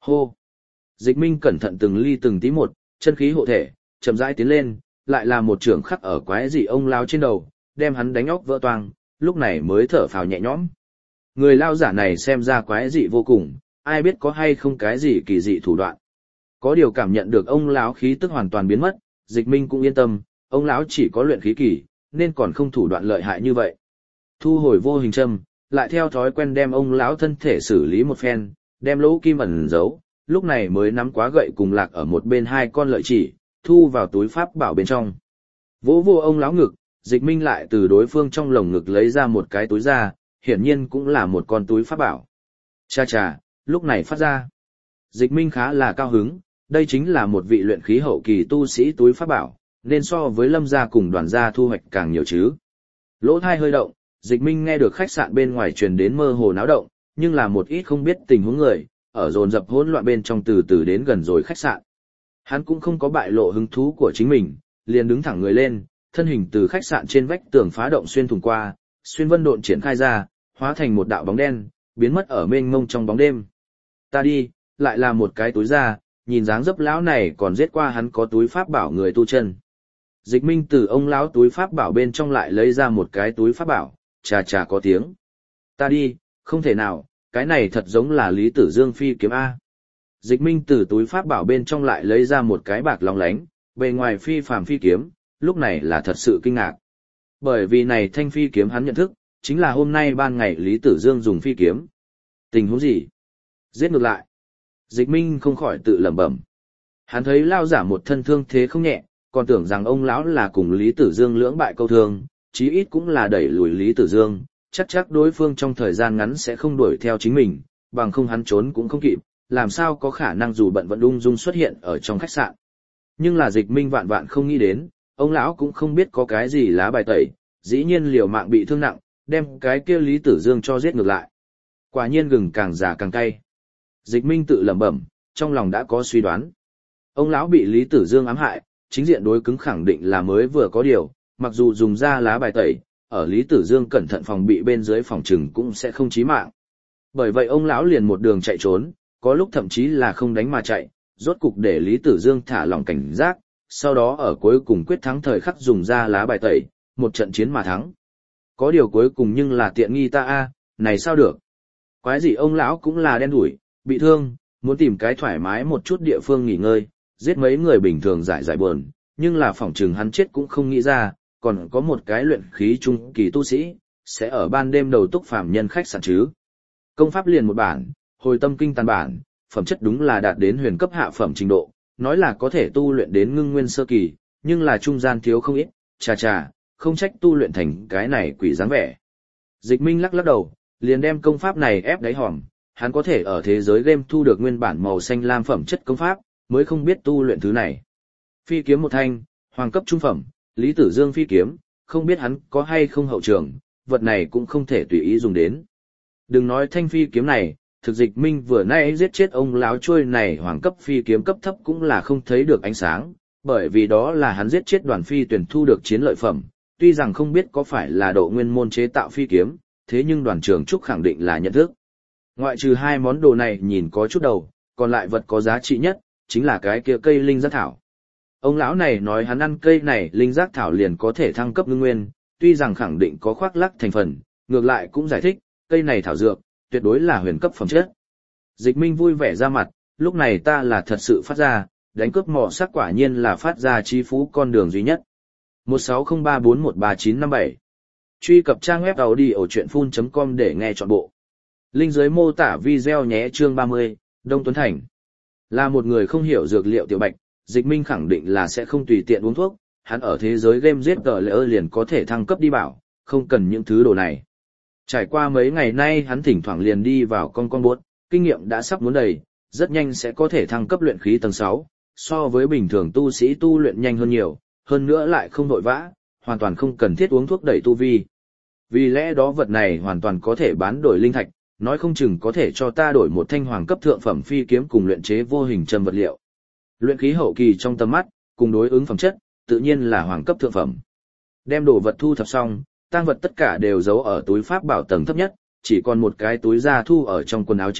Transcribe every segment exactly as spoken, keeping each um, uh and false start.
Hô! Dịch Minh cẩn thận từng ly từng tí một, chân khí hộ thể, chậm rãi tiến lên, lại là một trường khắc ở quái dị ông lão trên đầu, đem hắn đánh óc vỡ toang, lúc này mới thở phào nhẹ nhõm. Người lao giả này xem ra quái dị vô cùng, ai biết có hay không cái gì kỳ dị thủ đoạn. Có điều cảm nhận được ông lão khí tức hoàn toàn biến mất, Dịch Minh cũng yên tâm, ông lão chỉ có luyện khí kỳ, nên còn không thủ đoạn lợi hại như vậy. Thu hồi vô hình châm, lại theo thói quen đem ông lão thân thể xử lý một phen, đem lỗ kim ẩn giấu, lúc này mới nắm quá gậy cùng lạc ở một bên hai con lợi chỉ, thu vào túi pháp bảo bên trong. Vỗ vô ông lão ngực, Dịch Minh lại từ đối phương trong lồng ngực lấy ra một cái túi ra, hiển nhiên cũng là một con túi pháp bảo. Cha cha, lúc này phát ra. Dịch Minh khá là cao hứng, đây chính là một vị luyện khí hậu kỳ tu sĩ túi pháp bảo, nên so với Lâm gia cùng Đoàn gia thu hoạch càng nhiều chứ. Lỗ thai hơi động, Dịch Minh nghe được khách sạn bên ngoài truyền đến mơ hồ náo động, nhưng là một ít không biết tình huống người, ở dồn dập hỗn loạn bên trong từ từ đến gần rồi khách sạn. Hắn cũng không có bại lộ hứng thú của chính mình, liền đứng thẳng người lên, thân hình từ khách sạn trên vách tường phá động xuyên thủng qua, xuyên vân độn triển khai ra, hóa thành một đạo bóng đen, biến mất ở mênh mông trong bóng đêm. Ta đi, lại là một cái túi ra, nhìn dáng dấp lão này còn giết qua hắn có túi pháp bảo người tu chân. Dịch Minh từ ông lão túi pháp bảo bên trong lại lấy ra một cái túi pháp bảo, chà chà có tiếng. Ta đi, không thể nào, cái này thật giống là Lý Tử Dương phi kiếm A. Dịch Minh từ túi pháp bảo bên trong lại lấy ra một cái bạc long lánh, bề ngoài phi phàm phi kiếm, lúc này là thật sự kinh ngạc. Bởi vì này thanh phi kiếm hắn nhận thức, chính là hôm nay ban ngày Lý Tử Dương dùng phi kiếm. Tình huống gì? Giết ngược lại. Dịch Minh không khỏi tự lẩm bẩm. Hắn thấy lao giả một thân thương thế không nhẹ, còn tưởng rằng ông lão là cùng Lý Tử Dương lưỡng bại câu thương, chí ít cũng là đẩy lùi Lý Tử Dương, chắc chắc đối phương trong thời gian ngắn sẽ không đuổi theo chính mình, bằng không hắn trốn cũng không kịp, làm sao có khả năng dù bận vẫn ung dung xuất hiện ở trong khách sạn. Nhưng là Dịch Minh vạn vạn không nghĩ đến, ông lão cũng không biết có cái gì lá bài tẩy, dĩ nhiên liều mạng bị thương nặng, đem cái kia Lý Tử Dương cho giết ngược lại. Quả nhiên gừng càng già càng cay. Dịch Minh tự lẩm bẩm, trong lòng đã có suy đoán. Ông lão bị Lý Tử Dương ám hại, chính diện đối cứng khẳng định là mới vừa có điều, mặc dù dùng ra lá bài tẩy, ở Lý Tử Dương cẩn thận phòng bị bên dưới phòng trừng cũng sẽ không chí mạng. Bởi vậy ông lão liền một đường chạy trốn, có lúc thậm chí là không đánh mà chạy, rốt cục để Lý Tử Dương thả lòng cảnh giác, sau đó ở cuối cùng quyết thắng thời khắc dùng ra lá bài tẩy, một trận chiến mà thắng. Có điều cuối cùng nhưng là tiện nghi ta a, này sao được? Quái gì ông lão cũng là đen đủi, bị thương, muốn tìm cái thoải mái một chút địa phương nghỉ ngơi, giết mấy người bình thường giải giải buồn, nhưng là phỏng chừng hắn chết cũng không nghĩ ra, còn có một cái luyện khí trung kỳ tu sĩ, sẽ ở ban đêm đầu túc phàm nhân khách sạn chứ. Công pháp liền một bản, hồi tâm kinh tàn bản, phẩm chất đúng là đạt đến huyền cấp hạ phẩm trình độ, nói là có thể tu luyện đến ngưng nguyên sơ kỳ, nhưng là trung gian thiếu không ít, chà chà, không trách tu luyện thành cái này quỷ dáng vẻ. Dịch Minh lắc lắc đầu, liền đem công pháp này ép đáy hòm, hắn có thể ở thế giới game thu được nguyên bản màu xanh lam phẩm chất công pháp, mới không biết tu luyện thứ này. Phi kiếm một thanh, hoàng cấp trung phẩm, Lý Tử Dương phi kiếm, không biết hắn có hay không hậu trường, vật này cũng không thể tùy ý dùng đến. Đừng nói thanh phi kiếm này, thực Dịch Minh vừa nãy giết chết ông lão trôi này hoàng cấp phi kiếm cấp thấp cũng là không thấy được ánh sáng, bởi vì đó là hắn giết chết đoàn phi tuyển thu được chiến lợi phẩm, tuy rằng không biết có phải là độ nguyên môn chế tạo phi kiếm, thế nhưng đoàn trưởng trúc khẳng định là nhận thức. Ngoại trừ hai món đồ này nhìn có chút đầu, còn lại vật có giá trị nhất, chính là cái kia cây linh giác thảo. Ông lão này nói hắn ăn cây này linh giác thảo liền có thể thăng cấp ngưng nguyên, tuy rằng khẳng định có khoác lác thành phần, ngược lại cũng giải thích, cây này thảo dược, tuyệt đối là huyền cấp phẩm chất. Dịch Minh vui vẻ ra mặt, lúc này ta là thật sự phát ra, đánh cướp mỏ sắc quả nhiên là phát ra chi phú con đường duy nhất. một sáu không ba bốn một ba chín năm bảy Truy cập trang web audiochuyenphun chấm com để nghe trọn bộ. Link dưới mô tả video nhé. Chương ba mươi, Đông Tuấn Thành. Là một người không hiểu dược liệu tiểu bạch, Dịch Minh khẳng định là sẽ không tùy tiện uống thuốc, hắn ở thế giới game giết tờ lỡ liền có thể thăng cấp đi bảo, không cần những thứ đồ này. Trải qua mấy ngày nay hắn thỉnh thoảng liền đi vào con con buốt, kinh nghiệm đã sắp muốn đầy, rất nhanh sẽ có thể thăng cấp luyện khí tầng sáu, so với bình thường tu sĩ tu luyện nhanh hơn nhiều, hơn nữa lại không vội vã, hoàn toàn không cần thiết uống thuốc đẩy tu vi. Vì lẽ đó vật này hoàn toàn có thể bán đổi linh thạch, nói không chừng có thể cho ta đổi một thanh hoàng cấp thượng phẩm phi kiếm cùng luyện chế vô hình châm vật liệu. Luyện khí hậu kỳ trong tầm mắt, cùng đối ứng phẩm chất, tự nhiên là hoàng cấp thượng phẩm. Đem đồ vật thu thập xong, tang vật tất cả đều giấu ở túi pháp bảo tầng thấp nhất, chỉ còn một cái túi da thu ở trong quần áo chết,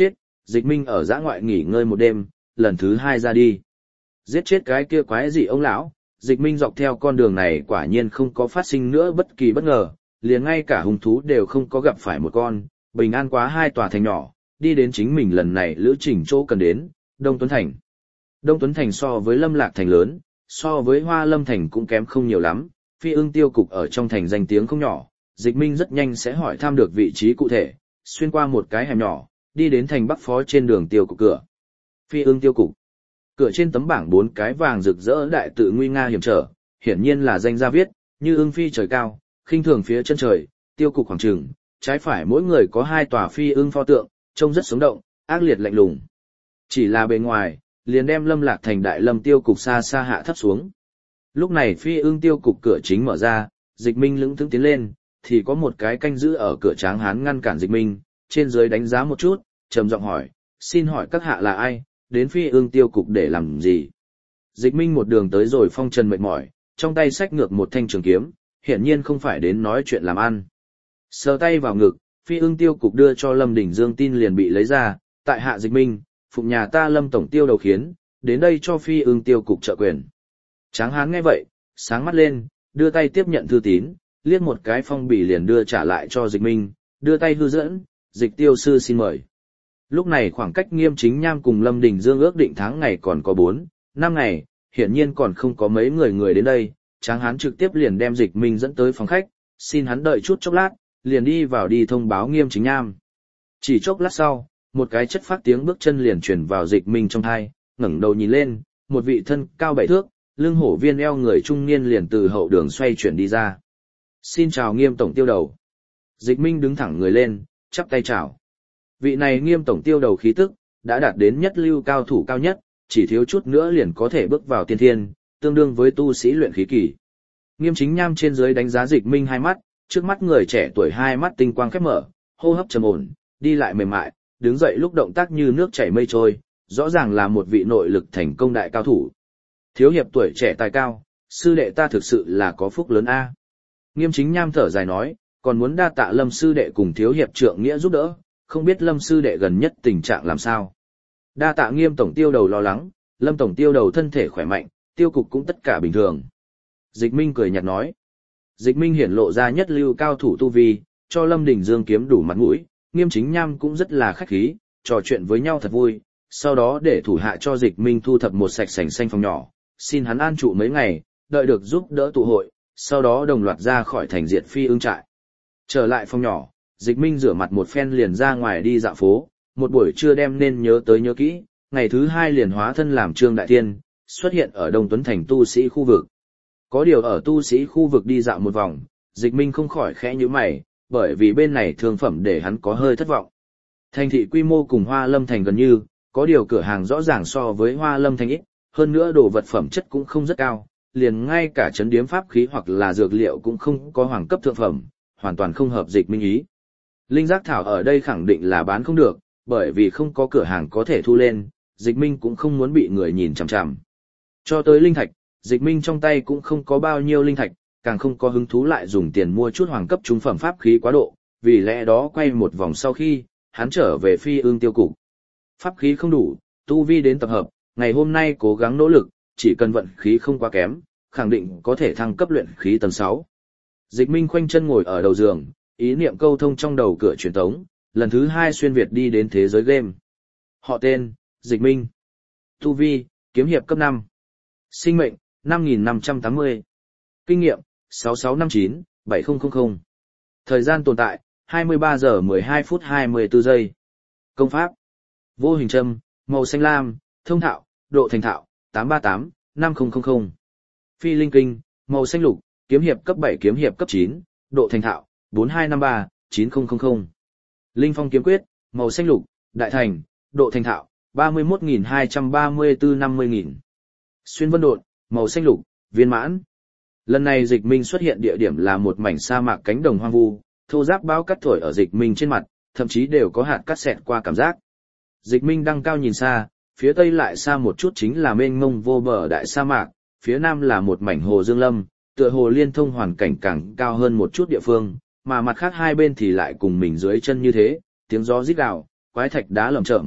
Dịch Minh ở dã ngoại nghỉ ngơi một đêm, lần thứ hai ra đi. Giết chết cái kia quái dị ông lão, Dịch Minh dọc theo con đường này quả nhiên không có phát sinh nữa bất kỳ bất ngờ, liền ngay cả hung thú đều không có gặp phải một con, bình an quá hai tòa thành nhỏ, đi đến chính mình lần này lữ trình chỗ cần đến, Đông Tuấn Thành. Đông Tuấn Thành so với Lâm Lạc Thành lớn, so với Hoa Lâm Thành cũng kém không nhiều lắm, Phi Ưng Tiêu Cục ở trong thành danh tiếng không nhỏ, Dịch Minh rất nhanh sẽ hỏi thăm được vị trí cụ thể, xuyên qua một cái hẻm nhỏ, đi đến thành Bắc Phó trên đường Tiêu Cục cửa. Phi Ưng Tiêu Cục. Cửa trên tấm bảng bốn cái vàng rực rỡ đại tự nguy nga hiểm trở, hiển nhiên là danh gia viết, như ưng phi trời cao, khinh thường phía chân trời, Tiêu Cục khoảng trường, trái phải mỗi người có hai tòa phi ưng pho tượng, trông rất sống động, ác liệt lạnh lùng. Chỉ là bề ngoài, liền đem Lâm Lạc Thành đại lâm Tiêu Cục xa xa hạ thấp xuống. Lúc này Phi Ưng Tiêu Cục cửa chính mở ra, Dịch Minh lững thững tiến lên, thì có một cái canh giữ ở cửa tráng hán ngăn cản Dịch Minh, trên dưới đánh giá một chút, trầm giọng hỏi, xin hỏi các hạ là ai, đến Phi Ưng Tiêu Cục để làm gì? Dịch Minh một đường tới rồi phong trần mệt mỏi, trong tay xách ngược một thanh trường kiếm, hiển nhiên không phải đến nói chuyện làm ăn. Sờ tay vào ngực, Phi Ưng Tiêu Cục đưa cho Lâm Đỉnh Dương tin liền bị lấy ra, tại hạ Dịch Minh, phụng nhà ta Lâm tổng tiêu đầu khiến, đến đây cho Phi Ưng Tiêu Cục trợ quyền. Tráng hán nghe vậy, sáng mắt lên, đưa tay tiếp nhận thư tín, liếc một cái phong bì liền đưa trả lại cho Dịch Minh, đưa tay hư dẫn, Dịch tiêu sư xin mời. Lúc này khoảng cách Nghiêm Chính Nham cùng Lâm Đình Dương ước định tháng ngày còn có bốn, năm ngày, hiển nhiên còn không có mấy người người đến đây, Tráng hán trực tiếp liền đem Dịch Minh dẫn tới phòng khách, xin hắn đợi chút chốc lát, liền đi vào đi thông báo Nghiêm Chính Nham. Chỉ chốc lát sau, một cái chất phát tiếng bước chân liền truyền vào Dịch Minh trong tai, ngẩng đầu nhìn lên, một vị thân cao bảy thước, lưng hổ viên eo người trung niên liền từ hậu đường xoay chuyển đi ra. Xin chào Nghiêm tổng tiêu đầu. Dịch Minh đứng thẳng người lên, chắp tay chào. Vị này Nghiêm tổng tiêu đầu khí tức, đã đạt đến nhất lưu cao thủ cao nhất, chỉ thiếu chút nữa liền có thể bước vào tiên thiên, tương đương với tu sĩ luyện khí kỳ. Nghiêm Chính Nham trên dưới đánh giá Dịch Minh hai mắt, trước mắt người trẻ tuổi hai mắt tinh quang khép mở, hô hấp trầm ổn, đi lại mềm mại, đứng dậy lúc động tác như nước chảy mây trôi, rõ ràng là một vị nội lực thành công đại cao thủ. Thiếu hiệp tuổi trẻ tài cao, sư đệ ta thực sự là có phúc lớn a. Nghiêm Chính Nham thở dài nói, còn muốn đa tạ Lâm sư đệ cùng thiếu hiệp trượng nghĩa giúp đỡ, không biết Lâm sư đệ gần nhất tình trạng làm sao. Đa tạ Nghiêm tổng tiêu đầu lo lắng, Lâm tổng tiêu đầu thân thể khỏe mạnh, tiêu cục cũng tất cả bình thường. Dịch Minh cười nhạt nói. Dịch Minh hiển lộ ra nhất lưu cao thủ tu vi, cho Lâm Đình Dương kiếm đủ mặt mũi, Nghiêm Chính Nham cũng rất là khách khí, trò chuyện với nhau thật vui, sau đó để thủ hạ cho Dịch Minh thu thập một sạch sành xanh phòng nhỏ, xin hắn an trụ mấy ngày, đợi được giúp đỡ tụ hội, sau đó đồng loạt ra khỏi thành diệt Phi Ưng trại. Trở lại phòng nhỏ, Dịch Minh rửa mặt một phen liền ra ngoài đi dạo phố, một buổi trưa đem nên nhớ tới nhớ kỹ, ngày thứ hai liền hóa thân làm Trương Đại Tiên, xuất hiện ở Đông Tuấn Thành tu sĩ khu vực. Có điều ở tu sĩ khu vực đi dạo một vòng, Dịch Minh không khỏi khẽ nhíu mày, bởi vì bên này thương phẩm để hắn có hơi thất vọng. Thành thị quy mô cùng Hoa Lâm Thành gần như, có điều cửa hàng rõ ràng so với Hoa Lâm Thành ít, hơn nữa đồ vật phẩm chất cũng không rất cao, liền ngay cả trấn điếm pháp khí hoặc là dược liệu cũng không có hoàng cấp thượng phẩm, hoàn toàn không hợp Dịch Minh ý. Linh giác thảo ở đây khẳng định là bán không được, bởi vì không có cửa hàng có thể thu lên, Dịch Minh cũng không muốn bị người nhìn chằm chằm. Cho tới linh thạch, Dịch Minh trong tay cũng không có bao nhiêu linh thạch, càng không có hứng thú lại dùng tiền mua chút hoàng cấp trung phẩm pháp khí quá độ, vì lẽ đó quay một vòng sau khi, hắn trở về Phi Ưng Tiêu Cục. Pháp khí không đủ, tu vi đến tập hợp, ngày hôm nay cố gắng nỗ lực, chỉ cần vận khí không quá kém, khẳng định có thể thăng cấp luyện khí tầng sáu. Dịch Minh khoanh chân ngồi ở đầu giường, ý niệm câu thông trong đầu cửa truyền tống, lần thứ hai xuyên Việt đi đến thế giới game. Họ tên, Dịch Minh. Tu vi, kiếm hiệp cấp năm. Sinh mệnh, năm nghìn năm trăm tám mươi. Kinh nghiệm, sáu sáu năm chín, bảy nghìn. Thời gian tồn tại, hai mươi ba giờ mười hai phút hai mươi tư giây. Công pháp, vô hình châm, màu xanh lam, thông thạo, độ thành thạo, tám ba tám, năm nghìn. Phi linh kinh, màu xanh lục, kiếm hiệp cấp bảy kiếm hiệp cấp chín, độ thành thạo, bốn hai năm ba, chín nghìn. Linh phong kiếm quyết, màu xanh lục, đại thành, độ thành thạo, ba mươi mốt nghìn hai trăm ba mươi tư năm mươi nghìn. Xuyên vân độn, màu xanh lục, viên mãn. Lần này Dịch Minh xuất hiện địa điểm là một mảnh sa mạc cánh đồng hoang vu, thô giáp bão cắt thổi ở Dịch Minh trên mặt, thậm chí đều có hạt cắt xẹt qua cảm giác. Dịch Minh đăng cao nhìn xa, phía tây lại xa một chút chính là mênh mông vô bờ đại sa mạc, phía nam là một mảnh hồ dương lâm, tựa hồ liên thông hoàn cảnh càng cao hơn một chút địa phương, mà mặt khác hai bên thì lại cùng mình dưới chân như thế, tiếng gió rít gào, quái thạch đá lởm chởm,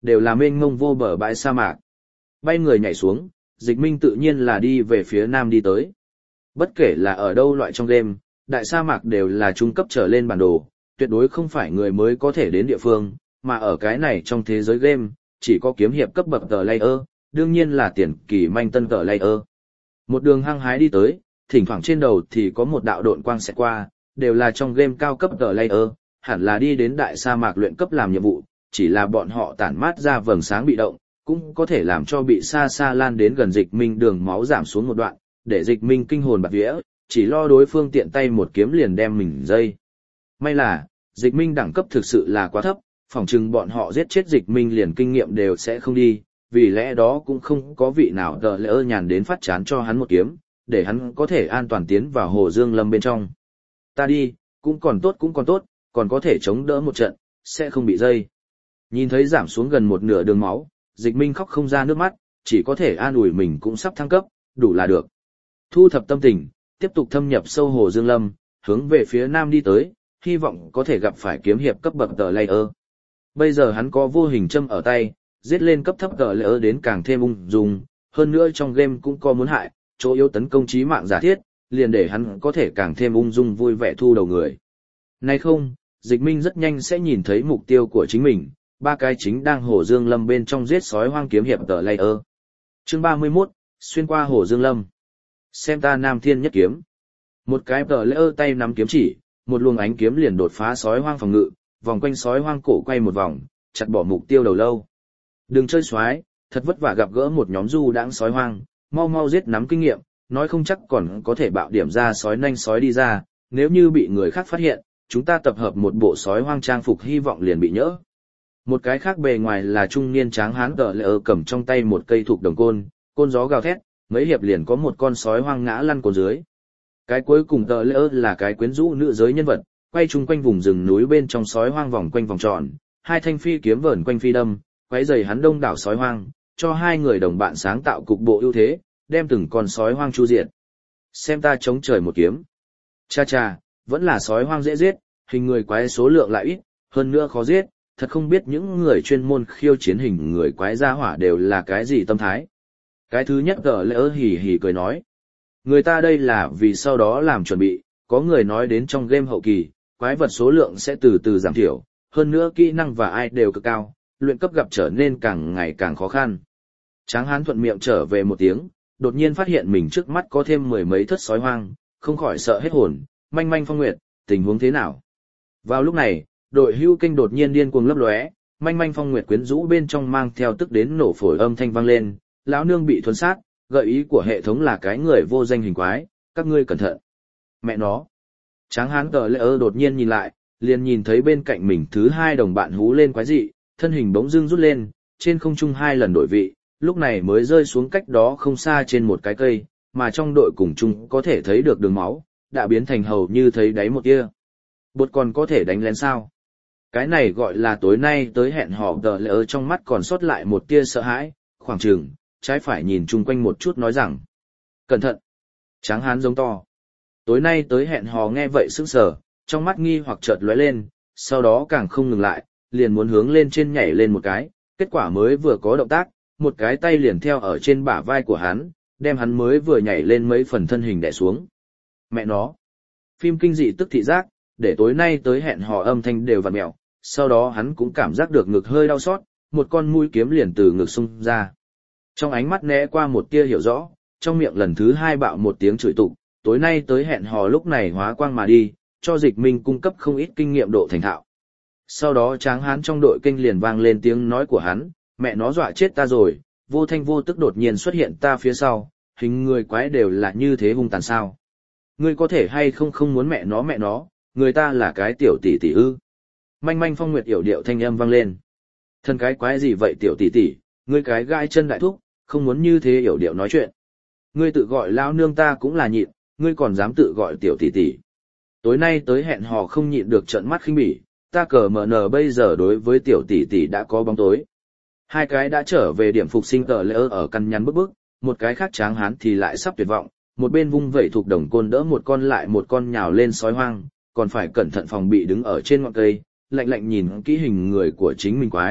đều là mênh mông vô bờ bãi sa mạc. Bay người nhảy xuống, Dịch Minh tự nhiên là đi về phía nam đi tới. Bất kể là ở đâu loại trong game, đại sa mạc đều là trung cấp trở lên bản đồ, tuyệt đối không phải người mới có thể đến địa phương, mà ở cái này trong thế giới game, chỉ có kiếm hiệp cấp bậc tờ layer, đương nhiên là tiền kỳ manh tân tờ layer. Một đường hăng hái đi tới, thỉnh thoảng trên đầu thì có một đạo độn quang xẹt qua, đều là trong game cao cấp tờ layer, hẳn là đi đến đại sa mạc luyện cấp làm nhiệm vụ, chỉ là bọn họ tản mát ra vầng sáng bị động, cũng có thể làm cho bị xa xa lan đến gần Dịch Minh đường máu giảm xuống một đoạn, để Dịch Minh kinh hồn bạt vía, chỉ lo đối phương tiện tay một kiếm liền đem mình dây. May là, Dịch Minh đẳng cấp thực sự là quá thấp, phỏng chừng bọn họ giết chết Dịch Minh liền kinh nghiệm đều sẽ không đi, vì lẽ đó cũng không có vị nào tờ lỡ nhàn đến phát chán cho hắn một kiếm, để hắn có thể an toàn tiến vào Hồ Dương Lâm bên trong. Ta đi, cũng còn tốt cũng còn tốt, còn có thể chống đỡ một trận, sẽ không bị dây. Nhìn thấy giảm xuống gần một nửa đường máu, Dịch Minh khóc không ra nước mắt, chỉ có thể an ủi mình cũng sắp thăng cấp, đủ là được. Thu thập tâm tình, tiếp tục thâm nhập sâu Hồ Dương Lâm, hướng về phía nam đi tới, hy vọng có thể gặp phải kiếm hiệp cấp bậc tờ layer. Bây giờ hắn có vô hình châm ở tay, giết lên cấp thấp tờ layer đến càng thêm ung dung, hơn nữa trong game cũng có muốn hại, chỗ yếu tấn công chí mạng giả thiết, liền để hắn có thể càng thêm ung dung vui vẻ thu đầu người. Nay không, Dịch Minh rất nhanh sẽ nhìn thấy mục tiêu của chính mình, ba cái chính đang Hồ Dương Lâm bên trong giết sói hoang kiếm hiệp tờ layer. Chương ba mươi mốt, xuyên qua Hồ Dương Lâm. Xem ta Nam Thiên Nhất Kiếm. Một cái tờ layer tay nắm kiếm chỉ, một luồng ánh kiếm liền đột phá sói hoang phòng ngự, vòng quanh sói hoang cổ quay một vòng, chặt bỏ mục tiêu đầu lâu. Đừng chơi xoái, thật vất vả gặp gỡ một nhóm du đãng sói hoang, mau mau giết nắm kinh nghiệm, nói không chắc còn có thể bạo điểm ra sói nanh sói đi ra, nếu như bị người khác phát hiện, chúng ta tập hợp một bộ sói hoang trang phục hy vọng liền bị nhỡ. Một cái khác bề ngoài là trung niên tráng hán tờ lỡ cầm trong tay một cây thục đồng côn, côn gió gào thét, mấy hiệp liền có một con sói hoang ngã lăn côn dưới. Cái cuối cùng tờ lỡ là cái quyến rũ nữ giới nhân vật, quay chung quanh vùng rừng núi bên trong sói hoang vòng quanh vòng tròn, hai thanh phi kiếm vờn quanh phi đâm, quấy rầy hắn đông đảo sói hoang, cho hai người đồng bạn sáng tạo cục bộ ưu thế, đem từng con sói hoang chu diệt. Xem ta chống trời một kiếm. Cha cha, vẫn là sói hoang dễ giết, hình người quái số lượng lại ít, hơn nữa khó giết, thật không biết những người chuyên môn khiêu chiến hình người quái gia hỏa đều là cái gì tâm thái. Cái thứ nhất tờ lỡ hì hì cười nói. Người ta đây là vì sau đó làm chuẩn bị, có người nói đến trong game hậu kỳ, quái vật số lượng sẽ từ từ giảm thiểu, hơn nữa kỹ năng và ai đều cực cao, luyện cấp gặp trở nên càng ngày càng khó khăn. Tráng hán thuận miệng trở về một tiếng, đột nhiên phát hiện mình trước mắt có thêm mười mấy thất sói hoang, không khỏi sợ hết hồn, manh manh phong nguyệt, tình huống thế nào? Vào lúc này, đội hưu kinh đột nhiên điên cuồng lấp lóe, manh manh phong nguyệt quyến rũ bên trong mang theo tức đến nổ phổi âm thanh vang lên, lão nương bị thuần sát, gợi ý của hệ thống là cái người vô danh hình quái, các ngươi cẩn thận. Mẹ nó. Tráng hán tờ lệ ơ đột nhiên nhìn lại, liền nhìn thấy bên cạnh mình thứ hai đồng bạn hú lên quái dị, thân hình bỗng dưng rút lên, trên không trung hai lần đổi vị, lúc này mới rơi xuống cách đó không xa trên một cái cây, mà trong đội cùng chung có thể thấy được đường máu, đã biến thành hầu như thấy đáy một tia. Bột còn có thể đánh lén sao? Cái này gọi là tối nay tới hẹn hò tờ lệ ơ trong mắt còn sót lại một tia sợ hãi, khoảng chừng, trái phải nhìn chung quanh một chút nói rằng. Cẩn thận! Tráng hán giống to. Tối nay tới hẹn hò nghe vậy sững sờ, trong mắt nghi hoặc chợt lóe lên, sau đó càng không ngừng lại, liền muốn hướng lên trên nhảy lên một cái, kết quả mới vừa có động tác, một cái tay liền theo ở trên bả vai của hắn, đem hắn mới vừa nhảy lên mấy phần thân hình đè xuống. Mẹ nó! Phim kinh dị tức thị giác, để tối nay tới hẹn hò âm thanh đều vặn mẹo, sau đó hắn cũng cảm giác được ngực hơi đau xót, một con mũi kiếm liền từ ngực xung ra. Trong ánh mắt né qua một tia hiểu rõ, trong miệng lần thứ hai bạo một tiếng chửi tục, tối nay tới hẹn hò lúc này hóa quang mà đi, cho Dịch Minh cung cấp không ít kinh nghiệm độ thành thạo. Sau đó tráng hán trong đội kinh liền vang lên tiếng nói của hắn, mẹ nó dọa chết ta rồi, vô thanh vô tức đột nhiên xuất hiện ta phía sau, hình người quái đều là như thế hung tàn sao. Ngươi có thể hay không không muốn mẹ nó mẹ nó, người ta là cái tiểu tỷ tỷ ư. Manh manh phong nguyệt yểu điệu thanh âm vang lên. Thân cái quái gì vậy tiểu tỷ tỷ, ngươi cái gai chân đại thúc, không muốn như thế yểu điệu nói chuyện. Ngươi tự gọi lão nương ta cũng là nhịn, ngươi còn dám tự gọi tiểu tỷ tỷ. Tối nay tới hẹn hò không nhịn được trợn mắt khinh bỉ, ta cờ mờ nờ bây giờ đối với tiểu tỷ tỷ đã có bóng tối. Hai cái đã trở về điểm phục sinh tờ lỡ ở căn nhắn bức bức, một cái khác tráng hán thì lại sắp tuyệt vọng, một bên vung vẩy thuộc đồng côn đỡ một con lại một con nhào lên sói hoang, còn phải cẩn thận phòng bị đứng ở trên ngọn cây, lạnh lạnh nhìn kỹ hình người của chính mình quái,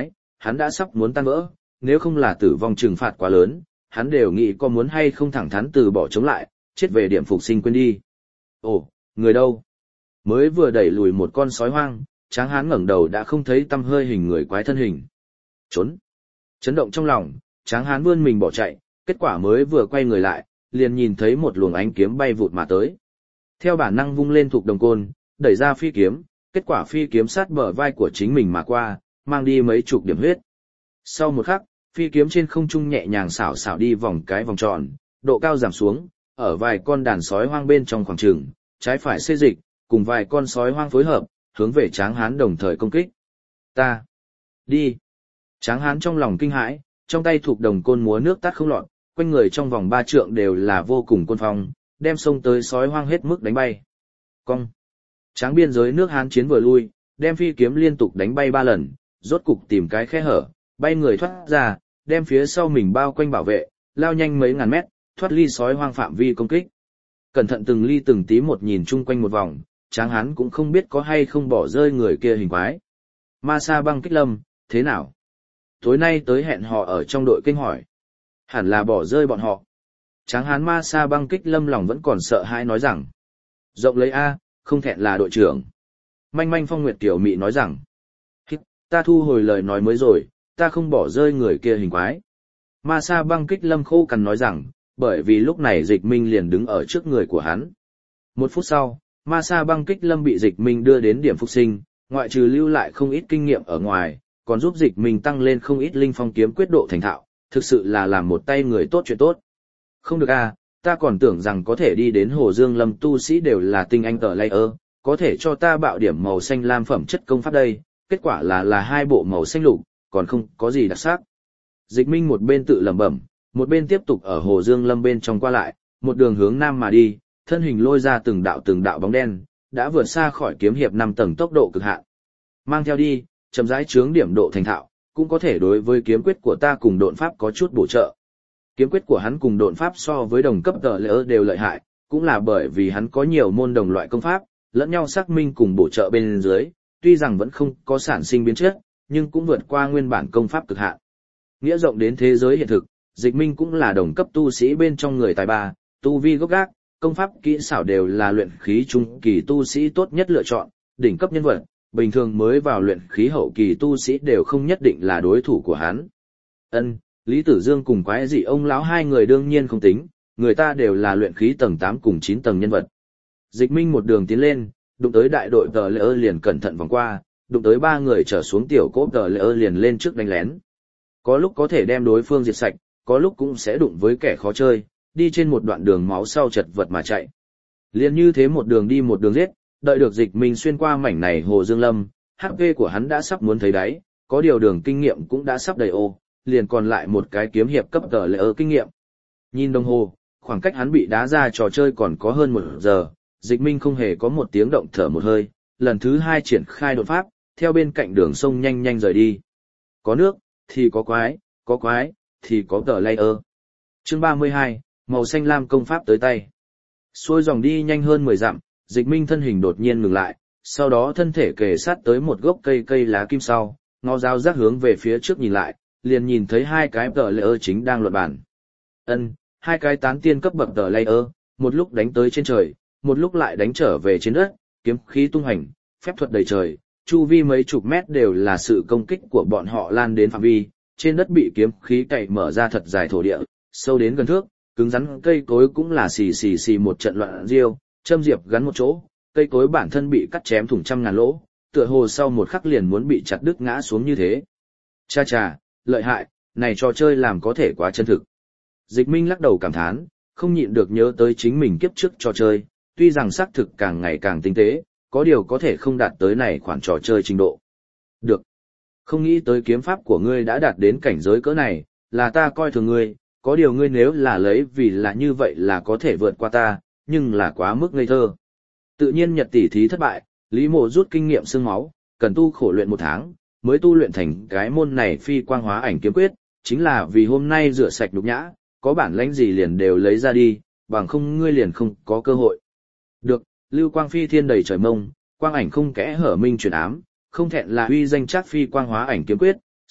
hắn đã sắp muốn tan vỡ, nếu không là tử vong trừng phạt quá lớn, hắn đều nghĩ có muốn hay không thẳng thắn từ bỏ chống lại, chết về điểm phục sinh quên đi. Ồ, người đâu? Mới vừa đẩy lùi một con sói hoang, Tráng Hán ngẩng đầu đã không thấy tăm hơi hình người quái thân hình. Trốn! Chấn động trong lòng, Tráng Hán vươn mình bỏ chạy, kết quả mới vừa quay người lại, liền nhìn thấy một luồng ánh kiếm bay vụt mà tới. Theo bản năng vung lên thuộc đồng côn, đẩy ra phi kiếm, kết quả phi kiếm sát bờ vai của chính mình mà qua, mang đi mấy chục điểm huyết. Sau một khắc, phi kiếm trên không trung nhẹ nhàng xảo xảo đi vòng cái vòng tròn, độ cao giảm xuống, ở vài con đàn sói hoang bên trong khoảng trường, trái phải xê dịch, cùng vài con sói hoang phối hợp, hướng về Tráng Hán đồng thời công kích. Ta! Đi! Tráng Hán trong lòng kinh hãi, trong tay thuộc đồng côn múa nước tắt không lọt, quanh người trong vòng ba trượng đều là vô cùng côn phong, đem xông tới sói hoang hết mức đánh bay. Cong! Tráng biên giới nước Hán chiến vừa lui, đem phi kiếm liên tục đánh bay ba lần, rốt cục tìm cái khe hở, bay người thoát ra, đem phía sau mình bao quanh bảo vệ, lao nhanh mấy ngàn mét, thoát ly sói hoang phạm vi công kích. Cẩn thận từng ly từng tí một nhìn chung quanh một vòng, Tráng Hán cũng không biết có hay không bỏ rơi người kia hình quái. Ma Sa Băng Kích Lâm, thế nào? Tối nay tới hẹn họ ở trong đội kinh hỏi. Hẳn là bỏ rơi bọn họ. Tráng Hán Ma Sa Băng Kích Lâm lòng vẫn còn sợ hãi nói rằng. Rộng lấy A, không thẹn là đội trưởng. Manh manh Phong Nguyệt Tiểu Mị nói rằng. Hít, ta thu hồi lời nói mới rồi, ta không bỏ rơi người kia hình quái. Ma Sa Băng Kích Lâm khô cằn nói rằng, bởi vì lúc này Dịch Minh liền đứng ở trước người của hắn. Một phút sau, Ma Sa Băng Kích Lâm bị Dịch Minh đưa đến điểm phục sinh, ngoại trừ lưu lại không ít kinh nghiệm ở ngoài, còn giúp Dịch Minh tăng lên không ít linh phong kiếm quyết độ thành thạo, thực sự là làm một tay người tốt chuyện tốt. Không được à, ta còn tưởng rằng có thể đi đến Hồ Dương Lâm tu sĩ đều là tinh anh tờ layer, có thể cho ta bạo điểm màu xanh lam phẩm chất công pháp đây, kết quả là là hai bộ màu xanh lục, còn không có gì đặc sắc. Dịch Minh một bên tự lẩm bẩm, một bên tiếp tục ở Hồ Dương Lâm bên trong qua lại, một đường hướng nam mà đi, thân hình lôi ra từng đạo từng đạo bóng đen, đã vượt xa khỏi kiếm hiệp năm tầng tốc độ cực hạn. Mang theo đi, chậm rãi chướng điểm độ thành thạo, cũng có thể đối với kiếm quyết của ta cùng độn pháp có chút bổ trợ. Kiếm quyết của hắn cùng độn pháp so với đồng cấp tờ lỡ đều lợi hại, cũng là bởi vì hắn có nhiều môn đồng loại công pháp, lẫn nhau xác minh cùng bổ trợ bên dưới, tuy rằng vẫn không có sản sinh biến chất, nhưng cũng vượt qua nguyên bản công pháp cực hạn. Nghĩa rộng đến thế giới hiện thực, Dịch Minh cũng là đồng cấp tu sĩ bên trong người tài ba, tu vi gốc gác, công pháp kỹ xảo đều là luyện khí trung kỳ tu sĩ tốt nhất lựa chọn, đỉnh cấp nhân vật, bình thường mới vào luyện khí hậu kỳ tu sĩ đều không nhất định là đối thủ của hắn. Ân, Lý Tử Dương cùng quái dị ông lão hai người đương nhiên không tính, người ta đều là luyện khí tầng tám cùng chín tầng nhân vật. Dịch Minh một đường tiến lên, đụng tới đại đội tờ lỡ liền cẩn thận vòng qua, đụng tới ba người trở xuống tiểu cốp tờ lỡ liền lên trước đánh lén. Có lúc có thể đem đối phương diệt sạch, có lúc cũng sẽ đụng với kẻ khó chơi, đi trên một đoạn đường máu sau chật vật mà chạy. Liên như thế một đường đi một đường giết, đợi được Dịch Minh xuyên qua mảnh này Hồ Dương Lâm, hát pê của hắn đã sắp muốn thấy đáy, có điều đường kinh nghiệm cũng đã sắp đầy ô, liền còn lại một cái kiếm hiệp cấp tờ lỡ kinh nghiệm. Nhìn đồng hồ, khoảng cách hắn bị đá ra trò chơi còn có hơn một giờ, Dịch Minh không hề có một tiếng động thở một hơi, lần thứ hai triển khai đột pháp, theo bên cạnh đường sông nhanh nhanh rời đi. Có nước, thì có quái, có quái, thì có tờ layer. Chương ba mươi hai, màu xanh lam công pháp tới tay. Xuôi dòng đi nhanh hơn mười dặm, Dịch Minh thân hình đột nhiên ngừng lại, sau đó thân thể kề sát tới một gốc cây cây lá kim sau, ngó dao rác hướng về phía trước nhìn lại, liền nhìn thấy hai cái tờ layer chính đang luận bàn. Ân, hai cái tán tiên cấp bậc tờ layer, một lúc đánh tới trên trời, một lúc lại đánh trở về trên đất, kiếm khí tung hành, phép thuật đầy trời, chu vi mấy chục mét đều là sự công kích của bọn họ lan đến phạm vi, trên đất bị kiếm khí cày mở ra thật dài thổ địa, sâu đến gần thước, cứng rắn cây cối cũng là xì xì xì một trận loạn riêu, châm diệp gắn một chỗ, cây cối bản thân bị cắt chém thủng trăm ngàn lỗ, tựa hồ sau một khắc liền muốn bị chặt đứt ngã xuống như thế. Cha cha, lợi hại, này trò chơi làm có thể quá chân thực. Dịch Minh lắc đầu cảm thán, không nhịn được nhớ tới chính mình kiếp trước trò chơi, tuy rằng xác thực càng ngày càng tinh tế, có điều có thể không đạt tới này khoản trò chơi trình độ. Được. Không nghĩ tới kiếm pháp của ngươi đã đạt đến cảnh giới cỡ này, là ta coi thường ngươi, có điều ngươi nếu là lấy vì là như vậy là có thể vượt qua ta, nhưng là quá mức ngây thơ. Tự nhiên nhật tỷ thí thất bại, Lý Mộ rút kinh nghiệm xương máu, cần tu khổ luyện một tháng, mới tu luyện thành cái môn này phi quang hóa ảnh kiếm quyết, chính là vì hôm nay rửa sạch nhục nhã, có bản lãnh gì liền đều lấy ra đi, bằng không ngươi liền không có cơ hội. Được, lưu quang phi thiên đầy trời mông, quang ảnh không kẽ hở minh truyền ám, không thẹn là uy danh chắc phi quang hóa ảnh kiếm quyết,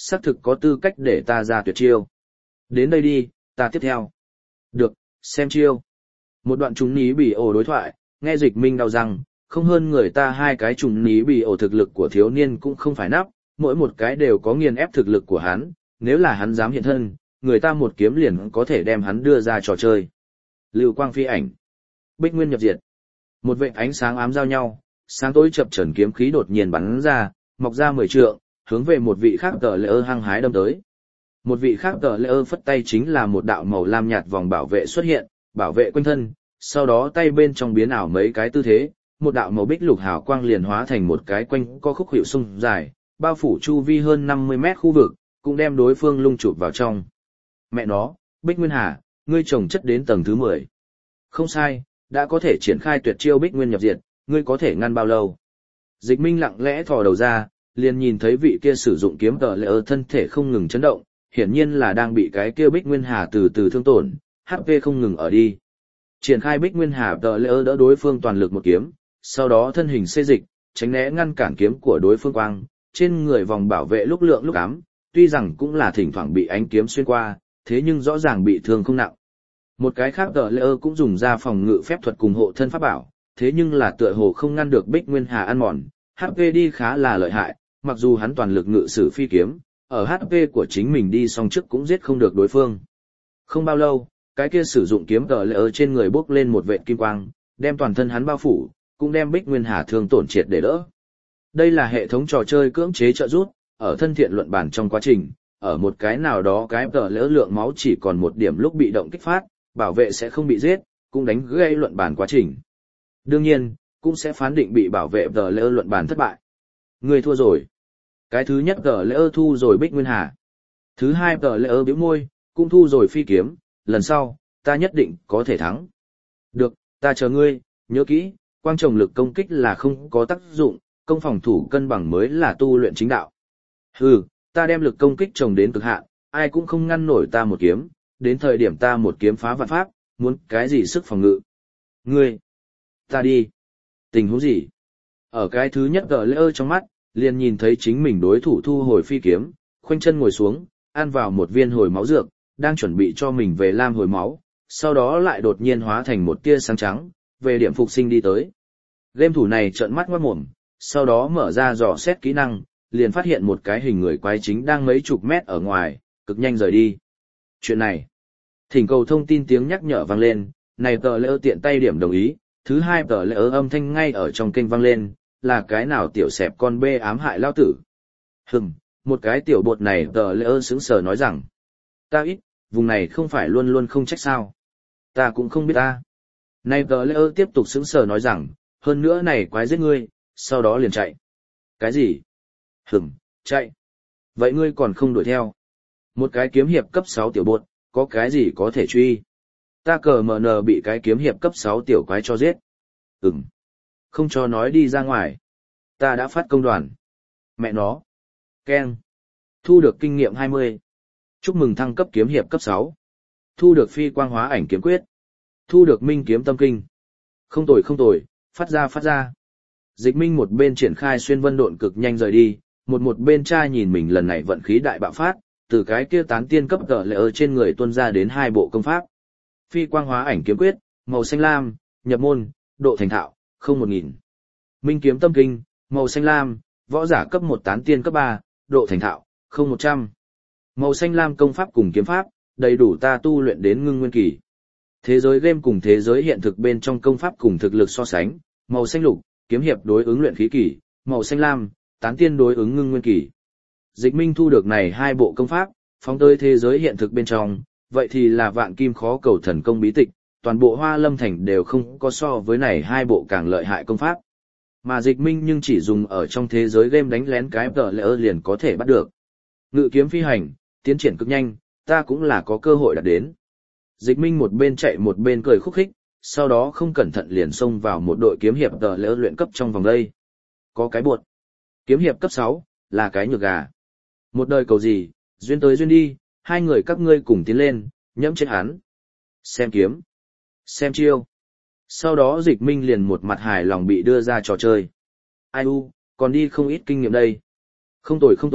xác thực có tư cách để ta ra tuyệt chiêu. Đến đây đi, ta tiếp theo. Được, xem chiêu. Một đoạn trùng ní bị ổ đối thoại, nghe Dịch Minh đau răng, không hơn người ta hai cái trùng ní bị ổ thực lực của thiếu niên cũng không phải nắp, mỗi một cái đều có nghiền ép thực lực của hắn, nếu là hắn dám hiện thân, người ta một kiếm liền có thể đem hắn đưa ra trò chơi. Lưu quang phi ảnh. Bích nguyên nhập diệt. Một vệt ánh sáng ám giao nhau, sáng tối chập chờn kiếm khí đột nhiên bắn ra, mọc ra mười trượng, hướng về một vị khác tờ lệ ơ hăng hái đâm tới. Một vị khác tờ lệ ơ phất tay chính là một đạo màu lam nhạt vòng bảo vệ xuất hiện, bảo vệ quanh thân, sau đó tay bên trong biến ảo mấy cái tư thế, một đạo màu bích lục hào quang liền hóa thành một cái quanh co khúc hiệu sông dài, bao phủ chu vi hơn năm mươi mét khu vực, cũng đem đối phương lung chụp vào trong. Mẹ nó, Bích Nguyên Hà, ngươi trồng chất đến tầng thứ mười. Không sai, đã có thể triển khai tuyệt chiêu Bích Nguyên nhập diệt, ngươi có thể ngăn bao lâu? Dịch Minh lặng lẽ thò đầu ra, liền nhìn thấy vị kia sử dụng kiếm tờ lệ ơ thân thể không ngừng chấn động, hiển nhiên là đang bị cái kia Bích Nguyên Hà từ từ thương tổn, hát pê không ngừng ở đi. Triển khai Bích Nguyên Hà tờ lệ ơ đỡ đối phương toàn lực một kiếm, sau đó thân hình xê dịch, tránh né ngăn cản kiếm của đối phương quang, trên người vòng bảo vệ lúc lượng lúc ám, tuy rằng cũng là thỉnh thoảng bị ánh kiếm xuyên qua, thế nhưng rõ ràng bị thương không nặng. Một cái khác tờ lệ ơ cũng dùng ra phòng ngự phép thuật cùng hộ thân pháp bảo, thế nhưng là tựa hồ không ngăn được Bích Nguyên Hà ăn mòn, hát pê đi khá là lợi hại, mặc dù hắn toàn lực ngự sử phi kiếm, ở hát pê của chính mình đi xong trước cũng giết không được đối phương. Không bao lâu, cái kia sử dụng kiếm tờ lệ ơ trên người bốc lên một vệt kim quang, đem toàn thân hắn bao phủ, cũng đem Bích Nguyên Hà thương tổn triệt để đỡ. Đây là hệ thống trò chơi cưỡng chế trợ giúp, ở thân thiện luận bản trong quá trình, ở một cái nào đó cái tờ lỡ lượng máu chỉ còn một điểm lúc bị động kích phát, bảo vệ sẽ không bị giết, cũng đánh gây luận bản quá trình. Đương nhiên, cũng sẽ phán định bị bảo vệ tờ lỡ luận bản thất bại. Người thua rồi. Cái thứ nhất tờ lỡ thu rồi Bích Nguyên Hà. Thứ hai tờ lỡ bĩu môi, cũng thu rồi phi kiếm, lần sau, ta nhất định có thể thắng. Được, ta chờ ngươi, nhớ kỹ, quang trồng lực công kích là không có tác dụng, công phòng thủ cân bằng mới là tu luyện chính đạo. Hừ, ta đem lực công kích trồng đến cực hạn, ai cũng không ngăn nổi ta một kiếm, đến thời điểm ta một kiếm phá vạn pháp, muốn cái gì sức phòng ngự. Ngươi, ta đi. Tình huống gì? Ở cái thứ nhất gờ lỡ trong mắt, liền nhìn thấy chính mình đối thủ thu hồi phi kiếm, khoanh chân ngồi xuống, ăn vào một viên hồi máu dược, đang chuẩn bị cho mình về lam hồi máu, sau đó lại đột nhiên hóa thành một tia sáng trắng, về điểm phục sinh đi tới. Game thủ này trợn mắt ngoát mồm, sau đó mở ra dò xét kỹ năng, liền phát hiện một cái hình người quái chính đang mấy chục mét ở ngoài, cực nhanh rời đi. Chuyện này, thỉnh cầu thông tin tiếng nhắc nhở vang lên, này tờ lỡ tiện tay điểm đồng ý, thứ hai tờ lỡ âm thanh ngay ở trong kênh vang lên, là cái nào tiểu xẹp con bê ám hại lao tử. Hừm, một cái tiểu bột này tờ lỡ sững sờ nói rằng, ta ít, vùng này không phải luôn luôn không trách sao. Ta cũng không biết ta. Này tờ lỡ tiếp tục sững sờ nói rằng, hơn nữa này quái giết ngươi, sau đó liền chạy. Cái gì? Hửm, chạy. Vậy ngươi còn không đuổi theo. Một cái kiếm hiệp cấp sáu tiểu bột, có cái gì có thể truy? Ta cờ mờ nờ bị cái kiếm hiệp cấp sáu tiểu quái cho giết. Ừm. Không cho nói đi ra ngoài. Ta đã phát công đoàn. Mẹ nó. Keng. Thu được kinh nghiệm hai mươi. Chúc mừng thăng cấp kiếm hiệp cấp sáu. Thu được phi quang hóa ảnh kiếm quyết. Thu được minh kiếm tâm kinh. Không tồi không tồi, phát ra phát ra. Dịch Minh một bên triển khai xuyên vân độn cực nhanh rời đi, một một bên trai nhìn mình lần này vận khí đại bạo phát, từ cái kia tán tiên cấp tờ lệ ở trên người tuôn ra đến hai bộ công pháp. Phi quang hóa ảnh kiếm quyết, màu xanh lam, nhập môn, độ thành thạo, không một nghìn. Minh kiếm tâm kinh, màu xanh lam, võ giả cấp một tán tiên cấp ba, độ thành thạo, không một trăm. Màu xanh lam công pháp cùng kiếm pháp, đầy đủ ta tu luyện đến ngưng nguyên kỳ. Thế giới game cùng thế giới hiện thực bên trong công pháp cùng thực lực so sánh, màu xanh lục, kiếm hiệp đối ứng luyện khí kỳ, màu xanh lam, tán tiên đối ứng ngưng nguyên kỳ. Dịch Minh thu được này hai bộ công pháp, phóng tới thế giới hiện thực bên trong, vậy thì là vạn kim khó cầu thần công bí tịch, toàn bộ Hoa Lâm Thành đều không có so với này hai bộ càng lợi hại công pháp. Mà Dịch Minh nhưng chỉ dùng ở trong thế giới game đánh lén cái tờ lỡ liền có thể bắt được. Ngự kiếm phi hành, tiến triển cực nhanh, ta cũng là có cơ hội đạt đến. Dịch Minh một bên chạy một bên cười khúc khích, sau đó không cẩn thận liền xông vào một đội kiếm hiệp tờ lỡ luyện cấp trong vòng đây. Có cái buột. Kiếm hiệp cấp sáu, là cái nhược gà. Một đời cầu gì, duyên tới duyên đi, hai người các ngươi cùng tiến lên, nhẫm chết hắn. Xem kiếm. Xem chiêu. Sau đó Dịch Minh liền một mặt hài lòng bị đưa ra trò chơi. Ai u, còn đi không ít kinh nghiệm đây. Không tồi không tồi,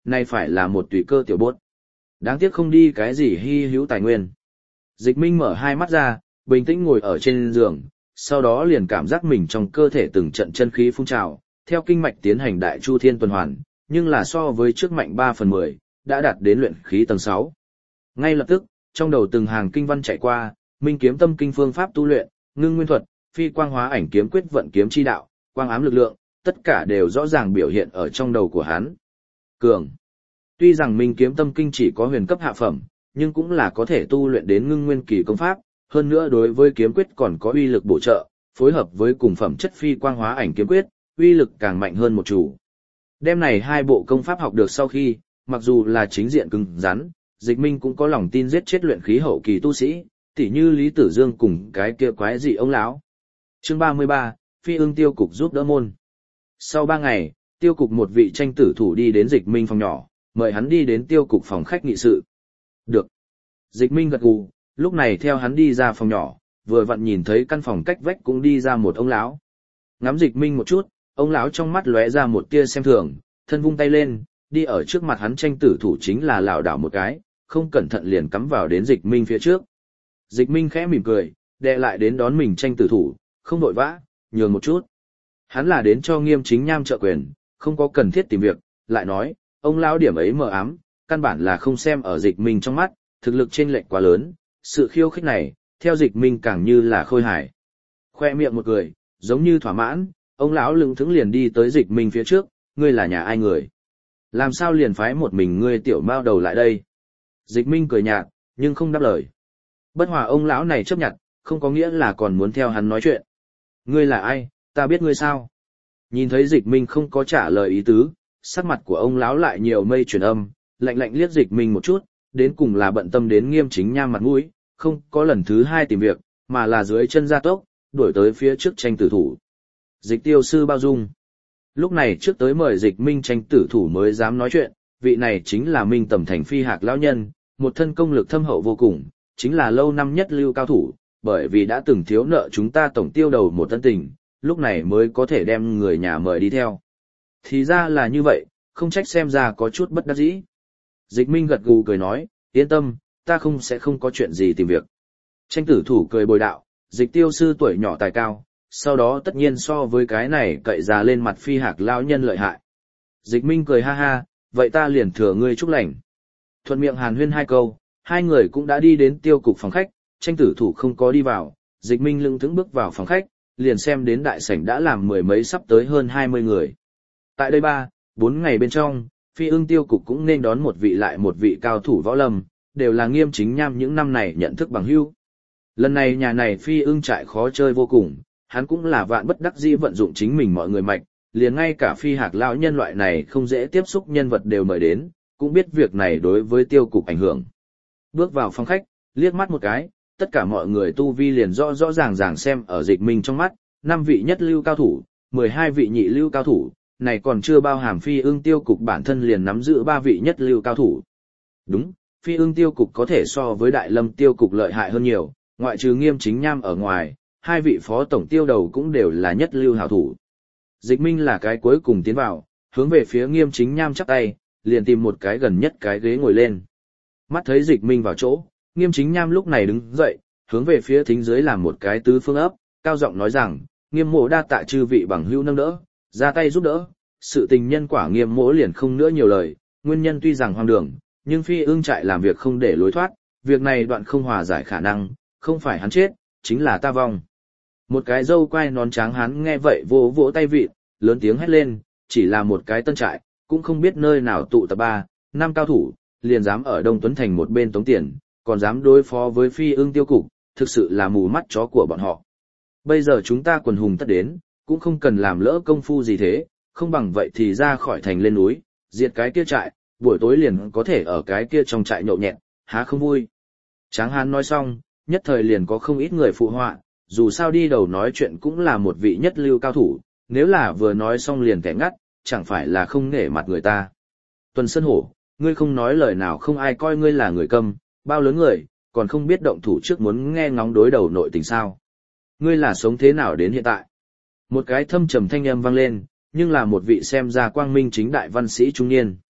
nay phải là một tùy cơ tiểu bốt. Đáng tiếc không đi cái gì hy hữu tài nguyên. Dịch Minh mở hai mắt ra, bình tĩnh ngồi ở trên giường, sau đó liền cảm giác mình trong cơ thể từng trận chân khí phun trào, theo kinh mạch tiến hành đại chu thiên tuần hoàn, nhưng là so với trước mạnh ba phần mười, đã đạt đến luyện khí tầng sáu. Ngay lập tức, trong đầu từng hàng kinh văn chạy qua, Minh kiếm tâm kinh phương pháp tu luyện, ngưng nguyên thuật, phi quang hóa ảnh kiếm quyết vận kiếm chi đạo, quang ám lực lượng, tất cả đều rõ ràng biểu hiện ở trong đầu của hắn. Cường. Tuy rằng Minh kiếm tâm kinh chỉ có huyền cấp hạ phẩm, nhưng cũng là có thể tu luyện đến ngưng nguyên kỳ công pháp, hơn nữa đối với kiếm quyết còn có uy lực bổ trợ, phối hợp với cùng phẩm chất phi quang hóa ảnh kiếm quyết, uy lực càng mạnh hơn một chủ. Đêm này hai bộ công pháp học được sau khi, mặc dù là chính diện cứng rắn, Dịch Minh cũng có lòng tin giết chết luyện khí hậu kỳ tu sĩ, tỉ như Lý Tử Dương cùng cái kia quái dị ông lão. Chương ba mươi ba, Phi Ưng Tiêu Cục giúp đỡ môn. Sau ba ngày, Tiêu Cục một vị tranh tử thủ đi đến Dịch Minh phòng nhỏ, mời hắn đi đến Tiêu Cục phòng khách nghị sự. Được. Dịch Minh gật gù, lúc này theo hắn đi ra phòng nhỏ, vừa vặn nhìn thấy căn phòng cách vách cũng đi ra một ông lão. Ngắm Dịch Minh một chút, ông lão trong mắt lóe ra một tia xem thường, thân vung tay lên, đi ở trước mặt hắn tranh tử thủ chính là lảo đảo một cái, không cẩn thận liền cắm vào đến Dịch Minh phía trước. Dịch Minh khẽ mỉm cười, đè lại đến đón mình tranh tử thủ, không vội vã, nhường một chút. Hắn là đến cho Nghiêm Chính Nham trợ quyền, không có cần thiết tìm việc, lại nói, ông lão điểm ấy mờ ám, căn bản là không xem ở Dịch Minh trong mắt, thực lực chênh lệch quá lớn, sự khiêu khích này, theo Dịch Minh càng như là khôi hài. Khoe miệng một cười, giống như thỏa mãn, ông lão lững thững liền đi tới Dịch Minh phía trước, ngươi là nhà ai người? Làm sao liền phái một mình ngươi tiểu mao đầu lại đây? Dịch Minh cười nhạt, nhưng không đáp lời. Bất hòa ông lão này chấp nhận, không có nghĩa là còn muốn theo hắn nói chuyện. Ngươi là ai, ta biết ngươi sao? Nhìn thấy Dịch Minh không có trả lời ý tứ, sắc mặt của ông lão lại nhiều mây chuyển âm, lạnh lạnh liếc Dịch Minh một chút, đến cùng là bận tâm đến Nghiêm Chính Nham mặt mũi, không có lần thứ hai tìm việc, mà là dưới chân gia tốc, đuổi tới phía trước tranh tử thủ. Dịch tiêu sư bao dung. Lúc này trước tới mời Dịch Minh tranh tử thủ mới dám nói chuyện, vị này chính là Minh Tầm Thành Phi Hạc lão nhân, một thân công lực thâm hậu vô cùng, chính là lâu năm nhất lưu cao thủ, bởi vì đã từng thiếu nợ chúng ta tổng tiêu đầu một tân tình, lúc này mới có thể đem người nhà mời đi theo. Thì ra là như vậy, không trách xem ra có chút bất đắc dĩ. Dịch Minh gật gù cười nói, yên tâm, ta không sẽ không có chuyện gì tìm việc. Tranh tử thủ cười bồi đạo, Dịch tiêu sư tuổi nhỏ tài cao, sau đó tất nhiên so với cái này cậy ra lên mặt Phi Hạc lão nhân lợi hại. Dịch Minh cười ha ha, vậy ta liền thừa ngươi chúc lành. Thuận miệng hàn huyên hai câu, hai người cũng đã đi đến Tiêu Cục phòng khách, tranh tử thủ không có đi vào, Dịch Minh lững thững bước vào phòng khách, liền xem đến đại sảnh đã làm mười mấy sắp tới hơn hai mươi người. Tại đây ba, bốn ngày bên trong, Phi Ưng Tiêu Cục cũng nên đón một vị lại một vị cao thủ võ lâm, đều là Nghiêm Chính Nham những năm này nhận thức bằng hữu. Lần này nhà này Phi Ưng trại khó chơi vô cùng, hắn cũng là vạn bất đắc dĩ vận dụng chính mình mọi người mạch, liền ngay cả Phi Hạc lão nhân loại này không dễ tiếp xúc nhân vật đều mời đến, cũng biết việc này đối với Tiêu Cục ảnh hưởng. Bước vào phòng khách, liếc mắt một cái, tất cả mọi người tu vi liền rõ rõ ràng ràng xem ở Dịch Minh trong mắt, năm vị nhất lưu cao thủ, mười hai vị nhị lưu cao thủ, này còn chưa bao hàm Phi Ưng Tiêu Cục bản thân liền nắm giữ ba vị nhất lưu cao thủ. Đúng, Phi Ưng Tiêu Cục có thể so với Đại Lâm Tiêu Cục lợi hại hơn nhiều, ngoại trừ Nghiêm Chính Nham ở ngoài, hai vị phó tổng tiêu đầu cũng đều là nhất lưu hảo thủ. Dịch Minh là cái cuối cùng tiến vào, hướng về phía Nghiêm Chính Nham chắp tay, liền tìm một cái gần nhất cái ghế ngồi lên. Mắt thấy Dịch Minh vào chỗ, Nghiêm Chính Nham lúc này đứng dậy, hướng về phía thính dưới làm một cái tứ phương ấp, cao giọng nói rằng, Nghiêm mỗ đa tạ chư vị bằng hữu nâng đỡ, ra tay giúp đỡ, sự tình nhân quả Nghiêm mỗ liền không nữa nhiều lời, nguyên nhân tuy rằng hoang đường, nhưng Phi Ưng trại làm việc không để lối thoát, việc này đoạn không hòa giải khả năng, không phải hắn chết, chính là ta vong. Một cái râu quai nón trắng hắn nghe vậy vỗ vỗ tay vịt, lớn tiếng hét lên, chỉ là một cái tân trại, cũng không biết nơi nào tụ tập ba, năm cao thủ, liền dám ở Đông Tuấn Thành một bên tống tiền, còn dám đối phó với Phi Ưng Tiêu Cục, thực sự là mù mắt chó của bọn họ. Bây giờ chúng ta quần hùng tất đến, cũng không cần làm lỡ công phu gì thế, không bằng vậy thì ra khỏi thành lên núi, diệt cái kia trại, buổi tối liền có thể ở cái kia trong trại nhậu nhẹt, há không vui. Tráng hán nói xong, nhất thời liền có không ít người phụ họa, dù sao đi đầu nói chuyện cũng là một vị nhất lưu cao thủ, nếu là vừa nói xong liền kẻ ngắt, chẳng phải là không nể mặt người ta. Tuần Sơn Hổ, ngươi không nói lời nào không ai coi ngươi là người câm, bao lớn người, còn không biết động thủ trước muốn nghe ngóng đối đầu nội tình sao. Ngươi là sống thế nào đến hiện tại? Một cái thâm trầm thanh âm vang lên, nhưng là một vị xem ra quang minh chính đại văn sĩ trung niên.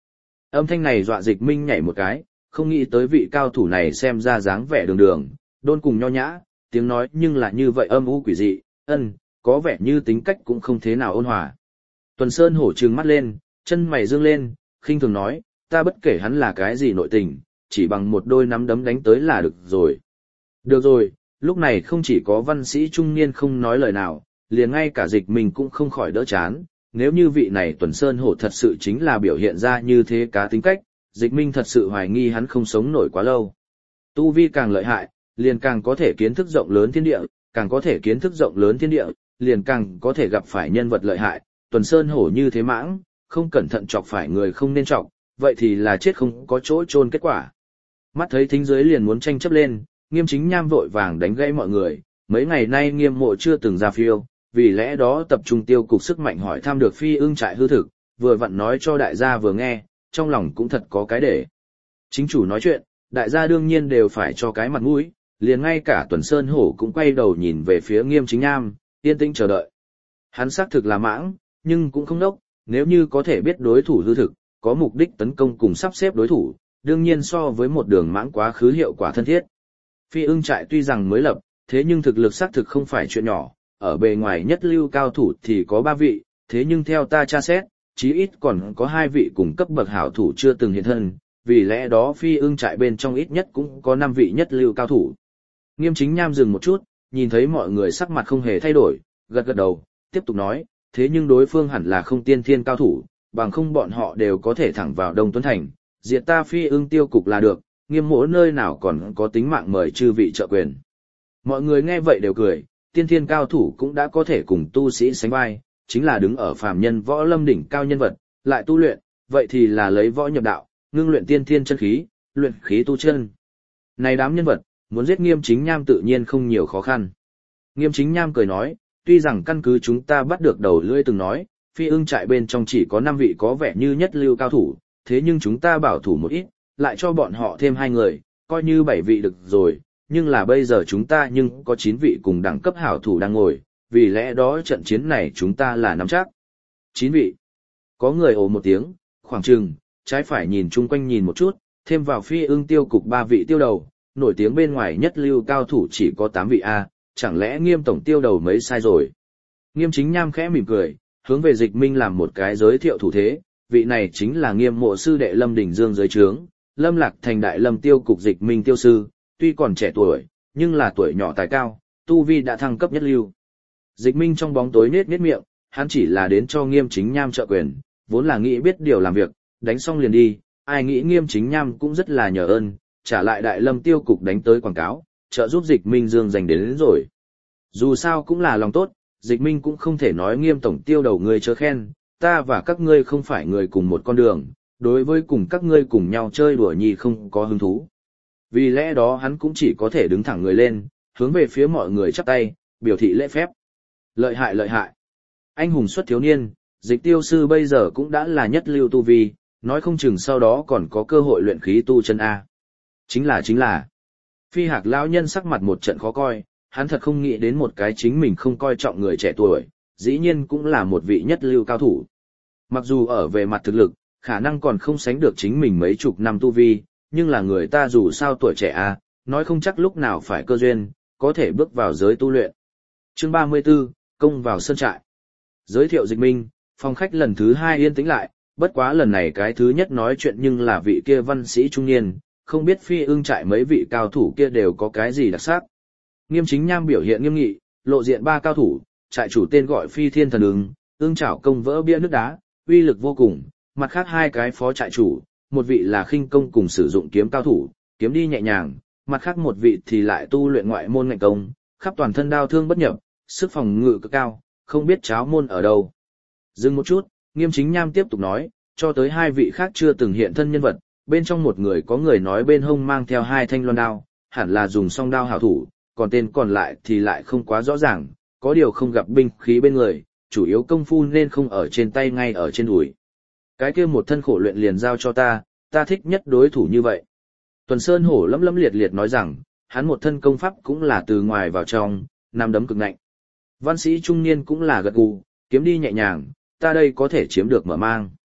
Âm thanh này dọa Dịch Minh nhảy một cái, không nghĩ tới vị cao thủ này xem ra dáng vẻ đường đường, đôn cùng nho nhã, tiếng nói nhưng là như vậy âm u quỷ dị, ân, có vẻ như tính cách cũng không thế nào ôn hòa. Tuần Sơn hổ trừng mắt lên, chân mày dương lên, khinh thường nói, ta bất kể hắn là cái gì nội tình, chỉ bằng một đôi nắm đấm đánh tới là được rồi. Được rồi, lúc này không chỉ có văn sĩ trung niên không nói lời nào, liền ngay cả Dịch Minh cũng không khỏi đỡ chán, nếu như vị này Tuần Sơn hổ thật sự chính là biểu hiện ra như thế cá tính cách, Dịch Minh thật sự hoài nghi hắn không sống nổi quá lâu. Tu vi càng lợi hại, liền càng có thể kiến thức rộng lớn thiên địa, càng có thể kiến thức rộng lớn thiên địa, liền càng có thể gặp phải nhân vật lợi hại, Tuần Sơn hổ như thế mãng, không cẩn thận chọc phải người không nên chọc, vậy thì là chết không có chỗ chôn kết quả. Mắt thấy thính dưới liền muốn tranh chấp lên, Nghiêm Chính Nham vội vàng đánh gãy mọi người, mấy ngày nay Nghiêm Mộ chưa từng ra phiêu, vì lẽ đó tập trung tiêu cục sức mạnh hỏi thăm được Phi Ưng trại hư thực, vừa vặn nói cho đại gia vừa nghe, trong lòng cũng thật có cái để. Chính chủ nói chuyện, đại gia đương nhiên đều phải cho cái mặt mũi, liền ngay cả Tuần Sơn hổ cũng quay đầu nhìn về phía Nghiêm Chính Nham, yên tĩnh chờ đợi. Hắn xác thực là mãng, nhưng cũng không đốc, nếu như có thể biết đối thủ hư thực, có mục đích tấn công cùng sắp xếp đối thủ, đương nhiên so với một đường mãng quá khứ hiệu quả thân thiết. Phi Ưng trại tuy rằng mới lập, thế nhưng thực lực xác thực không phải chuyện nhỏ, ở bề ngoài nhất lưu cao thủ thì có ba vị, thế nhưng theo ta tra xét, chí ít còn có hai vị cùng cấp bậc hảo thủ chưa từng hiện thân, vì lẽ đó Phi Ưng trại bên trong ít nhất cũng có năm vị nhất lưu cao thủ. Nghiêm Chính Nham dừng một chút, nhìn thấy mọi người sắc mặt không hề thay đổi, gật gật đầu, tiếp tục nói, thế nhưng đối phương hẳn là không tiên thiên cao thủ, bằng không bọn họ đều có thể thẳng vào Đông Tuấn Thành, diệt ta Phi Ưng tiêu cục là được, Nghiêm mỗ nơi nào còn có tính mạng mời chư vị trợ quyền. Mọi người nghe vậy đều cười, tiên thiên cao thủ cũng đã có thể cùng tu sĩ sánh vai, chính là đứng ở phàm nhân võ lâm đỉnh cao nhân vật, lại tu luyện, vậy thì là lấy võ nhập đạo, ngưng luyện tiên thiên chân khí, luyện khí tu chân. Này đám nhân vật, muốn giết Nghiêm Chính Nham tự nhiên không nhiều khó khăn. Nghiêm Chính Nham cười nói, tuy rằng căn cứ chúng ta bắt được đầu lưỡi từng nói, Phi Ưng trại bên trong chỉ có năm vị có vẻ như nhất lưu cao thủ, thế nhưng chúng ta bảo thủ một ít, lại cho bọn họ thêm hai người, coi như bảy vị được rồi, nhưng là bây giờ chúng ta nhưng có chín vị cùng đẳng cấp hảo thủ đang ngồi, vì lẽ đó trận chiến này chúng ta là nắm chắc. Chín vị. Có người ồ một tiếng, khoảng chừng, trái phải nhìn chung quanh nhìn một chút, thêm vào Phi Ưng tiêu cục ba vị tiêu đầu, nổi tiếng bên ngoài nhất lưu cao thủ chỉ có tám vị A, chẳng lẽ Nghiêm tổng tiêu đầu mấy sai rồi. Nghiêm Chính Nham khẽ mỉm cười, hướng về Dịch Minh làm một cái giới thiệu thủ thế, vị này chính là Nghiêm mộ sư đệ Lâm Đình Dương dưới trướng, Lâm Lạc thành đại Lâm tiêu cục Dịch Minh tiêu sư, tuy còn trẻ tuổi, nhưng là tuổi nhỏ tài cao, tu vi đã thăng cấp nhất lưu. Dịch Minh trong bóng tối nết nết miệng, hắn chỉ là đến cho Nghiêm Chính Nham trợ quyền, vốn là nghĩ biết điều làm việc, đánh xong liền đi, ai nghĩ Nghiêm Chính Nham cũng rất là nhờ ơn, trả lại đại Lâm tiêu cục đánh tới quảng cáo, trợ giúp Dịch Minh Dương giành đến, đến rồi. Dù sao cũng là lòng tốt, Dịch Minh cũng không thể nói Nghiêm tổng tiêu đầu người chớ khen, ta và các ngươi không phải người cùng một con đường, đối với cùng các ngươi cùng nhau chơi đùa nhi không có hứng thú. Vì lẽ đó hắn cũng chỉ có thể đứng thẳng người lên, hướng về phía mọi người chắp tay, biểu thị lễ phép. Lợi hại lợi hại. Anh hùng xuất thiếu niên, Dịch tiêu sư bây giờ cũng đã là nhất lưu tu vi, nói không chừng sau đó còn có cơ hội luyện khí tu chân A. Chính là chính là. Phi Hạc lão nhân sắc mặt một trận khó coi, hắn thật không nghĩ đến một cái chính mình không coi trọng người trẻ tuổi, dĩ nhiên cũng là một vị nhất lưu cao thủ. Mặc dù ở về mặt thực lực, khả năng còn không sánh được chính mình mấy chục năm tu vi, nhưng là người ta dù sao tuổi trẻ à, nói không chắc lúc nào phải cơ duyên, có thể bước vào giới tu luyện. Chương ba mươi 34, công vào sân trại. Giới thiệu Dịch Minh, phòng khách lần thứ hai yên tĩnh lại, bất quá lần này cái thứ nhất nói chuyện nhưng là vị kia văn sĩ trung niên, không biết Phi Ưng trại mấy vị cao thủ kia đều có cái gì đặc sắc. Nghiêm Chính Nham biểu hiện nghiêm nghị, lộ diện ba cao thủ, trại chủ tên gọi Phi Thiên Thần Ưng, ương chảo công vỡ bia nước đá, uy lực vô cùng, mặt khác hai cái phó trại chủ, một vị là khinh công cùng sử dụng kiếm cao thủ, kiếm đi nhẹ nhàng, mặt khác một vị thì lại tu luyện ngoại môn ngạnh công, khắp toàn thân đao thương bất nhập, sức phòng ngự cực cao, không biết cháo môn ở đâu. Dừng một chút, Nghiêm Chính Nham tiếp tục nói, cho tới hai vị khác chưa từng hiện thân nhân vật, bên trong một người có người nói bên hông mang theo hai thanh loan đao, hẳn là dùng song đao hảo thủ, còn tên còn lại thì lại không quá rõ ràng, có điều không gặp binh khí bên người, chủ yếu công phu nên không ở trên tay ngay ở trên đùi. Cái kia một thân khổ luyện liền giao cho ta, ta thích nhất đối thủ như vậy. Tuần Sơn hổ lấm lấm liệt liệt nói rằng, hắn một thân công pháp cũng là từ ngoài vào trong, nắm đấm cực nạnh. Văn sĩ trung niên cũng là gật gù, kiếm đi nhẹ nhàng, ta đây có thể chiếm được mở mang.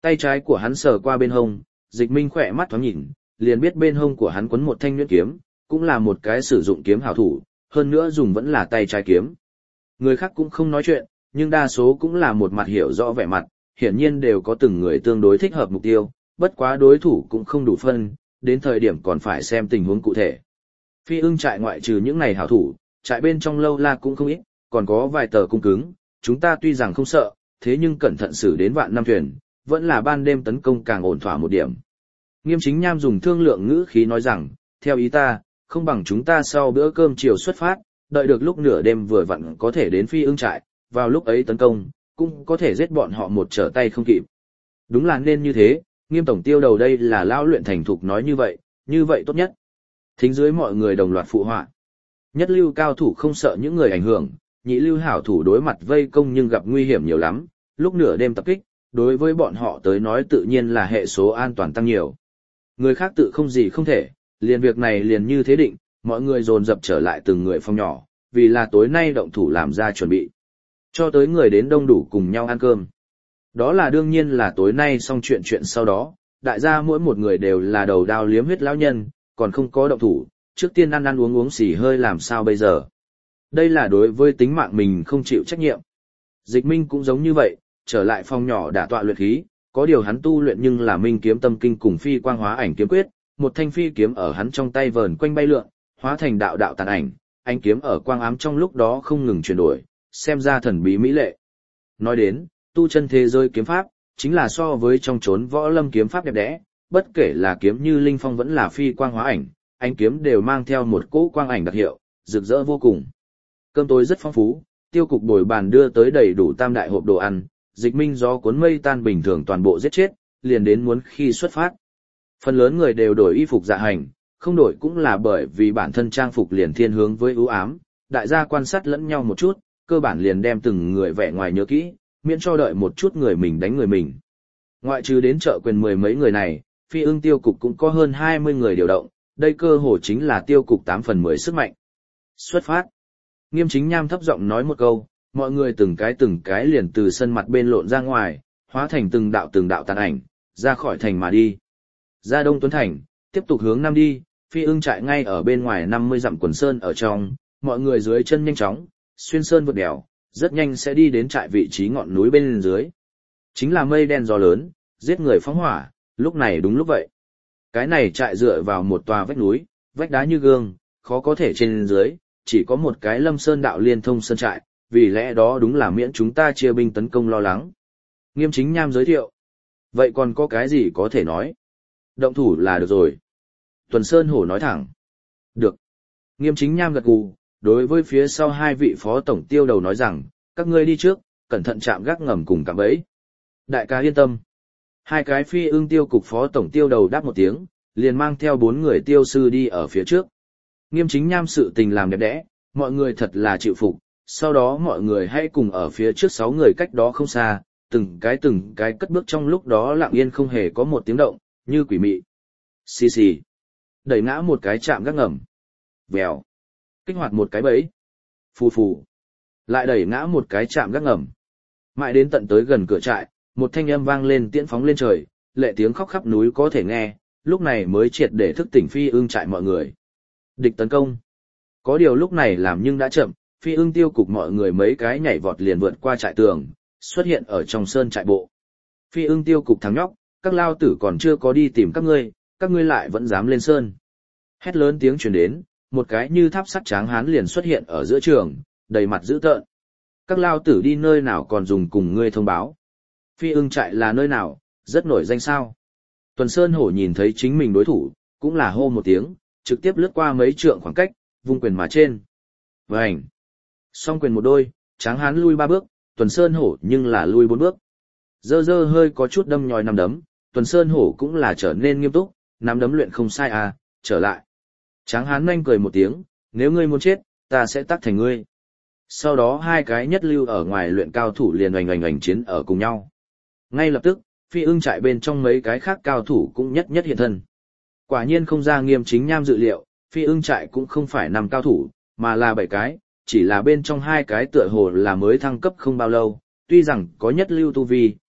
Tay trái của hắn sờ qua bên hông, Dịch Minh khỏe mắt thoáng nhìn, liền biết bên hông của hắn quấn một thanh nhuyễn kiếm, cũng là một cái sử dụng kiếm hảo thủ, hơn nữa dùng vẫn là tay trái kiếm. Người khác cũng không nói chuyện, nhưng đa số cũng là một mặt hiểu rõ vẻ mặt, hiển nhiên đều có từng người tương đối thích hợp mục tiêu, bất quá đối thủ cũng không đủ phân, đến thời điểm còn phải xem tình huống cụ thể. Phi ưng trại ngoại trừ những này hảo thủ, trại bên trong lâu la cũng không ít, còn có vài tờ cung cứng, chúng ta tuy rằng không sợ, thế nhưng cẩn thận xử đến vạn năm thuyền, vẫn là ban đêm tấn công càng ổn thỏa một điểm. Nghiêm Chính Nham dùng thương lượng ngữ khí nói rằng, theo ý ta, không bằng chúng ta sau bữa cơm chiều xuất phát, đợi được lúc nửa đêm vừa vặn có thể đến phi ưng trại, vào lúc ấy tấn công, cũng có thể giết bọn họ một trở tay không kịp. Đúng là nên như thế, Nghiêm tổng tiêu đầu đây là lao luyện thành thục nói như vậy, như vậy tốt nhất. Thính dưới mọi người đồng loạt phụ họa. Nhất lưu cao thủ không sợ những người ảnh hưởng, nhị lưu hảo thủ đối mặt vây công nhưng gặp nguy hiểm nhiều lắm, lúc nửa đêm tập kích, đối với bọn họ tới nói tự nhiên là hệ số an toàn tăng nhiều. Người khác tự không gì không thể, liền việc này liền như thế định, mọi người dồn dập trở lại từng người phòng nhỏ, vì là tối nay động thủ làm ra chuẩn bị. Cho tới người đến đông đủ cùng nhau ăn cơm. Đó là đương nhiên là tối nay xong chuyện chuyện sau đó, đại gia mỗi một người đều là đầu đao liếm huyết lão nhân, còn không có động thủ, trước tiên ăn ăn uống uống xì hơi làm sao bây giờ. Đây là đối với tính mạng mình không chịu trách nhiệm. Dịch Minh cũng giống như vậy, trở lại phòng nhỏ đả tọa luyện khí, có điều hắn tu luyện nhưng là minh kiếm tâm kinh cùng phi quang hóa ảnh kiếm quyết, một thanh phi kiếm ở hắn trong tay vờn quanh bay lượn, hóa thành đạo đạo tàn ảnh, ánh kiếm ở quang ám trong lúc đó không ngừng chuyển đổi, xem ra thần bí mỹ lệ. Nói đến, tu chân thế giới kiếm pháp, chính là so với trong chốn võ lâm kiếm pháp đẹp đẽ, bất kể là kiếm như linh phong vẫn là phi quang hóa ảnh, ánh kiếm đều mang theo một cỗ quang ảnh đặc hiệu, rực rỡ vô cùng. Cơm tối rất phong phú, tiêu cục bồi bàn đưa tới đầy đủ tam đại hộp đồ ăn, Dịch Minh gió cuốn mây tan bình thường toàn bộ giết chết, liền đến muốn khi xuất phát. Phần lớn người đều đổi y phục dạ hành, không đổi cũng là bởi vì bản thân trang phục liền thiên hướng với ưu ám, đại gia quan sát lẫn nhau một chút, cơ bản liền đem từng người vẻ ngoài nhớ kỹ, miễn cho đợi một chút người mình đánh người mình. Ngoại trừ đến chợ quyền mười mấy người này, phi ưng tiêu cục cũng có hơn hai mươi người điều động, đây cơ hồ chính là tiêu cục tám phần mười sức mạnh. Xuất phát. Nghiêm Chính Nham thấp giọng nói một câu, mọi người từng cái từng cái liền từ sân mặt bên lộn ra ngoài, hóa thành từng đạo từng đạo tàn ảnh, ra khỏi thành mà đi. Ra Đông Tuấn Thành, tiếp tục hướng nam đi, phi ưng trại ngay ở bên ngoài năm mươi dặm quần sơn ở trong, mọi người dưới chân nhanh chóng, xuyên sơn vượt đèo, rất nhanh sẽ đi đến trại vị trí ngọn núi bên dưới. Chính là mây đen gió lớn, giết người phóng hỏa, lúc này đúng lúc vậy. Cái này trại dựa vào một tòa vách núi, vách đá như gương, khó có thể trên dưới, chỉ có một cái lâm sơn đạo liên thông sơn trại, vì lẽ đó đúng là miễn chúng ta chia binh tấn công lo lắng. Nghiêm Chính Nham giới thiệu. Vậy còn có cái gì có thể nói? Động thủ là được rồi. Tuần Sơn Hổ nói thẳng. Được. Nghiêm Chính Nham gật gù, đối với phía sau hai vị phó tổng tiêu đầu nói rằng, các ngươi đi trước, cẩn thận chạm gác ngầm cùng cạm bẫy. Đại ca yên tâm. Hai cái phi ưng tiêu cục phó tổng tiêu đầu đáp một tiếng, liền mang theo bốn người tiêu sư đi ở phía trước. Nghiêm Chính Nham sự tình làm đẹp đẽ, mọi người thật là chịu phục, sau đó mọi người hãy cùng ở phía trước sáu người cách đó không xa, từng cái từng cái cất bước trong lúc đó lặng yên không hề có một tiếng động, như quỷ mị. Xì xì. Đẩy ngã một cái chạm gác ngầm. Vèo. Kích hoạt một cái bẫy. Phù phù. Lại đẩy ngã một cái chạm gác ngầm. Mãi đến tận tới gần cửa trại, một thanh âm vang lên tiễn phóng lên trời, lệ tiếng khóc khắp núi có thể nghe, lúc này mới triệt để thức tỉnh phi ưng trại mọi người. Địch tấn công. Có điều lúc này làm nhưng đã chậm, phi ưng tiêu cục mọi người mấy cái nhảy vọt liền vượt qua trại tường, xuất hiện ở trong sơn trại bộ. Phi ưng tiêu cục thằng nhóc, các lao tử còn chưa có đi tìm các ngươi, các ngươi lại vẫn dám lên sơn. Hét lớn tiếng truyền đến, một cái như tháp sắt tráng hán liền xuất hiện ở giữa trường, đầy mặt dữ tợn. Các lao tử đi nơi nào còn dùng cùng ngươi thông báo. Phi ưng trại là nơi nào, rất nổi danh sao. Tuần Sơn Hổ nhìn thấy chính mình đối thủ, cũng là hô một tiếng, trực tiếp lướt qua mấy trượng khoảng cách, vung quyền mà trên. Vành. Song quyền một đôi, tráng hán lui ba bước, Tuần Sơn Hổ nhưng là lui bốn bước. Dơ dơ hơi có chút đâm nhòi nắm đấm, Tuần Sơn Hổ cũng là trở nên nghiêm túc, nắm đấm luyện không sai à, trở lại. Tráng hán nhanh cười một tiếng, nếu ngươi muốn chết, ta sẽ tắt thành ngươi. Sau đó hai cái nhất lưu ở ngoài luyện cao thủ liền oành oành oành chiến ở cùng nhau. Ngay lập tức, phi ưng trại bên trong mấy cái khác cao thủ cũng nhất nhất hiện thân. Quả nhiên không ra Nghiêm Chính Nham dự liệu, phi ưng trại cũng không phải năm cao thủ, mà là bảy cái, chỉ là bên trong hai cái tựa hồ là mới thăng cấp không bao lâu, tuy rằng có nhất lưu tu vi,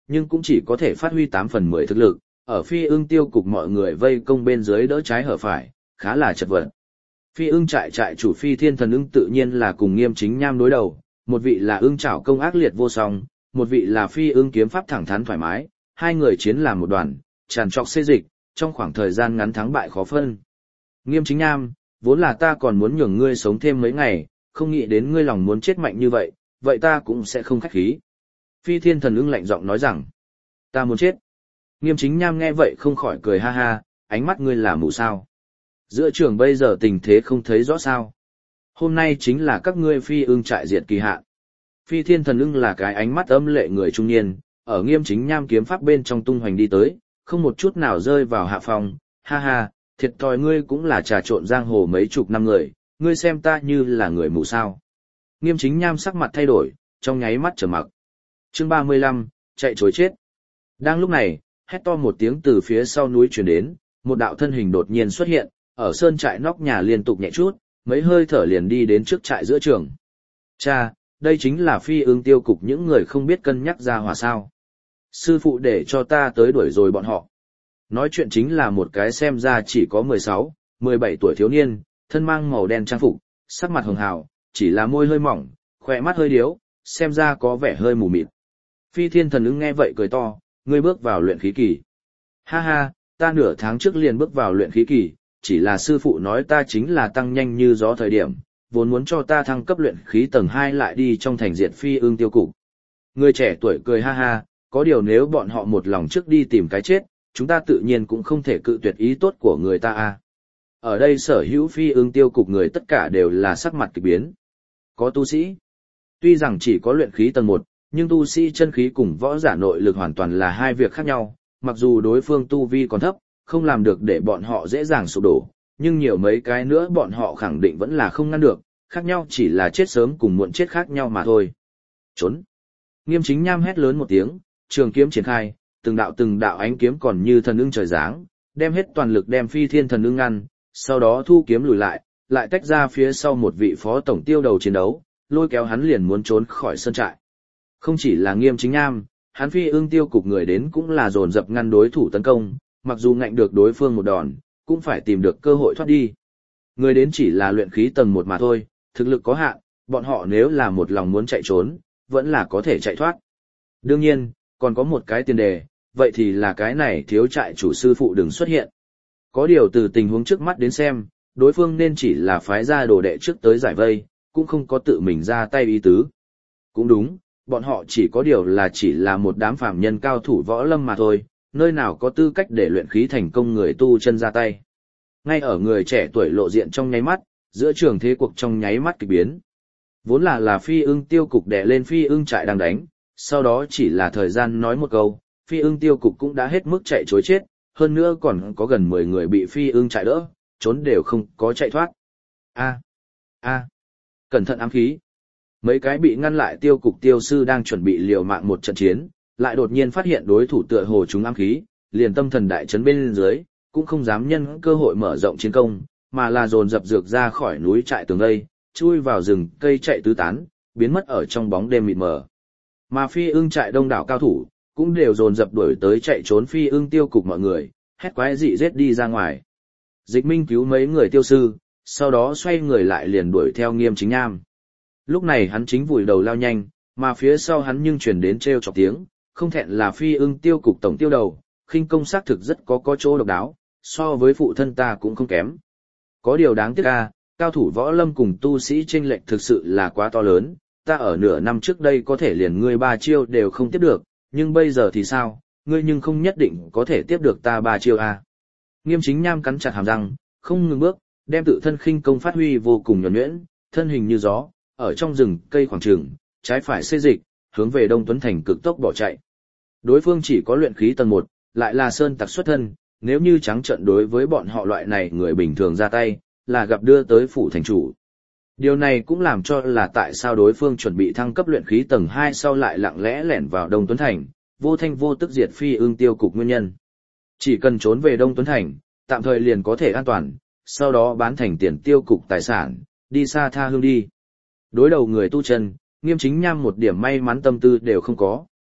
nhưng cũng chỉ có thể phát huy tám phần mười thực lực, ở phi ưng tiêu cục mọi người vây công bên dưới đỡ trái hở phải, khá là chật vật. Phi ưng trại trại chủ Phi Thiên Thần ưng tự nhiên là cùng Nghiêm Chính Nham đối đầu, một vị là ưng trảo công ác liệt vô song, một vị là phi ưng kiếm pháp thẳng thắn thoải mái, hai người chiến làm một đoàn, tràn trọc xê dịch, trong khoảng thời gian ngắn thắng bại khó phân. Nghiêm Chính Nham, vốn là ta còn muốn nhường ngươi sống thêm mấy ngày, không nghĩ đến ngươi lòng muốn chết mạnh như vậy, vậy ta cũng sẽ không khách khí. Phi Thiên Thần ưng lạnh giọng nói rằng, ta muốn chết. Nghiêm Chính Nham nghe vậy không khỏi cười ha ha, ánh mắt ngươi là mù sao. Giữa trường bây giờ tình thế không thấy rõ sao. Hôm nay chính là các ngươi phi ưng trại diệt kỳ hạn. Phi Thiên Thần ưng là cái ánh mắt âm lệ người trung niên, ở Nghiêm Chính Nham kiếm pháp bên trong tung hoành đi tới, không một chút nào rơi vào hạ phòng, ha ha, thiệt thòi ngươi cũng là trà trộn giang hồ mấy chục năm người, ngươi xem ta như là người mù sao. Nghiêm Chính Nham sắc mặt thay đổi, trong nháy mắt trầm mặc. Chương ba mươi lăm, chạy trối chết. Đang lúc này, hét to một tiếng từ phía sau núi truyền đến, một đạo thân hình đột nhiên xuất hiện, ở sơn trại nóc nhà liên tục nhẹ chút, mấy hơi thở liền đi đến trước trại giữa trường. Cha, đây chính là phi ương tiêu cục những người không biết cân nhắc ra hòa sao. Sư phụ để cho ta tới đuổi rồi bọn họ. Nói chuyện chính là một cái xem ra chỉ có mười sáu, mười bảy tuổi thiếu niên, thân mang màu đen trang phục, sắc mặt hường hào, chỉ là môi hơi mỏng, khỏe mắt hơi điếu, xem ra có vẻ hơi mù mịt. Phi Thiên Thần ưng nghe vậy cười to, ngươi bước vào luyện khí kỳ. Ha ha, ta nửa tháng trước liền bước vào luyện khí kỳ, chỉ là sư phụ nói ta chính là tăng nhanh như gió thời điểm, vốn muốn cho ta thăng cấp luyện khí tầng hai lại đi trong thành diệt phi ương tiêu cục. Người trẻ tuổi cười ha ha, có điều nếu bọn họ một lòng trước đi tìm cái chết, chúng ta tự nhiên cũng không thể cự tuyệt ý tốt của người ta a. Ở đây sở hữu phi ương tiêu cục người tất cả đều là sắc mặt kỳ biến. Có tu sĩ. Tuy rằng chỉ có luyện khí tầng một, nhưng tu sĩ chân khí cùng võ giả nội lực hoàn toàn là hai việc khác nhau, mặc dù đối phương tu vi còn thấp, không làm được để bọn họ dễ dàng sụp đổ, nhưng nhiều mấy cái nữa bọn họ khẳng định vẫn là không ngăn được, khác nhau chỉ là chết sớm cùng muộn chết khác nhau mà thôi. Trốn. Nghiêm Chính Nham hét lớn một tiếng, trường kiếm triển khai, từng đạo từng đạo ánh kiếm còn như thần ưng trời giáng, đem hết toàn lực đem Phi Thiên Thần ưng ngăn, sau đó thu kiếm lùi lại, lại tách ra phía sau một vị phó tổng tiêu đầu chiến đấu, lôi kéo hắn liền muốn trốn khỏi sân trại. Không chỉ là Nghiêm Chính Nham, hắn Phi ưng tiêu cục người đến cũng là dồn dập ngăn đối thủ tấn công, mặc dù ngạnh được đối phương một đòn, cũng phải tìm được cơ hội thoát đi. Người đến chỉ là luyện khí tầng một mà thôi, thực lực có hạn, bọn họ nếu là một lòng muốn chạy trốn, vẫn là có thể chạy thoát. Đương nhiên, còn có một cái tiền đề, vậy thì là cái này thiếu trại chủ sư phụ đừng xuất hiện. Có điều từ tình huống trước mắt đến xem, đối phương nên chỉ là phái ra đồ đệ trước tới giải vây, cũng không có tự mình ra tay ý tứ. Cũng đúng, bọn họ chỉ có điều là chỉ là một đám phàm nhân cao thủ võ lâm mà thôi, nơi nào có tư cách để luyện khí thành công người tu chân ra tay. Ngay ở người trẻ tuổi lộ diện trong nháy mắt, giữa trường thế cuộc trong nháy mắt kỳ biến. Vốn là là phi ưng tiêu cục đè lên phi ưng trại đang đánh, sau đó chỉ là thời gian nói một câu, phi ưng tiêu cục cũng đã hết mức chạy trối chết, hơn nữa còn có gần mười người bị phi ưng trại đỡ, trốn đều không có chạy thoát. A, a, cẩn thận ám khí. Mấy cái bị ngăn lại tiêu cục tiêu sư đang chuẩn bị liều mạng một trận chiến, lại đột nhiên phát hiện đối thủ tựa hồ chúng ám khí, liền tâm thần đại chấn bên dưới, cũng không dám nhân cơ hội mở rộng chiến công, mà là dồn dập dược ra khỏi núi trại tường đây, chui vào rừng cây chạy tứ tán, biến mất ở trong bóng đêm mịt mờ. Mà phi ưng trại đông đảo cao thủ, cũng đều dồn dập đuổi tới chạy trốn phi ưng tiêu cục mọi người, hét quái dị giết đi ra ngoài. Dịch Minh cứu mấy người tiêu sư, sau đó xoay người lại liền đuổi theo Nghiêm Chính Nham. Lúc này hắn chính vùi đầu lao nhanh, mà phía sau hắn nhưng truyền đến trêu chọc tiếng, không thẹn là phi ưng tiêu cục tổng tiêu đầu, khinh công xác thực rất có có chỗ độc đáo, so với phụ thân ta cũng không kém. Có điều đáng tiếc a, cao thủ võ lâm cùng tu sĩ chênh lệch thực sự là quá to lớn, ta ở nửa năm trước đây có thể liền ngươi ba chiêu đều không tiếp được, nhưng bây giờ thì sao, ngươi nhưng không nhất định có thể tiếp được ta ba chiêu a. Nghiêm Chính Nham cắn chặt hàm răng, không ngừng bước, đem tự thân khinh công phát huy vô cùng nhuần nhuyễn, thân hình như gió, ở trong rừng cây khoảng trường, trái phải xê dịch, hướng về Đông Tuấn Thành cực tốc bỏ chạy. Đối phương chỉ có luyện khí tầng một, lại là sơn tặc xuất thân, nếu như trắng trợn đối với bọn họ loại này người bình thường ra tay, là gặp đưa tới phủ thành chủ. Điều này cũng làm cho là tại sao đối phương chuẩn bị thăng cấp luyện khí tầng hai sau lại lặng lẽ lẻn vào Đông Tuấn Thành, vô thanh vô tức diệt phi ưng tiêu cục nguyên nhân. Chỉ cần trốn về Đông Tuấn Thành, tạm thời liền có thể an toàn, sau đó bán thành tiền tiêu cục tài sản, đi xa tha hương đi. Đối đầu người tu chân, Nghiêm Chính Nham một điểm may mắn tâm tư đều không có.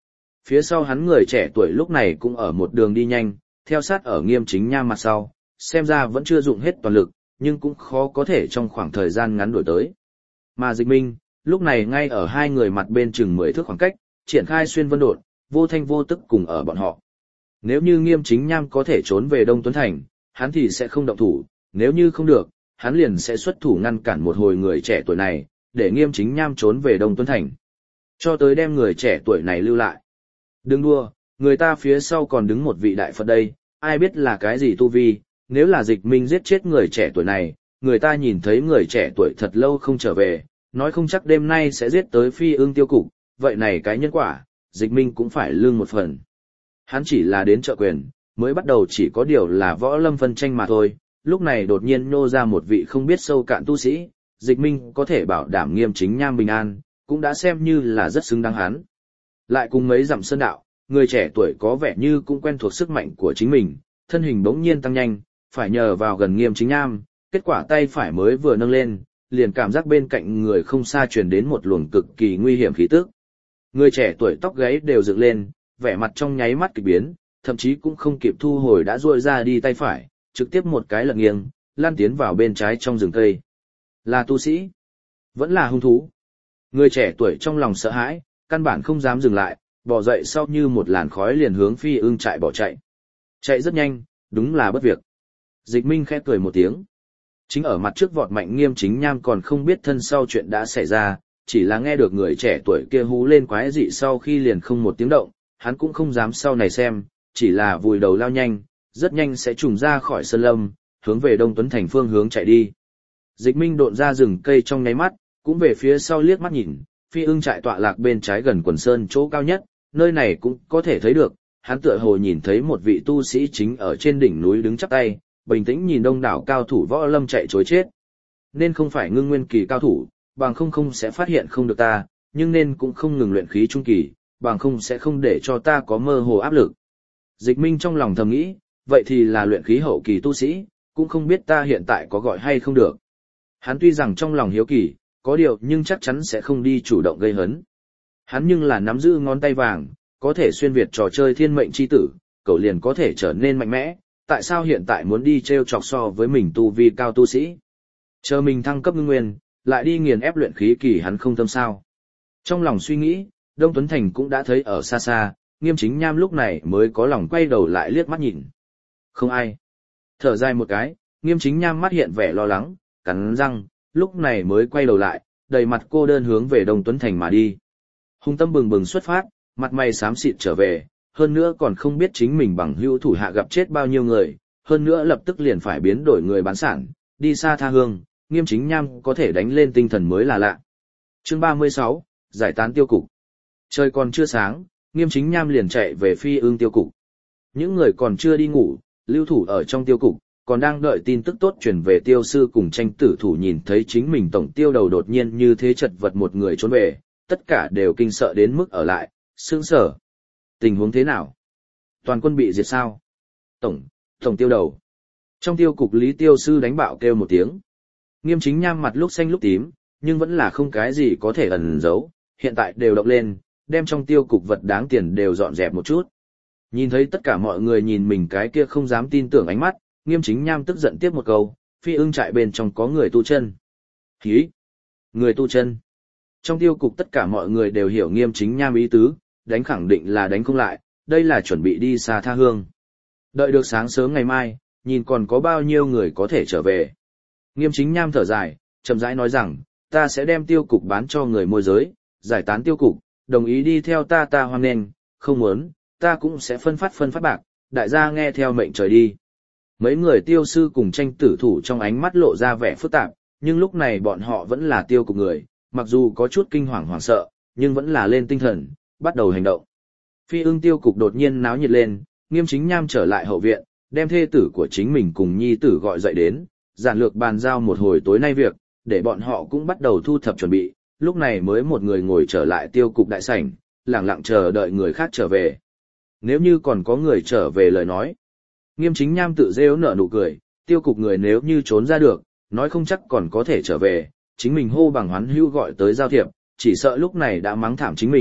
Phía sau hắn người trẻ tuổi lúc này cũng ở một đường đi nhanh, theo sát ở Nghiêm Chính Nham mặt sau, xem ra vẫn chưa dụng hết toàn lực, nhưng cũng khó có thể trong khoảng thời gian ngắn đổi tới. Mà Dịch Minh, lúc này ngay ở hai người mặt bên chừng mười thước khoảng cách, triển khai xuyên vân đột, vô thanh vô tức cùng ở bọn họ. Nếu như Nghiêm Chính Nham có thể trốn về Đông Tuấn Thành, hắn thì sẽ không động thủ, nếu như không được, hắn liền sẽ xuất thủ ngăn cản một hồi người trẻ tuổi này, để Nghiêm Chính Nham trốn về Đông Tuấn Thành. Cho tới đem người trẻ tuổi này lưu lại. Đừng đua, người ta phía sau còn đứng một vị đại Phật đây, ai biết là cái gì tu vi, nếu là Dịch Minh giết chết người trẻ tuổi này, người ta nhìn thấy người trẻ tuổi thật lâu không trở về, nói không chắc đêm nay sẽ giết tới Phi Ưng Tiêu Cục, vậy này cái nhân quả, Dịch Minh cũng phải lương một phần. Hắn chỉ là đến trợ quyền, mới bắt đầu chỉ có điều là võ lâm phân tranh mà thôi, lúc này đột nhiên nô ra một vị không biết sâu cạn tu sĩ, Dịch Minh có thể bảo đảm Nghiêm Chính Nham bình an, cũng đã xem như là rất xứng đáng hắn. Lại cùng mấy dặm sơn đạo, người trẻ tuổi có vẻ như cũng quen thuộc sức mạnh của chính mình, thân hình bỗng nhiên tăng nhanh, phải nhờ vào gần Nghiêm Chính Nham, kết quả tay phải mới vừa nâng lên, liền cảm giác bên cạnh người không xa truyền đến một luồng cực kỳ nguy hiểm khí tức. Người trẻ tuổi tóc gáy đều dựng lên, vẻ mặt trong nháy mắt kỳ biến, thậm chí cũng không kịp thu hồi đã duỗi ra đi tay phải, trực tiếp một cái lật nghiêng, lan tiến vào bên trái trong rừng cây. Là tu sĩ, vẫn là hung thú. Người trẻ tuổi trong lòng sợ hãi, căn bản không dám dừng lại, bò dậy sau như một làn khói liền hướng Phi Ưng trại bỏ chạy. Chạy rất nhanh, đúng là bất việc. Dịch Minh khẽ cười một tiếng. Chính ở mặt trước vọt mạnh Nghiêm Chính Nham còn không biết thân sau chuyện đã xảy ra, chỉ là nghe được người trẻ tuổi kia hú lên quái dị sau khi liền không một tiếng động, hắn cũng không dám sau này xem, chỉ là vùi đầu lao nhanh, rất nhanh sẽ trùng ra khỏi sơn lâm, hướng về Đông Tuấn Thành phương hướng chạy đi. Dịch Minh độn ra rừng cây trong nháy mắt, cũng về phía sau liếc mắt nhìn, Phi Ưng trại tọa lạc bên trái gần quần sơn chỗ cao nhất, nơi này cũng có thể thấy được, hắn tựa hồ nhìn thấy một vị tu sĩ chính ở trên đỉnh núi đứng chắp tay, bình tĩnh nhìn đông đảo cao thủ võ lâm chạy trối chết. Nên không phải ngưng nguyên kỳ cao thủ, bằng không không sẽ phát hiện không được ta, nhưng nên cũng không ngừng luyện khí trung kỳ, bằng không sẽ không để cho ta có mơ hồ áp lực. Dịch Minh trong lòng thầm nghĩ, vậy thì là luyện khí hậu kỳ tu sĩ, cũng không biết ta hiện tại có gọi hay không được. Hắn tuy rằng trong lòng hiếu kỳ, có điều nhưng chắc chắn sẽ không đi chủ động gây hấn. Hắn nhưng là nắm giữ ngón tay vàng, có thể xuyên việt trò chơi thiên mệnh chi tử, cậu liền có thể trở nên mạnh mẽ, tại sao hiện tại muốn đi treo chọc so với mình tu vi cao tu sĩ? Chờ mình thăng cấp ngưng nguyên, lại đi nghiền ép luyện khí kỳ hắn không tâm sao. Trong lòng suy nghĩ, Đông Tuấn Thành cũng đã thấy ở xa xa, Nghiêm Chính Nham lúc này mới có lòng quay đầu lại liếc mắt nhìn. Không ai. Thở dài một cái, Nghiêm Chính Nham mắt hiện vẻ lo lắng, cắn răng, lúc này mới quay đầu lại, đầy mặt cô đơn hướng về Đông Tuấn Thành mà đi. Hung tâm bừng bừng xuất phát, mặt mày xám xịt trở về, hơn nữa còn không biết chính mình bằng hữu thủ hạ gặp chết bao nhiêu người, hơn nữa lập tức liền phải biến đổi người bán sản, đi xa tha hương, Nghiêm Chính Nham có thể đánh lên tinh thần mới là lạ. Chương ba mươi sáu, giải tán tiêu cục. Trời còn chưa sáng, Nghiêm Chính Nham liền chạy về Phi Ưng tiêu cục. Những người còn chưa đi ngủ, lưu thủ ở trong tiêu cục, còn đang đợi tin tức tốt truyền về tiêu sư cùng tranh tử thủ nhìn thấy chính mình tổng tiêu đầu đột nhiên như thế chật vật một người trốn về, tất cả đều kinh sợ đến mức ở lại, sững sờ. Tình huống thế nào? Toàn quân bị diệt sao? Tổng, tổng tiêu đầu. Trong tiêu cục Lý tiêu sư đánh bạo kêu một tiếng. Nghiêm Chính Nham mặt lúc xanh lúc tím, nhưng vẫn là không cái gì có thể ẩn giấu, hiện tại đều động lên, đem trong tiêu cục vật đáng tiền đều dọn dẹp một chút. Nhìn thấy tất cả mọi người nhìn mình cái kia không dám tin tưởng ánh mắt, Nghiêm Chính Nham tức giận tiếp một câu, Phi Ưng trại bên trong có người tu chân. Hí! Người tu chân. Trong tiêu cục tất cả mọi người đều hiểu Nghiêm Chính Nham ý tứ, đánh khẳng định là đánh không lại, đây là chuẩn bị đi xa tha hương. Đợi được sáng sớm ngày mai, nhìn còn có bao nhiêu người có thể trở về. Nghiêm Chính Nham thở dài, chậm rãi nói rằng, ta sẽ đem tiêu cục bán cho người môi giới, giải tán tiêu cục, đồng ý đi theo ta ta hoan nghênh, không muốn, ta cũng sẽ phân phát phân phát bạc, đại gia nghe theo mệnh trời đi. Mấy người tiêu sư cùng tranh tử thủ trong ánh mắt lộ ra vẻ phức tạp, nhưng lúc này bọn họ vẫn là tiêu cục người, mặc dù có chút kinh hoàng hoảng sợ, nhưng vẫn là lên tinh thần, bắt đầu hành động. Phi Ưng tiêu cục đột nhiên náo nhiệt lên, Nghiêm Chính Nham trở lại hậu viện, đem thê tử của chính mình cùng nhi tử gọi dậy đến, giản lược bàn giao một hồi tối nay việc, để bọn họ cũng bắt đầu thu thập chuẩn bị, lúc này mới một người ngồi trở lại tiêu cục đại sảnh, lặng lặng chờ đợi người khác trở về. Nếu như còn có người trở về lời nói, Nghiêm Chính Nham tự rêu nở nụ cười, tiêu cục người nếu như trốn ra được, nói không chắc còn có thể trở về, chính mình hô bằng hoán hữu gọi tới giao thiệp, chỉ sợ lúc này đã mắng thảm chính mình,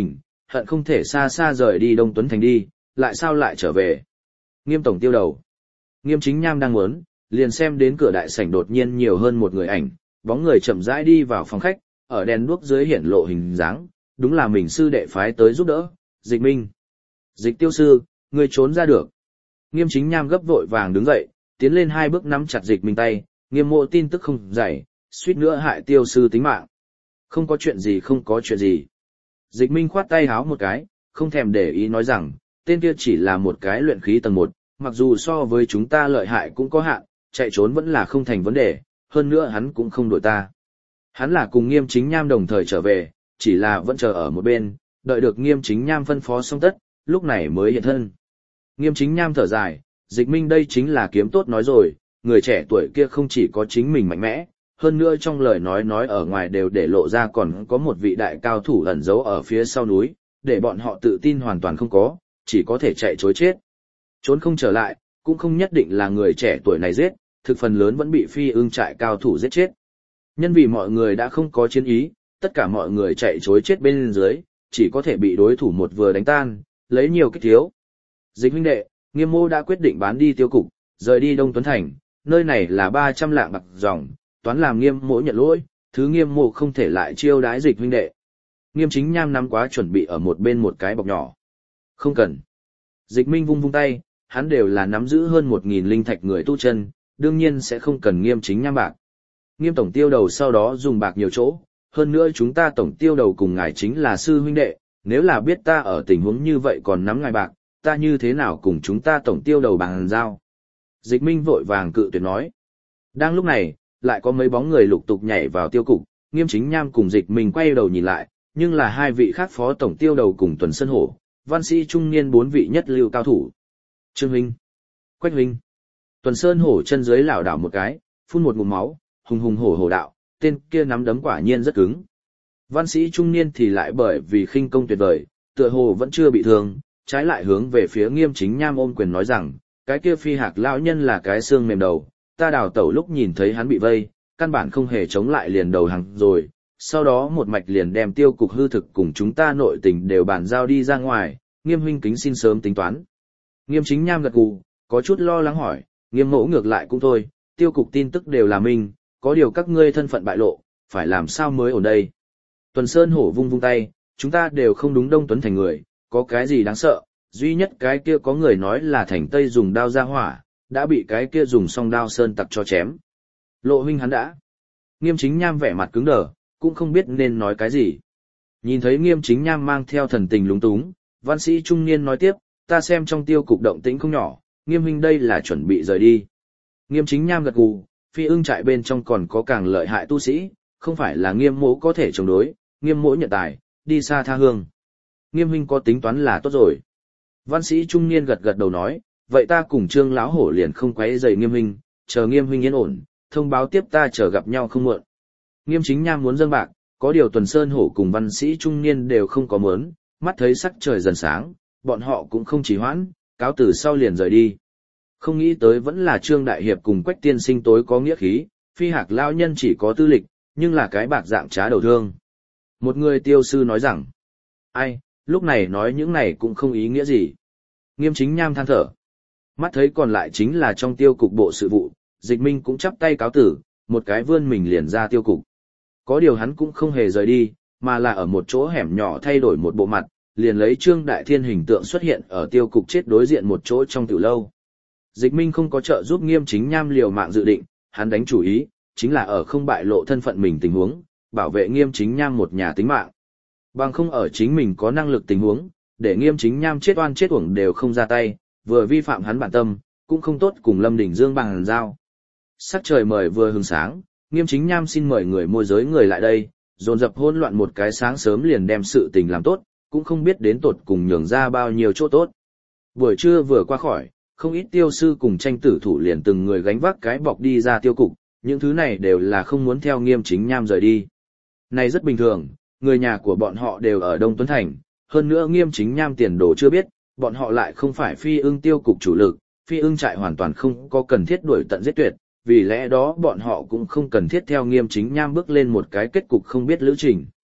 hận không thể xa xa rời đi Đông Tuấn Thành đi, lại sao lại trở về. Nghiêm tổng tiêu đầu. Nghiêm Chính Nham đang muốn, liền xem đến cửa đại sảnh đột nhiên nhiều hơn một người ảnh, bóng người chậm rãi đi vào phòng khách, ở đèn đuốc dưới hiển lộ hình dáng, đúng là mình sư đệ phái tới giúp đỡ, Dịch Minh. Dịch tiêu sư, người trốn ra được. Nghiêm Chính Nham gấp vội vàng đứng dậy, tiến lên hai bước nắm chặt Dịch Minh tay, Nghiêm Mộ tin tức không dày, suýt nữa hại tiêu sư tính mạng. Không có chuyện gì không có chuyện gì. Dịch Minh khoát tay háo một cái, không thèm để ý nói rằng, tên kia chỉ là một cái luyện khí tầng một, mặc dù so với chúng ta lợi hại cũng có hạn, chạy trốn vẫn là không thành vấn đề, hơn nữa hắn cũng không đuổi ta. Hắn là cùng Nghiêm Chính Nham đồng thời trở về, chỉ là vẫn chờ ở một bên, đợi được Nghiêm Chính Nham phân phó xong tất, lúc này mới hiện thân. Nghiêm Chính Nham thở dài, Dịch Minh đây chính là kiếm tốt nói rồi, người trẻ tuổi kia không chỉ có chính mình mạnh mẽ, hơn nữa trong lời nói nói ở ngoài đều để lộ ra còn có một vị đại cao thủ ẩn giấu ở phía sau núi, để bọn họ tự tin hoàn toàn không có, chỉ có thể chạy trối chết. Trốn không trở lại, cũng không nhất định là người trẻ tuổi này giết, thực phần lớn vẫn bị phi ưng trại cao thủ giết chết. Nhân vì mọi người đã không có chiến ý, tất cả mọi người chạy trối chết bên dưới, chỉ có thể bị đối thủ một vừa đánh tan, lấy nhiều kích thiếu. Dịch huynh đệ, Nghiêm Mô đã quyết định bán đi tiêu cục, rời đi Đông Tuấn Thành, nơi này là ba trăm lạng bạc dòng, toán làm Nghiêm Mô nhận lỗi, thứ Nghiêm Mô không thể lại chiêu đái Dịch huynh đệ. Nghiêm Chính Nham nắm quá chuẩn bị ở một bên một cái bọc nhỏ. Không cần. Dịch Minh vung vung tay, hắn đều là nắm giữ hơn một nghìn linh thạch người tu chân, đương nhiên sẽ không cần Nghiêm Chính Nham bạc. Nghiêm tổng tiêu đầu sau đó dùng bạc nhiều chỗ, hơn nữa chúng ta tổng tiêu đầu cùng ngài chính là sư huynh đệ, nếu là biết ta ở tình huống như vậy còn nắm ngài bạc, ta như thế nào cùng chúng ta tổng tiêu đầu bàn giao. Dịch Minh vội vàng cự tuyệt nói. Đang lúc này, lại có mấy bóng người lục tục nhảy vào tiêu cục, Nghiêm Chính Nham cùng Dịch Minh quay đầu nhìn lại, nhưng là hai vị khác phó tổng tiêu đầu cùng Tuần Sơn Hổ, văn sĩ trung niên bốn vị nhất lưu cao thủ. Trương huynh, Quách huynh. Tuần Sơn Hổ chân dưới lảo đảo một cái, phun một ngụm máu, hùng hùng hổ hổ đạo, tên kia nắm đấm quả nhiên rất cứng. Văn sĩ trung niên thì lại bởi vì khinh công tuyệt vời, tựa hồ vẫn chưa bị thương, trái lại hướng về phía Nghiêm Chính Nham ôm quyền nói rằng, cái kia phi hạc lão nhân là cái xương mềm đầu, ta đào tẩu lúc nhìn thấy hắn bị vây, căn bản không hề chống lại liền đầu hàng rồi, sau đó một mạch liền đem tiêu cục hư thực cùng chúng ta nội tình đều bàn giao đi ra ngoài, Nghiêm huynh kính xin sớm tính toán. Nghiêm Chính Nham gật gù, có chút lo lắng hỏi, Nghiêm mẫu ngược lại cũng thôi, tiêu cục tin tức đều là mình, có điều các ngươi thân phận bại lộ, phải làm sao mới ổn đây. Tuần Sơn Hổ vung vung tay, chúng ta đều không đúng Đông Tuấn Thành người, có cái gì đáng sợ, duy nhất cái kia có người nói là thành Tây dùng đao ra hỏa, đã bị cái kia dùng song đao sơn tặc cho chém. Lộ huynh hắn đã. Nghiêm Chính Nham vẻ mặt cứng đờ, cũng không biết nên nói cái gì. Nhìn thấy Nghiêm Chính Nham mang theo thần tình lúng túng, văn sĩ trung niên nói tiếp, ta xem trong tiêu cục động tĩnh không nhỏ, Nghiêm huynh đây là chuẩn bị rời đi. Nghiêm Chính Nham gật gù, phi ưng trại bên trong còn có càng lợi hại tu sĩ, không phải là Nghiêm mỗ có thể chống đối, Nghiêm mỗ nhận tài, đi xa tha hương. Nghiêm huynh có tính toán là tốt rồi. Văn sĩ trung niên gật gật đầu nói, vậy ta cùng Trương lão hổ liền không quấy rầy Nghiêm huynh, chờ Nghiêm huynh yên ổn, thông báo tiếp ta chờ gặp nhau không muộn. Nghiêm Chính Nham muốn dâng bạc, có điều Tuần Sơn Hổ cùng văn sĩ trung niên đều không có muốn, mắt thấy sắc trời dần sáng, bọn họ cũng không trì hoãn, cáo từ sau liền rời đi. Không nghĩ tới vẫn là Trương Đại Hiệp cùng Quách Tiên Sinh tối có nghĩa khí, phi hạc lao nhân chỉ có tư lịch, nhưng là cái bạc dạng trá đầu thương. Một người tiêu sư nói rằng, ai, lúc này nói những này cũng không ý nghĩa gì. Nghiêm Chính Nham than thở. Mắt thấy còn lại chính là trong tiêu cục bộ sự vụ, Dịch Minh cũng chắp tay cáo tử, một cái vươn mình liền ra tiêu cục. Có điều hắn cũng không hề rời đi, mà là ở một chỗ hẻm nhỏ thay đổi một bộ mặt, liền lấy Trương Đại Thiên hình tượng xuất hiện ở tiêu cục chết đối diện một chỗ trong tiểu lâu. Dịch Minh không có trợ giúp Nghiêm Chính Nham liều mạng dự định, hắn đánh chủ ý, chính là ở không bại lộ thân phận mình tình huống, bảo vệ Nghiêm Chính Nham một nhà tính mạng. Bằng không ở chính mình có năng lực tình huống, để Nghiêm Chính Nham chết oan chết uổng đều không ra tay, vừa vi phạm hắn bản tâm, cũng không tốt cùng Lâm Đình Dương bằng giao. Sắc trời mời vừa hừng sáng, Nghiêm Chính Nham xin mời người môi giới người lại đây, dồn dập hỗn loạn một cái sáng sớm liền đem sự tình làm tốt, cũng không biết đến tột cùng nhường ra bao nhiêu chỗ tốt. Buổi trưa vừa qua khỏi, không ít tiêu sư cùng tranh tử thủ liền từng người gánh vác cái bọc đi ra tiêu cục, những thứ này đều là không muốn theo Nghiêm Chính Nham rời đi. Này rất bình thường, người nhà của bọn họ đều ở Đông Tuấn Thành, hơn nữa Nghiêm Chính Nham tiền đồ chưa biết, bọn họ lại không phải phi ưng tiêu cục chủ lực, phi ưng trại hoàn toàn không có cần thiết đuổi tận giết tuyệt, vì lẽ đó bọn họ cũng không cần thiết theo Nghiêm Chính Nham bước lên một cái kết cục không biết lữ trình.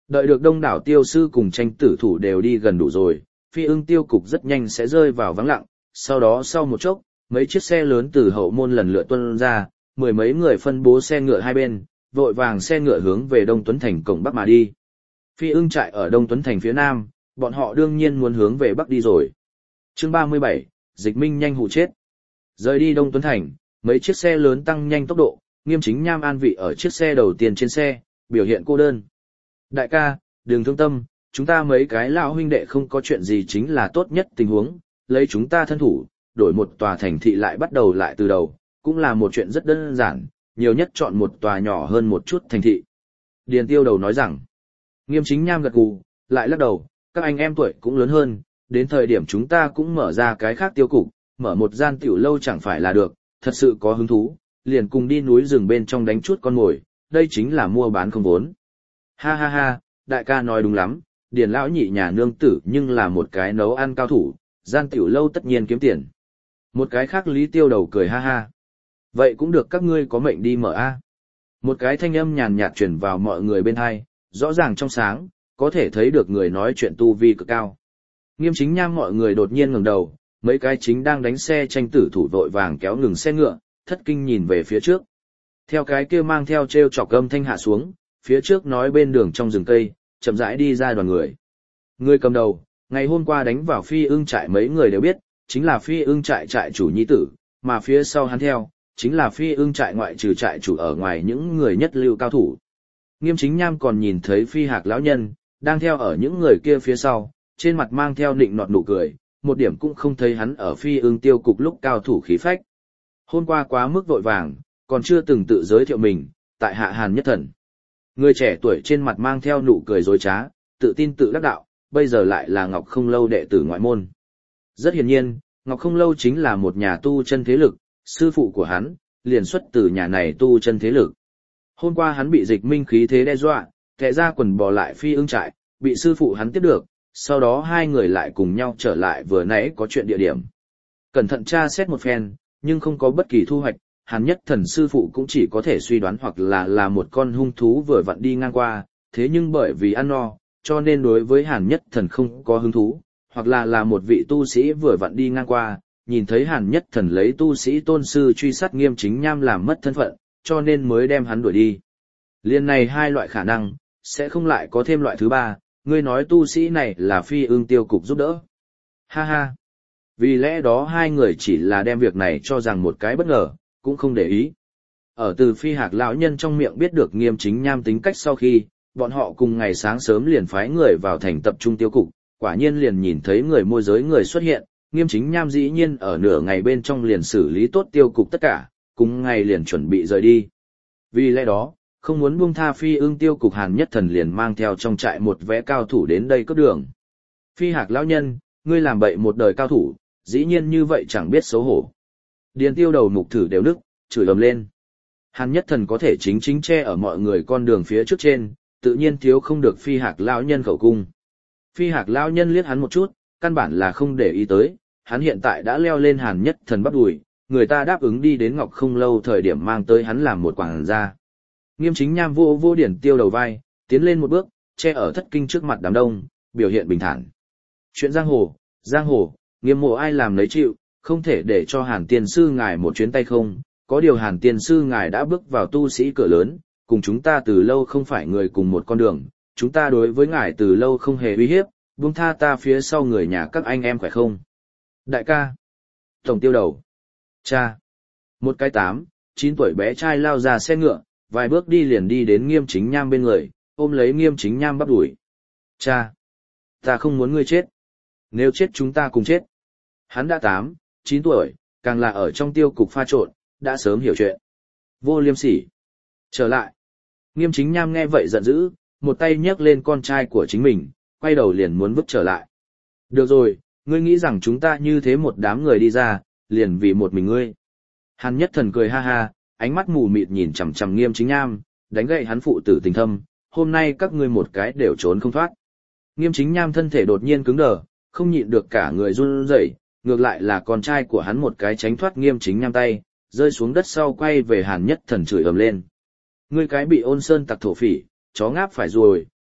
Đợi được đông đảo tiêu sư cùng tranh tử thủ đều đi gần đủ rồi, phi ưng tiêu cục rất nhanh sẽ rơi vào vắng lặng, sau đó sau một chốc, mấy chiếc xe lớn từ hậu môn lần lượt tuân ra, mười mấy người phân bố xe ngựa hai bên, vội vàng xe ngựa hướng về Đông Tuấn Thành cổng Bắc mà đi. Phi ưng trại ở Đông Tuấn Thành phía Nam, bọn họ đương nhiên muốn hướng về Bắc đi rồi. Chương ba mươi bảy, Dịch Minh nhanh hụ chết. Rời đi Đông Tuấn Thành, mấy chiếc xe lớn tăng nhanh tốc độ, Nghiêm Chính Nham an vị ở chiếc xe đầu tiên trên xe, biểu hiện cô đơn. Đại ca, đừng thương tâm, chúng ta mấy cái lão huynh đệ không có chuyện gì chính là tốt nhất tình huống, lấy chúng ta thân thủ, đổi một tòa thành thị lại bắt đầu lại từ đầu, cũng là một chuyện rất đơn giản, nhiều nhất chọn một tòa nhỏ hơn một chút thành thị. Điền Tiêu Đầu nói rằng, Nghiêm Chính Nham gật gù, lại lắc đầu, các anh em tuổi cũng lớn hơn, đến thời điểm chúng ta cũng mở ra cái khác tiêu cục, mở một gian tiểu lâu chẳng phải là được, thật sự có hứng thú, liền cùng đi núi rừng bên trong đánh chút con mồi, đây chính là mua bán không vốn. Ha ha ha, đại ca nói đúng lắm, Điền lão nhị nhà nương tử nhưng là một cái nấu ăn cao thủ, gian tiểu lâu tất nhiên kiếm tiền. Một cái khác Lý Tiêu Đầu cười ha ha. Vậy cũng được, các ngươi có mệnh đi mở a. Một cái thanh âm nhàn nhạt truyền vào mọi người bên hai, rõ ràng trong sáng, có thể thấy được người nói chuyện tu vi cực cao. Nghiêm Chính Nham mọi người đột nhiên ngẩng đầu, mấy cái chính đang đánh xe tranh tử thủ vội vàng kéo ngừng xe ngựa, thất kinh nhìn về phía trước. Theo cái kia mang theo treo chọc âm thanh hạ xuống, phía trước nói bên đường trong rừng cây, chậm rãi đi ra đoàn người. Người cầm đầu, ngày hôm qua đánh vào Phi Ưng trại mấy người đều biết, chính là Phi Ưng trại trại chủ nhi tử, mà phía sau hắn theo, chính là Phi Ưng trại ngoại trừ trại chủ ở ngoài những người nhất lưu cao thủ. Nghiêm Chính Nham còn nhìn thấy Phi Hạc lão nhân, đang theo ở những người kia phía sau, trên mặt mang theo nịnh nọt nụ cười, một điểm cũng không thấy hắn ở Phi Ưng tiêu cục lúc cao thủ khí phách. Hôm qua quá mức vội vàng, còn chưa từng tự giới thiệu mình, tại hạ Hàn Nhất Thần. Người trẻ tuổi trên mặt mang theo nụ cười dối trá, tự tin tự đắc đạo, bây giờ lại là Ngọc Không Lâu đệ tử ngoại môn. Rất hiển nhiên, Ngọc Không Lâu chính là một nhà tu chân thế lực, sư phụ của hắn, liền xuất từ nhà này tu chân thế lực. Hôm qua hắn bị Dịch Minh khí thế đe dọa, kẻ ra quần bò lại Phi Ưng trại, bị sư phụ hắn tiếp được, sau đó hai người lại cùng nhau trở lại vừa nãy có chuyện địa điểm. Cẩn thận tra xét một phen, nhưng không có bất kỳ thu hoạch, Hàn Nhất Thần sư phụ cũng chỉ có thể suy đoán hoặc là là một con hung thú vừa vặn đi ngang qua, thế nhưng bởi vì ăn no, cho nên đối với Hàn Nhất Thần không có hứng thú, hoặc là là một vị tu sĩ vừa vặn đi ngang qua, nhìn thấy Hàn Nhất Thần lấy tu sĩ tôn sư truy sát Nghiêm Chính Nham làm mất thân phận, cho nên mới đem hắn đuổi đi. Liên này hai loại khả năng, sẽ không lại có thêm loại thứ ba, ngươi nói tu sĩ này là Phi Ưng tiêu cục giúp đỡ. Ha ha. Vì lẽ đó hai người chỉ là đem việc này cho rằng một cái bất ngờ, cũng không để ý. Ở từ Phi Hạc lão nhân trong miệng biết được Nghiêm Chính Nham tính cách sau khi, bọn họ cùng ngày sáng sớm liền phái người vào thành tập trung tiêu cục, quả nhiên liền nhìn thấy người môi giới người xuất hiện, Nghiêm Chính Nham dĩ nhiên ở nửa ngày bên trong liền xử lý tốt tiêu cục tất cả, cùng ngày liền chuẩn bị rời đi. Vì lẽ đó, không muốn buông tha Phi Ưng tiêu cục, Hàn Nhất Thần liền mang theo trong trại một vẽ cao thủ đến đây cướp đường. Phi Hạc lão nhân, ngươi làm bậy một đời cao thủ, dĩ nhiên như vậy chẳng biết xấu hổ. Điền Tiêu Đầu mục thử đều nức, chửi ầm lên. Hàn Nhất Thần có thể chính chính che ở mọi người con đường phía trước trên, tự nhiên thiếu không được Phi Hạc lão nhân khẩu cung. Phi Hạc lão nhân liếc hắn một chút, căn bản là không để ý tới, hắn hiện tại đã leo lên Hàn Nhất Thần bắp đùi, người ta đáp ứng đi đến Ngọc Không Lâu thời điểm mang tới hắn làm một quảng gia. Nghiêm Chính Nham vô vô Điền Tiêu Đầu vai, tiến lên một bước, che ở thất kinh trước mặt đám đông, biểu hiện bình thản. Chuyện giang hồ, giang hồ, Nghiêm mộ ai làm lấy chịu, không thể để cho Hàn tiên sư ngài một chuyến tay không, có điều Hàn tiên sư ngài đã bước vào tu sĩ cửa lớn, cùng chúng ta từ lâu không phải người cùng một con đường, chúng ta đối với ngài từ lâu không hề uy hiếp, buông tha ta phía sau người nhà các anh em khỏe không? Đại ca, Tổng Tiêu Đầu, cha, một cái tám, chín tuổi bé trai lao ra xe ngựa, vài bước đi liền đi đến Nghiêm Chính Nham bên người, ôm lấy Nghiêm Chính Nham bắp đuổi. Cha, ta không muốn ngươi chết. Nếu chết chúng ta cùng chết. Hắn đã tám, chín tuổi, càng là ở trong tiêu cục pha trộn, đã sớm hiểu chuyện. Vô liêm sỉ. Trở lại. Nghiêm Chính Nham nghe vậy giận dữ, một tay nhấc lên con trai của chính mình, quay đầu liền muốn bước trở lại. Được rồi, ngươi nghĩ rằng chúng ta như thế một đám người đi ra, liền vì một mình ngươi. Hàn Nhất Thần cười ha ha, ánh mắt mù mịt nhìn chằm chằm Nghiêm Chính Nham, đánh gậy hắn phụ tử tình thâm, hôm nay các ngươi một cái đều trốn không thoát. Nghiêm Chính Nham thân thể đột nhiên cứng đờ, không nhịn được cả người run rẩy, ngược lại là con trai của hắn một cái tránh thoát Nghiêm Chính Nham tay, rơi xuống đất sau quay về Hàn Nhất Thần chửi ầm lên. Ngươi cái bị Ôn Sơn tặc thổ phỉ, chó ngáp phải rồi,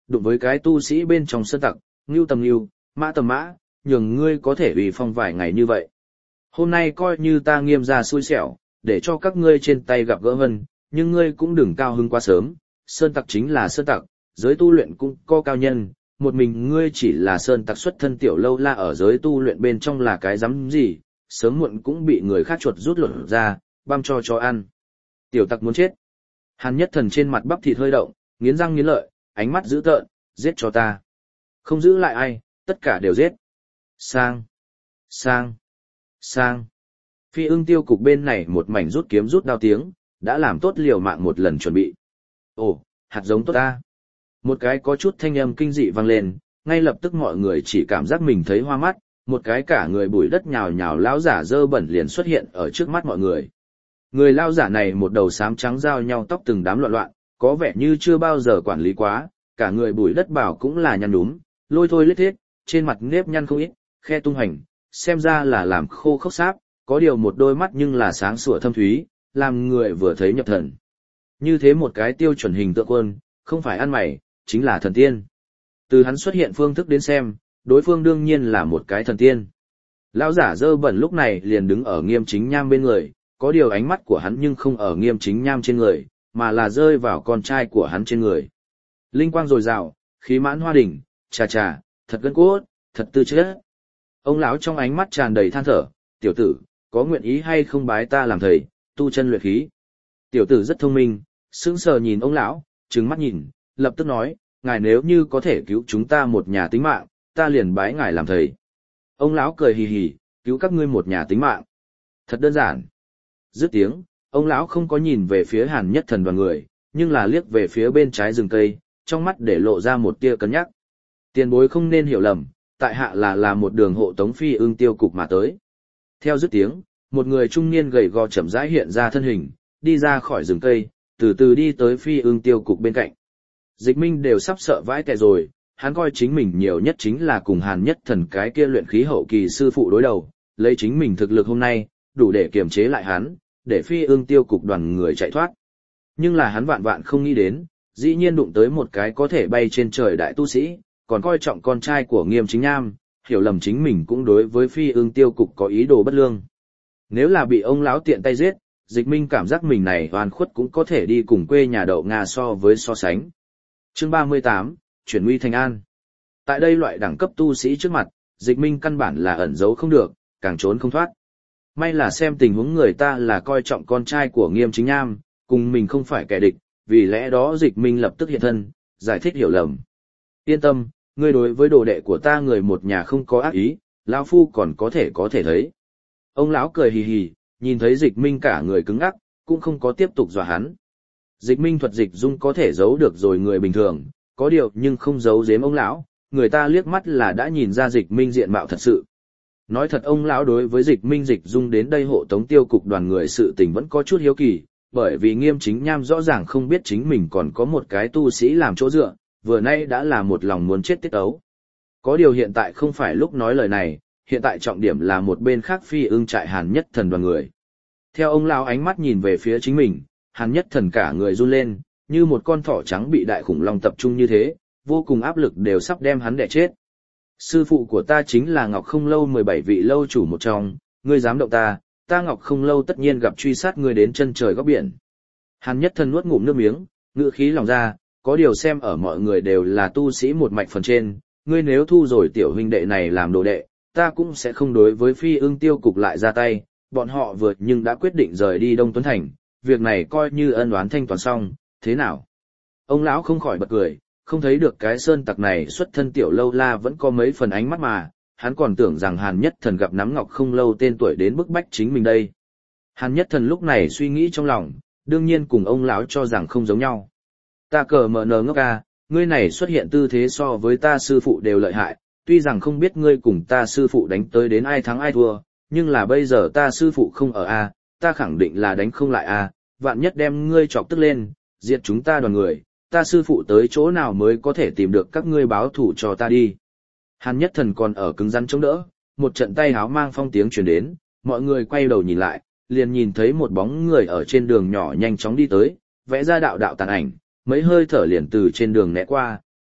đụng với cái tu sĩ bên trong sơn tặc, ngưu tầm ngưu, mã tầm mã, nhường ngươi có thể uy phong vài ngày như vậy. Hôm nay coi như ta Nghiêm gia xui xẻo, để cho các ngươi trên tay gặp gỡ Vân, nhưng ngươi cũng đừng cao hứng quá sớm, sơn tặc chính là sơn tặc, giới tu luyện cũng có cao nhân, một mình ngươi chỉ là sơn tặc xuất thân tiểu lâu la ở giới tu luyện bên trong là cái rắm gì, sớm muộn cũng bị người khác chuột rút lột ra, băm cho cho ăn. Tiểu tặc muốn chết. Hàn Nhất Thần trên mặt bắp thịt hơi động, nghiến răng nghiến lợi, ánh mắt dữ tợn, giết cho ta. Không giữ lại ai, tất cả đều giết. Sang, sang, sang. Phi ưng tiêu cục bên này một mảnh rút kiếm rút đao tiếng, đã làm tốt liều mạng một lần chuẩn bị. Ồ, hạt giống tốt ta. Một cái có chút thanh âm kinh dị vang lên, ngay lập tức mọi người chỉ cảm giác mình thấy hoa mắt, một cái cả người bụi đất nhào nhào lão giả dơ bẩn liền xuất hiện ở trước mắt mọi người. Người lão giả này một đầu xám trắng giao nhau tóc từng đám loạn loạn, có vẻ như chưa bao giờ quản lý quá, cả người bụi đất bảo cũng là nhăn nhúm, lôi thôi lết thiết, trên mặt nếp nhăn không ít, khe tung hành, xem ra là làm khô khốc sáp, có điều một đôi mắt nhưng là sáng sủa thâm thúy, làm người vừa thấy nhập thần. Như thế một cái tiêu chuẩn hình tượng quân, không phải ăn mày, chính là thần tiên. Từ hắn xuất hiện phương thức đến xem, đối phương đương nhiên là một cái thần tiên. Lão giả dơ bẩn lúc này liền đứng ở Nghiêm Chính Nham bên người, có điều ánh mắt của hắn nhưng không ở Nghiêm Chính Nham trên người, mà là rơi vào con trai của hắn trên người. Linh quang dồi dào, khí mãn hoa đỉnh, chà chà, thật gân cốt, thật tư chất. Ông lão trong ánh mắt tràn đầy than thở, tiểu tử, có nguyện ý hay không bái ta làm thầy, tu chân luyện khí. Tiểu tử rất thông minh, sững sờ nhìn ông lão, trừng mắt nhìn, lập tức nói, ngài nếu như có thể cứu chúng ta một nhà tính mạng, ta liền bái ngài làm thầy. Ông lão cười hì hì, cứu các ngươi một nhà tính mạng. Thật đơn giản. Dứt tiếng, ông lão không có nhìn về phía Hàn Nhất Thần đoàn người, nhưng là liếc về phía bên trái rừng cây, trong mắt để lộ ra một tia cân nhắc. Tiền bối không nên hiểu lầm, tại hạ là là một đường hộ tống Phi ưng tiêu cục mà tới. Theo dứt tiếng, một người trung niên gầy gò chậm rãi hiện ra thân hình, đi ra khỏi rừng cây, từ từ đi tới Phi ưng tiêu cục bên cạnh. Dịch Minh đều sắp sợ vãi tè rồi, hắn coi chính mình nhiều nhất chính là cùng Hàn Nhất Thần cái kia luyện khí hậu kỳ sư phụ đối đầu, lấy chính mình thực lực hôm nay, đủ để kiềm chế lại hắn, để Phi ưng tiêu cục đoàn người chạy thoát. Nhưng là hắn vạn vạn không nghĩ đến, dĩ nhiên đụng tới một cái có thể bay trên trời đại tu sĩ, còn coi trọng con trai của Nghiêm Chính Nham, hiểu lầm chính mình cũng đối với Phi ưng tiêu cục có ý đồ bất lương. Nếu là bị ông lão tiện tay giết, Dịch Minh cảm giác mình này oan khuất cũng có thể đi cùng quê nhà đậu Nga so với so sánh. Chương ba mươi tám, chuyển nguy thành an. Tại đây loại đẳng cấp tu sĩ trước mặt, Dịch Minh căn bản là ẩn giấu không được, càng trốn không thoát. May là xem tình huống người ta là coi trọng con trai của Nghiêm Chính Nham, cùng mình không phải kẻ địch, vì lẽ đó Dịch Minh lập tức hiện thân, giải thích hiểu lầm. Yên tâm, ngươi đối với đồ đệ của ta người một nhà không có ác ý, lão phu còn có thể có thể thấy. Ông lão cười hì hì, nhìn thấy Dịch Minh cả người cứng ngắc, cũng không có tiếp tục dọa hắn. Dịch Minh thuật dịch dung có thể giấu được rồi người bình thường, có điều nhưng không giấu giếm ông lão, người ta liếc mắt là đã nhìn ra Dịch Minh diện mạo thật sự. Nói thật ông lão đối với Dịch Minh dịch dung đến đây hộ tống tiêu cục đoàn người sự tình vẫn có chút hiếu kỳ, bởi vì Nghiêm Chính Nham rõ ràng không biết chính mình còn có một cái tu sĩ làm chỗ dựa, vừa nay đã là một lòng muốn chết tiết ấu. Có điều hiện tại không phải lúc nói lời này, hiện tại trọng điểm là một bên khác Phi ưng trại Hàn Nhất Thần đoàn người. Theo ông lão ánh mắt nhìn về phía chính mình, Hàn Nhất Thần cả người run lên, như một con thỏ trắng bị đại khủng long tập trung như thế, vô cùng áp lực đều sắp đem hắn đè chết. Sư phụ của ta chính là Ngọc Không Lâu mười bảy vị lâu chủ một trong, ngươi dám động ta, ta Ngọc Không Lâu tất nhiên gặp truy sát ngươi đến chân trời góc biển. Hàn Nhất Thần nuốt ngụm nước miếng, ngữ khí lòng ra, có điều xem ở mọi người đều là tu sĩ một mạch phần trên, ngươi nếu thu rồi tiểu huynh đệ này làm đồ đệ, ta cũng sẽ không đối với Phi ưng tiêu cục lại ra tay, bọn họ vừa nhưng đã quyết định rời đi Đông Tuấn Thành, việc này coi như ân oán thanh toán xong, thế nào? Ông lão không khỏi bật cười, không thấy được cái sơn tặc này xuất thân tiểu lâu la vẫn có mấy phần ánh mắt mà, hắn còn tưởng rằng Hàn Nhất Thần gặp nắm Ngọc Không Lâu tên tuổi đến bức bách chính mình đây. Hàn Nhất Thần lúc này suy nghĩ trong lòng, đương nhiên cùng ông lão cho rằng không giống nhau. Ta cờ mờ nờ ngốc à, ngươi này xuất hiện tư thế so với ta sư phụ đều lợi hại, tuy rằng không biết ngươi cùng ta sư phụ đánh tới đến ai thắng ai thua, nhưng là bây giờ ta sư phụ không ở a, ta khẳng định là đánh không lại a, vạn nhất đem ngươi chọc tức lên, diệt chúng ta đoàn người, ta sư phụ tới chỗ nào mới có thể tìm được các ngươi báo thủ cho ta đi. Hàn Nhất Thần còn ở cứng rắn chống đỡ, một trận tay háo mang phong tiếng truyền đến, mọi người quay đầu nhìn lại, liền nhìn thấy một bóng người ở trên đường nhỏ nhanh chóng đi tới, vẽ ra đạo đạo tàn ảnh, mấy hơi thở liền từ trên đường né qua,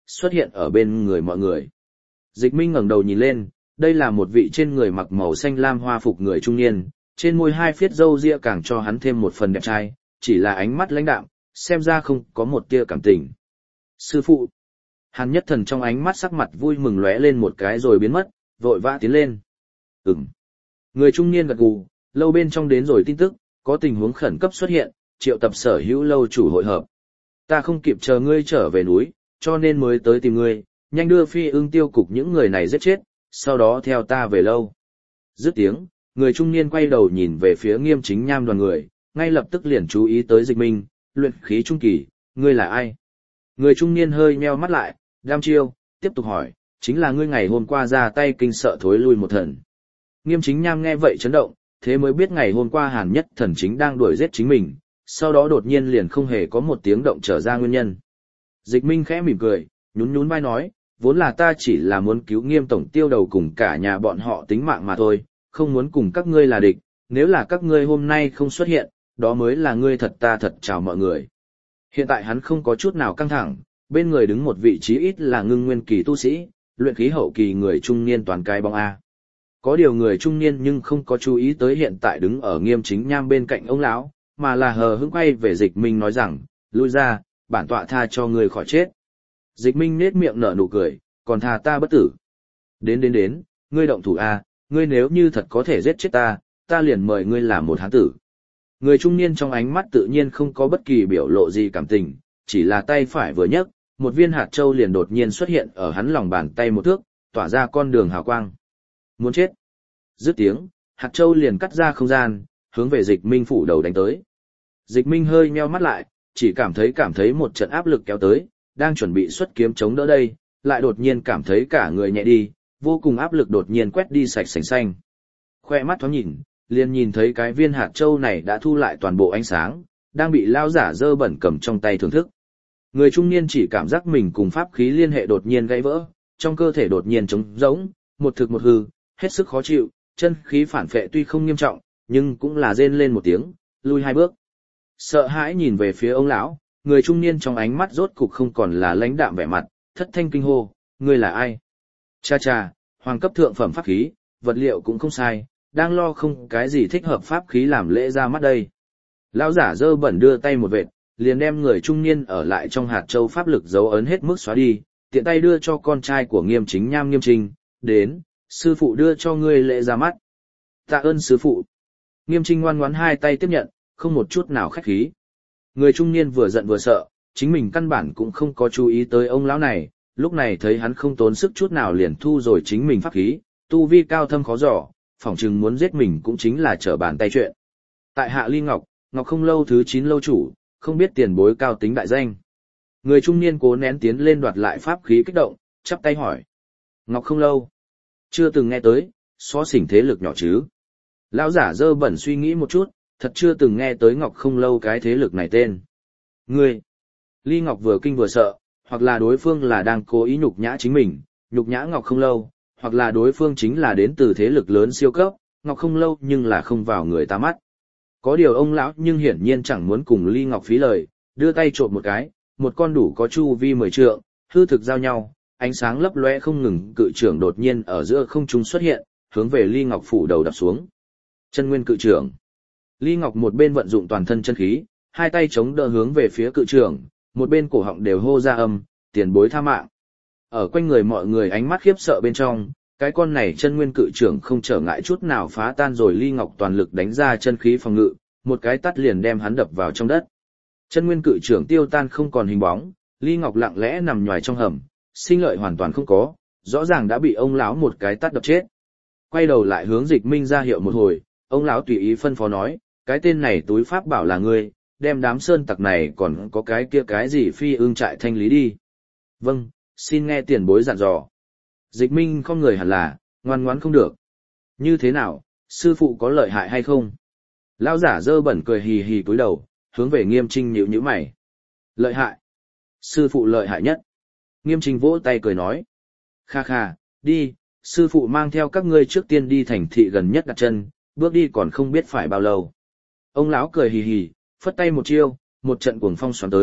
xuất hiện ở bên người mọi người. Dịch Minh ngẩng đầu nhìn lên, đây là một vị trên người mặc màu xanh lam hoa phục người trung niên, trên môi hai phiết râu ria càng cho hắn thêm một phần đẹp trai, chỉ là ánh mắt lãnh đạm, xem ra không có một tia cảm tình. Sư phụ. Hàn Nhất Thần trong ánh mắt sắc mặt vui mừng lóe lên một cái rồi biến mất, vội vã tiến lên. Ừm. Người trung niên gật gù, lâu bên trong đến rồi tin tức, có tình huống khẩn cấp xuất hiện, triệu tập sở hữu lâu chủ hội hợp. Ta không kịp chờ ngươi trở về núi, cho nên mới tới tìm ngươi, nhanh đưa Phi Ưng Tiêu cục những người này giết chết, sau đó theo ta về lâu. Dứt tiếng, người trung niên quay đầu nhìn về phía Nghiêm Chính Nham đoàn người, ngay lập tức liền chú ý tới Dịch Minh, luyện khí trung kỳ, ngươi là ai? Người trung niên hơi nheo mắt lại, đam chiêu, tiếp tục hỏi, chính là ngươi ngày hôm qua ra tay kinh sợ thối lui một thần. Nghiêm Chính Nham nghe vậy chấn động, thế mới biết ngày hôm qua Hàn Nhất Thần chính đang đuổi giết chính mình, sau đó đột nhiên liền không hề có một tiếng động trở ra nguyên nhân. Dịch Minh khẽ mỉm cười, nhún nhún vai nói, vốn là ta chỉ là muốn cứu Nghiêm tổng tiêu đầu cùng cả nhà bọn họ tính mạng mà thôi, không muốn cùng các ngươi là địch, nếu là các ngươi hôm nay không xuất hiện, đó mới là ngươi thật ta thật chào mọi người. Hiện tại hắn không có chút nào căng thẳng, bên người đứng một vị trí ít là ngưng nguyên kỳ tu sĩ, luyện khí hậu kỳ người trung niên toàn cái bóng A. Có điều người trung niên nhưng không có chú ý tới hiện tại đứng ở Nghiêm Chính Nham bên cạnh ông lão, mà là hờ hững quay về Dịch Minh nói rằng, lui ra, bản tọa tha cho ngươi khỏi chết. Dịch Minh nết miệng nở nụ cười, còn tha ta bất tử. Đến đến đến, ngươi động thủ A, ngươi nếu như thật có thể giết chết ta, ta liền mời ngươi làm một hán tử. Người trung niên trong ánh mắt tự nhiên không có bất kỳ biểu lộ gì cảm tình, chỉ là tay phải vừa nhấc, một viên hạt châu liền đột nhiên xuất hiện ở hắn lòng bàn tay một thước, tỏa ra con đường hào quang. Muốn chết. Dứt tiếng, hạt châu liền cắt ra không gian, hướng về Dịch Minh phủ đầu đánh tới. Dịch Minh hơi nheo mắt lại, chỉ cảm thấy cảm thấy một trận áp lực kéo tới, đang chuẩn bị xuất kiếm chống đỡ đây, lại đột nhiên cảm thấy cả người nhẹ đi, vô cùng áp lực đột nhiên quét đi sạch sành xanh. Khoe mắt thoáng nhìn, liền nhìn thấy cái viên hạt châu này đã thu lại toàn bộ ánh sáng, đang bị lao giả dơ bẩn cầm trong tay thưởng thức. Người trung niên chỉ cảm giác mình cùng pháp khí liên hệ đột nhiên gãy vỡ, trong cơ thể đột nhiên trống rỗng, một thực một hư, hết sức khó chịu, chân khí phản phệ tuy không nghiêm trọng, nhưng cũng là rên lên một tiếng, lui hai bước. Sợ hãi nhìn về phía ông lão, người trung niên trong ánh mắt rốt cục không còn là lãnh đạm vẻ mặt, thất thanh kinh hô, ngươi là ai? Cha cha, hoàng cấp thượng phẩm pháp khí, vật liệu cũng không sai, đang lo không cái gì thích hợp pháp khí làm lễ ra mắt đây. Lão giả dơ bẩn đưa tay một vệt, liền đem người trung niên ở lại trong hạt châu pháp lực dấu ấn hết mức xóa đi, tiện tay đưa cho con trai của Nghiêm Chính Nham Nghiêm Trinh, đến, sư phụ đưa cho ngươi lễ ra mắt. Tạ ơn sư phụ. Nghiêm Trinh ngoan ngoãn hai tay tiếp nhận, không một chút nào khách khí. Người trung niên vừa giận vừa sợ, chính mình căn bản cũng không có chú ý tới ông lão này, lúc này thấy hắn không tốn sức chút nào liền thu rồi chính mình pháp khí, tu vi cao thâm khó dò, phỏng chừng muốn giết mình cũng chính là trở bàn tay chuyện. Tại Hạ Ly Ngọc, Ngọc Không Lâu thứ chín lâu chủ, không biết tiền bối cao tính đại danh. Người trung niên cố nén tiến lên đoạt lại pháp khí kích động, chắp tay hỏi. Ngọc Không Lâu. Chưa từng nghe tới, xó xỉnh thế lực nhỏ chứ. Lão giả dơ bẩn suy nghĩ một chút, thật chưa từng nghe tới Ngọc Không Lâu cái thế lực này tên. Ngươi. Ly Ngọc vừa kinh vừa sợ, hoặc là đối phương là đang cố ý nhục nhã chính mình, nhục nhã Ngọc Không Lâu, hoặc là đối phương chính là đến từ thế lực lớn siêu cấp, Ngọc Không Lâu nhưng là không vào người ta mắt. Có điều ông lão nhưng hiển nhiên chẳng muốn cùng Ly Ngọc phí lời, đưa tay trộm một cái, một con đủ có chu vi mười trượng, hư thực giao nhau, ánh sáng lấp lóe không ngừng, cự trưởng đột nhiên ở giữa không trung xuất hiện, hướng về Ly Ngọc phủ đầu đập xuống. Chân nguyên cự trưởng. Ly Ngọc một bên vận dụng toàn thân chân khí, hai tay chống đỡ hướng về phía cự trưởng, một bên cổ họng đều hô ra âm, tiền bối tha mạng. Ở quanh người mọi người ánh mắt khiếp sợ bên trong, cái con này chân nguyên cự trưởng không trở ngại chút nào phá tan rồi Ly Ngọc toàn lực đánh ra chân khí phòng ngự, một cái tát liền đem hắn đập vào trong đất. Chân nguyên cự trưởng tiêu tan không còn hình bóng, Ly Ngọc lặng lẽ nằm nhòi trong hầm, sinh lợi hoàn toàn không có, rõ ràng đã bị ông lão một cái tát đập chết. Quay đầu lại hướng Dịch Minh ra hiệu một hồi, ông lão tùy ý phân phó nói, cái tên này túi pháp bảo là ngươi, đem đám sơn tặc này còn có cái kia cái gì phi ương trại thanh lý đi. Vâng, xin nghe tiền bối dặn dò. Dịch Minh không người hẳn là, ngoan ngoãn không được. Như thế nào, sư phụ có lợi hại hay không? Lão giả dơ bẩn cười hì hì cúi đầu, hướng về Nghiêm Trinh nhíu nhíu mày. Lợi hại. Sư phụ lợi hại nhất. Nghiêm Trinh vỗ tay cười nói. Kha kha, đi, sư phụ mang theo các ngươi trước tiên đi thành thị gần nhất đặt chân, bước đi còn không biết phải bao lâu. Ông lão cười hì hì, phất tay một chiêu, một trận cuồng phong xoắn tới,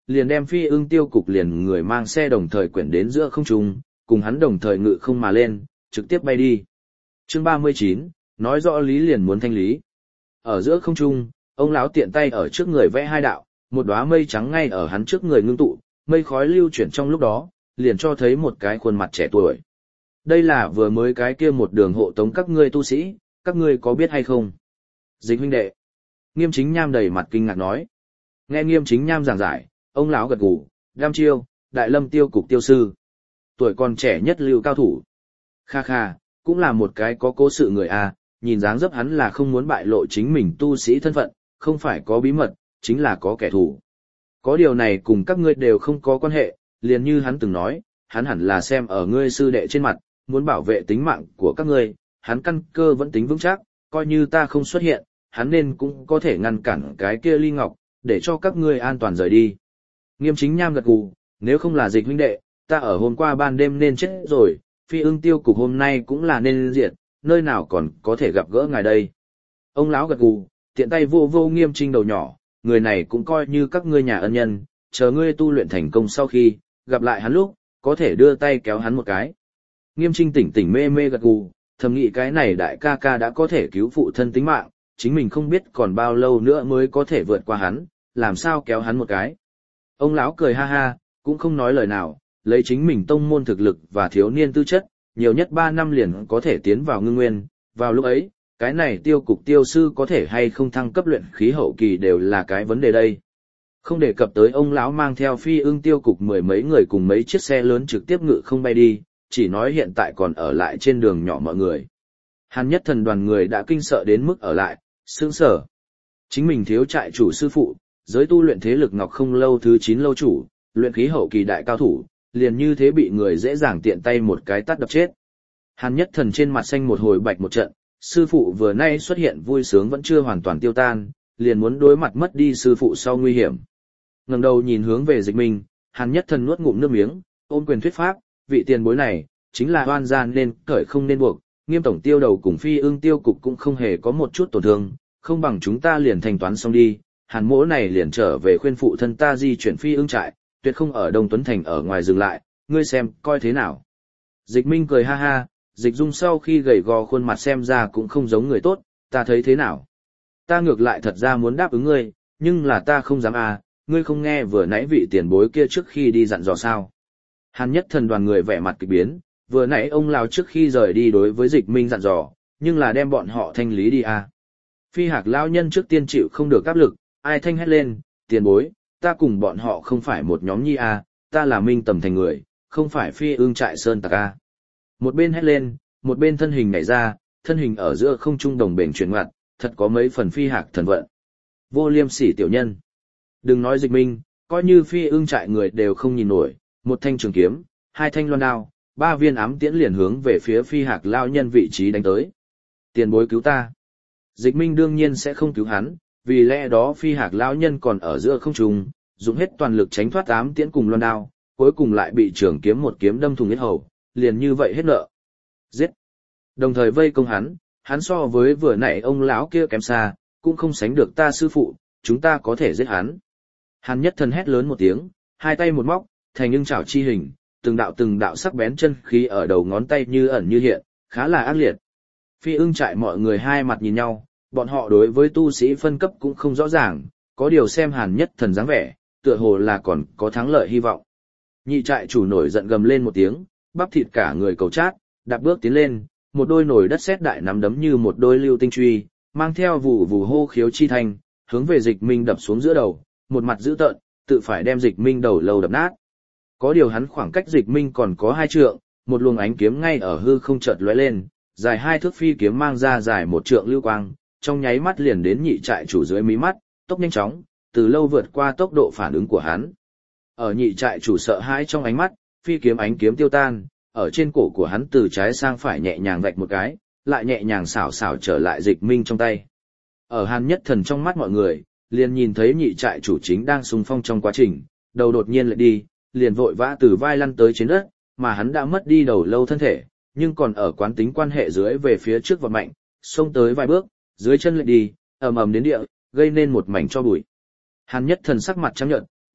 liền đem Phi Ưng Tiêu Cục liền người mang xe đồng thời quyển đến giữa không trung, cùng hắn đồng thời ngự không mà lên, trực tiếp bay đi. Chương ba mươi chín, nói rõ lý liền muốn thanh lý. Ở giữa không trung, ông lão tiện tay ở trước người vẽ hai đạo, một đóa mây trắng ngay ở hắn trước người ngưng tụ, mây khói lưu chuyển trong lúc đó, liền cho thấy một cái khuôn mặt trẻ tuổi. Đây là vừa mới cái kia một đường hộ tống các ngươi tu sĩ, các ngươi có biết hay không? Dịch huynh đệ. Nghiêm Chính Nham đầy mặt kinh ngạc nói. Nghe Nghiêm Chính Nham giảng giải, ông lão gật gù, đam chiêu, Đại Lâm Tiêu Cục tiêu sư. Tuổi còn trẻ nhất lưu cao thủ. Kha kha, cũng là một cái có cố sự người a, nhìn dáng dấp hắn là không muốn bại lộ chính mình tu sĩ thân phận, không phải có bí mật, chính là có kẻ thù. Có điều này cùng các ngươi đều không có quan hệ, liền như hắn từng nói, hắn hẳn là xem ở ngươi sư đệ trên mặt, muốn bảo vệ tính mạng của các ngươi, hắn căn cơ vẫn tính vững chắc, coi như ta không xuất hiện, hắn nên cũng có thể ngăn cản cái kia ly ngọc, để cho các ngươi an toàn rời đi. Nghiêm Chính Nham gật gù, nếu không là Dịch huynh đệ, ta ở hôm qua ban đêm nên chết rồi, Phi Ưng Tiêu Cục hôm nay cũng là nên diệt, nơi nào còn có thể gặp gỡ ngài đây. Ông lão gật gù, tiện tay vô vô Nghiêm Trinh đầu nhỏ, người này cũng coi như các ngươi nhà ân nhân, chờ ngươi tu luyện thành công sau khi, gặp lại hắn lúc, có thể đưa tay kéo hắn một cái. Nghiêm Trinh tỉnh tỉnh mê mê gật gù, thầm nghĩ cái này đại ca ca đã có thể cứu phụ thân tính mạng, chính mình không biết còn bao lâu nữa mới có thể vượt qua hắn, làm sao kéo hắn một cái. Ông lão cười ha ha, cũng không nói lời nào, lấy chính mình tông môn thực lực và thiếu niên tư chất, nhiều nhất ba năm liền có thể tiến vào ngưng nguyên, vào lúc ấy, cái này tiêu cục tiêu sư có thể hay không thăng cấp luyện khí hậu kỳ đều là cái vấn đề đây. Không đề cập tới ông lão mang theo Phi Ưng Tiêu Cục mười mấy người cùng mấy chiếc xe lớn trực tiếp ngự không bay đi, chỉ nói hiện tại còn ở lại trên đường nhỏ mọi người. Hàn Nhất Thần đoàn người đã kinh sợ đến mức ở lại, sững sờ. Chính mình thiếu trại chủ sư phụ, giới tu luyện thế lực Ngọc Không Lâu thứ chín lâu chủ, luyện khí hậu kỳ đại cao thủ, liền như thế bị người dễ dàng tiện tay một cái tát đập chết. Hàn Nhất Thần trên mặt xanh một hồi bạch một trận, sư phụ vừa nay xuất hiện vui sướng vẫn chưa hoàn toàn tiêu tan, liền muốn đối mặt mất đi sư phụ sau nguy hiểm. Ngẩng đầu nhìn hướng về Dịch Minh, Hàn Nhất Thần nuốt ngụm nước miếng, ôm quyền thuyết pháp, vị tiền bối này, chính là oan gian nên cởi không nên buộc, Nghiêm tổng tiêu đầu cùng Phi Ưng Tiêu Cục cũng không hề có một chút tổn thương, không bằng chúng ta liền thanh toán xong đi, Hàn mỗ này liền trở về khuyên phụ thân ta di chuyển Phi Ưng trại, tuyệt không ở Đông Tuấn Thành ở ngoài dừng lại, ngươi xem, coi thế nào. Dịch Minh cười ha ha, Dịch Dung sau khi gầy gò khuôn mặt xem ra cũng không giống người tốt, ta thấy thế nào. Ta ngược lại thật ra muốn đáp ứng ngươi, nhưng là ta không dám à, ngươi không nghe vừa nãy vị tiền bối kia trước khi đi dặn dò sao. Hàn Nhất Thần đoàn người vẻ mặt kỳ biến, vừa nãy ông lão trước khi rời đi đối với Dịch Minh dặn dò, nhưng là đem bọn họ thanh lý đi à. Phi Hạc lão nhân trước tiên chịu không được áp lực, ai thanh hét lên, tiền bối, ta cùng bọn họ không phải một nhóm nhi à, ta là Minh Tầm Thành người, không phải Phi Ưng trại sơn tặc à. Một bên hét lên, một bên thân hình nhảy ra, thân hình ở giữa không trung đồng bền chuyển ngoặt, thật có mấy phần Phi Hạc thần vận. Vô liêm sỉ tiểu nhân. Đừng nói Dịch Minh, coi như Phi Ưng trại người đều không nhìn nổi, một thanh trường kiếm, hai thanh loan đao, ba viên ám tiễn liền hướng về phía Phi Hạc lão nhân vị trí đánh tới. Tiền bối cứu ta. Dịch Minh đương nhiên sẽ không cứu hắn, vì lẽ đó Phi Hạc lão nhân còn ở giữa không trung, dùng hết toàn lực tránh thoát ám tiễn cùng loan đao, cuối cùng lại bị trường kiếm một kiếm đâm thủng yết hầu, liền như vậy hết nợ. Giết. Đồng thời vây công hắn, hắn so với vừa nãy ông lão kia kém xa, cũng không sánh được ta sư phụ, chúng ta có thể giết hắn. Hàn Nhất Thần hét lớn một tiếng, hai tay một móc, thành nhưng chảo chi hình, từng đạo từng đạo sắc bén chân khí ở đầu ngón tay như ẩn như hiện, khá là ác liệt. Phi Ưng trại mọi người hai mặt nhìn nhau, bọn họ đối với tu sĩ phân cấp cũng không rõ ràng, có điều xem Hàn Nhất Thần dáng vẻ, tựa hồ là còn có thắng lợi hy vọng. Nhị trại chủ nổi giận gầm lên một tiếng, bắp thịt cả người cầu chát, đạp bước tiến lên, một đôi nổi đất sét đại nắm đấm như một đôi lưu tinh truy, mang theo vụ vụ hô khiếu chi thanh, hướng về Dịch Minh đập xuống giữa đầu, một mặt dữ tợn, tự phải đem Dịch Minh đầu lâu đập nát. Có điều hắn khoảng cách Dịch Minh còn có hai trượng, một luồng ánh kiếm ngay ở hư không chợt lóe lên, dài hai thước phi kiếm mang ra dài một trượng lưu quang, trong nháy mắt liền đến nhị trại chủ dưới mí mắt, tốc nhanh chóng, từ lâu vượt qua tốc độ phản ứng của hắn. Ở nhị trại chủ sợ hãi trong ánh mắt, phi kiếm ánh kiếm tiêu tan, ở trên cổ của hắn từ trái sang phải nhẹ nhàng vạch một cái, lại nhẹ nhàng xảo xảo trở lại Dịch Minh trong tay. Ở Hàn Nhất Thần trong mắt mọi người, liền nhìn thấy nhị trại chủ chính đang xung phong trong quá trình, đầu đột nhiên lại đi, liền vội vã từ vai lăn tới trên đất, mà hắn đã mất đi đầu lâu thân thể, nhưng còn ở quán tính quan hệ dưới về phía trước và mạnh, xông tới vài bước, dưới chân lại đi, ầm ầm đến địa, gây nên một mảnh cho bụi. Hàn Nhất Thần sắc mặt trắng nhợt,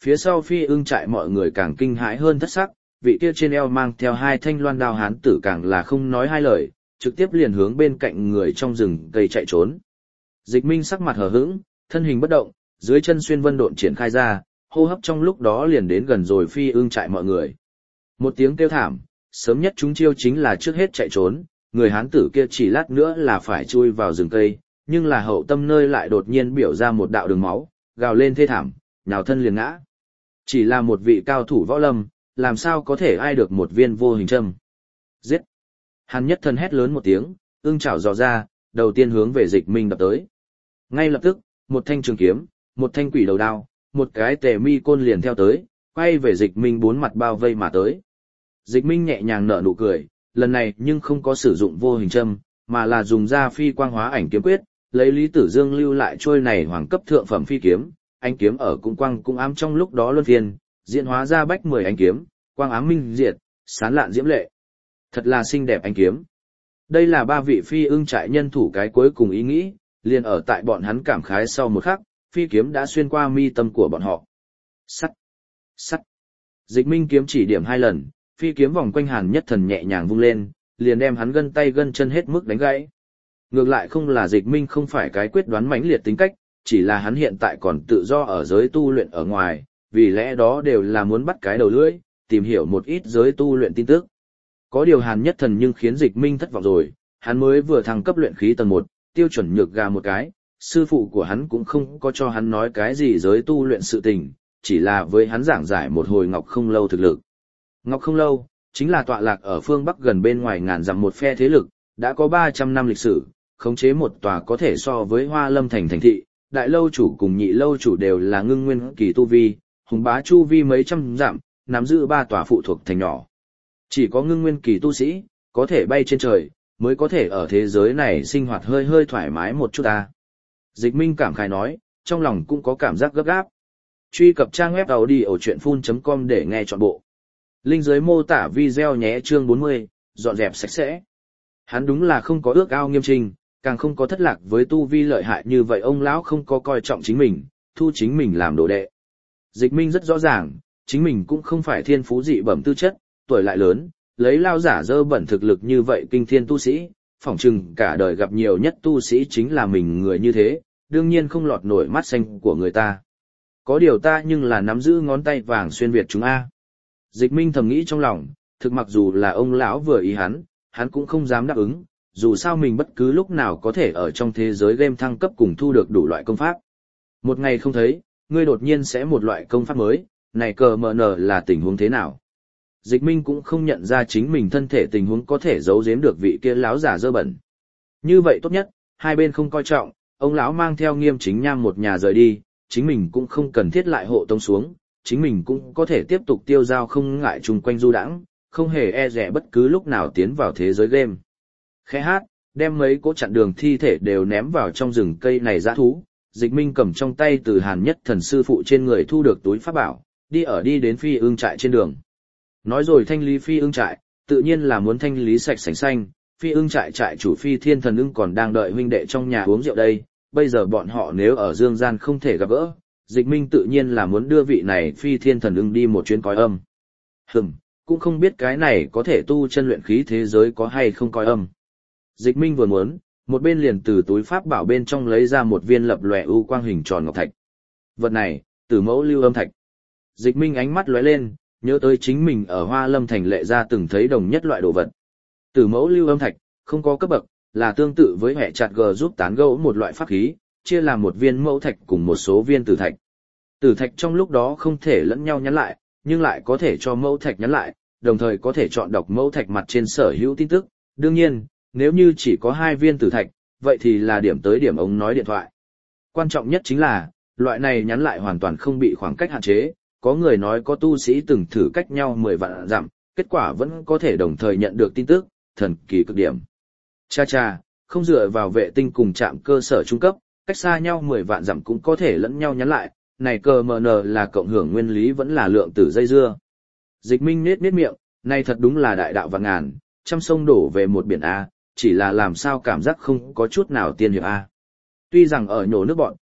Phía sau phi ưng trại mọi người càng kinh hãi hơn thất sắc, vị kia trên eo mang theo hai thanh loan đao hán tử càng là không nói hai lời, trực tiếp liền hướng bên cạnh người trong rừng cây chạy trốn. Dịch Minh sắc mặt hờ hững, thân hình bất động, dưới chân xuyên vân độn triển khai ra, hô hấp trong lúc đó liền đến gần rồi phi ưng trại mọi người. Một tiếng kêu thảm, sớm nhất chúng chiêu chính là trước hết chạy trốn, người hán tử kia chỉ lát nữa là phải chui vào rừng cây, nhưng là hậu tâm nơi lại đột nhiên biểu ra một đạo đường máu, gào lên thê thảm, nhào thân liền ngã. Chỉ là một vị cao thủ võ lâm, làm sao có thể ai được một viên vô hình châm. Giết! Hàn Nhất Thần hét lớn một tiếng, ưng chảo dò ra, đầu tiên hướng về Dịch Minh đập tới. Ngay lập tức, một thanh trường kiếm, một thanh quỷ đầu đao, một cái tề mi côn liền theo tới, quay về Dịch Minh bốn mặt bao vây mà tới. Dịch Minh nhẹ nhàng nở nụ cười, lần này nhưng không có sử dụng vô hình châm, mà là dùng ra phi quang hóa ảnh kiếm quyết, lấy Lý Tử Dương lưu lại trôi này hoàng cấp thượng phẩm phi kiếm, ánh kiếm ở cung quang cung ám trong lúc đó luân phiên, diễn hóa ra bách mười ánh kiếm, quang ám minh diệt, sán lạn diễm lệ. Thật là xinh đẹp ánh kiếm. Đây là ba vị phi ưng trại nhân thủ cái cuối cùng ý nghĩ, liền ở tại bọn hắn cảm khái sau một khắc, phi kiếm đã xuyên qua mi tâm của bọn họ. Sắt, sắt. Dịch Minh kiếm chỉ điểm hai lần, phi kiếm vòng quanh Hàn Nhất Thần nhẹ nhàng vung lên, liền đem hắn gân tay gân chân hết mức đánh gãy. Ngược lại không là Dịch Minh không phải cái quyết đoán mãnh liệt tính cách, chỉ là hắn hiện tại còn tự do ở giới tu luyện ở ngoài, vì lẽ đó đều là muốn bắt cái đầu lưỡi, tìm hiểu một ít giới tu luyện tin tức. Có điều Hàn Nhất Thần nhưng khiến Dịch Minh thất vọng rồi, hắn mới vừa thăng cấp luyện khí tầng một, tiêu chuẩn nhược gà một cái, sư phụ của hắn cũng không có cho hắn nói cái gì giới tu luyện sự tình, chỉ là với hắn giảng giải một hồi Ngọc Không Lâu thực lực. Ngọc Không Lâu, chính là tọa lạc ở phương Bắc gần bên ngoài ngàn dặm một phe thế lực, đã có ba trăm năm lịch sử, khống chế một tòa có thể so với Hoa Lâm thành thành thị, đại lâu chủ cùng nhị lâu chủ đều là ngưng nguyên kỳ tu vi, hùng bá chu vi mấy trăm dặm, nắm giữ ba tòa phụ thuộc thành nhỏ. Chỉ có ngưng nguyên kỳ tu sĩ, có thể bay trên trời, mới có thể ở thế giới này sinh hoạt hơi hơi thoải mái một chút ta. Dịch Minh cảm khái nói, trong lòng cũng có cảm giác gấp gáp. Truy cập trang web audiochuyenphun chấm com để nghe trọn bộ. Link dưới mô tả video nhé. Chương bốn mươi, dọn dẹp sạch sẽ. Hắn đúng là không có ước ao nghiêm trình, càng không có thất lạc với tu vi lợi hại như vậy, ông lão không có coi trọng chính mình, thu chính mình làm đồ đệ. Dịch Minh rất rõ ràng, chính mình cũng không phải thiên phú dị bẩm tư chất, tuổi lại lớn, lấy lao giả dơ bẩn thực lực như vậy kinh thiên tu sĩ, phỏng chừng cả đời gặp nhiều nhất tu sĩ chính là mình người như thế, đương nhiên không lọt nổi mắt xanh của người ta. Có điều ta nhưng là nắm giữ ngón tay vàng xuyên Việt chúng A. Dịch Minh thầm nghĩ trong lòng, thực mặc dù là ông lão vừa ý hắn, hắn cũng không dám đáp ứng, dù sao mình bất cứ lúc nào có thể ở trong thế giới game thăng cấp cùng thu được đủ loại công pháp. Một ngày không thấy, ngươi đột nhiên sẽ một loại công pháp mới, này cờ mờ nở là tình huống thế nào? Dịch Minh cũng không nhận ra chính mình thân thể tình huống có thể giấu giếm được vị kia láo giả dơ bẩn. Như vậy tốt nhất, hai bên không coi trọng, ông lão mang theo Nghiêm Chính Nham một nhà rời đi, chính mình cũng không cần thiết lại hộ tống xuống, chính mình cũng có thể tiếp tục tiêu giao không ngại chung quanh du đãng, không hề e dè bất cứ lúc nào tiến vào thế giới game. Khẽ hát, đem mấy cỗ chặn đường thi thể đều ném vào trong rừng cây này dã thú, Dịch Minh cầm trong tay từ Hàn Nhất Thần sư phụ trên người thu được túi pháp bảo, đi ở đi đến phi ương trại trên đường. Nói rồi thanh lý phi ương trại, tự nhiên là muốn thanh lý sạch sành xanh, phi ương trại trại chủ phi thiên thần ưng còn đang đợi huynh đệ trong nhà uống rượu đây, bây giờ bọn họ nếu ở dương gian không thể gặp gỡ, Dịch Minh tự nhiên là muốn đưa vị này phi thiên thần ưng đi một chuyến coi âm. Hừm, cũng không biết cái này có thể tu chân luyện khí thế giới có hay không coi âm. Dịch Minh vừa muốn, một bên liền từ túi pháp bảo bên trong lấy ra một viên lập lòe u quang hình tròn ngọc thạch. Vật này, Tử Mẫu Lưu Âm Thạch. Dịch Minh ánh mắt lóe lên, nhớ tới chính mình ở Hoa Lâm thành lệ ra từng thấy đồng nhất loại đồ vật. Tử Mẫu Lưu Âm Thạch, không có cấp bậc, là tương tự với hệ chặt gờ giúp tán gẫu một loại pháp khí, chia làm một viên mẫu thạch cùng một số viên tử thạch. Tử thạch trong lúc đó không thể lẫn nhau nhắn lại, nhưng lại có thể cho mẫu thạch nhắn lại, đồng thời có thể chọn đọc mẫu thạch mặt trên sở hữu tin tức. Đương nhiên, nếu như chỉ có hai viên tử thạch, vậy thì là điểm tới điểm ống nói điện thoại. Quan trọng nhất chính là, loại này nhắn lại hoàn toàn không bị khoảng cách hạn chế, có người nói có tu sĩ từng thử cách nhau mười vạn dặm, kết quả vẫn có thể đồng thời nhận được tin tức, thần kỳ cực điểm. Cha cha, không dựa vào vệ tinh cùng trạm cơ sở trung cấp, cách xa nhau mười vạn dặm cũng có thể lẫn nhau nhắn lại, này cờ mờ nờ là cộng hưởng nguyên lý vẫn là lượng tử dây dưa. Dịch Minh nết nết miệng, này thật đúng là đại đạo vạn ngàn, trăm sông đổ về một biển A, chỉ là làm sao cảm giác không có chút nào tiên hiệp A. Tuy rằng ở nhổ nước bọn,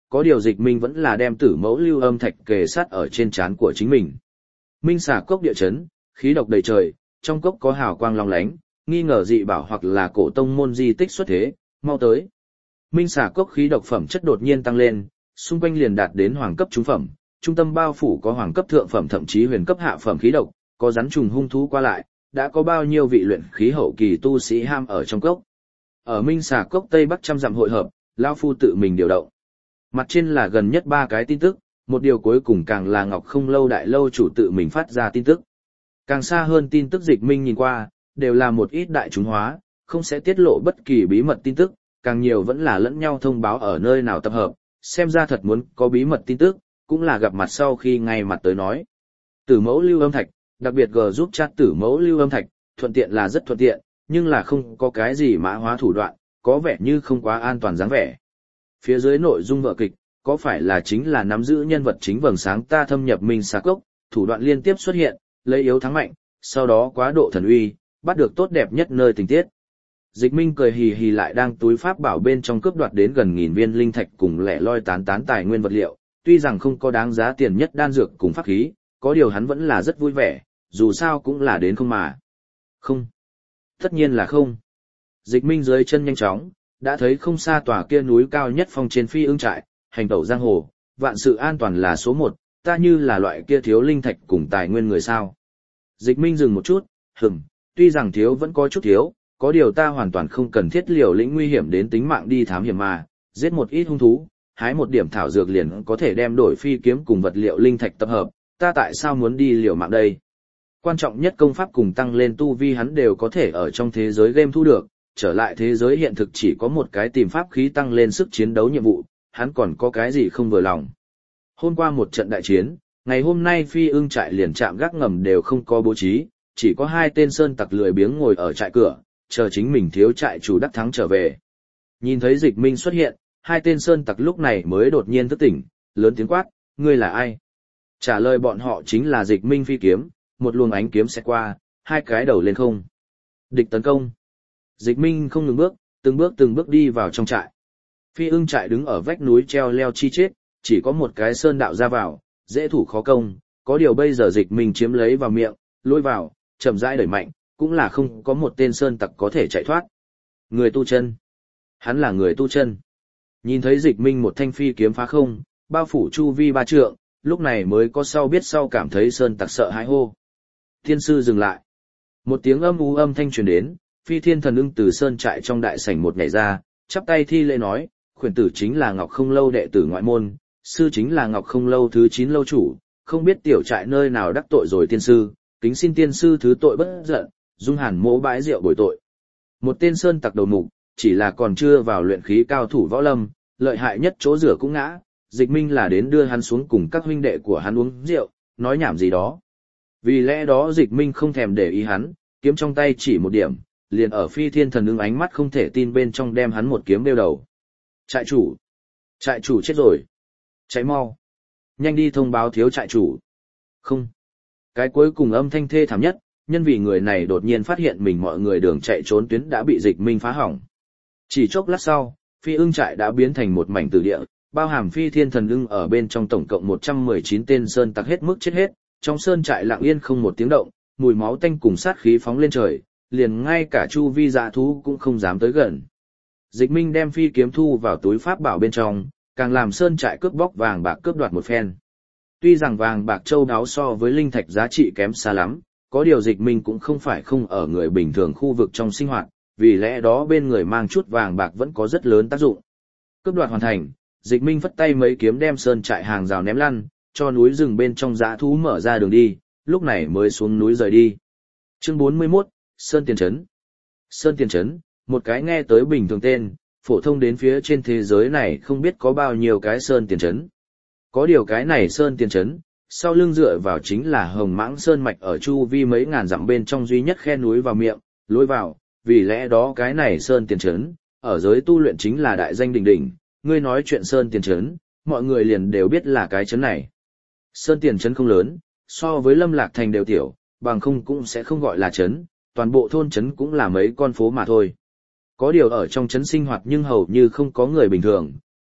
có điều Dịch Minh vẫn là đem tử mẫu lưu âm thạch kề sát ở trên trán của chính mình. Minh xà cốc địa chấn, khí độc đầy trời, trong cốc có hào quang long lánh, nghi ngờ dị bảo hoặc là cổ tông môn di tích xuất thế, mau tới. Minh xà cốc khí độc phẩm chất đột nhiên tăng lên, xung quanh liền đạt đến hoàng cấp trung phẩm, trung tâm bao phủ có hoàng cấp thượng phẩm thậm chí huyền cấp hạ phẩm khí độc, có rắn trùng hung thú qua lại, đã có bao nhiêu vị luyện khí hậu kỳ tu sĩ ham ở trong cốc. Ở Minh xà cốc tây bắc trăm dặm hội hợp, lão phu tự mình điều động. Mặt trên là gần nhất ba cái tin tức, một điều cuối cùng càng là Ngọc Không Lâu đại lâu chủ tự mình phát ra tin tức. Càng xa hơn tin tức Dịch Minh nhìn qua, đều là một ít đại chúng hóa, không sẽ tiết lộ bất kỳ bí mật tin tức, càng nhiều vẫn là lẫn nhau thông báo ở nơi nào tập hợp, xem ra thật muốn có bí mật tin tức, cũng là gặp mặt sau khi ngay mặt tới nói. Tử mẫu lưu âm thạch, đặc biệt G giúp chat tử mẫu lưu âm thạch, thuận tiện là rất thuận tiện, nhưng là không có cái gì mã hóa thủ đoạn, có vẻ như không quá an toàn dáng vẻ. Phía dưới nội dung vở kịch, có phải là chính là nắm giữ nhân vật chính vầng sáng ta thâm nhập Minh xà cốc, thủ đoạn liên tiếp xuất hiện, lấy yếu thắng mạnh, sau đó quá độ thần uy, bắt được tốt đẹp nhất nơi tình tiết. Dịch Minh cười hì hì lại đang túi pháp bảo bên trong cướp đoạt đến gần nghìn viên linh thạch cùng lẻ loi tán tán tài nguyên vật liệu, tuy rằng không có đáng giá tiền nhất đan dược cùng pháp khí, có điều hắn vẫn là rất vui vẻ, dù sao cũng là đến không mà. Không. Tất nhiên là không. Dịch Minh dưới chân nhanh chóng, đã thấy không xa tòa kia núi cao nhất phong trên phi ưng trại, hành tẩu giang hồ, vạn sự an toàn là số một, ta như là loại kia thiếu linh thạch cùng tài nguyên người sao. Dịch Minh dừng một chút, hừm, tuy rằng thiếu vẫn có chút thiếu, có điều ta hoàn toàn không cần thiết liều lĩnh nguy hiểm đến tính mạng đi thám hiểm mà, giết một ít hung thú, hái một điểm thảo dược liền có thể đem đổi phi kiếm cùng vật liệu linh thạch tập hợp, ta tại sao muốn đi liều mạng đây? Quan trọng nhất công pháp cùng tăng lên tu vi hắn đều có thể ở trong thế giới game thu được, trở lại thế giới hiện thực chỉ có một cái tìm pháp khí tăng lên sức chiến đấu nhiệm vụ, hắn còn có cái gì không vừa lòng. Hôm qua một trận đại chiến, ngày hôm nay phi ưng trại liền trạm gác ngầm đều không có bố trí, chỉ có hai tên sơn tặc lười biếng ngồi ở trại cửa, chờ chính mình thiếu trại chủ đắc thắng trở về. Nhìn thấy Dịch Minh xuất hiện, hai tên sơn tặc lúc này mới đột nhiên thức tỉnh, lớn tiếng quát, ngươi là ai? Trả lời bọn họ chính là Dịch Minh phi kiếm, một luồng ánh kiếm sẽ qua, hai cái đầu lên không. Địch tấn công. Dịch Minh không ngừng bước, từng bước từng bước đi vào trong trại. Phi ưng trại đứng ở vách núi treo leo chi chết, chỉ có một cái sơn đạo ra vào, dễ thủ khó công, có điều bây giờ Dịch Minh chiếm lấy vào miệng, lôi vào, chậm rãi đẩy mạnh, cũng là không có một tên sơn tặc có thể chạy thoát. Người tu chân. Hắn là người tu chân. Nhìn thấy Dịch Minh một thanh phi kiếm phá không, bao phủ chu vi ba trượng, lúc này mới có sau biết sau cảm thấy sơn tặc sợ hãi hô. Thiên sư dừng lại. Một tiếng âm u âm thanh truyền đến, phi thiên thần ưng từ sơn trại trong đại sảnh một nhảy ra, chắp tay thi lễ nói, khuyển tử chính là Ngọc Không Lâu đệ tử ngoại môn, sư chính là Ngọc Không Lâu thứ chín lâu chủ, không biết tiểu trại nơi nào đắc tội rồi tiên sư, kính xin tiên sư thứ tội bất giận, dung hàn mỗ bãi rượu bồi tội. Một tên sơn tặc đầu mục, chỉ là còn chưa vào luyện khí cao thủ võ lâm, lợi hại nhất chỗ rửa cũng ngã, Dịch Minh là đến đưa hắn xuống cùng các huynh đệ của hắn uống rượu, nói nhảm gì đó. Vì lẽ đó Dịch Minh không thèm để ý hắn, kiếm trong tay chỉ một điểm, liền ở phi thiên thần ưng ánh mắt không thể tin bên trong đem hắn một kiếm đeo đầu. Trại chủ! Trại chủ chết rồi! Cháy mau! Nhanh đi thông báo thiếu trại chủ! Không! Cái cuối cùng âm thanh thê thảm nhất, nhân vì người này đột nhiên phát hiện mình mọi người đường chạy trốn tuyến đã bị Dịch Minh phá hỏng. Chỉ chốc lát sau, phi ưng trại đã biến thành một mảnh tử địa, bao hàm phi thiên thần ưng ở bên trong tổng cộng một trăm mười chín tên sơn tặc hết mức chết hết, trong sơn trại lặng yên không một tiếng động, mùi máu tanh cùng sát khí phóng lên trời, liền ngay cả chu vi dã thú cũng không dám tới gần. Dịch Minh đem phi kiếm thu vào túi pháp bảo bên trong, càng làm sơn trại cướp bóc vàng bạc cướp đoạt một phen. Tuy rằng vàng bạc châu đáo so với linh thạch giá trị kém xa lắm, có điều Dịch Minh cũng không phải không ở người bình thường khu vực trong sinh hoạt, vì lẽ đó bên người mang chút vàng bạc vẫn có rất lớn tác dụng. Cướp đoạt hoàn thành, Dịch Minh phất tay mấy kiếm đem sơn trại hàng rào ném lăn, cho núi rừng bên trong dã thú mở ra đường đi, lúc này mới xuống núi rời đi. Chương bốn mươi mốt, Sơn Tiền Trấn. Sơn Tiền Trấn, một cái nghe tới bình thường tên, phổ thông đến phía trên thế giới này không biết có bao nhiêu cái Sơn Tiền Trấn. Có điều cái này Sơn Tiền Trấn, sau lưng dựa vào chính là Hồng Mãng Sơn Mạch ở chu vi mấy ngàn dặm bên trong duy nhất khe núi vào miệng, lối vào, vì lẽ đó cái này Sơn Tiền Trấn, ở giới tu luyện chính là đại danh đỉnh đỉnh, ngươi nói chuyện Sơn Tiền Trấn, mọi người liền đều biết là cái trấn này. Sơn Tiền Trấn không lớn, so với Lâm Lạc Thành đều tiểu, bằng không cũng sẽ không gọi là trấn, toàn bộ thôn trấn cũng là mấy con phố mà thôi. Có điều ở trong trấn sinh hoạt nhưng hầu như không có người bình thường,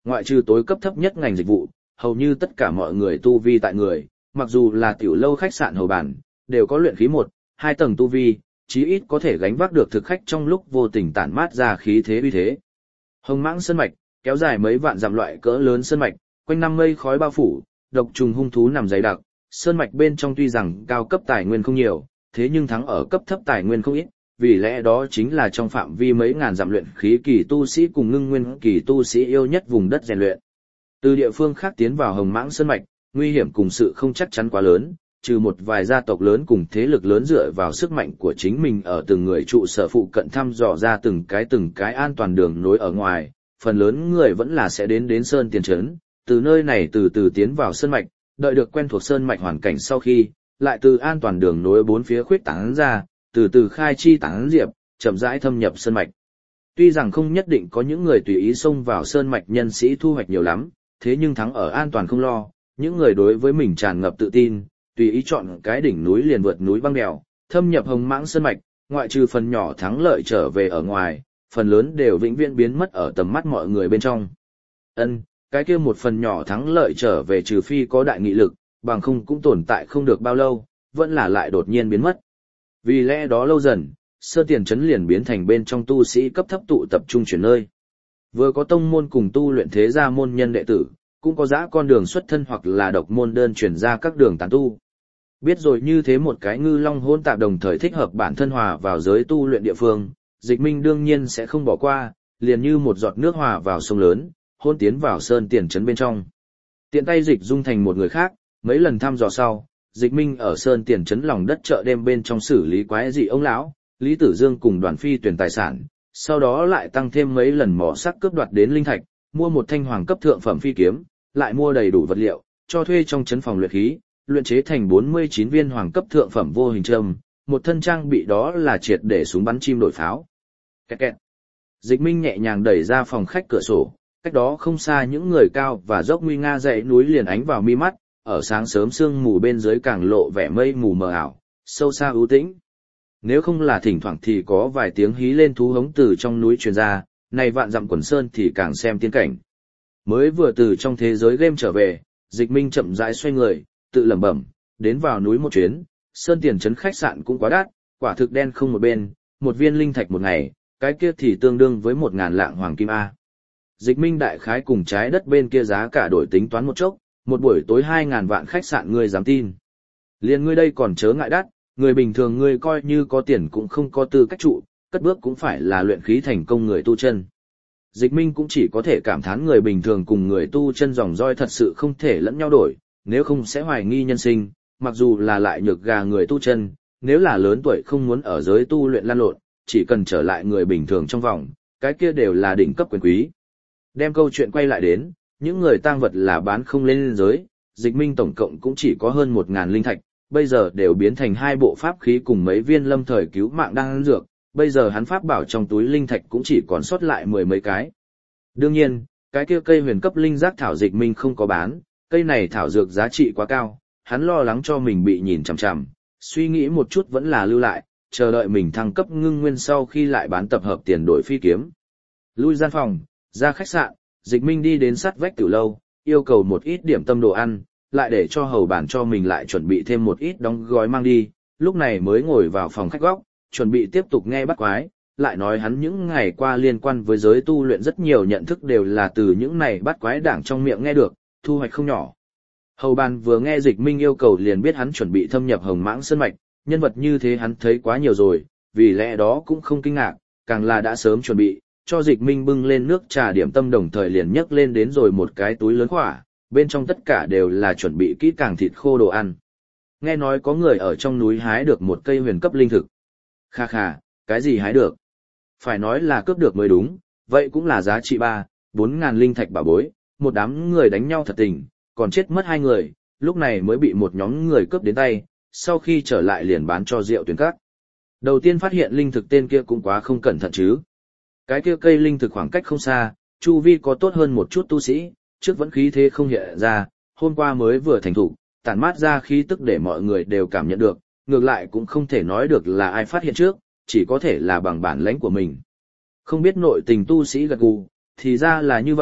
ngoại trừ tối cấp thấp nhất ngành dịch vụ, hầu như tất cả mọi người tu vi tại người, mặc dù là tiểu lâu khách sạn hầu bàn, đều có luyện khí một, hai tầng tu vi, chí ít có thể gánh vác được thực khách trong lúc vô tình tản mát ra khí thế uy thế. Hồng Mãng Sơn mạch, kéo dài mấy vạn dặm loại cỡ lớn sơn mạch, quanh năm mây khói bao phủ, độc trùng hung thú nằm dày đặc, sơn mạch bên trong tuy rằng cao cấp tài nguyên không nhiều, thế nhưng thắng ở cấp thấp tài nguyên không ít, vì lẽ đó chính là trong phạm vi mấy ngàn dặm luyện khí kỳ tu sĩ cùng ngưng nguyên kỳ tu sĩ yêu nhất vùng đất rèn luyện. Từ địa phương khác tiến vào Hồng Mãng Sơn mạch, nguy hiểm cùng sự không chắc chắn quá lớn, trừ một vài gia tộc lớn cùng thế lực lớn dựa vào sức mạnh của chính mình ở từng người trụ sở phụ cận thăm dò ra từng cái từng cái an toàn đường nối ở ngoài, phần lớn người vẫn là sẽ đến đến Sơn Tiền Trấn, từ nơi này từ từ tiến vào Sơn mạch, đợi được quen thuộc Sơn mạch hoàn cảnh sau khi, lại từ an toàn đường nối bốn phía khuyết tán ra, từ từ khai chi tán diệp, chậm rãi thâm nhập Sơn mạch. Tuy rằng không nhất định có những người tùy ý xông vào Sơn mạch nhân sĩ thu hoạch nhiều lắm, thế nhưng thắng ở an toàn không lo, những người đối với mình tràn ngập tự tin, tùy ý chọn cái đỉnh núi liền vượt núi băng đèo, thâm nhập Hồng Mãng Sơn mạch, ngoại trừ phần nhỏ thắng lợi trở về ở ngoài, phần lớn đều vĩnh viễn biến mất ở tầm mắt mọi người bên trong. Ân, cái kia một phần nhỏ thắng lợi trở về trừ phi có đại nghị lực, bằng không cũng tồn tại không được bao lâu, vẫn là lại đột nhiên biến mất. Vì lẽ đó lâu dần, Sơn Tiền Trấn liền biến thành bên trong tu sĩ cấp thấp tụ tập trung chuyển nơi. Vừa có tông môn cùng tu luyện thế gia môn nhân đệ tử, cũng có dã con đường xuất thân hoặc là độc môn đơn chuyển ra các đường tán tu. Biết rồi như thế một cái ngư long hỗn tạp đồng thời thích hợp bản thân hòa vào giới tu luyện địa phương, Dịch Minh đương nhiên sẽ không bỏ qua, liền như một giọt nước hòa vào sông lớn, hôn tiến vào Sơn Tiền Trấn bên trong. Tiện tay dịch dung thành một người khác, mấy lần thăm dò sau, Dịch Minh ở Sơn Tiền Trấn lòng đất chợ đêm bên trong xử lý quái dị ông lão, Lý Tử Dương cùng đoàn phi tuyển tài sản, sau đó lại tăng thêm mấy lần mỏ sắc cướp đoạt đến linh thạch, mua một thanh hoàng cấp thượng phẩm phi kiếm, lại mua đầy đủ vật liệu, cho thuê trong trấn phòng luyện khí, luyện chế thành bốn mươi chín viên hoàng cấp thượng phẩm vô hình châm, một thân trang bị đó là triệt để súng bắn chim đổi pháo. Kẹt kẹt. Dịch Minh nhẹ nhàng đẩy ra phòng khách cửa sổ, cách đó không xa những người cao và dốc nguy nga dãy núi liền ánh vào mi mắt, ở sáng sớm sương mù bên dưới càng lộ vẻ mây mù mờ ảo, sâu xa ưu tĩnh. Nếu không là thỉnh thoảng thì có vài tiếng hí lên thú hống từ trong núi truyền ra, này vạn dặm quần sơn thì càng xem tiên cảnh. Mới vừa từ trong thế giới game trở về, Dịch Minh chậm rãi xoay người, tự lẩm bẩm, đến vào núi một chuyến, Sơn Tiền Trấn khách sạn cũng quá đắt, quả thực đen không một bên, một viên linh thạch một ngày, cái kia thì tương đương với một ngàn lạng hoàng kim A. Dịch Minh đại khái cùng trái đất bên kia giá cả đổi tính toán một chốc, một buổi tối hai ngàn vạn khách sạn ngươi dám tin. Liên ngươi đây còn chớ ngại đắt, người bình thường ngươi coi như có tiền cũng không có tư cách trụ, cất bước cũng phải là luyện khí thành công người tu chân. Dịch Minh cũng chỉ có thể cảm thán người bình thường cùng người tu chân dòng roi thật sự không thể lẫn nhau đổi, nếu không sẽ hoài nghi nhân sinh, mặc dù là lại nhược gà người tu chân, nếu là lớn tuổi không muốn ở giới tu luyện lan lộn, chỉ cần trở lại người bình thường trong vòng, cái kia đều là đỉnh cấp quyền quý. Đem câu chuyện quay lại đến, những người tang vật là bán không lên giới, Dịch Minh tổng cộng cũng chỉ có hơn một ngàn linh thạch, bây giờ đều biến thành hai bộ pháp khí cùng mấy viên lâm thời cứu mạng đang dược, bây giờ hắn pháp bảo trong túi linh thạch cũng chỉ còn sót lại mười mấy cái. Đương nhiên, cái kia cây huyền cấp linh giác thảo Dịch Minh không có bán, cây này thảo dược giá trị quá cao, hắn lo lắng cho mình bị nhìn chằm chằm, suy nghĩ một chút vẫn là lưu lại, chờ đợi mình thăng cấp ngưng nguyên sau khi lại bán tập hợp tiền đổi phi kiếm. Lui gian phòng, ra khách sạn, Dịch Minh đi đến sát vách tiểu lâu, yêu cầu một ít điểm tâm đồ ăn, lại để cho hầu bàn cho mình lại chuẩn bị thêm một ít đóng gói mang đi, lúc này mới ngồi vào phòng khách góc, chuẩn bị tiếp tục nghe bắt quái, lại nói hắn những ngày qua liên quan với giới tu luyện rất nhiều nhận thức đều là từ những này bắt quái đảng trong miệng nghe được, thu hoạch không nhỏ. Hầu bàn vừa nghe Dịch Minh yêu cầu liền biết hắn chuẩn bị thâm nhập Hồng Mãng Sơn mạch, nhân vật như thế hắn thấy quá nhiều rồi, vì lẽ đó cũng không kinh ngạc, càng là đã sớm chuẩn bị, cho Dịch Minh bưng lên nước trà điểm tâm đồng thời liền nhấc lên đến rồi một cái túi lớn khỏa, bên trong tất cả đều là chuẩn bị kỹ càng thịt khô đồ ăn. Nghe nói có người ở trong núi hái được một cây huyền cấp linh thực. Kha kha, cái gì hái được? Phải nói là cướp được mới đúng, vậy cũng là giá trị ba, bốn ngàn linh thạch bảo bối, một đám người đánh nhau thật tình, còn chết mất hai người, lúc này mới bị một nhóm người cướp đến tay, sau khi trở lại liền bán cho Diệu Tuyển Các. Đầu tiên phát hiện linh thực tên kia cũng quá không cẩn thận chứ. Cái kia cây linh thực khoảng cách không xa, chu vi có tốt hơn một chút tu sĩ, trước vẫn khí thế không hiện ra, hôm qua mới vừa thành thủ, tản mát ra khí tức để mọi người đều cảm nhận được, ngược lại cũng không thể nói được là ai phát hiện trước, chỉ có thể là bằng bản lãnh của mình. Không biết nội tình tu sĩ gật gù, thì ra là như vậy,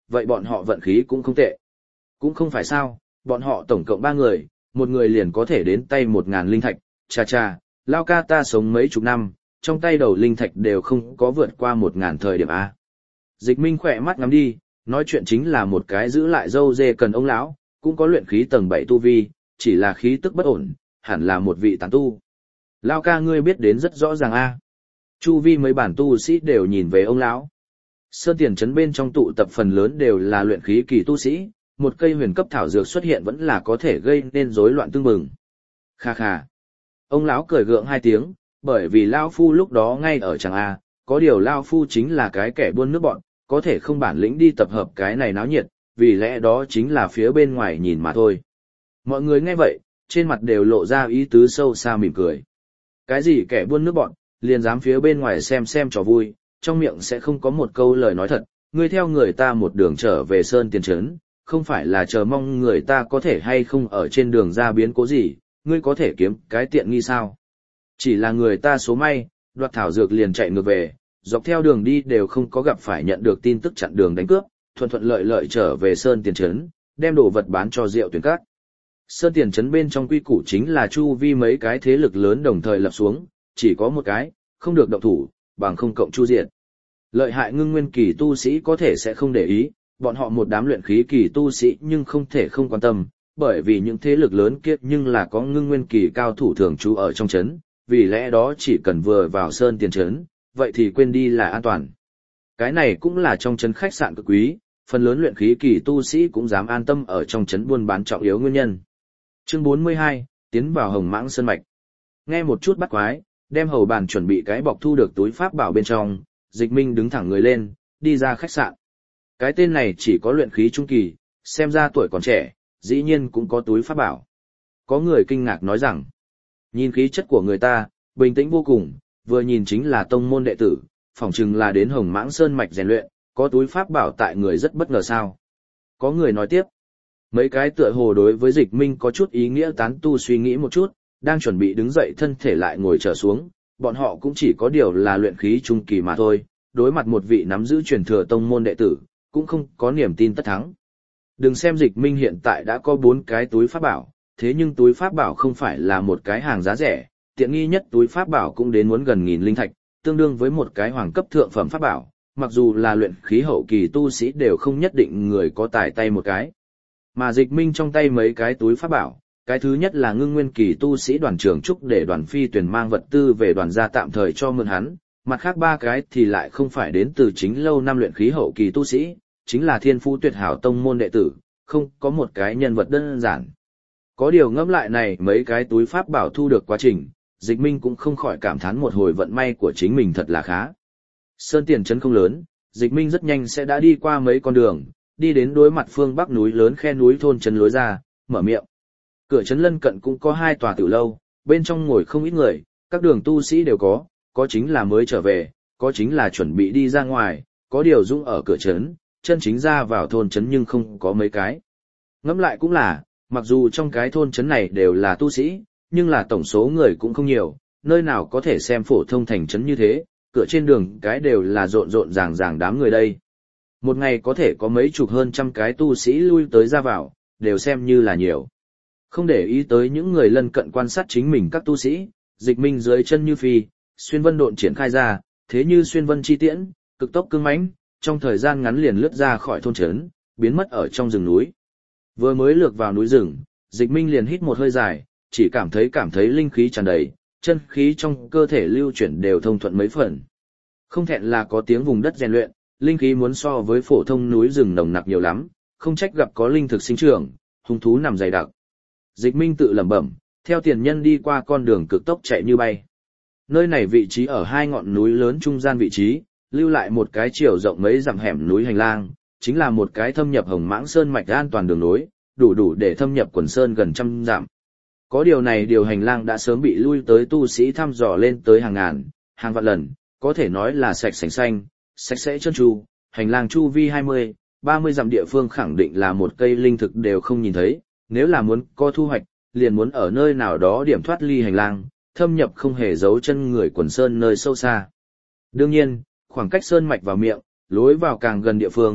vậy bọn họ vận khí cũng không tệ. Cũng không phải sao, bọn họ tổng cộng ba người, một người liền có thể đến tay một ngàn linh thạch, cha cha, Lao ca ta sống mấy chục năm, trong tay đầu linh thạch đều không có vượt qua một ngàn thời điểm A. Dịch Minh khỏe mắt ngắm đi, nói chuyện chính là một cái giữ lại dâu dê cần ông lão, cũng có luyện khí tầng bảy tu vi, chỉ là khí tức bất ổn, hẳn là một vị tán tu. Lao ca ngươi biết đến rất rõ ràng A. Chu vi mấy bản tu sĩ đều nhìn về ông lão. Sơn Tiền trấn bên trong tụ tập phần lớn đều là luyện khí kỳ tu sĩ, một cây huyền cấp thảo dược xuất hiện vẫn là có thể gây nên rối loạn tương mừng. Kha kha. Ông lão cười gượng hai tiếng, bởi vì lão phu lúc đó ngay ở chẳng a, có điều lão phu chính là cái kẻ buôn nước bọn, có thể không bản lĩnh đi tập hợp cái này náo nhiệt, vì lẽ đó chính là phía bên ngoài nhìn mà thôi. Mọi người nghe vậy, trên mặt đều lộ ra ý tứ sâu xa mỉm cười. Cái gì kẻ buôn nước bọn, liền dám phía bên ngoài xem xem trò vui, trong miệng sẽ không có một câu lời nói thật, ngươi theo người ta một đường trở về Sơn Tiền trấn, không phải là chờ mong người ta có thể hay không ở trên đường ra biến cố gì, ngươi có thể kiếm cái tiện nghi sao? Chỉ là người ta số may, đoạt thảo dược liền chạy ngược về, dọc theo đường đi đều không có gặp phải nhận được tin tức chặn đường đánh cướp, thuận thuận lợi lợi trở về Sơn Tiền trấn, đem đồ vật bán cho Diệu Tuyển Các. Sơn Tiền trấn bên trong quy củ chính là chu vi mấy cái thế lực lớn đồng thời lập xuống, chỉ có một cái, không được động thủ, bằng không cộng chu diệt. Lợi hại ngưng nguyên kỳ tu sĩ có thể sẽ không để ý, bọn họ một đám luyện khí kỳ tu sĩ nhưng không thể không quan tâm, bởi vì những thế lực lớn kia nhưng là có ngưng nguyên kỳ cao thủ thường trú ở trong trấn, vì lẽ đó chỉ cần vừa vào Sơn Tiền trấn, vậy thì quên đi là an toàn. Cái này cũng là trong trấn khách sạn cực quý, phần lớn luyện khí kỳ tu sĩ cũng dám an tâm ở trong trấn buôn bán trọng yếu nguyên nhân. Chương bốn mươi hai, tiến vào Hồng Mãng Sơn mạch. Nghe một chút bắt quái, đem hầu bàn chuẩn bị cái bọc thu được túi pháp bảo bên trong, Dịch Minh đứng thẳng người lên, đi ra khách sạn. Cái tên này chỉ có luyện khí trung kỳ, xem ra tuổi còn trẻ, dĩ nhiên cũng có túi pháp bảo. Có người kinh ngạc nói rằng, nhìn khí chất của người ta, bình tĩnh vô cùng, vừa nhìn chính là tông môn đệ tử, phỏng chừng là đến Hồng Mãng Sơn mạch rèn luyện, có túi pháp bảo tại người rất bất ngờ sao. Có người nói tiếp, mấy cái tựa hồ đối với Dịch Minh có chút ý nghĩa tán tu suy nghĩ một chút, đang chuẩn bị đứng dậy thân thể lại ngồi trở xuống, bọn họ cũng chỉ có điều là luyện khí trung kỳ mà thôi, đối mặt một vị nắm giữ truyền thừa tông môn đệ tử, cũng không có niềm tin tất thắng. Đừng xem Dịch Minh hiện tại đã có bốn cái túi pháp bảo, thế nhưng túi pháp bảo không phải là một cái hàng giá rẻ, tiện nghi nhất túi pháp bảo cũng đến muốn gần nghìn linh thạch, tương đương với một cái hoàng cấp thượng phẩm pháp bảo, mặc dù là luyện khí hậu kỳ tu sĩ đều không nhất định người có tài tay một cái. Mà Dịch Minh trong tay mấy cái túi pháp bảo, cái thứ nhất là ngưng nguyên kỳ tu sĩ đoàn trưởng trúc để đoàn phi tuyển mang vật tư về đoàn gia tạm thời cho mượn hắn, mặt khác ba cái thì lại không phải đến từ chính lâu năm luyện khí hậu kỳ tu sĩ, chính là thiên phú tuyệt hảo tông môn đệ tử, không có một cái nhân vật đơn giản. Có điều ngẫm lại này mấy cái túi pháp bảo thu được quá trình, Dịch Minh cũng không khỏi cảm thán một hồi vận may của chính mình thật là khá. Sơn Tiền trấn không lớn, Dịch Minh rất nhanh sẽ đã đi qua mấy con đường, đi đến đối mặt phương bắc núi lớn khe núi thôn trấn lối ra, mở miệng. Cửa trấn lân cận cũng có hai tòa tiểu lâu, bên trong ngồi không ít người, các đường tu sĩ đều có, có chính là mới trở về, có chính là chuẩn bị đi ra ngoài, có điều dũng ở cửa trấn, chân chính ra vào thôn trấn nhưng không có mấy cái. Ngẫm lại cũng là, mặc dù trong cái thôn trấn này đều là tu sĩ, nhưng là tổng số người cũng không nhiều, nơi nào có thể xem phổ thông thành trấn như thế, cửa trên đường cái đều là rộn rộn ràng ràng đám người đây. Một ngày có thể có mấy chục hơn trăm cái tu sĩ lui tới ra vào, đều xem như là nhiều. Không để ý tới những người lân cận quan sát chính mình các tu sĩ, Dịch Minh dưới chân như phi, xuyên vân độn triển khai ra, thế như xuyên vân chi tiễn, cực tốc cương mãnh, trong thời gian ngắn liền lướt ra khỏi thôn trấn, biến mất ở trong rừng núi. Vừa mới lược vào núi rừng, Dịch Minh liền hít một hơi dài, chỉ cảm thấy cảm thấy linh khí tràn đầy, chân khí trong cơ thể lưu chuyển đều thông thuận mấy phần. Không thẹn là có tiếng vùng đất rèn luyện, linh khí muốn so với phổ thông núi rừng nồng nặc nhiều lắm, không trách gặp có linh thực sinh trưởng, hung thú nằm dày đặc. Dịch Minh tự lẩm bẩm, theo tiền nhân đi qua con đường cực tốc chạy như bay. Nơi này vị trí ở hai ngọn núi lớn trung gian vị trí, lưu lại một cái chiều rộng mấy dặm hẻm núi hành lang, chính là một cái thâm nhập Hồng Mãng Sơn mạch an toàn đường nối, đủ đủ để thâm nhập quần sơn gần trăm dặm. Có điều này điều hành lang đã sớm bị lui tới tu sĩ thăm dò lên tới hàng ngàn, hàng vạn lần, có thể nói là sạch sành xanh, sạch sẽ trơn tru, hành lang chu vi hai mươi, ba mươi dặm địa phương khẳng định là một cây linh thực đều không nhìn thấy, nếu là muốn có thu hoạch, liền muốn ở nơi nào đó điểm thoát ly hành lang, thâm nhập không hề giấu chân người quần sơn nơi sâu xa. Đương nhiên, khoảng cách sơn mạch vào miệng, lối vào càng gần địa phương,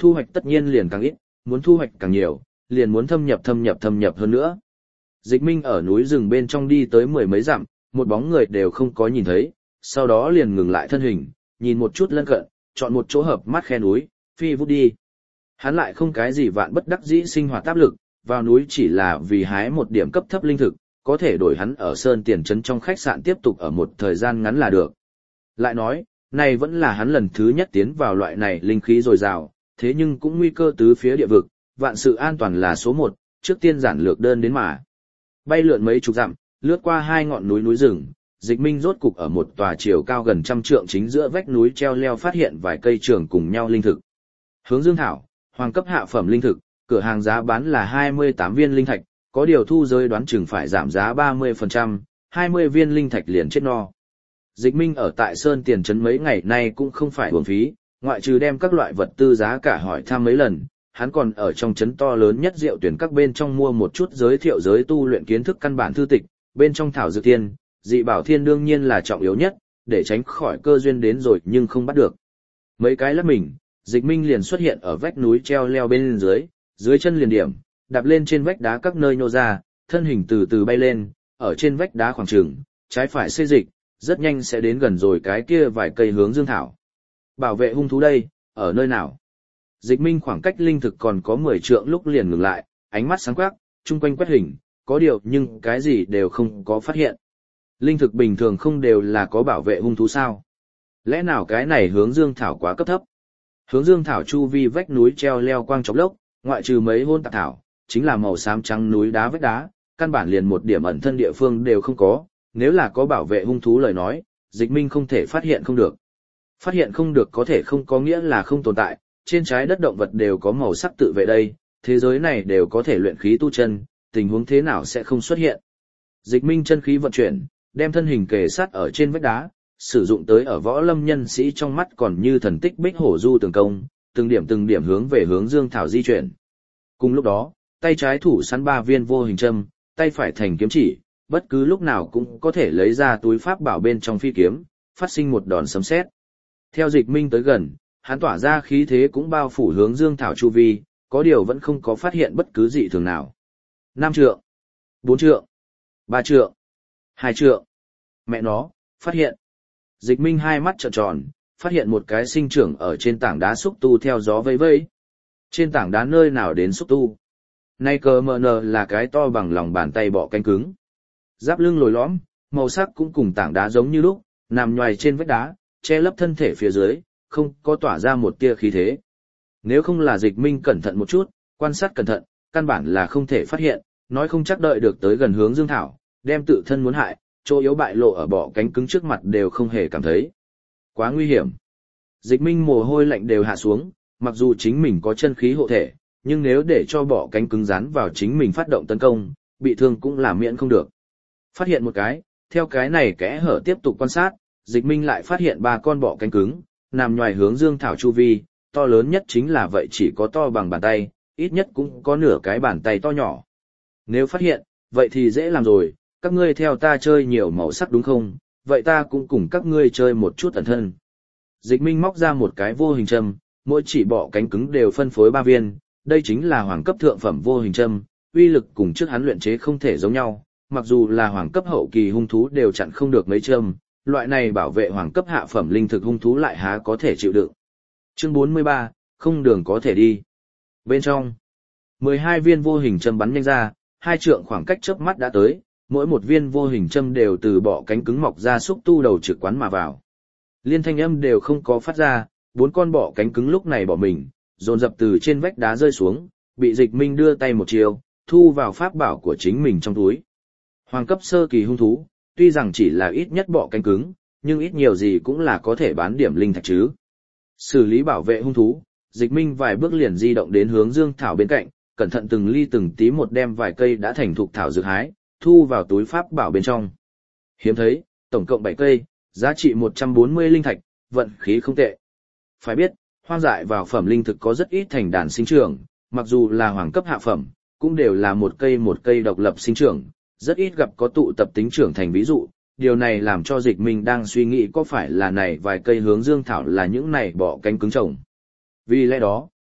thu hoạch tất nhiên liền càng ít, muốn thu hoạch càng nhiều, liền muốn thâm nhập thâm nhập thâm nhập hơn nữa. Dịch Minh ở núi rừng bên trong đi tới mười mấy dặm, một bóng người đều không có nhìn thấy, sau đó liền ngừng lại thân hình, nhìn một chút lân cận, chọn một chỗ hợp mắt khe núi, phi vút đi. Hắn lại không cái gì vạn bất đắc dĩ sinh hoạt áp lực, vào núi chỉ là vì hái một điểm cấp thấp linh thực, có thể đổi hắn ở Sơn Tiền Trấn trong khách sạn tiếp tục ở một thời gian ngắn là được. Lại nói, này vẫn là hắn lần thứ nhất tiến vào loại này linh khí dồi dào, thế nhưng cũng nguy cơ tứ phía địa vực, vạn sự an toàn là số một, trước tiên giản lược đơn đến mà. Bay lượn mấy chục dặm, lướt qua hai ngọn núi núi rừng, Dịch Minh rốt cục ở một tòa chiều cao gần trăm trượng chính giữa vách núi treo leo phát hiện vài cây trường cùng nhau linh thực. Hướng Dương Thảo, hoàng cấp hạ phẩm linh thực, cửa hàng giá bán là hai mươi tám viên linh thạch, có điều thu giới đoán chừng phải giảm giá ba mươi phần trăm, hai mươi viên linh thạch liền chết no. Dịch Minh ở tại Sơn Tiền Trấn mấy ngày nay cũng không phải uổng phí, ngoại trừ đem các loại vật tư giá cả hỏi thăm mấy lần, hắn còn ở trong trấn to lớn nhất Diệu Tuyển các bên trong mua một chút giới thiệu giới tu luyện kiến thức căn bản thư tịch, bên trong thảo dược tiên, dị bảo thiên đương nhiên là trọng yếu nhất, để tránh khỏi cơ duyên đến rồi nhưng không bắt được. Mấy cái lắp mình, Dịch Minh liền xuất hiện ở vách núi treo leo bên dưới, dưới chân liền điểm, đạp lên trên vách đá các nơi nhô ra, thân hình từ từ bay lên, ở trên vách đá khoảng trường, trái phải xê dịch, rất nhanh sẽ đến gần rồi cái kia vài cây hướng dương thảo. Bảo vệ hung thú đây, ở nơi nào? Dịch Minh khoảng cách linh thực còn có mười trượng lúc liền ngừng lại, ánh mắt sáng quắc, chung quanh quét hình, có điều nhưng cái gì đều không có phát hiện. Linh thực bình thường không đều là có bảo vệ hung thú sao? Lẽ nào cái này hướng dương thảo quá cấp thấp? Hướng dương thảo chu vi vách núi treo leo quang chọc lốc, ngoại trừ mấy hôn tạp thảo, chính là màu xám trắng núi đá vách đá, căn bản liền một điểm ẩn thân địa phương đều không có, nếu là có bảo vệ hung thú lời nói, Dịch Minh không thể phát hiện không được. Phát hiện không được có thể không có nghĩa là không tồn tại, trên trái đất động vật đều có màu sắc tự vệ đây, thế giới này đều có thể luyện khí tu chân, tình huống thế nào sẽ không xuất hiện. Dịch Minh chân khí vận chuyển, đem thân hình kề sát ở trên vách đá, sử dụng tới ở võ lâm nhân sĩ trong mắt còn như thần tích bích hổ du tường công, từng điểm từng điểm hướng về hướng dương thảo di chuyển. Cùng lúc đó, tay trái thủ sắn ba viên vô hình châm, tay phải thành kiếm chỉ, bất cứ lúc nào cũng có thể lấy ra túi pháp bảo bên trong phi kiếm, phát sinh một đòn sấm sét. Theo Dịch Minh tới gần, hắn tỏa ra khí thế cũng bao phủ hướng dương thảo chu vi, có điều vẫn không có phát hiện bất cứ dị thường nào. Năm trượng, bốn trượng, ba trượng, hai trượng. Mẹ nó, phát hiện. Dịch Minh hai mắt trợn tròn, phát hiện một cái sinh trưởng ở trên tảng đá xúc tu theo gió vẫy vẫy. Trên tảng đá nơi nào đến xúc tu? Nay cờ mờ nờ là cái to bằng lòng bàn tay bọ cánh cứng. Giáp lưng lồi lõm, màu sắc cũng cùng tảng đá giống như lúc, nằm nhoài trên vách đá, che lấp thân thể phía dưới, không có tỏa ra một tia khí thế. Nếu không là Dịch Minh cẩn thận một chút, quan sát cẩn thận, căn bản là không thể phát hiện, nói không chắc đợi được tới gần hướng dương thảo, đem tự thân muốn hại, chỗ yếu bại lộ ở bọ cánh cứng trước mặt đều không hề cảm thấy. Quá nguy hiểm. Dịch Minh mồ hôi lạnh đều hạ xuống, mặc dù chính mình có chân khí hộ thể, nhưng nếu để cho bọ cánh cứng dán vào chính mình phát động tấn công, bị thương cũng là miễn không được. Phát hiện một cái, theo cái này kẽ hở tiếp tục quan sát, Dịch Minh lại phát hiện ba con bọ cánh cứng, nằm ngoài hướng dương thảo chu vi, to lớn nhất chính là vậy chỉ có to bằng bàn tay, ít nhất cũng có nửa cái bàn tay to nhỏ. Nếu phát hiện, vậy thì dễ làm rồi, các ngươi theo ta chơi nhiều màu sắc đúng không, vậy ta cũng cùng các ngươi chơi một chút ẩn thân. Dịch Minh móc ra một cái vô hình châm, mỗi chỉ bọ cánh cứng đều phân phối ba viên, đây chính là hoàng cấp thượng phẩm vô hình châm, uy lực cùng trước hắn luyện chế không thể giống nhau, mặc dù là hoàng cấp hậu kỳ hung thú đều chặn không được mấy châm, loại này bảo vệ hoàng cấp hạ phẩm linh thực hung thú lại há có thể chịu đựng. Chương bốn mươi ba, không đường có thể đi. Bên trong, mười hai viên vô hình châm bắn nhanh ra, hai trượng khoảng cách chớp mắt đã tới, mỗi một viên vô hình châm đều từ bọ cánh cứng mọc ra xúc tu đầu trực quán mà vào. Liên thanh âm đều không có phát ra, bốn con bọ cánh cứng lúc này bỏ mình, dồn dập từ trên vách đá rơi xuống, bị Dịch Minh đưa tay một chiều, thu vào pháp bảo của chính mình trong túi. Hoàng cấp sơ kỳ hung thú, tuy rằng chỉ là ít nhất bọ cánh cứng, nhưng ít nhiều gì cũng là có thể bán điểm linh thạch chứ. Xử lý bảo vệ hung thú, Dịch Minh vài bước liền di động đến hướng dương thảo bên cạnh, cẩn thận từng ly từng tí một đem vài cây đã thành thục thảo dược hái, thu vào túi pháp bảo bên trong. Hiếm thấy, tổng cộng bảy cây, giá trị một trăm bốn mươi linh thạch, vận khí không tệ. Phải biết, hoang dại vào phẩm linh thực có rất ít thành đàn sinh trưởng, mặc dù là hoàng cấp hạ phẩm, cũng đều là một cây một cây độc lập sinh trưởng, rất ít gặp có tụ tập tính trưởng thành ví dụ. Điều này làm cho Dịch Minh đang suy nghĩ có phải là này vài cây hướng dương thảo là những này bọ cánh cứng trồng. Vì lẽ đó,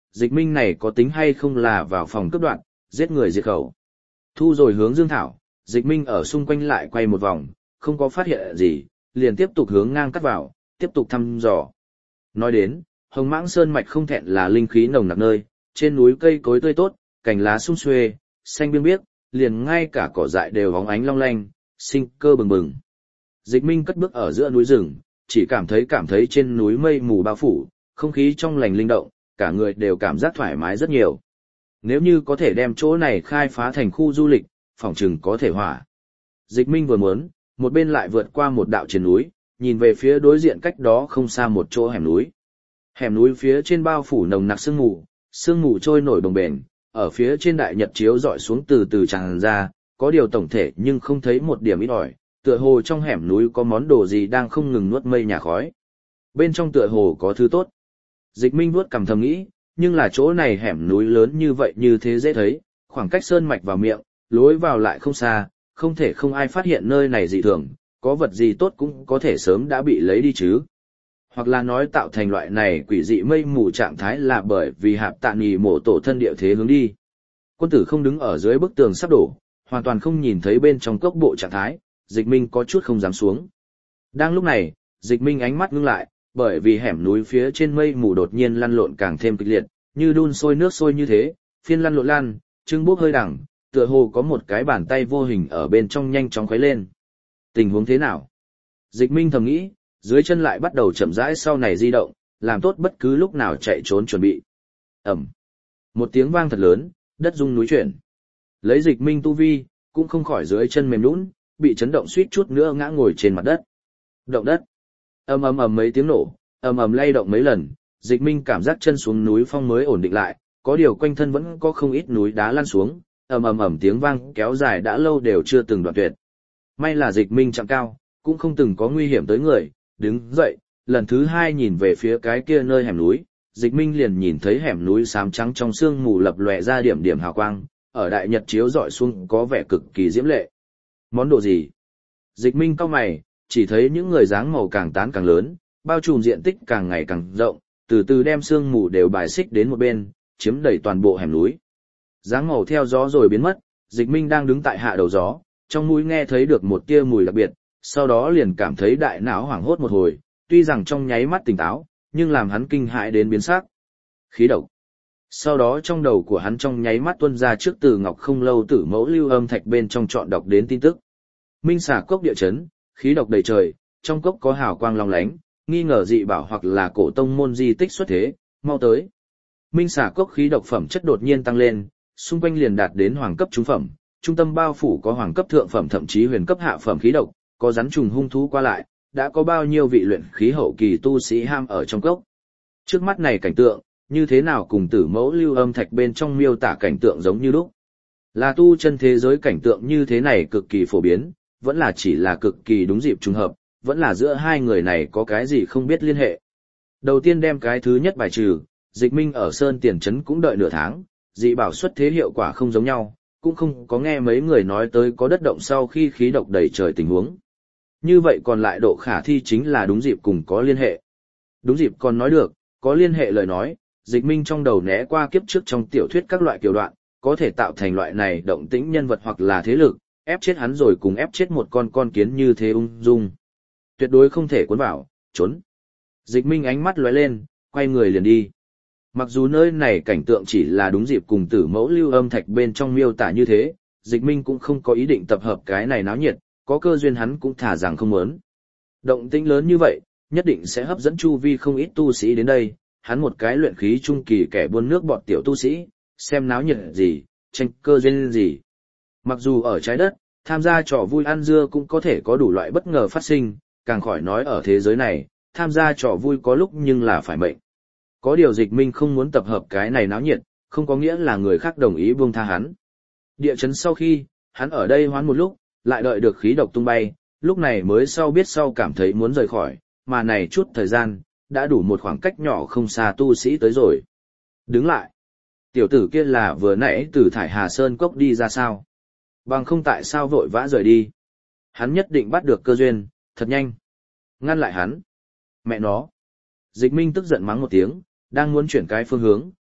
dịch minh này có tính hay không là vào phòng cướp đoạn, giết người diệt khẩu. Thu rồi hướng Dương Thảo, dịch minh ở xung quanh lại quay một vòng, không có phát hiện gì, liền tiếp tục hướng ngang cắt vào, tiếp tục thăm dò. Nói đến, Hồng Mãng Sơn mạch không thẹn là linh khí nồng nặc nơi, trên núi cây cối tươi tốt, cành lá sum xuê, xanh biếc biếc, liền ngay cả cỏ dại đều óng ánh long lanh, sinh cơ bừng bừng. Dịch Minh cất bước ở giữa núi rừng, chỉ cảm thấy cảm thấy trên núi mây mù bao phủ, không khí trong lành linh động, cả người đều cảm giác thoải mái rất nhiều. Nếu như có thể đem chỗ này khai phá thành khu du lịch, phỏng chừng có thể hỏa. Dịch Minh vừa muốn, một bên lại vượt qua một đạo trên núi, nhìn về phía đối diện cách đó không xa một chỗ hẻm núi. Hẻm núi phía trên bao phủ nồng nặc sương mù, sương mù trôi nổi bồng bềnh, ở phía trên đại nhật chiếu dọi xuống từ từ tràn ra, có điều tổng thể nhưng không thấy một điểm ít ỏi, tựa hồ trong hẻm núi có món đồ gì đang không ngừng nuốt mây nhà khói. Bên trong tựa hồ có thứ tốt. Dịch Minh vuốt cằm thầm nghĩ, nhưng là chỗ này hẻm núi lớn như vậy như thế dễ thấy, khoảng cách sơn mạch vào miệng, lối vào lại không xa, không thể không ai phát hiện nơi này dị thường, có vật gì tốt cũng có thể sớm đã bị lấy đi chứ. Hoặc là nói tạo thành loại này quỷ dị mây mù trạng thái là bởi vì hạp tạ nghỉ mộ tổ thân địa thế hướng đi. Quân tử không đứng ở dưới bức tường sắp đổ, hoàn toàn không nhìn thấy bên trong cốc bộ trạng thái, Dịch Minh có chút không dám xuống. Đang lúc này, Dịch Minh ánh mắt ngưng lại, bởi vì hẻm núi phía trên mây mù đột nhiên lăn lộn càng thêm kịch liệt, như đun sôi nước sôi như thế, phiên lăn lộn lăn, trưng bốc hơi đằng, tựa hồ có một cái bàn tay vô hình ở bên trong nhanh chóng khuấy lên. Tình huống thế nào? Dịch Minh thầm nghĩ, dưới chân lại bắt đầu chậm rãi sau này di động, làm tốt bất cứ lúc nào chạy trốn chuẩn bị. Ầm. Một tiếng vang thật lớn, đất rung núi chuyển. Lấy Dịch Minh tu vi, cũng không khỏi dưới chân mềm nhũn, bị chấn động suýt chút nữa ngã ngồi trên mặt đất. Động đất. Ầm ầm ầm mấy tiếng nổ, ầm ầm lay động mấy lần, Dịch Minh cảm giác chân xuống núi phong mới ổn định lại, có điều quanh thân vẫn có không ít núi đá lăn xuống, ầm ầm ầm tiếng vang kéo dài đã lâu đều chưa từng đoạn tuyệt. May là Dịch Minh chạm cao, cũng không từng có nguy hiểm tới người, đứng dậy, lần thứ hai nhìn về phía cái kia nơi hẻm núi, Dịch Minh liền nhìn thấy hẻm núi xám trắng trong sương mù lập lòe ra điểm điểm hào quang, ở đại nhật chiếu rọi xuống có vẻ cực kỳ diễm lệ. Món đồ gì? Dịch Minh cau mày, chỉ thấy những người dáng màu càng tán càng lớn, bao trùm diện tích càng ngày càng rộng, từ từ đem sương mù đều bài xích đến một bên, chiếm đầy toàn bộ hẻm núi. Dáng màu theo gió rồi biến mất, Dịch Minh đang đứng tại hạ đầu gió, trong mũi nghe thấy được một tia mùi đặc biệt, sau đó liền cảm thấy đại não hoảng hốt một hồi, tuy rằng trong nháy mắt tỉnh táo, nhưng làm hắn kinh hãi đến biến sắc. Khí độc. Sau đó trong đầu của hắn trong nháy mắt tuôn ra trước từ ngọc không lâu tử mẫu lưu âm thạch bên trong chọn đọc đến tin tức. Minh xà cốc địa chấn, khí độc đầy trời, trong cốc có hào quang long lánh, nghi ngờ dị bảo hoặc là cổ tông môn di tích xuất thế, mau tới. Minh xà cốc khí độc phẩm chất đột nhiên tăng lên, xung quanh liền đạt đến hoàng cấp trung phẩm, trung tâm bao phủ có hoàng cấp thượng phẩm thậm chí huyền cấp hạ phẩm khí độc, có rắn trùng hung thú qua lại, đã có bao nhiêu vị luyện khí hậu kỳ tu sĩ ham ở trong cốc. Trước mắt này cảnh tượng, như thế nào cùng tử mẫu lưu âm thạch bên trong miêu tả cảnh tượng giống như lúc. Là tu chân thế giới cảnh tượng như thế này cực kỳ phổ biến, vẫn là chỉ là cực kỳ đúng dịp trùng hợp, vẫn là giữa hai người này có cái gì không biết liên hệ. Đầu tiên đem cái thứ nhất bài trừ, Dịch Minh ở Sơn Tiền Trấn cũng đợi nửa tháng, dị bảo xuất thế hiệu quả không giống nhau, cũng không có nghe mấy người nói tới có đất động sau khi khí độc đầy trời tình huống. Như vậy còn lại độ khả thi chính là đúng dịp cùng có liên hệ. Đúng dịp còn nói được, có liên hệ lời nói, Dịch Minh trong đầu né qua kiếp trước trong tiểu thuyết các loại kiểu đoạn, có thể tạo thành loại này động tĩnh nhân vật hoặc là thế lực, ép chết hắn rồi cùng ép chết một con con kiến như thế ung dung. Tuyệt đối không thể cuốn vào, trốn. Dịch Minh ánh mắt lóe lên, quay người liền đi. Mặc dù nơi này cảnh tượng chỉ là đúng dịp cùng tử mẫu lưu âm thạch bên trong miêu tả như thế, Dịch Minh cũng không có ý định tập hợp cái này náo nhiệt, có cơ duyên hắn cũng thả rằng không muốn. Động tĩnh lớn như vậy, nhất định sẽ hấp dẫn chu vi không ít tu sĩ đến đây, hắn một cái luyện khí trung kỳ kẻ buôn nước bọt tiểu tu sĩ, xem náo nhiệt gì, tranh cơ duyên gì. Mặc dù ở trái đất, tham gia trò vui ăn dưa cũng có thể có đủ loại bất ngờ phát sinh, càng khỏi nói ở thế giới này, tham gia trò vui có lúc nhưng là phải mệnh. Có điều Dịch Minh không muốn tập hợp cái này náo nhiệt, không có nghĩa là người khác đồng ý buông tha hắn. Địa chấn sau khi, hắn ở đây hoán một lúc, lại đợi được khí độc tung bay, lúc này mới sau biết sau cảm thấy muốn rời khỏi, mà này chút thời gian, đã đủ một khoảng cách nhỏ không xa tu sĩ tới rồi. Đứng lại. Tiểu tử kia là vừa nãy từ Thải Hà Sơn Cốc đi ra sao? Bằng không tại sao vội vã rời đi? Hắn nhất định bắt được cơ duyên, thật nhanh. Ngăn lại hắn. Mẹ nó. Dịch Minh tức giận mắng một tiếng, đang muốn chuyển cái phương hướng,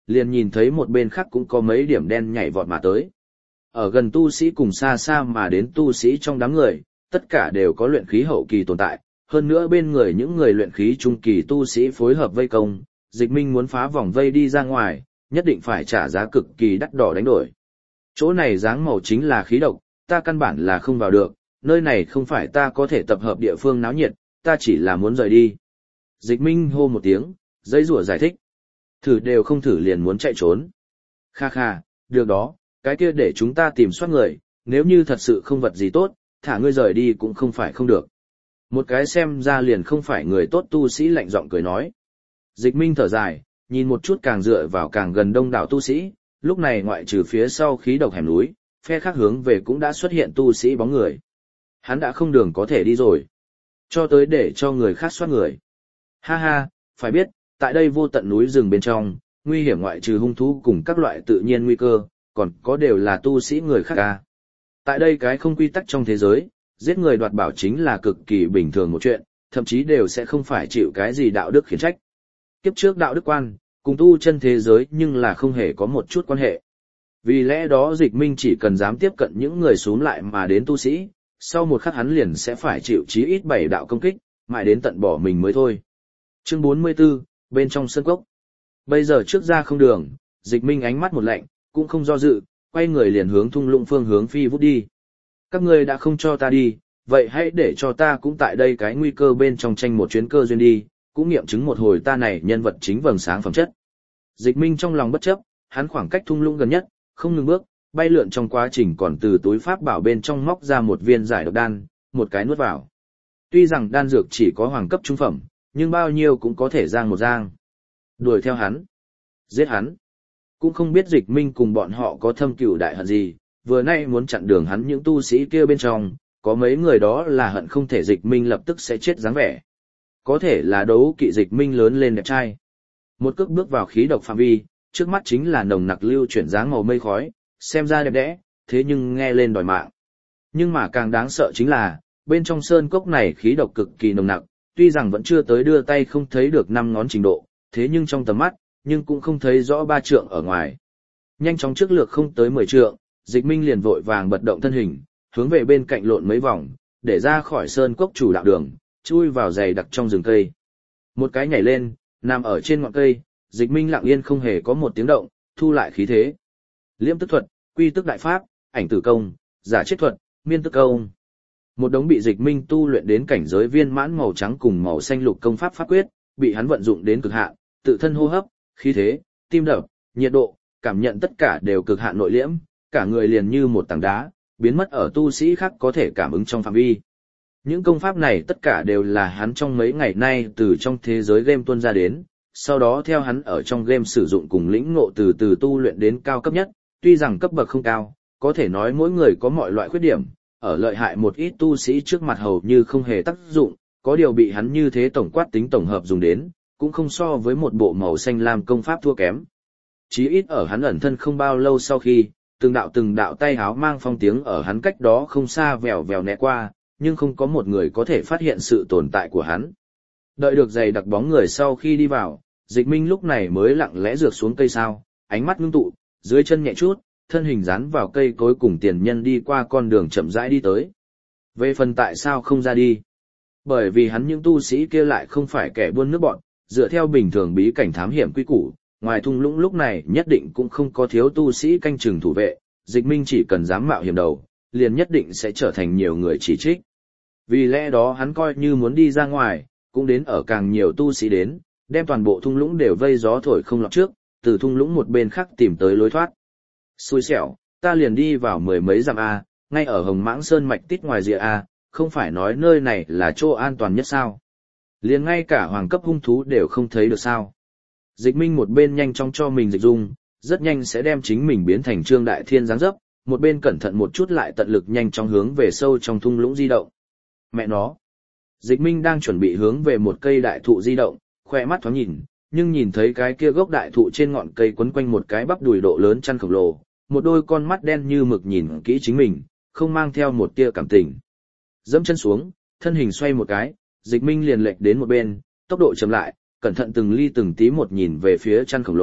liền nhìn thấy một bên khác cũng có mấy điểm đen nhảy vọt mà tới. Ở gần tu sĩ cùng xa xa mà đến tu sĩ trong đám người, tất cả đều có luyện khí hậu kỳ tồn tại, hơn nữa bên người những người luyện khí trung kỳ tu sĩ phối hợp vây công, Dịch Minh muốn phá vòng vây đi ra ngoài, nhất định phải trả giá cực kỳ đắt đỏ đánh đổi. Chỗ này dáng màu chính là khí độc, ta căn bản là không vào được, nơi này không phải ta có thể tập hợp địa phương náo nhiệt, ta chỉ là muốn rời đi. Dịch Minh hô một tiếng, dây rủa giải thích. Thử đều không thử liền muốn chạy trốn. Kha kha, được đó, cái kia để chúng ta tìm soát người, nếu như thật sự không vật gì tốt, thả ngươi rời đi cũng không phải không được. Một cái xem ra liền không phải người tốt tu sĩ lạnh giọng cười nói. Dịch Minh thở dài, nhìn một chút càng dựa vào càng gần đông đảo tu sĩ, lúc này ngoại trừ phía sau khí độc hẻm núi, phe khác hướng về cũng đã xuất hiện tu sĩ bóng người. Hắn đã không đường có thể đi rồi. Cho tới để cho người khác soát người. Ha ha, phải biết, tại đây vô tận núi rừng bên trong, nguy hiểm ngoại trừ hung thú cùng các loại tự nhiên nguy cơ, còn có đều là tu sĩ người khác ca. Tại đây cái không quy tắc trong thế giới, giết người đoạt bảo chính là cực kỳ bình thường một chuyện, thậm chí đều sẽ không phải chịu cái gì đạo đức khiển trách. Kiếp trước đạo đức quan, cùng tu chân thế giới nhưng là không hề có một chút quan hệ. Vì lẽ đó Dịch Minh chỉ cần dám tiếp cận những người xuống lại mà đến tu sĩ, sau một khắc hắn liền sẽ phải chịu chí ít bảy đạo công kích, mãi đến tận bỏ mình mới thôi. Chương bốn mươi 44, bên trong sân cốc. Bây giờ trước ra không đường, Dịch Minh ánh mắt một lạnh, cũng không do dự, quay người liền hướng thung lũng phương hướng phi vút đi. Các ngươi đã không cho ta đi, vậy hãy để cho ta cũng tại đây cái nguy cơ bên trong tranh một chuyến cơ duyên đi, cũng nghiệm chứng một hồi ta này nhân vật chính vầng sáng phẩm chất. Dịch Minh trong lòng bất chấp, hắn khoảng cách thung lũng gần nhất, không ngừng bước, bay lượn trong quá trình còn từ túi pháp bảo bên trong móc ra một viên giải độc đan, một cái nuốt vào. Tuy rằng đan dược chỉ có hoàng cấp trung phẩm, nhưng bao nhiêu cũng có thể giang một giang. Đuổi theo hắn, giết hắn. Cũng không biết Dịch Minh cùng bọn họ có thâm cừu đại hận gì, vừa nay muốn chặn đường hắn những tu sĩ kia bên trong, có mấy người đó là hận không thể Dịch Minh lập tức sẽ chết dáng vẻ. Có thể là đấu kỵ Dịch Minh lớn lên đẹp trai. Một cước bước vào khí độc phạm vi, trước mắt chính là nồng nặc lưu chuyển dáng màu mây khói, xem ra đẹp đẽ, thế nhưng nghe lên đòi mạng. Nhưng mà càng đáng sợ chính là, bên trong sơn cốc này khí độc cực kỳ nồng nặc, tuy rằng vẫn chưa tới đưa tay không thấy được năm ngón trình độ, thế nhưng trong tầm mắt, nhưng cũng không thấy rõ ba trượng ở ngoài. Nhanh chóng trước lược không tới mười trượng, Dịch Minh liền vội vàng bật động thân hình, hướng về bên cạnh lộn mấy vòng, để ra khỏi sơn cốc chủ đạo đường, chui vào dày đặc trong rừng cây. Một cái nhảy lên, nằm ở trên ngọn cây, Dịch Minh lặng yên không hề có một tiếng động, thu lại khí thế. Liễm tức thuật, quy tức đại pháp, ảnh tử công, giả chết thuật, miên tức công. Một đống bị Dịch Minh tu luyện đến cảnh giới viên mãn màu trắng cùng màu xanh lục công pháp pháp quyết, bị hắn vận dụng đến cực hạn, tự thân hô hấp, khí thế, tim đập, nhiệt độ, cảm nhận tất cả đều cực hạn nội liễm, cả người liền như một tảng đá, biến mất ở tu sĩ khác có thể cảm ứng trong phạm vi. Những công pháp này tất cả đều là hắn trong mấy ngày nay từ trong thế giới game tuôn ra đến, sau đó theo hắn ở trong game sử dụng cùng lĩnh ngộ từ từ tu luyện đến cao cấp nhất, tuy rằng cấp bậc không cao, có thể nói mỗi người có mọi loại khuyết điểm, ở lợi hại một ít tu sĩ trước mặt hầu như không hề tác dụng, có điều bị hắn như thế tổng quát tính tổng hợp dùng đến, cũng không so với một bộ màu xanh lam công pháp thua kém. Chí ít ở hắn ẩn thân không bao lâu sau khi, từng đạo từng đạo tay háo mang phong tiếng ở hắn cách đó không xa vèo vèo né qua, nhưng không có một người có thể phát hiện sự tồn tại của hắn. Đợi được giày đặc bóng người sau khi đi vào, Dịch Minh lúc này mới lặng lẽ rược xuống cây sao, ánh mắt ngưng tụ, dưới chân nhẹ chút, thân hình dán vào cây cối cùng tiền nhân đi qua con đường chậm rãi đi tới. Về phần tại sao không ra đi? Bởi vì hắn những tu sĩ kia lại không phải kẻ buôn nước bọn, dựa theo bình thường bí cảnh thám hiểm quy củ, ngoài thung lũng lúc này nhất định cũng không có thiếu tu sĩ canh chừng thủ vệ, Dịch Minh chỉ cần dám mạo hiểm đầu, liền nhất định sẽ trở thành nhiều người chỉ trích. Vì lẽ đó hắn coi như muốn đi ra ngoài, cũng đến ở càng nhiều tu sĩ đến, đem toàn bộ thung lũng đều vây gió thổi không lọt trước, từ thung lũng một bên khác tìm tới lối thoát. Xui xẻo, ta liền đi vào mười mấy dặm A, ngay ở Hồng Mãng Sơn mạch tít ngoài rìa A, không phải nói nơi này là chỗ an toàn nhất sao? Liền ngay cả hoàng cấp hung thú đều không thấy được sao? Dịch Minh một bên nhanh chóng cho mình dịch dung, rất nhanh sẽ đem chính mình biến thành Trương Đại Thiên dáng dấp, một bên cẩn thận một chút lại tận lực nhanh chóng hướng về sâu trong thung lũng di động. Mẹ nó! Dịch Minh đang chuẩn bị hướng về một cây đại thụ di động, khoe mắt thoáng nhìn, nhưng nhìn thấy cái kia gốc đại thụ trên ngọn cây quấn quanh một cái bắp đùi độ lớn chăn khổng lồ, một đôi con mắt đen như mực nhìn kỹ chính mình, không mang theo một tia cảm tình. Dẫm chân xuống, thân hình xoay một cái, Dịch Minh liền lệch đến một bên, tốc độ chậm lại, cẩn thận từng ly từng tí một nhìn về phía chăn khổng lồ,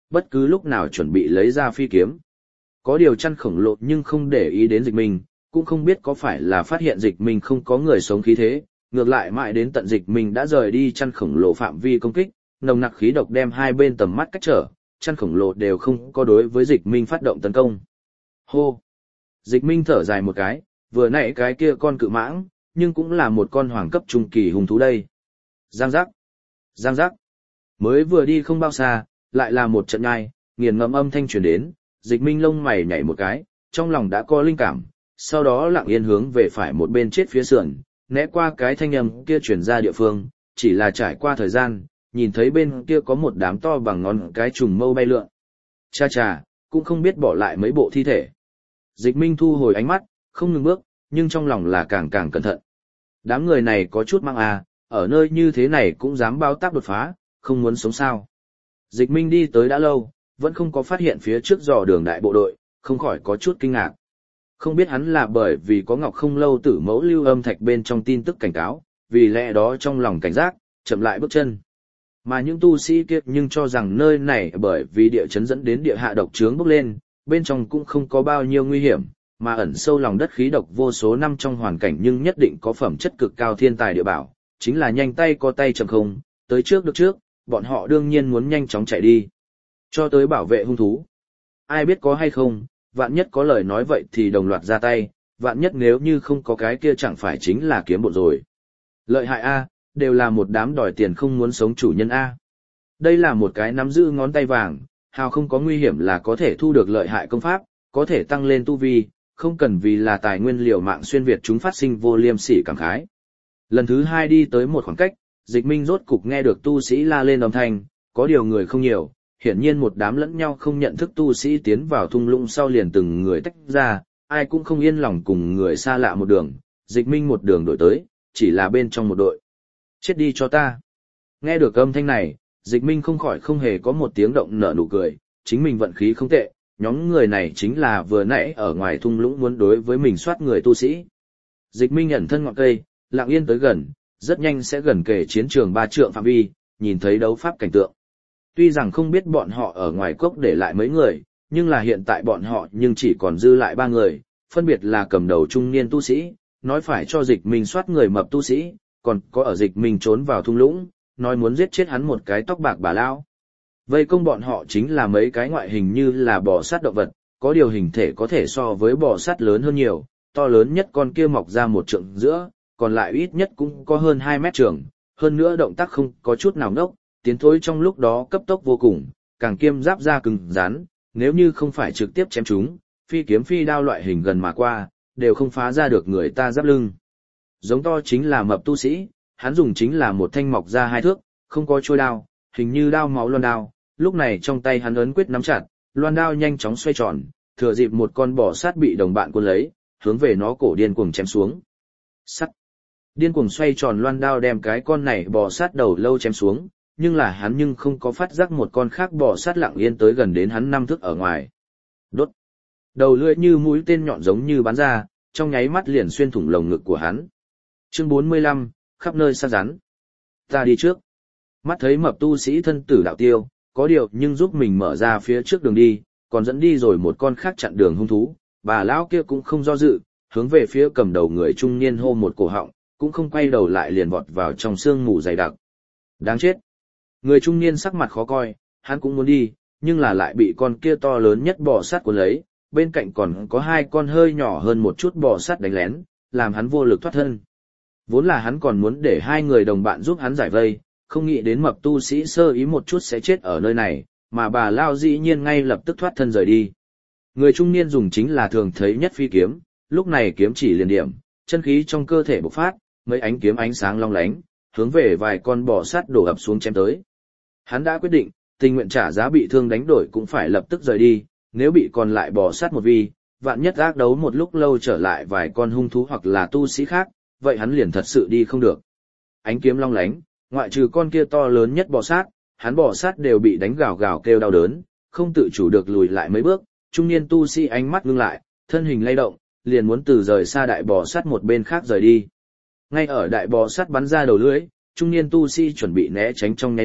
bất cứ lúc nào chuẩn bị lấy ra phi kiếm. Có điều chăn khổng lồ nhưng không để ý đến Dịch Minh, cũng không biết có phải là phát hiện Dịch Minh không có người sống khí thế, ngược lại mãi đến tận Dịch Minh đã rời đi chăn khổng lồ phạm vi công kích, nồng nặc khí độc đem hai bên tầm mắt cách trở, chăn khổng lồ đều không có đối với Dịch Minh phát động tấn công. Hô! Dịch Minh thở dài một cái, vừa nãy cái kia con cự mãng, nhưng cũng là một con hoàng cấp trung kỳ hung thú đây. Giang giác! Giang giác! Mới vừa đi không bao xa, lại là một trận nhai, nghiền ngẫm âm thanh truyền đến, Dịch Minh lông mày nhảy một cái, trong lòng đã có linh cảm, sau đó lặng yên hướng về phải một bên chết phía sườn, né qua cái thanh âm kia truyền ra địa phương, chỉ là trải qua thời gian, nhìn thấy bên kia có một đám to bằng ngón cái trùng mâu bay lượn. Cha cha, cũng không biết bỏ lại mấy bộ thi thể. Dịch Minh thu hồi ánh mắt, không ngừng bước, nhưng trong lòng là càng càng cẩn thận. Đám người này có chút mang à, ở nơi như thế này cũng dám bao táp đột phá, không muốn sống sao. Dịch Minh đi tới đã lâu, vẫn không có phát hiện phía trước dò đường đại bộ đội, không khỏi có chút kinh ngạc. Không biết hắn là bởi vì có Ngọc Không Lâu tử mẫu lưu âm thạch bên trong tin tức cảnh cáo, vì lẽ đó trong lòng cảnh giác, chậm lại bước chân. Mà những tu sĩ kia nhưng cho rằng nơi này bởi vì địa chấn dẫn đến địa hạ độc trướng bốc lên, bên trong cũng không có bao nhiêu nguy hiểm, mà ẩn sâu lòng đất khí độc vô số năm trong hoàn cảnh nhưng nhất định có phẩm chất cực cao thiên tài địa bảo, chính là nhanh tay có tay chậm không, tới trước được trước, bọn họ đương nhiên muốn nhanh chóng chạy đi. Cho tới bảo vệ hung thú. Ai biết có hay không, vạn nhất có lời nói vậy thì đồng loạt ra tay, vạn nhất nếu như không có cái kia chẳng phải chính là kiếm bộ rồi. Lợi hại A, đều là một đám đòi tiền không muốn sống chủ nhân A. Đây là một cái nắm giữ ngón tay vàng, hào không có nguy hiểm là có thể thu được lợi hại công pháp, có thể tăng lên tu vi, không cần vì là tài nguyên liều mạng xuyên Việt chúng phát sinh vô liêm sỉ cảm khái. Lần thứ hai đi tới một khoảng cách, Dịch Minh rốt cục nghe được tu sĩ la lên âm thanh, có điều người không nhiều, hiển nhiên một đám lẫn nhau không nhận thức tu sĩ tiến vào thung lũng sau liền từng người tách ra, ai cũng không yên lòng cùng người xa lạ một đường, Dịch Minh một đường đổi tới, chỉ là bên trong một đội. Chết đi cho ta. Nghe được âm thanh này, Dịch Minh không khỏi không hề có một tiếng động nở nụ cười, chính mình vận khí không tệ, nhóm người này chính là vừa nãy ở ngoài thung lũng muốn đối với mình soát người tu sĩ. Dịch Minh ẩn thân ngọn cây, lặng yên tới gần, rất nhanh sẽ gần kề chiến trường ba trượng phạm vi, nhìn thấy đấu pháp cảnh tượng. Tuy rằng không biết bọn họ ở ngoài cốc để lại mấy người, nhưng là hiện tại bọn họ nhưng chỉ còn dư lại ba người, phân biệt là cầm đầu trung niên tu sĩ, nói phải cho Dịch Minh soát người mập tu sĩ, còn có ở Dịch Minh trốn vào thung lũng, nói muốn giết chết hắn một cái tóc bạc bà lão. Vây công bọn họ chính là mấy cái ngoại hình như là bò sát động vật, có điều hình thể có thể so với bò sát lớn hơn nhiều, to lớn nhất con kia mọc ra một trượng giữa, còn lại ít nhất cũng có hơn hai mét trường, hơn nữa động tác không có chút nào ngốc, tiến thối trong lúc đó cấp tốc vô cùng, càng kiêm giáp da cứng rắn, nếu như không phải trực tiếp chém chúng, phi kiếm phi đao loại hình gần mà qua, đều không phá ra được người ta giáp lưng. Giống to chính là mập tu sĩ, hắn dùng chính là một thanh mọc ra hai thước, không có chuôi đao, hình như đao máu loan đao, lúc này trong tay hắn ấn quyết nắm chặt, loan đao nhanh chóng xoay tròn, thừa dịp một con bò sát bị đồng bạn cuốn lấy, hướng về nó cổ điên cuồng chém xuống. Sắt. Điên cuồng xoay tròn loan đao đem cái con này bò sát đầu lâu chém xuống, nhưng là hắn nhưng không có phát giác một con khác bò sát lặng yên tới gần đến hắn năm thước ở ngoài. Đốt. Đầu lưỡi như mũi tên nhọn giống như bắn ra, trong nháy mắt liền xuyên thủng lồng ngực của hắn. Chương bốn mươi lăm, khắp nơi sát rắn. Ta đi trước. Mắt thấy mập tu sĩ thân tử đạo tiêu, có điều nhưng giúp mình mở ra phía trước đường đi, còn dẫn đi rồi một con khác chặn đường hung thú, bà lão kia cũng không do dự, hướng về phía cầm đầu người trung niên hô một cổ họng, cũng không quay đầu lại liền vọt vào trong sương mù dày đặc. Đáng chết. Người trung niên sắc mặt khó coi, hắn cũng muốn đi, nhưng là lại bị con kia to lớn nhất bò sát cuốn lấy, bên cạnh còn có hai con hơi nhỏ hơn một chút bò sát đánh lén, làm hắn vô lực thoát thân. Vốn là hắn còn muốn để hai người đồng bạn giúp hắn giải vây, không nghĩ đến mập tu sĩ sơ ý một chút sẽ chết ở nơi này, mà bà lao dĩ nhiên ngay lập tức thoát thân rời đi. Người trung niên dùng chính là thường thấy nhất phi kiếm, lúc này kiếm chỉ liền điểm, chân khí trong cơ thể bộc phát, mấy ánh kiếm ánh sáng long lánh, hướng về vài con bò sát đổ ập xuống chém tới. Hắn đã quyết định, tình nguyện trả giá bị thương đánh đổi cũng phải lập tức rời đi, nếu bị còn lại bò sát một vi, vạn nhất ác đấu một lúc lâu trở lại vài con hung thú hoặc là tu sĩ khác, vậy hắn liền thật sự đi không được. Ánh kiếm long lánh, ngoại trừ con kia to lớn nhất bò sát, hắn bò sát đều bị đánh gào gào kêu đau đớn, không tự chủ được lùi lại mấy bước, trung niên tu sĩ ánh mắt ngưng lại, thân hình lay động, liền muốn từ rời xa đại bò sát một bên khác rời đi. Ngay ở đại bò sát bắn ra đầu lưỡi, trung niên tu sĩ chuẩn bị né tránh trong nháy mắt,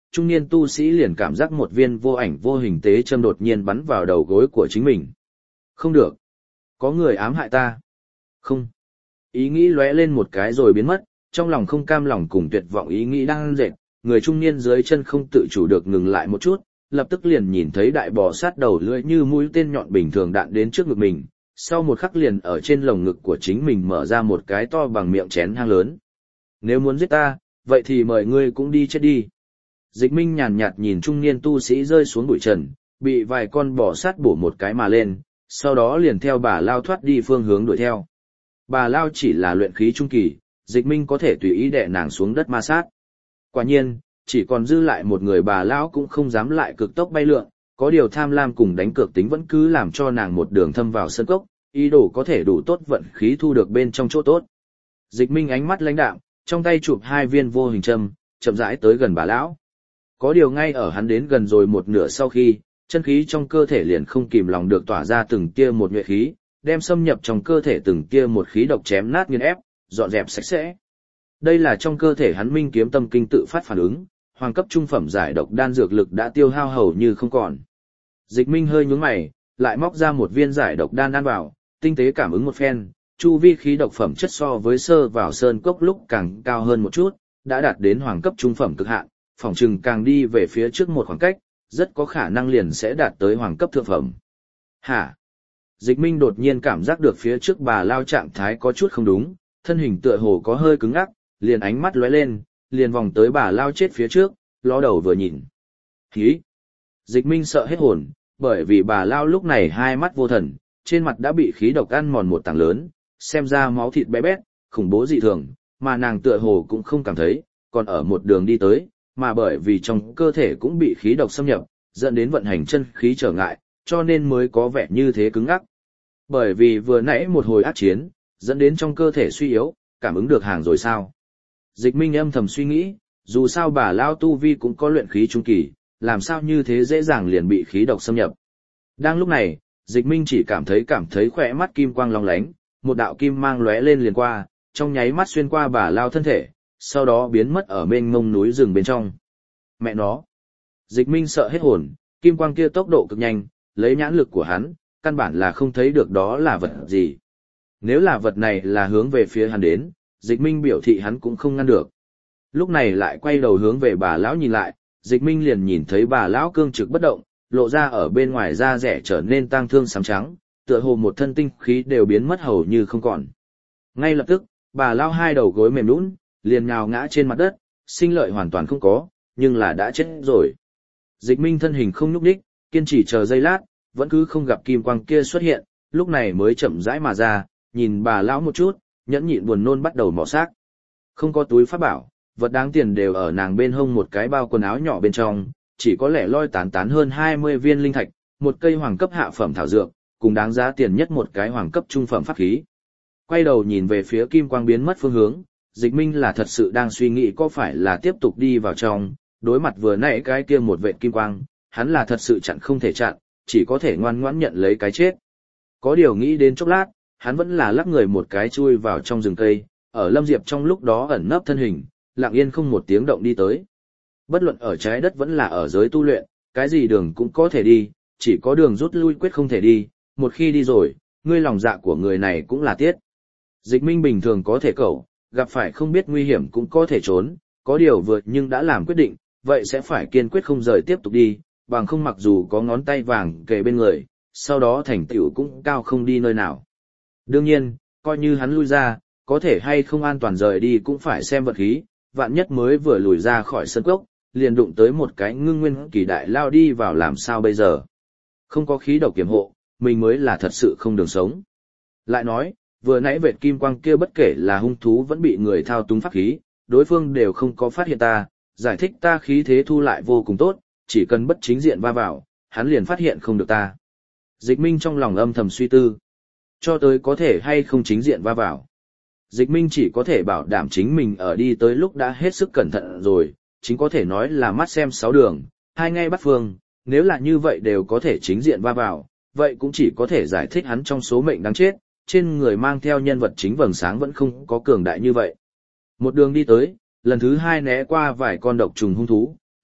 trung niên tu sĩ liền cảm giác một viên vô ảnh vô hình tế châm đột nhiên bắn vào đầu gối của chính mình. Không được. Có người ám hại ta. Không. Ý nghĩ lóe lên một cái rồi biến mất, trong lòng không cam lòng cùng tuyệt vọng ý nghĩ đang dệt, người trung niên dưới chân không tự chủ được ngừng lại một chút, lập tức liền nhìn thấy đại bò sát đầu lưỡi như mũi tên nhọn bình thường đạn đến trước ngực mình, sau một khắc liền ở trên lồng ngực của chính mình mở ra một cái to bằng miệng chén hang lớn. Nếu muốn giết ta, vậy thì mời ngươi cũng đi chết đi. Dịch Minh nhàn nhạt nhìn trung niên tu sĩ rơi xuống bụi trần, bị vài con bò sát bổ một cái mà lên, sau đó liền theo bà Lao thoát đi phương hướng đuổi theo. Bà Lao chỉ là luyện khí trung kỳ, Dịch Minh có thể tùy ý đè nàng xuống đất ma sát. Quả nhiên, chỉ còn dư lại một người bà lão cũng không dám lại cực tốc bay lượn, có điều tham lam cùng đánh cược tính vẫn cứ làm cho nàng một đường thâm vào sân cốc, ý đồ có thể đủ tốt vận khí thu được bên trong chỗ tốt. Dịch Minh ánh mắt lãnh đạm, trong tay chụp hai viên vô hình châm, chậm rãi tới gần bà lão. Có điều ngay ở hắn đến gần rồi một nửa sau khi, chân khí trong cơ thể liền không kìm lòng được tỏa ra từng tia một nhuệ khí, đem xâm nhập trong cơ thể từng tia một khí độc chém nát nghiền ép, dọn dẹp sạch sẽ. Đây là trong cơ thể hắn minh kiếm tâm kinh tự phát phản ứng, hoàng cấp trung phẩm giải độc đan dược lực đã tiêu hao hầu như không còn. Dịch Minh hơi nhướng mày, lại móc ra một viên giải độc đan ăn vào, tinh tế cảm ứng một phen, chu vi khí độc phẩm chất so với sơ vào sơn cốc lúc càng cao hơn một chút, đã đạt đến hoàng cấp trung phẩm cực hạn, phỏng chừng càng đi về phía trước một khoảng cách, rất có khả năng liền sẽ đạt tới hoàng cấp thượng phẩm. Hả? Dịch Minh đột nhiên cảm giác được phía trước bà Lao trạng thái có chút không đúng, thân hình tựa hồ có hơi cứng ngắc, liền ánh mắt lóe lên, liền vòng tới bà Lao chết phía trước, ló đầu vừa nhìn. Hí! Dịch Minh sợ hết hồn, bởi vì bà Lao lúc này hai mắt vô thần, trên mặt đã bị khí độc ăn mòn một tảng lớn, xem ra máu thịt bé bét, khủng bố dị thường, mà nàng tựa hồ cũng không cảm thấy, còn ở một đường đi tới, mà bởi vì trong cơ thể cũng bị khí độc xâm nhập, dẫn đến vận hành chân khí trở ngại, cho nên mới có vẻ như thế cứng ngắc. Bởi vì vừa nãy một hồi ác chiến, dẫn đến trong cơ thể suy yếu, cảm ứng được hàng rồi sao? Dịch Minh âm thầm suy nghĩ, dù sao bà Lao tu vi cũng có luyện khí trung kỳ, làm sao như thế dễ dàng liền bị khí độc xâm nhập. Đang lúc này, Dịch Minh chỉ cảm thấy cảm thấy khỏe mắt kim quang long lánh, một đạo kim mang lóe lên liền qua, trong nháy mắt xuyên qua bà Lao thân thể, sau đó biến mất ở mênh mông núi rừng bên trong. Mẹ nó! Dịch Minh sợ hết hồn, kim quang kia tốc độ cực nhanh, lấy nhãn lực của hắn, căn bản là không thấy được đó là vật gì. Nếu là vật này là hướng về phía hắn đến, Dịch Minh biểu thị hắn cũng không ngăn được. Lúc này lại quay đầu hướng về bà lão nhìn lại, Dịch Minh liền nhìn thấy bà lão cương trực bất động, lộ ra ở bên ngoài da rẻ trở nên tang thương xám trắng, tựa hồ một thân tinh khí đều biến mất hầu như không còn. Ngay lập tức, bà lão hai đầu gối mềm nhũn, liền nhào ngã trên mặt đất, sinh lợi hoàn toàn không có, nhưng là đã chết rồi. Dịch Minh thân hình không nhúc nhích, kiên trì chờ giây lát, vẫn cứ không gặp kim quang kia xuất hiện, lúc này mới chậm rãi mà ra, nhìn bà lão một chút, nhẫn nhịn buồn nôn bắt đầu mò xác. Không có túi pháp bảo, vật đáng tiền đều ở nàng bên hông một cái bao quần áo nhỏ bên trong, chỉ có lẻ loi tán tán hơn hai mươi viên linh thạch, một cây hoàng cấp hạ phẩm thảo dược, cùng đáng giá tiền nhất một cái hoàng cấp trung phẩm pháp khí. Quay đầu nhìn về phía kim quang biến mất phương hướng, Dịch Minh là thật sự đang suy nghĩ có phải là tiếp tục đi vào trong, đối mặt vừa nãy cái kia một vệt kim quang, hắn là thật sự chặn không thể chặn, chỉ có thể ngoan ngoãn nhận lấy cái chết. Có điều nghĩ đến chốc lát, hắn vẫn là lắc người một cái chui vào trong rừng cây, ở Lâm Diệp trong lúc đó ẩn nấp thân hình, lặng yên không một tiếng động đi tới. Bất luận ở trái đất vẫn là ở giới tu luyện, cái gì đường cũng có thể đi, chỉ có đường rút lui quyết không thể đi, một khi đi rồi, ngươi lòng dạ của người này cũng là tiết. Dịch Minh bình thường có thể cẩu, gặp phải không biết nguy hiểm cũng có thể trốn, có điều vượt nhưng đã làm quyết định, vậy sẽ phải kiên quyết không rời tiếp tục đi, bằng không mặc dù có ngón tay vàng kề bên người, sau đó thành tựu cũng cao không đi nơi nào. Đương nhiên, coi như hắn lui ra, có thể hay không an toàn rời đi cũng phải xem vật khí, vạn nhất mới vừa lùi ra khỏi sân cốc, liền đụng tới một cái ngưng nguyên kỳ đại lao đi vào làm sao bây giờ. Không có khí độc kiểm hộ, mình mới là thật sự không đường sống. Lại nói, vừa nãy vệt kim quang kia bất kể là hung thú vẫn bị người thao túng pháp khí, đối phương đều không có phát hiện ta, giải thích ta khí thế thu lại vô cùng tốt, chỉ cần bất chính diện va vào, hắn liền phát hiện không được ta. Dịch Minh trong lòng âm thầm suy tư, cho tới có thể hay không chính diện va vào. Dịch Minh chỉ có thể bảo đảm chính mình ở đi tới lúc đã hết sức cẩn thận rồi, chính có thể nói là mắt xem sáu đường, hai ngay bắt phương, nếu là như vậy đều có thể chính diện va vào, vậy cũng chỉ có thể giải thích hắn trong số mệnh đáng chết, trên người mang theo nhân vật chính vầng sáng vẫn không có cường đại như vậy. Một đường đi tới, lần thứ hai né qua vài con độc trùng hung thú,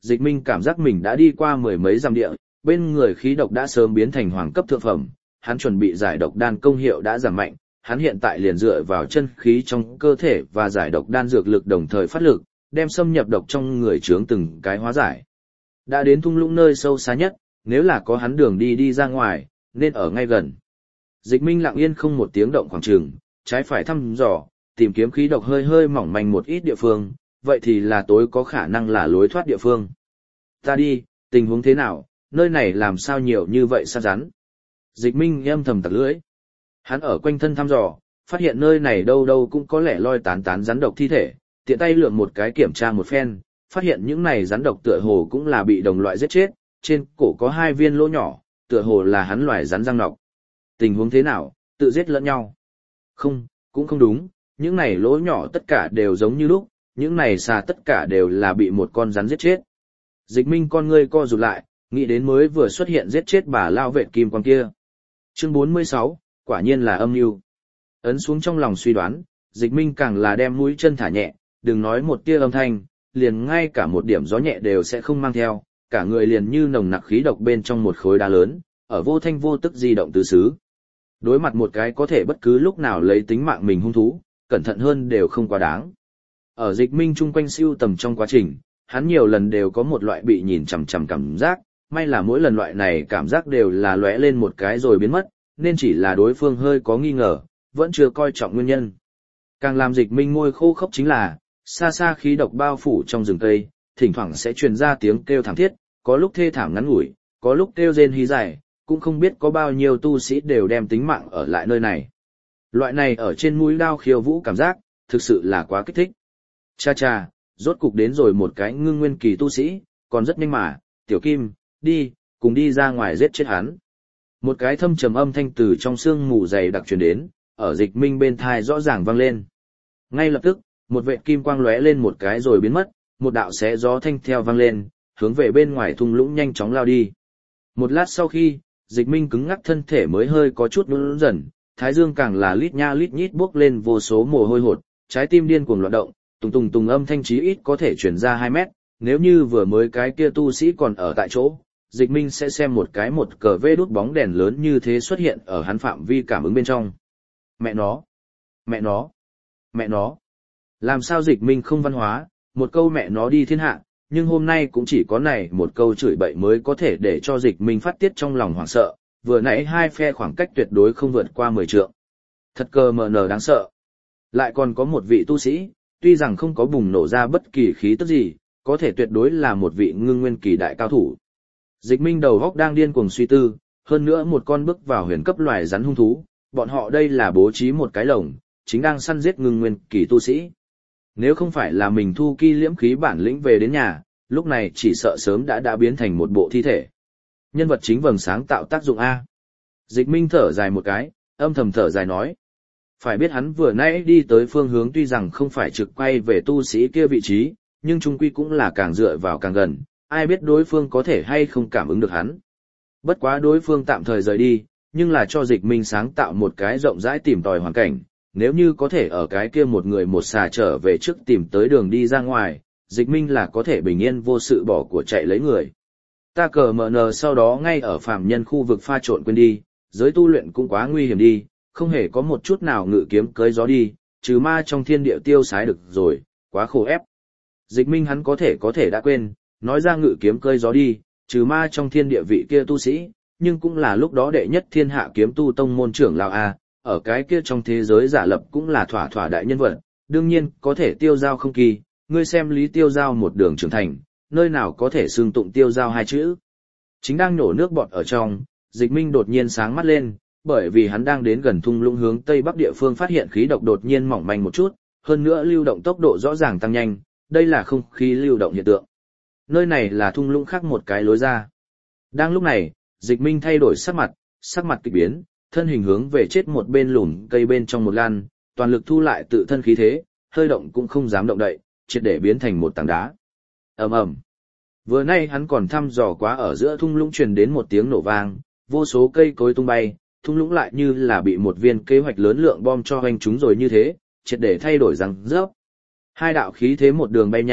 Dịch Minh cảm giác mình đã đi qua mười mấy dặm địa, bên người khí độc đã sớm biến thành hoàng cấp thượng phẩm, hắn chuẩn bị giải độc đan công hiệu đã giảm mạnh, hắn hiện tại liền dựa vào chân khí trong cơ thể và giải độc đan dược lực đồng thời phát lực, đem xâm nhập độc trong người chướng từng cái hóa giải. Đã đến thung lũng nơi sâu xa nhất, nếu là có hắn đường đi đi ra ngoài, nên ở ngay gần. Dịch Minh lặng yên không một tiếng động khoảng trường, trái phải thăm dò, tìm kiếm khí độc hơi hơi mỏng manh một ít địa phương, vậy thì là tối có khả năng là lối thoát địa phương. Ta đi, tình huống thế nào, nơi này làm sao nhiều như vậy sa rắn. Dịch Minh âm thầm tặc lưỡi. Hắn ở quanh thân thăm dò, phát hiện nơi này đâu đâu cũng có lẻ loi tán tán rắn độc thi thể, tiện tay lượm một cái kiểm tra một phen, phát hiện những này rắn độc tựa hồ cũng là bị đồng loại giết chết, trên cổ có hai viên lỗ nhỏ, tựa hồ là hắn loài rắn răng nọc. Tình huống thế nào, tự giết lẫn nhau? Không, cũng không đúng, những này lỗ nhỏ tất cả đều giống như lúc, những này xà tất cả đều là bị một con rắn giết chết. Dịch Minh con ngươi co rụt lại, nghĩ đến mới vừa xuất hiện giết chết bà lao vệ kim quan kia. Chương bốn mươi sáu, quả nhiên là âm mưu. Ấn xuống trong lòng suy đoán, Dịch Minh càng là đem mũi chân thả nhẹ, đừng nói một tia âm thanh, liền ngay cả một điểm gió nhẹ đều sẽ không mang theo, cả người liền như nồng nặc khí độc bên trong một khối đá lớn, ở vô thanh vô tức di động tứ xứ. Đối mặt một cái có thể bất cứ lúc nào lấy tính mạng mình hung thú, cẩn thận hơn đều không quá đáng. Ở Dịch Minh chung quanh siêu tầm trong quá trình, hắn nhiều lần đều có một loại bị nhìn chằm chằm cảm giác, may là mỗi lần loại này cảm giác đều là lóe lên một cái rồi biến mất, nên chỉ là đối phương hơi có nghi ngờ, vẫn chưa coi trọng nguyên nhân. Càng làm Dịch Minh môi khô khốc chính là, xa xa khí độc bao phủ trong rừng cây, thỉnh thoảng sẽ truyền ra tiếng kêu thảm thiết, có lúc thê thảm ngắn ngủi, có lúc kêu rên hí dài, cũng không biết có bao nhiêu tu sĩ đều đem tính mạng ở lại nơi này. Loại này ở trên mũi đao khiêu vũ cảm giác, thực sự là quá kích thích. Cha cha, rốt cục đến rồi một cái ngưng nguyên kỳ tu sĩ, còn rất nhanh mà, Tiểu Kim, đi, cùng đi ra ngoài giết chết hắn. Một cái thâm trầm âm thanh từ trong sương mù dày đặc truyền đến, ở Dịch Minh bên thai rõ ràng vang lên. Ngay lập tức, một vệt kim quang lóe lên một cái rồi biến mất, một đạo xé gió thanh theo vang lên, hướng về bên ngoài thung lũng nhanh chóng lao đi. Một lát sau khi, Dịch Minh cứng ngắc thân thể mới hơi có chút run rẩy, thái dương càng là lít nha lít nhít bốc lên vô số mồ hôi hột, trái tim điên cuồng loạn động, tùng tùng tùng âm thanh chí ít có thể truyền ra hai mét, nếu như vừa mới cái kia tu sĩ còn ở tại chỗ, Dịch Minh sẽ xem một cái một cờ vê đút bóng đèn lớn như thế xuất hiện ở hắn phạm vi cảm ứng bên trong. Mẹ nó, mẹ nó, mẹ nó. Làm sao Dịch Minh không văn hóa, một câu mẹ nó đi thiên hạ, nhưng hôm nay cũng chỉ có này một câu chửi bậy mới có thể để cho Dịch Minh phát tiết trong lòng hoảng sợ, vừa nãy hai phe khoảng cách tuyệt đối không vượt qua mười trượng. Thật cờ mờ nờ đáng sợ. Lại còn có một vị tu sĩ, tuy rằng không có bùng nổ ra bất kỳ khí tức gì, có thể tuyệt đối là một vị ngưng nguyên kỳ đại cao thủ. Dịch Minh đầu góc đang điên cuồng suy tư, hơn nữa một con bước vào huyền cấp loài rắn hung thú, bọn họ đây là bố trí một cái lồng, chính đang săn giết ngưng nguyên kỳ tu sĩ. Nếu không phải là mình thu ki liễm khí bản lĩnh về đến nhà, lúc này chỉ sợ sớm đã đã biến thành một bộ thi thể. Nhân vật chính vầng sáng tạo tác dụng A. Dịch Minh thở dài một cái, âm thầm thở dài nói. Phải biết hắn vừa nãy đi tới phương hướng tuy rằng không phải trực quay về tu sĩ kia vị trí, nhưng chung quy cũng là càng dựa vào càng gần, ai biết đối phương có thể hay không cảm ứng được hắn. Bất quá đối phương tạm thời rời đi, nhưng là cho Dịch Minh sáng tạo một cái rộng rãi tìm tòi hoàn cảnh, nếu như có thể ở cái kia một người một xà trở về trước tìm tới đường đi ra ngoài, Dịch Minh là có thể bình yên vô sự bỏ của chạy lấy người. Ta cờ mờ nờ sau đó ngay ở phàm nhân khu vực pha trộn quên đi, giới tu luyện cũng quá nguy hiểm đi, không hề có một chút nào ngự kiếm cưới gió đi, trừ ma trong thiên địa tiêu sái được rồi, quá khổ ép. Dịch Minh hắn có thể có thể đã quên, nói ra ngự kiếm cưới gió đi, trừ ma trong thiên địa vị kia tu sĩ, nhưng cũng là lúc đó đệ nhất thiên hạ kiếm tu tông môn trưởng lão A, ở cái kia trong thế giới giả lập cũng là thỏa thỏa đại nhân vật, đương nhiên có thể tiêu giao không kỳ, ngươi xem Lý Tiêu Giao một đường trưởng thành, nơi nào có thể xưng tụng Tiêu Giao hai chữ. Chính đang nổ nước bọt ở trong, Dịch Minh đột nhiên sáng mắt lên, bởi vì hắn đang đến gần thung lũng hướng tây bắc địa phương phát hiện khí độc đột nhiên mỏng manh một chút, hơn nữa lưu động tốc độ rõ ràng tăng nhanh, đây là không khí lưu động hiện tượng. Nơi này là thung lũng khác một cái lối ra. Đang lúc này, Dịch Minh thay đổi sắc mặt, sắc mặt kịch biến, thân hình hướng về chết một bên lùm cây bên trong một lan, toàn lực thu lại tự thân khí thế, hơi động cũng không dám động đậy, triệt để biến thành một tảng đá. Ầm ầm. Vừa nay hắn còn thăm dò quá ở giữa thung lũng truyền đến một tiếng nổ vang, vô số cây cối tung bay, thung lũng lại như là bị một viên kế hoạch lớn lượng bom cho hoành chúng rồi như thế, triệt để thay đổi răng rớp. Hai đạo khí thế một đường bay nhanh,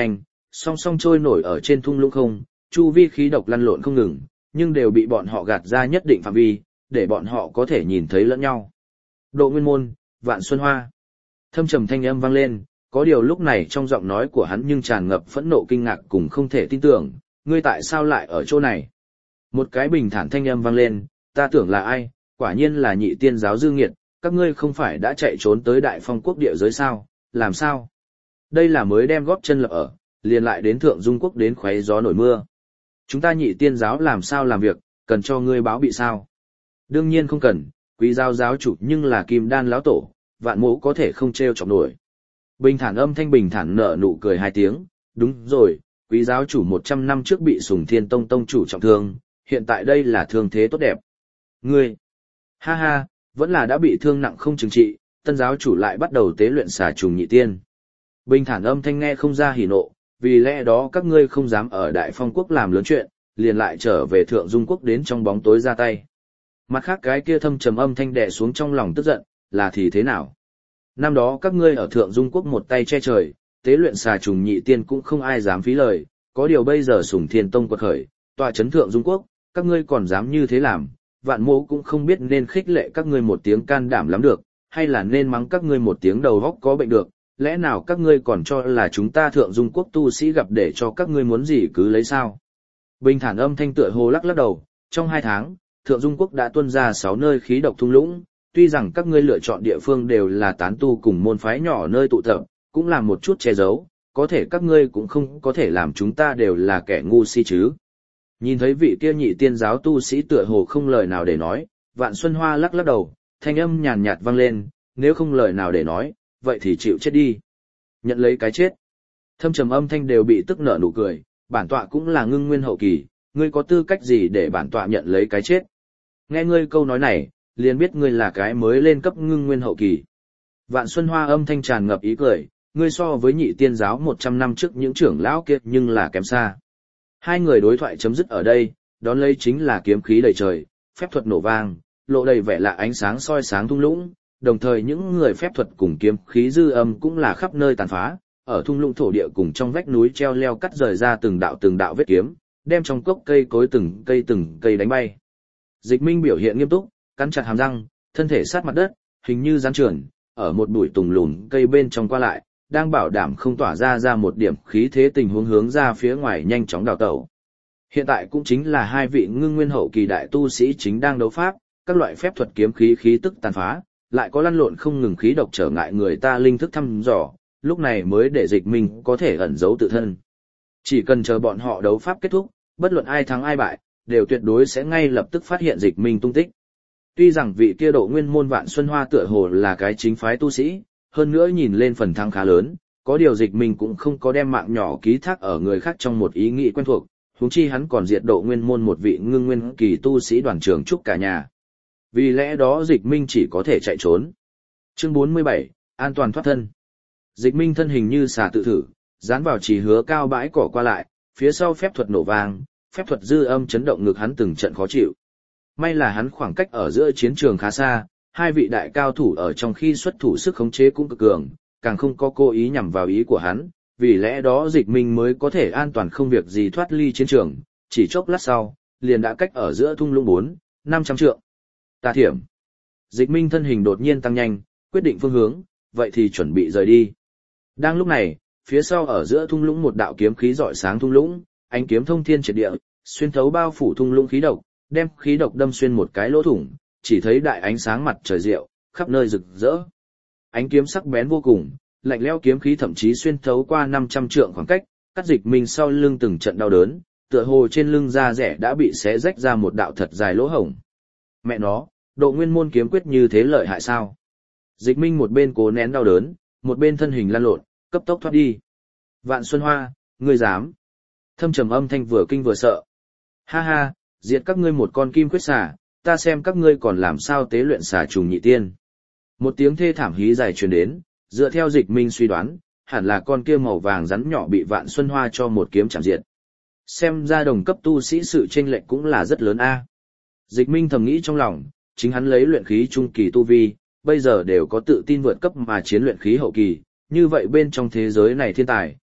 song song trôi nổi ở trên thung lũng không, chu vi khí độc lăn lộn không ngừng, nhưng đều bị bọn họ gạt ra nhất định phạm vi, để bọn họ có thể nhìn thấy lẫn nhau. Độ Nguyên Môn, Vạn Xuân Hoa. Thâm trầm thanh âm vang lên, có điều lúc này trong giọng nói của hắn nhưng tràn ngập phẫn nộ kinh ngạc cùng không thể tin tưởng, ngươi tại sao lại ở chỗ này? Một cái bình thản thanh âm vang lên, ta tưởng là ai, quả nhiên là Nhị Tiên giáo Dư Nghiệt, các ngươi không phải đã chạy trốn tới Đại Phong quốc địa giới sao, làm sao? Đây là mới đem góp chân lập ở, liền lại đến Thượng Dung quốc đến khoé gió nổi mưa. Chúng ta Nhị Tiên giáo làm sao làm việc, cần cho ngươi báo bị sao? Đương nhiên không cần, Quý giáo giáo chủ nhưng là Kim Đan lão tổ, vạn mẫu có thể không treo chọc nổi. Bình thản âm thanh bình thản nở nụ cười hai tiếng, đúng rồi, Quý giáo chủ một trăm năm trước bị Sùng Thiên Tông tông chủ trọng thương, hiện tại đây là thương thế tốt đẹp. Ngươi, ha ha, vẫn là đã bị thương nặng không chừng trị, tân giáo chủ lại bắt đầu tế luyện xà trùng nhị tiên. Bình thản âm thanh nghe không ra hỉ nộ, vì lẽ đó các ngươi không dám ở Đại Phong quốc làm lớn chuyện, liền lại trở về Thượng Dung quốc đến trong bóng tối ra tay. Mặt khác cái kia thâm trầm âm thanh đè xuống trong lòng tức giận, là thì thế nào? Năm đó các ngươi ở Thượng Dung quốc một tay che trời, tế luyện xà trùng nhị tiên cũng không ai dám phí lời, có điều bây giờ Sùng Thiên Tông quật khởi, tọa chấn Thượng Dung quốc, các ngươi còn dám như thế làm, vạn mô cũng không biết nên khích lệ các ngươi một tiếng can đảm lắm được, hay là nên mắng các ngươi một tiếng đầu góc có bệnh được, lẽ nào các ngươi còn cho là chúng ta Thượng Dung quốc tu sĩ gặp để cho các ngươi muốn gì cứ lấy sao? Bình thản âm thanh tựa hồ lắc lắc đầu, trong hai tháng, Thượng Dung quốc đã tuân ra sáu nơi khí độc thung lũng, tuy rằng các ngươi lựa chọn địa phương đều là tán tu cùng môn phái nhỏ nơi tụ tập, cũng là một chút che giấu, có thể các ngươi cũng không có thể làm chúng ta đều là kẻ ngu si chứ. Nhìn thấy vị kia Nhị Tiên giáo tu sĩ tựa hồ không lời nào để nói, Vạn Xuân Hoa lắc lắc đầu, thanh âm nhàn nhạt vang lên, nếu không lời nào để nói, vậy thì chịu chết đi. Nhận lấy cái chết. Thâm trầm âm thanh đều bị tức nở nụ cười, bản tọa cũng là ngưng nguyên hậu kỳ, ngươi có tư cách gì để bản tọa nhận lấy cái chết? Nghe ngươi câu nói này, liền biết ngươi là cái mới lên cấp ngưng nguyên hậu kỳ. Vạn Xuân Hoa âm thanh tràn ngập ý cười, ngươi so với Nhị Tiên giáo một trăm năm trước những trưởng lão kia nhưng là kém xa. Hai người đối thoại chấm dứt ở đây, đón lấy chính là kiếm khí đầy trời, phép thuật nổ vang, lộ đầy vẻ lạ ánh sáng soi sáng thung lũng, đồng thời những người phép thuật cùng kiếm khí dư âm cũng là khắp nơi tàn phá, ở thung lũng thổ địa cùng trong vách núi treo leo cắt rời ra từng đạo từng đạo vết kiếm, đem trong cốc cây cối từng cây từng cây đánh bay. Dịch Minh biểu hiện nghiêm túc, cắn chặt hàm răng, thân thể sát mặt đất, hình như rắn trườn, ở một bụi tùng lùn cây bên trong qua lại, đang bảo đảm không tỏa ra ra một điểm khí thế tình huống hướng ra phía ngoài nhanh chóng đào tẩu. Hiện tại cũng chính là hai vị ngưng nguyên hậu kỳ đại tu sĩ chính đang đấu pháp, các loại phép thuật kiếm khí khí tức tàn phá, lại có lăn lộn không ngừng khí độc trở ngại người ta linh thức thăm dò, lúc này mới để Dịch Minh có thể ẩn giấu tự thân. Chỉ cần chờ bọn họ đấu pháp kết thúc, bất luận ai thắng ai bại, đều tuyệt đối sẽ ngay lập tức phát hiện Dịch Minh tung tích. Tuy rằng vị kia Độ Nguyên môn Vạn Xuân Hoa tựa hồ là cái chính phái tu sĩ, hơn nữa nhìn lên phần thắng khá lớn, có điều Dịch Minh cũng không có đem mạng nhỏ ký thác ở người khác trong một ý nghĩ quen thuộc, huống chi hắn còn diệt Độ Nguyên môn một vị ngưng nguyên kỳ tu sĩ đoàn trưởng chúc cả nhà. Vì lẽ đó Dịch Minh chỉ có thể chạy trốn. Chương bốn mươi bảy, an toàn thoát thân. Dịch Minh thân hình như xà tự thử, dán vào chỉ hứa cao bãi cỏ qua lại, phía sau phép thuật nổ vang, phép thuật dư âm chấn động ngực hắn từng trận khó chịu. May là hắn khoảng cách ở giữa chiến trường khá xa, hai vị đại cao thủ ở trong khi xuất thủ sức khống chế cũng cực cường, càng không có cố ý nhằm vào ý của hắn, vì lẽ đó Dịch Minh mới có thể an toàn không việc gì thoát ly chiến trường, chỉ chốc lát sau, liền đã cách ở giữa thung lũng bốn, năm trăm trượng. Tà thiểm. Dịch Minh thân hình đột nhiên tăng nhanh, quyết định phương hướng, vậy thì chuẩn bị rời đi. Đang lúc này, phía sau ở giữa thung lũng một đạo kiếm khí rọi sáng thung lũng, ánh kiếm thông thiên triệt địa, xuyên thấu bao phủ thung lũng khí độc, đem khí độc đâm xuyên một cái lỗ thủng, chỉ thấy đại ánh sáng mặt trời rượu, khắp nơi rực rỡ. Ánh kiếm sắc bén vô cùng, lạnh lẽo kiếm khí thậm chí xuyên thấu qua năm trăm trượng khoảng cách, cắt Dịch Minh sau lưng từng trận đau đớn, tựa hồ trên lưng da rẻ đã bị xé rách ra một đạo thật dài lỗ hổng. Mẹ nó, Độ Nguyên môn kiếm quyết như thế lợi hại sao? Dịch Minh một bên cố nén đau đớn, một bên thân hình lăn lộn, cấp tốc thoát đi. Vạn Xuân Hoa, ngươi dám? Thâm trầm âm thanh vừa kinh vừa sợ. Ha ha, diệt các ngươi một con kim quyết xà, ta xem các ngươi còn làm sao tế luyện xà trùng nhị tiên. Một tiếng thê thảm hí dài truyền đến, dựa theo Dịch Minh suy đoán, hẳn là con kia màu vàng rắn nhỏ bị Vạn Xuân Hoa cho một kiếm chạm diệt. Xem ra đồng cấp tu sĩ sự chênh lệch cũng là rất lớn a. Dịch Minh thầm nghĩ trong lòng, chính hắn lấy luyện khí trung kỳ tu vi, bây giờ đều có tự tin vượt cấp mà chiến luyện khí hậu kỳ, như vậy bên trong thế giới này thiên tài,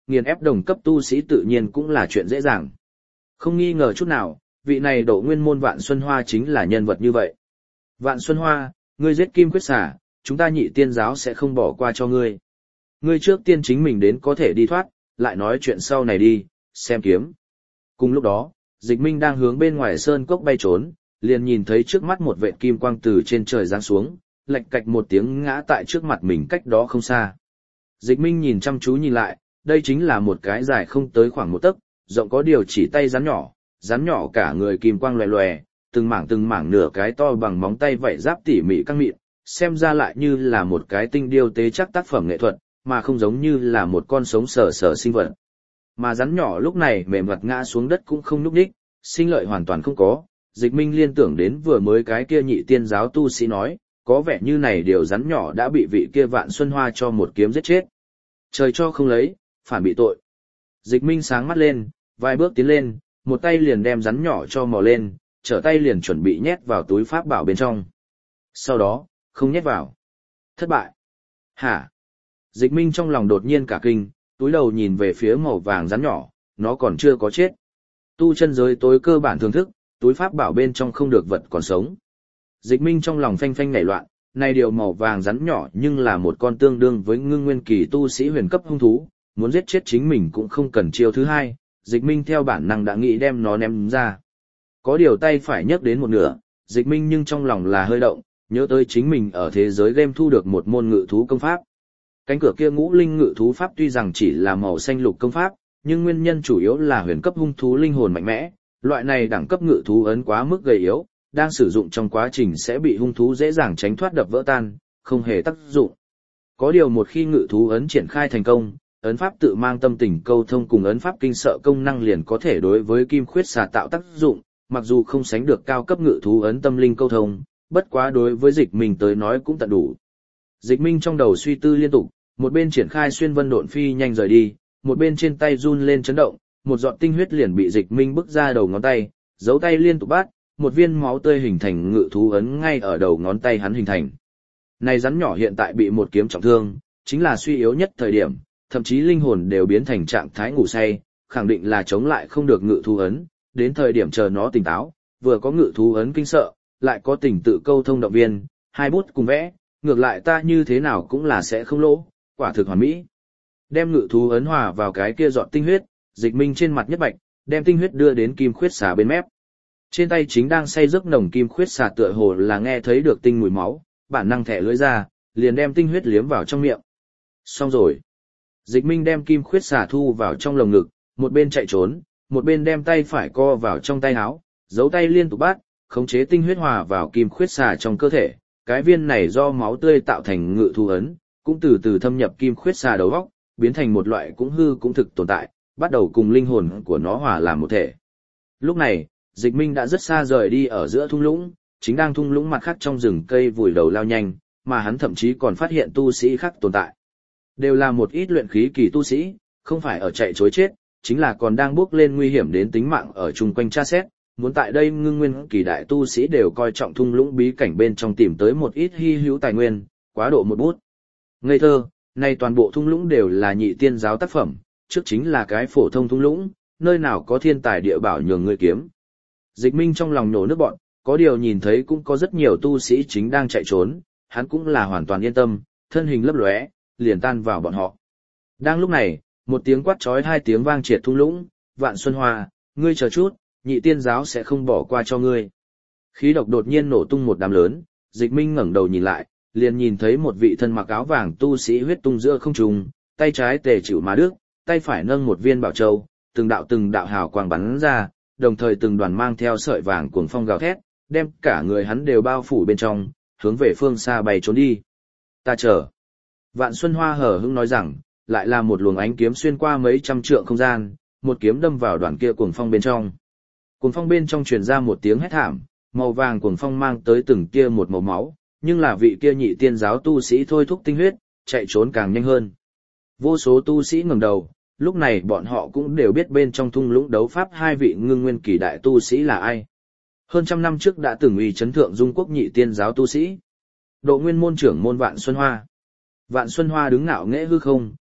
nghiền ép đồng cấp tu sĩ tự nhiên cũng là chuyện dễ dàng. Không nghi ngờ chút nào, vị này độ nguyên môn Vạn Xuân Hoa chính là nhân vật như vậy. Vạn Xuân Hoa, ngươi giết Kim Khuyết Xà, chúng ta Nhị Tiên giáo sẽ không bỏ qua cho ngươi. Ngươi trước tiên chính mình đến có thể đi thoát, lại nói chuyện sau này đi, xem kiếm. Cùng lúc đó, Dịch Minh đang hướng bên ngoài sơn cốc bay trốn, liền nhìn thấy trước mắt một vệt kim quang từ trên trời giáng xuống, lạch cạch một tiếng ngã tại trước mặt mình cách đó không xa. Dịch Minh nhìn chăm chú nhìn lại, đây chính là một cái dài không tới khoảng một tấc, rộng có điều chỉ tay rắn nhỏ, rắn nhỏ cả người kim quang loè loè, từng mảng từng mảng nửa cái to bằng móng tay vảy giáp tỉ mỉ căng mịn, xem ra lại như là một cái tinh điêu tế chắc tác phẩm nghệ thuật, mà không giống như là một con sống sờ sờ sinh vật. Mà rắn nhỏ lúc này mềm mặt ngã xuống đất cũng không nhúc nhích, sinh lợi hoàn toàn không có. Dịch Minh liên tưởng đến vừa mới cái kia Nhị Tiên giáo tu sĩ nói, có vẻ như này điều rắn nhỏ đã bị vị kia Vạn Xuân Hoa cho một kiếm giết chết. Trời cho không lấy, phản bị tội. Dịch Minh sáng mắt lên, vài bước tiến lên, một tay liền đem rắn nhỏ cho mò lên, trở tay liền chuẩn bị nhét vào túi pháp bảo bên trong. Sau đó, không nhét vào. Thất bại. Hả? Dịch Minh trong lòng đột nhiên cả kinh, túi đầu nhìn về phía màu vàng rắn nhỏ, nó còn chưa có chết. Tu chân giới tối cơ bản thưởng thức, túi pháp bảo bên trong không được vật còn sống. Dịch Minh trong lòng phanh phanh nảy loạn, này điều màu vàng rắn nhỏ nhưng là một con tương đương với ngưng nguyên kỳ tu sĩ huyền cấp hung thú, muốn giết chết chính mình cũng không cần chiêu thứ hai, Dịch Minh theo bản năng đã nghĩ đem nó ném ra. Có điều tay phải nhấc đến một nửa, Dịch Minh nhưng trong lòng là hơi động, nhớ tới chính mình ở thế giới game thu được một môn ngự thú công pháp. Cánh cửa kia ngũ linh ngự thú pháp tuy rằng chỉ là màu xanh lục công pháp, nhưng nguyên nhân chủ yếu là huyền cấp hung thú linh hồn mạnh mẽ, loại này đẳng cấp ngự thú ấn quá mức gầy yếu, đang sử dụng trong quá trình sẽ bị hung thú dễ dàng tránh thoát đập vỡ tan, không hề tác dụng. Có điều một khi ngự thú ấn triển khai thành công, ấn pháp tự mang tâm tình câu thông cùng ấn pháp kinh sợ công năng liền có thể đối với Kim Khuyết Xà tạo tác dụng, mặc dù không sánh được cao cấp ngự thú ấn tâm linh câu thông, bất quá đối với Dịch Minh tới nói cũng tận đủ. Dịch Minh trong đầu suy tư liên tục, một bên triển khai xuyên vân độn phi nhanh rời đi, một bên trên tay run lên chấn động, một giọt tinh huyết liền bị Dịch Minh bức ra đầu ngón tay, giấu tay liên tục bắt, một viên máu tươi hình thành ngự thú ấn ngay ở đầu ngón tay hắn hình thành. Này rắn nhỏ hiện tại bị một kiếm trọng thương, chính là suy yếu nhất thời điểm, thậm chí linh hồn đều biến thành trạng thái ngủ say, khẳng định là chống lại không được ngự thú ấn, đến thời điểm chờ nó tỉnh táo, vừa có ngự thú ấn kinh sợ, lại có tình tự câu thông động viên, hai bút cùng vẽ, ngược lại ta như thế nào cũng là sẽ không lỗ, quả thực hoàn mỹ. Đem ngự thú ấn hòa vào cái kia giọt tinh huyết, Dịch Minh trên mặt nhất bạch, đem tinh huyết đưa đến Kim Khuyết Xà bên mép. Trên tay chính đang say giấc nồng Kim Khuyết Xà tựa hồ là nghe thấy được tinh mùi máu, bản năng thẻ lưỡi ra, liền đem tinh huyết liếm vào trong miệng. Xong rồi. Dịch Minh đem Kim Khuyết Xà thu vào trong lồng ngực, một bên chạy trốn, một bên đem tay phải co vào trong tay áo, giấu tay liên tục bắt, khống chế tinh huyết hòa vào Kim Khuyết Xà trong cơ thể. Cái viên này do máu tươi tạo thành ngự thú ấn, cũng từ từ thâm nhập Kim Khuyết Xà đầu óc, biến thành một loại cũng hư cũng thực tồn tại, bắt đầu cùng linh hồn của nó hòa làm một thể. Lúc này, Dịch Minh đã rất xa rời đi ở giữa thung lũng, chính đang thung lũng mặt khác trong rừng cây vùi đầu lao nhanh, mà hắn thậm chí còn phát hiện tu sĩ khác tồn tại. Đều là một ít luyện khí kỳ tu sĩ, không phải ở chạy chối chết, chính là còn đang bước lên nguy hiểm đến tính mạng ở chung quanh tra xét, muốn tại đây ngưng nguyên kỳ đại tu sĩ đều coi trọng thung lũng bí cảnh bên trong tìm tới một ít hy hữu tài nguyên, quá độ một bút. Ngây thơ, nay toàn bộ thung lũng đều là Nhị Tiên giáo tác phẩm, trước chính là cái phổ thông thung lũng, nơi nào có thiên tài địa bảo nhường người kiếm. Dịch Minh trong lòng nổ nước bọn, có điều nhìn thấy cũng có rất nhiều tu sĩ chính đang chạy trốn, hắn cũng là hoàn toàn yên tâm, thân hình lấp lóe, liền tan vào bọn họ. Đang lúc này, một tiếng quát chói hai tiếng vang triệt thung lũng, Vạn Xuân Hoa, ngươi chờ chút, Nhị Tiên giáo sẽ không bỏ qua cho ngươi. Khí độc đột nhiên nổ tung một đám lớn, Dịch Minh ngẩng đầu nhìn lại, liền nhìn thấy một vị thân mặc áo vàng tu sĩ huyết tung giữa không trung, tay trái tề chịu má đức, tay phải nâng một viên bảo châu, từng đạo từng đạo hào quang bắn ra, đồng thời từng đoàn mang theo sợi vàng cuồng phong gào thét, đem cả người hắn đều bao phủ bên trong, hướng về phương xa bay trốn đi. Ta chờ. Vạn Xuân Hoa hờ hững nói rằng, lại là một luồng ánh kiếm xuyên qua mấy trăm trượng không gian, một kiếm đâm vào đoàn kia cuồng phong bên trong. Cuồng phong bên trong truyền ra một tiếng hét thảm, màu vàng cuồng phong mang tới từng kia một màu máu, nhưng là vị kia Nhị Tiên giáo tu sĩ thôi thúc tinh huyết, chạy trốn càng nhanh hơn. Vô số tu sĩ ngẩng đầu, lúc này bọn họ cũng đều biết bên trong thung lũng đấu pháp hai vị ngưng nguyên kỳ đại tu sĩ là ai. Hơn trăm năm trước đã từng uy chấn thượng dung quốc Nhị Tiên giáo tu sĩ. Độ nguyên môn trưởng môn Vạn Xuân Hoa. Vạn Xuân Hoa đứng ngạo nghễ hư không,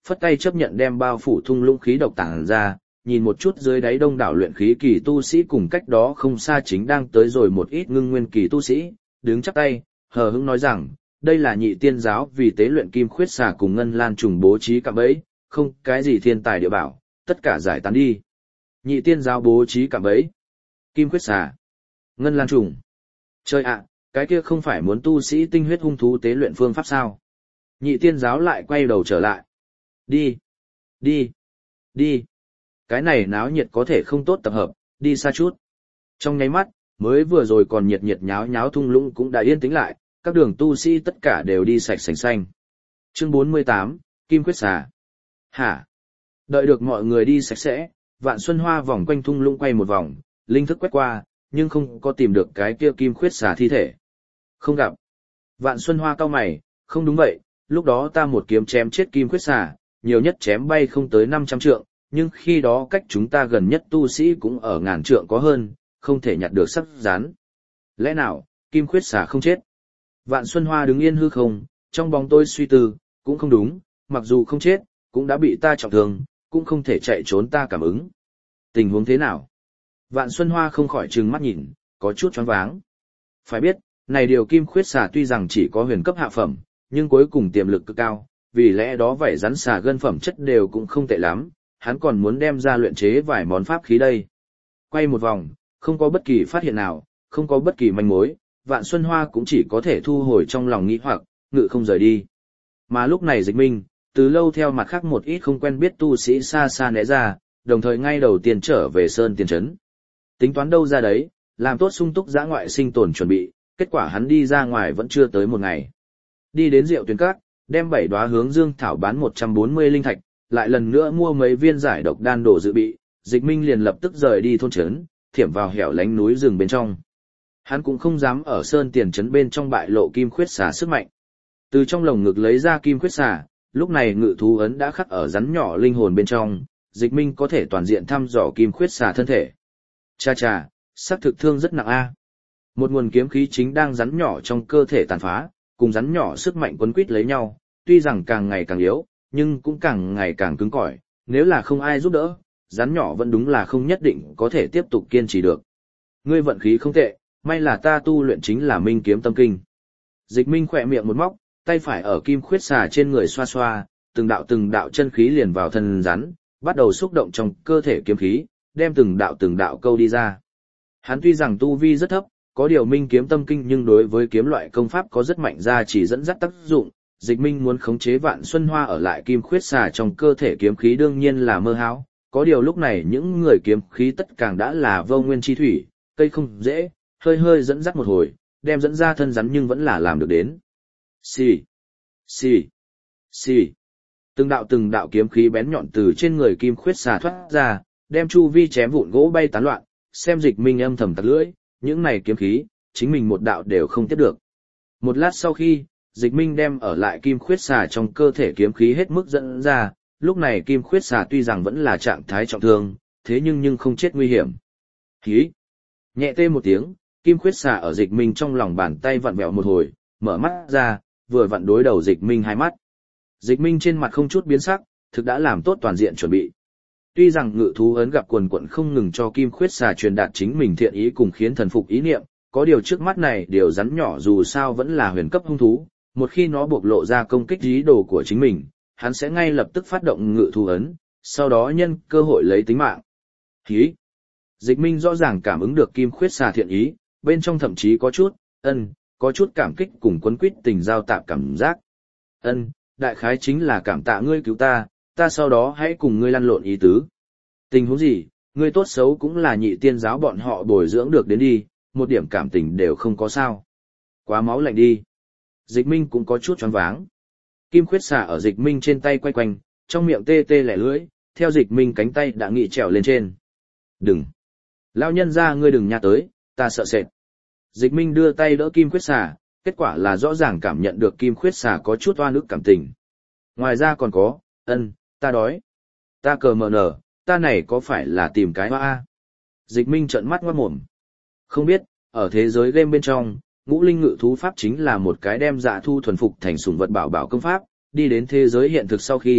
phất tay chấp nhận đem bao phủ thung lũng khí độc tản ra, nhìn một chút dưới đáy đông đảo luyện khí kỳ tu sĩ cùng cách đó không xa chính đang tới rồi một ít ngưng nguyên kỳ tu sĩ, đứng chắp tay, hờ hững nói rằng, đây là nhị tiên giáo vì tế luyện kim khuyết xà cùng ngân lan trùng bố trí cạm bẫy, không cái gì thiên tài địa bảo, tất cả giải tán đi. Nhị tiên giáo bố trí cạm bẫy, kim khuyết xà, ngân lan trùng. Trời ạ, cái kia không phải muốn tu sĩ tinh huyết hung thú tế luyện phương pháp sao? Nhị tiên giáo lại quay đầu trở lại. Đi, đi, đi. Cái này náo nhiệt có thể không tốt tập hợp, đi xa chút. Trong nháy mắt, mới vừa rồi còn nhiệt nhiệt nháo nháo thung lũng cũng đã yên tĩnh lại, các đường tu sĩ tất cả đều đi sạch sành xanh. Chương bốn mươi tám, Kim Quyết Xà. Hả? Đợi được mọi người đi sạch sẽ, Vạn Xuân Hoa vòng quanh thung lũng quay một vòng, linh thức quét qua, nhưng không có tìm được cái kia Kim Khuyết Xà thi thể. Không gặp. Vạn Xuân Hoa cau mày, không đúng vậy, lúc đó ta một kiếm chém chết Kim Khuyết Xà, nhiều nhất chém bay không tới năm trăm trượng, nhưng khi đó cách chúng ta gần nhất tu sĩ cũng ở ngàn trượng có hơn, không thể nhặt được sắc rán. Lẽ nào, Kim Khuyết Xà không chết? Vạn Xuân Hoa đứng yên hư không, trong bóng tôi suy tư, cũng không đúng, mặc dù không chết, cũng đã bị ta trọng thương, cũng không thể chạy trốn ta cảm ứng. Tình huống thế nào? Vạn Xuân Hoa không khỏi trừng mắt nhìn, có chút choáng váng. Phải biết, này điều Kim Khuyết Xà tuy rằng chỉ có huyền cấp hạ phẩm, nhưng cuối cùng tiềm lực cực cao, vì lẽ đó vảy rắn xà gân phẩm chất đều cũng không tệ lắm, hắn còn muốn đem ra luyện chế vài món pháp khí đây. Quay một vòng, không có bất kỳ phát hiện nào, không có bất kỳ manh mối, Vạn Xuân Hoa cũng chỉ có thể thu hồi trong lòng nghĩ hoặc, ngự không rời đi. Mà lúc này Dịch Minh, từ lâu theo mặt khác một ít không quen biết tu sĩ xa xa né ra, đồng thời ngay đầu tiên trở về Sơn Tiền Trấn. Tính toán đâu ra đấy, làm tốt sung túc giã ngoại sinh tồn chuẩn bị, kết quả hắn đi ra ngoài vẫn chưa tới một ngày. Đi đến Diệu Tuyền Các, đem bảy đóa hướng dương thảo bán một trăm bốn mươi linh thạch, lại lần nữa mua mấy viên giải độc đan đồ dự bị, Dịch Minh liền lập tức rời đi thôn trấn, thiểm vào hẻo lánh núi rừng bên trong. Hắn cũng không dám ở Sơn Tiền Trấn bên trong bại lộ Kim Khuyết Xà sức mạnh. Từ trong lồng ngực lấy ra Kim Khuyết Xà, lúc này ngự thú ấn đã khắc ở rắn nhỏ linh hồn bên trong, Dịch Minh có thể toàn diện thăm dò Kim Khuyết Xà thân thể. Cha cha, sắc thực thương rất nặng a. Một nguồn kiếm khí chính đang rắn nhỏ trong cơ thể tàn phá, cùng rắn nhỏ sức mạnh quấn quýt lấy nhau, tuy rằng càng ngày càng yếu, nhưng cũng càng ngày càng cứng cỏi, nếu là không ai giúp đỡ, rắn nhỏ vẫn đúng là không nhất định có thể tiếp tục kiên trì được. Ngươi vận khí không tệ, may là ta tu luyện chính là Minh Kiếm Tâm Kinh. Dịch Minh khỏe miệng một móc, tay phải ở Kim Khuyết Xà trên người xoa xoa, từng đạo từng đạo chân khí liền vào thân rắn, bắt đầu xúc động trong cơ thể kiếm khí, đem từng đạo từng đạo câu đi ra. Hắn tuy rằng tu vi rất thấp, có điều Minh Kiếm Tâm Kinh nhưng đối với kiếm loại công pháp có rất mạnh ra chỉ dẫn dắt tác dụng. Dịch Minh muốn khống chế Vạn Xuân Hoa ở lại Kim Khuyết Xà trong cơ thể kiếm khí đương nhiên là mơ hão, có điều lúc này những người kiếm khí tất càng đã là vô nguyên chi thủy, cây không dễ, hơi hơi dẫn dắt một hồi, đem dẫn ra thân rắn nhưng vẫn là làm được đến. Xì, xì, xì. Từng đạo từng đạo kiếm khí bén nhọn từ trên người Kim Khuyết Xà thoát ra, đem chu vi chém vụn gỗ bay tán loạn, xem Dịch Minh âm thầm tặc lưỡi, những này kiếm khí, chính mình một đạo đều không tiếp được. Một lát sau khi, Dịch Minh đem ở lại Kim Khuyết Xà trong cơ thể kiếm khí hết mức dẫn ra, lúc này Kim Khuyết Xà tuy rằng vẫn là trạng thái trọng thương, thế nhưng nhưng không chết nguy hiểm. Khí. Nhẹ tê một tiếng, Kim Khuyết Xà ở Dịch Minh trong lòng bàn tay vặn vẹo một hồi, mở mắt ra, vừa vặn đối đầu Dịch Minh hai mắt. Dịch Minh trên mặt không chút biến sắc, thực đã làm tốt toàn diện chuẩn bị. Tuy rằng ngự thú ấn gặp quần quận không ngừng cho Kim Khuyết Xà truyền đạt chính mình thiện ý cùng khiến thần phục ý niệm, có điều trước mắt này điều rắn nhỏ dù sao vẫn là huyền cấp hung thú, một khi nó bộc lộ ra công kích ý đồ của chính mình, hắn sẽ ngay lập tức phát động ngự thú ấn, sau đó nhân cơ hội lấy tính mạng. Hí! Dịch Minh rõ ràng cảm ứng được Kim Khuyết Xà thiện ý, bên trong thậm chí có chút, ân, có chút cảm kích cùng quấn quýt tình giao tạp cảm giác. Ân, đại khái chính là cảm tạ ngươi cứu ta, ta sau đó hãy cùng ngươi lăn lộn ý tứ. Tình huống gì, ngươi tốt xấu cũng là nhị tiên giáo bọn họ bồi dưỡng được đến đi, một điểm cảm tình đều không có sao. Quá máu lạnh đi. Dịch Minh cũng có chút choáng váng. Kim Khuyết Xà ở Dịch Minh trên tay quay quanh, trong miệng tê tê lẻ lưỡi, theo Dịch Minh cánh tay đã nghị trèo lên trên. Đừng! Lão nhân ra ngươi đừng nha tới, ta sợ sệt. Dịch Minh đưa tay đỡ Kim Khuyết Xà, kết quả là rõ ràng cảm nhận được Kim Khuyết Xà có chút oan ức cảm tình. Ngoài ra còn có, ân, ta đói. Ta cờ mờ nở, ta này có phải là tìm cái hoa a? Dịch Minh trợn mắt ngoát mồm. Không biết, ở thế giới game bên trong, ngũ linh ngự thú pháp chính là một cái đem dạ thu thuần phục thành sủng vật bảo bảo công pháp, đi đến thế giới hiện thực sau khi,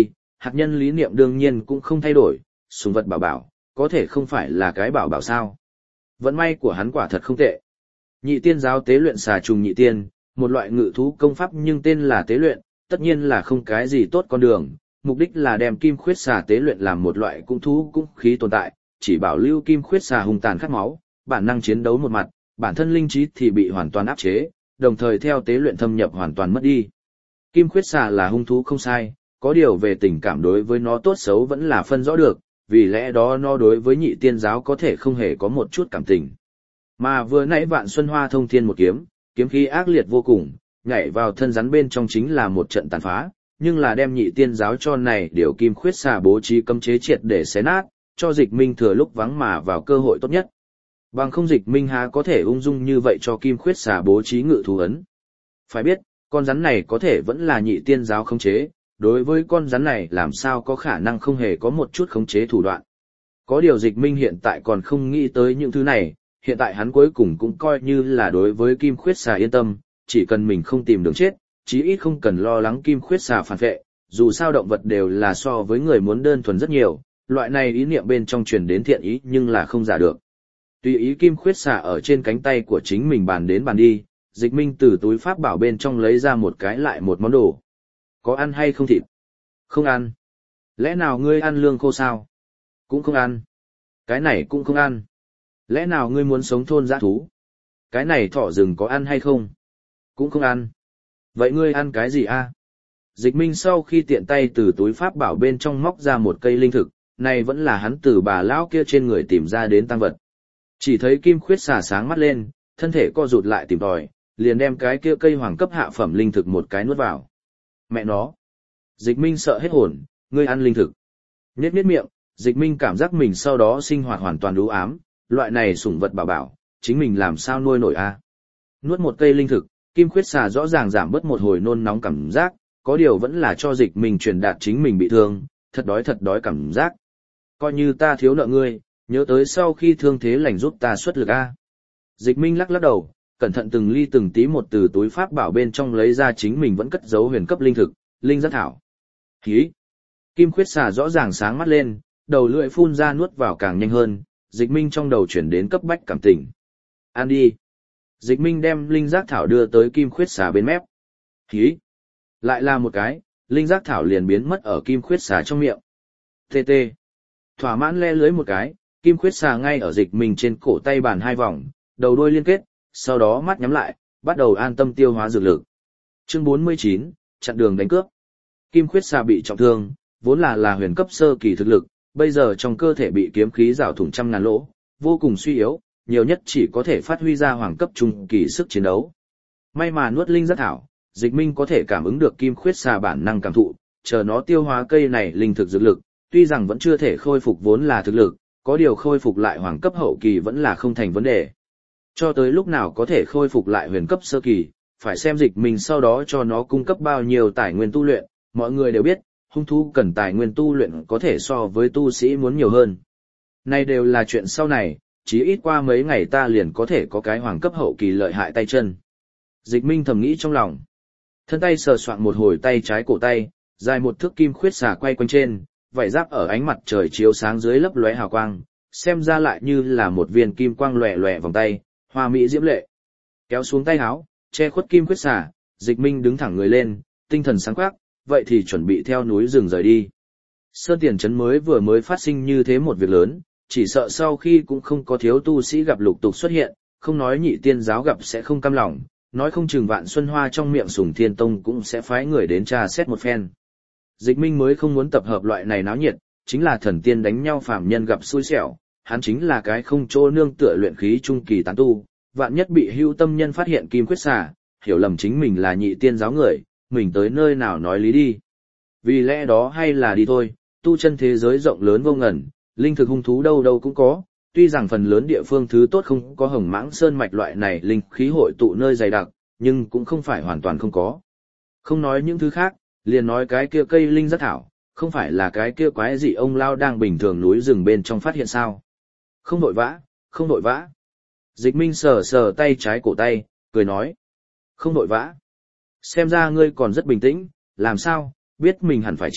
Hạt nhân lý niệm đương nhiên cũng không thay đổi, sùng vật bảo bảo, có thể không phải là cái bảo bảo sao. Vận may của hắn quả thật không tệ. Nhị tiên giáo tế luyện xà trùng nhị tiên, một loại ngự thú công pháp nhưng tên là tế luyện, tất nhiên là không cái gì tốt con đường, mục đích là đem kim khuyết xà tế luyện làm một loại cung thú cung khí tồn tại, chỉ bảo lưu kim khuyết xà hung tàn khát máu, bản năng chiến đấu một mặt, bản thân linh trí thì bị hoàn toàn áp chế, đồng thời theo tế luyện thâm nhập hoàn toàn mất đi. Kim khuyết xà là hung thú không sai, có điều về tình cảm đối với nó tốt xấu vẫn là phân rõ được, vì lẽ đó nó đối với nhị tiên giáo có thể không hề có một chút cảm tình. Mà vừa nãy Vạn Xuân Hoa thông thiên một kiếm, kiếm khí ác liệt vô cùng, nhảy vào thân rắn bên trong chính là một trận tàn phá, nhưng là đem nhị tiên giáo cho này điều kim khuyết xà bố trí cấm chế triệt để xé nát, cho Dịch Minh thừa lúc vắng mà vào cơ hội tốt nhất. Bằng không Dịch Minh há có thể ung dung như vậy cho kim khuyết xà bố trí ngự thú ấn. Phải biết, con rắn này có thể vẫn là nhị tiên giáo khống chế, đối với con rắn này làm sao có khả năng không hề có một chút khống chế thủ đoạn. Có điều Dịch Minh hiện tại còn không nghĩ tới những thứ này, hiện tại hắn cuối cùng cũng coi như là đối với kim khuyết xà yên tâm, chỉ cần mình không tìm đường chết, chí ít không cần lo lắng kim khuyết xà phản vệ, dù sao động vật đều là so với người muốn đơn thuần rất nhiều, loại này ý niệm bên trong truyền đến thiện ý nhưng là không giả được. Tùy ý kim khuyết xà ở trên cánh tay của chính mình bàn đến bàn đi, Dịch Minh từ túi pháp bảo bên trong lấy ra một cái lại một món đồ. Có ăn hay không thịt? Không ăn. Lẽ nào ngươi ăn lương khô sao? Cũng không ăn. Cái này cũng không ăn. Lẽ nào ngươi muốn sống thôn dã thú? Cái này thỏ rừng có ăn hay không? Cũng không ăn. Vậy ngươi ăn cái gì a? Dịch Minh sau khi tiện tay từ túi pháp bảo bên trong móc ra một cây linh thực, này vẫn là hắn từ bà lão kia trên người tìm ra đến tăng vật. Chỉ thấy kim khuyết xà sáng mắt lên, thân thể co rụt lại tìm tòi, liền đem cái kia cây hoàng cấp hạ phẩm linh thực một cái nuốt vào. Mẹ nó! Dịch Minh sợ hết hồn, ngươi ăn linh thực. Nhết nhết miệng, Dịch Minh cảm giác mình sau đó sinh hoạt hoàn toàn u ám, loại này sủng vật bảo bảo, chính mình làm sao nuôi nổi a? Nuốt một cây linh thực, kim khuyết xà rõ ràng giảm bớt một hồi nôn nóng cảm giác, có điều vẫn là cho Dịch Minh truyền đạt chính mình bị thương, thật đói thật đói cảm giác. Coi như ta thiếu nợ ngươi, nhớ tới sau khi thương thế lành giúp ta xuất lực a. Dịch Minh lắc lắc đầu, cẩn thận từng ly từng tí một từ túi pháp bảo bên trong lấy ra chính mình vẫn cất giấu huyền cấp linh thực, linh giác thảo. Hí! Kim khuyết xà rõ ràng sáng mắt lên, đầu lưỡi phun ra nuốt vào càng nhanh hơn, Dịch Minh trong đầu chuyển đến cấp bách cảm tình. Ăn đi! Dịch Minh đem linh giác thảo đưa tới kim khuyết xà bên mép. Hí! Lại là một cái, linh giác thảo liền biến mất ở kim khuyết xà trong miệng. Tê tê! Thỏa mãn le lưới một cái, kim khuyết xà ngay ở Dịch Minh trên cổ tay bàn hai vòng, đầu đuôi liên kết, sau đó mắt nhắm lại, bắt đầu an tâm tiêu hóa dược lực. Chương bốn mươi chín, chặn đường đánh cướp. Kim khuyết xà bị trọng thương, vốn là là huyền cấp sơ kỳ thực lực, bây giờ trong cơ thể bị kiếm khí rào thủng trăm ngàn lỗ, vô cùng suy yếu, nhiều nhất chỉ có thể phát huy ra hoàng cấp trung kỳ sức chiến đấu. May mà nuốt linh giác thảo, Dịch Minh có thể cảm ứng được kim khuyết xà bản năng cảm thụ, chờ nó tiêu hóa cây này linh thực dược lực, tuy rằng vẫn chưa thể khôi phục vốn là thực lực, có điều khôi phục lại hoàng cấp hậu kỳ vẫn là không thành vấn đề. Cho tới lúc nào có thể khôi phục lại huyền cấp sơ kỳ, phải xem Dịch Minh sau đó cho nó cung cấp bao nhiêu tài nguyên tu luyện, mọi người đều biết, hung thú cần tài nguyên tu luyện có thể so với tu sĩ muốn nhiều hơn. Này đều là chuyện sau này, chỉ ít qua mấy ngày ta liền có thể có cái hoàng cấp hậu kỳ lợi hại tay chân. Dịch Minh thầm nghĩ trong lòng. Thân tay sờ soạng một hồi tay trái cổ tay, dài một thước kim khuyết xà quay quanh trên, vảy giáp ở ánh mặt trời chiếu sáng dưới lấp lóe hào quang, xem ra lại như là một viên kim quang lòe lòe vòng tay, hoa mỹ diễm lệ. Kéo xuống tay áo, che khuất kim khuyết xà, Dịch Minh đứng thẳng người lên, tinh thần sáng quắc, vậy thì chuẩn bị theo núi rừng rời đi. Sơn Tiền trấn mới vừa mới phát sinh như thế một việc lớn, chỉ sợ sau khi cũng không có thiếu tu sĩ gặp lục tục xuất hiện, không nói nhị tiên giáo gặp sẽ không cam lòng, nói không chừng Vạn Xuân Hoa trong miệng Sùng Thiên Tông cũng sẽ phái người đến tra xét một phen. Dịch Minh mới không muốn tập hợp loại này náo nhiệt, chính là thần tiên đánh nhau phàm nhân gặp xui xẻo, hắn chính là cái không chỗ nương tựa luyện khí trung kỳ tán tu, vạn nhất bị hưu tâm nhân phát hiện kim khuyết xà, hiểu lầm chính mình là nhị tiên giáo người, mình tới nơi nào nói lý đi. Vì lẽ đó hay là đi thôi, tu chân thế giới rộng lớn vô ngần, linh thực hung thú đâu đâu cũng có, tuy rằng phần lớn địa phương thứ tốt không có Hồng Mãng Sơn mạch loại này linh khí hội tụ nơi dày đặc, nhưng cũng không phải hoàn toàn không có. Không nói những thứ khác, liền nói cái kia cây linh giác thảo, không phải là cái kia quái dị ông lao đang bình thường núi rừng bên trong phát hiện sao. Không vội vã, không vội vã. Dịch Minh sờ sờ tay trái cổ tay, cười nói. Không vội vã. Xem ra ngươi còn rất bình tĩnh, làm sao, biết mình hẳn phải chết,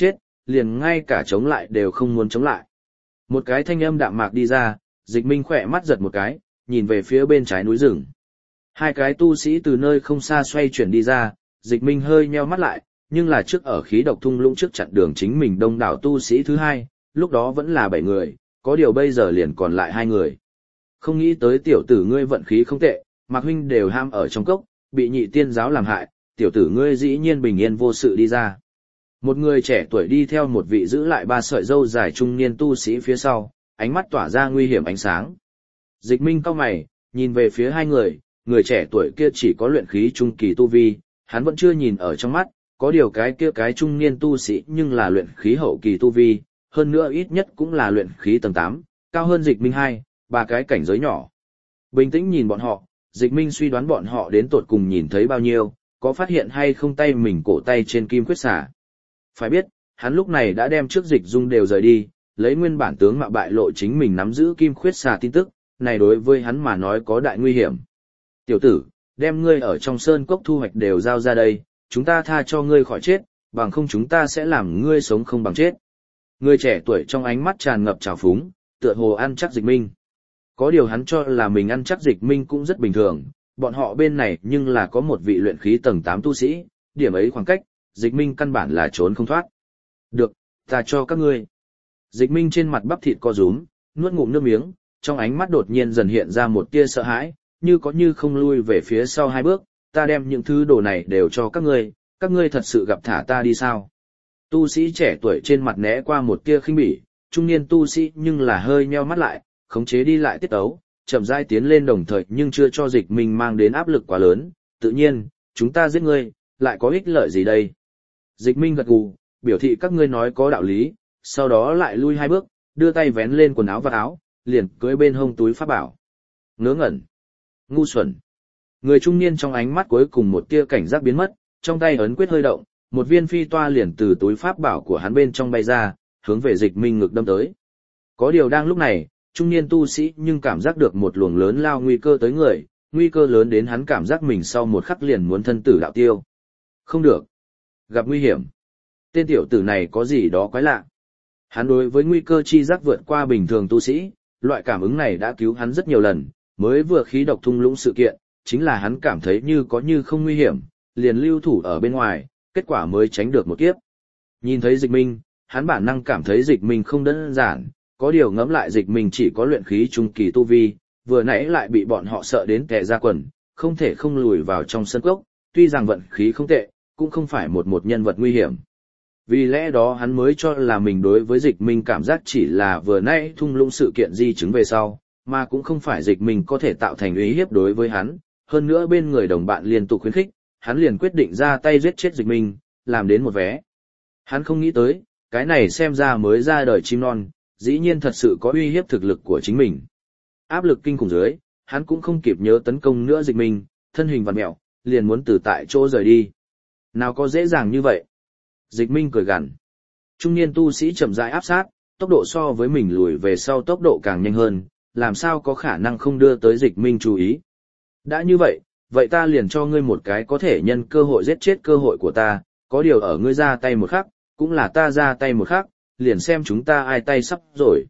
liền ngay cả chống lại đều không muốn chống lại. Một cái thanh âm đạm mạc đi ra, Dịch Minh khỏe mắt giật một cái, nhìn về phía bên trái núi rừng. Hai cái tu sĩ từ nơi không xa xoay chuyển đi ra, Dịch Minh hơi nheo mắt lại, nhưng là trước ở khí độc thung lũng trước chặn đường chính mình đông đảo tu sĩ thứ hai, lúc đó vẫn là bảy người, có điều bây giờ liền còn lại hai người. Không nghĩ tới tiểu tử ngươi vận khí không tệ, Mạc huynh đều ham ở trong cốc, bị nhị tiên giáo làm hại, tiểu tử ngươi dĩ nhiên bình yên vô sự đi ra. Một người trẻ tuổi đi theo một vị giữ lại ba sợi râu dài trung niên tu sĩ phía sau, ánh mắt tỏa ra nguy hiểm ánh sáng. Dịch Minh cau mày, nhìn về phía hai người, người trẻ tuổi kia chỉ có luyện khí trung kỳ tu vi, hắn vẫn chưa nhìn ở trong mắt, có điều cái kia cái trung niên tu sĩ nhưng là luyện khí hậu kỳ tu vi, hơn nữa ít nhất cũng là luyện khí tầng tám, cao hơn Dịch Minh hai, ba cái cảnh giới nhỏ. Bình tĩnh nhìn bọn họ, Dịch Minh suy đoán bọn họ đến tột cùng nhìn thấy bao nhiêu, có phát hiện hay không tay mình cổ tay trên kim khuyết xả. Phải biết, hắn lúc này đã đem trước Dịch Dung đều rời đi, lấy nguyên bản tướng mạo bại lộ chính mình nắm giữ kim khuyết xà tin tức, này đối với hắn mà nói có đại nguy hiểm. Tiểu tử, đem ngươi ở trong sơn cốc thu hoạch đều giao ra đây, chúng ta tha cho ngươi khỏi chết, bằng không chúng ta sẽ làm ngươi sống không bằng chết. Người trẻ tuổi trong ánh mắt tràn ngập trào phúng, tựa hồ ăn chắc Dịch Minh. Có điều hắn cho là mình ăn chắc Dịch Minh cũng rất bình thường, bọn họ bên này nhưng là có một vị luyện khí tầng tám tu sĩ, điểm ấy khoảng cách, Dịch Minh căn bản là trốn không thoát. Được, ta cho các ngươi. Dịch Minh trên mặt bắp thịt co rúm, nuốt ngụm nước miếng, trong ánh mắt đột nhiên dần hiện ra một tia sợ hãi, như có như không lui về phía sau hai bước, ta đem những thứ đồ này đều cho các ngươi, các ngươi thật sự gặp thả ta đi sao? Tu sĩ trẻ tuổi trên mặt né qua một tia khinh bỉ, trung niên tu sĩ nhưng là hơi nheo mắt lại, khống chế đi lại tiết tấu, chậm rãi tiến lên đồng thời nhưng chưa cho Dịch Minh mang đến áp lực quá lớn, tự nhiên, chúng ta giết ngươi, lại có ích lợi gì đây? Dịch Minh gật gù, biểu thị các ngươi nói có đạo lý, sau đó lại lui hai bước, đưa tay vén lên quần áo và áo, liền cưỡi bên hông túi pháp bảo. Ngớ ngẩn, ngu xuẩn. Người trung niên trong ánh mắt cuối cùng một tia cảnh giác biến mất, trong tay ấn quyết hơi động, một viên phi toa liền từ túi pháp bảo của hắn bên trong bay ra, hướng về Dịch Minh ngực đâm tới. Có điều đang lúc này, trung niên tu sĩ nhưng cảm giác được một luồng lớn lao nguy cơ tới người, nguy cơ lớn đến hắn cảm giác mình sau một khắc liền muốn thân tử đạo tiêu. Không được, gặp nguy hiểm. Tên tiểu tử này có gì đó quái lạ. Hắn đối với nguy cơ chi giác vượt qua bình thường tu sĩ, loại cảm ứng này đã cứu hắn rất nhiều lần, mới vừa khí độc thung lũng sự kiện, chính là hắn cảm thấy như có như không nguy hiểm, liền lưu thủ ở bên ngoài, kết quả mới tránh được một kiếp. Nhìn thấy Dịch Minh, hắn bản năng cảm thấy Dịch Minh không đơn giản, có điều ngẫm lại Dịch Minh chỉ có luyện khí trung kỳ tu vi, vừa nãy lại bị bọn họ sợ đến tè ra quần, không thể không lùi vào trong sân cốc, tuy rằng vận khí không tệ, cũng không phải một một nhân vật nguy hiểm. Vì lẽ đó hắn mới cho là mình đối với Dịch Minh cảm giác chỉ là vừa nãy thung lũng sự kiện di chứng về sau, mà cũng không phải Dịch Minh có thể tạo thành uy hiếp đối với hắn, hơn nữa bên người đồng bạn liên tục khuyến khích, hắn liền quyết định ra tay giết chết Dịch Minh, làm đến một vé. Hắn không nghĩ tới, cái này xem ra mới ra đời chim non, dĩ nhiên thật sự có uy hiếp thực lực của chính mình. Áp lực kinh khủng dưới, hắn cũng không kịp nhớ tấn công nữa Dịch Minh, thân hình vặn mẹo, liền muốn từ tại chỗ rời đi. Nào có dễ dàng như vậy? Dịch Minh cười gằn. Trung niên tu sĩ chậm rãi áp sát, tốc độ so với mình lùi về sau tốc độ càng nhanh hơn, làm sao có khả năng không đưa tới Dịch Minh chú ý. Đã như vậy, vậy ta liền cho ngươi một cái có thể nhân cơ hội giết chết cơ hội của ta, có điều ở ngươi ra tay một khắc, cũng là ta ra tay một khắc, liền xem chúng ta ai tay sắp rồi.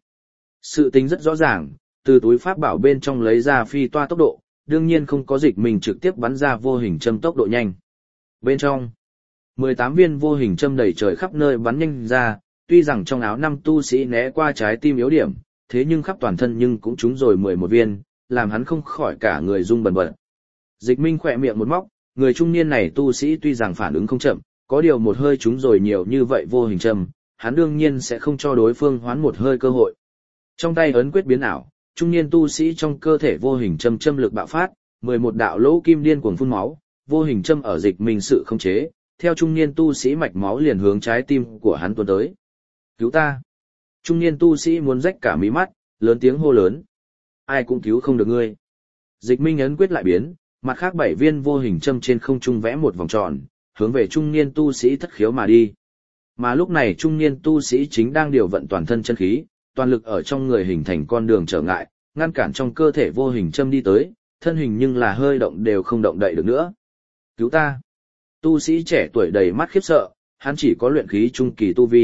Sự tính rất rõ ràng, từ túi pháp bảo bên trong lấy ra phi toa tốc độ, đương nhiên không có Dịch Minh trực tiếp bắn ra vô hình châm tốc độ nhanh. Bên trong, mười tám viên vô hình châm đầy trời khắp nơi bắn nhanh ra, tuy rằng trong áo năm tu sĩ né qua trái tim yếu điểm, thế nhưng khắp toàn thân nhưng cũng trúng rồi mười một viên, làm hắn không khỏi cả người rung bần bật. Dịch Minh khỏe miệng một móc, người trung niên này tu sĩ tuy rằng phản ứng không chậm, có điều một hơi trúng rồi nhiều như vậy vô hình châm, hắn đương nhiên sẽ không cho đối phương hoán một hơi cơ hội. Trong tay ấn quyết biến ảo, trung niên tu sĩ trong cơ thể vô hình châm châm lực bạo phát, mười một đạo lỗ kim điên cuồng phun máu, vô hình châm ở Dịch Minh sự không chế, theo trung niên tu sĩ mạch máu liền hướng trái tim của hắn tuôn tới. Cứu ta! Trung niên tu sĩ muốn rách cả mí mắt, lớn tiếng hô lớn. Ai cũng cứu không được ngươi. Dịch Minh ấn quyết lại biến, mặt khác bảy viên vô hình châm trên không trung vẽ một vòng tròn, hướng về trung niên tu sĩ thất khiếu mà đi. Mà lúc này trung niên tu sĩ chính đang điều vận toàn thân chân khí, toàn lực ở trong người hình thành con đường trở ngại, ngăn cản trong cơ thể vô hình châm đi tới, thân hình nhưng là hơi động đều không động đậy được nữa. Cứu ta! Tu sĩ trẻ tuổi đầy mắt khiếp sợ, hắn chỉ có luyện khí trung kỳ tu vi,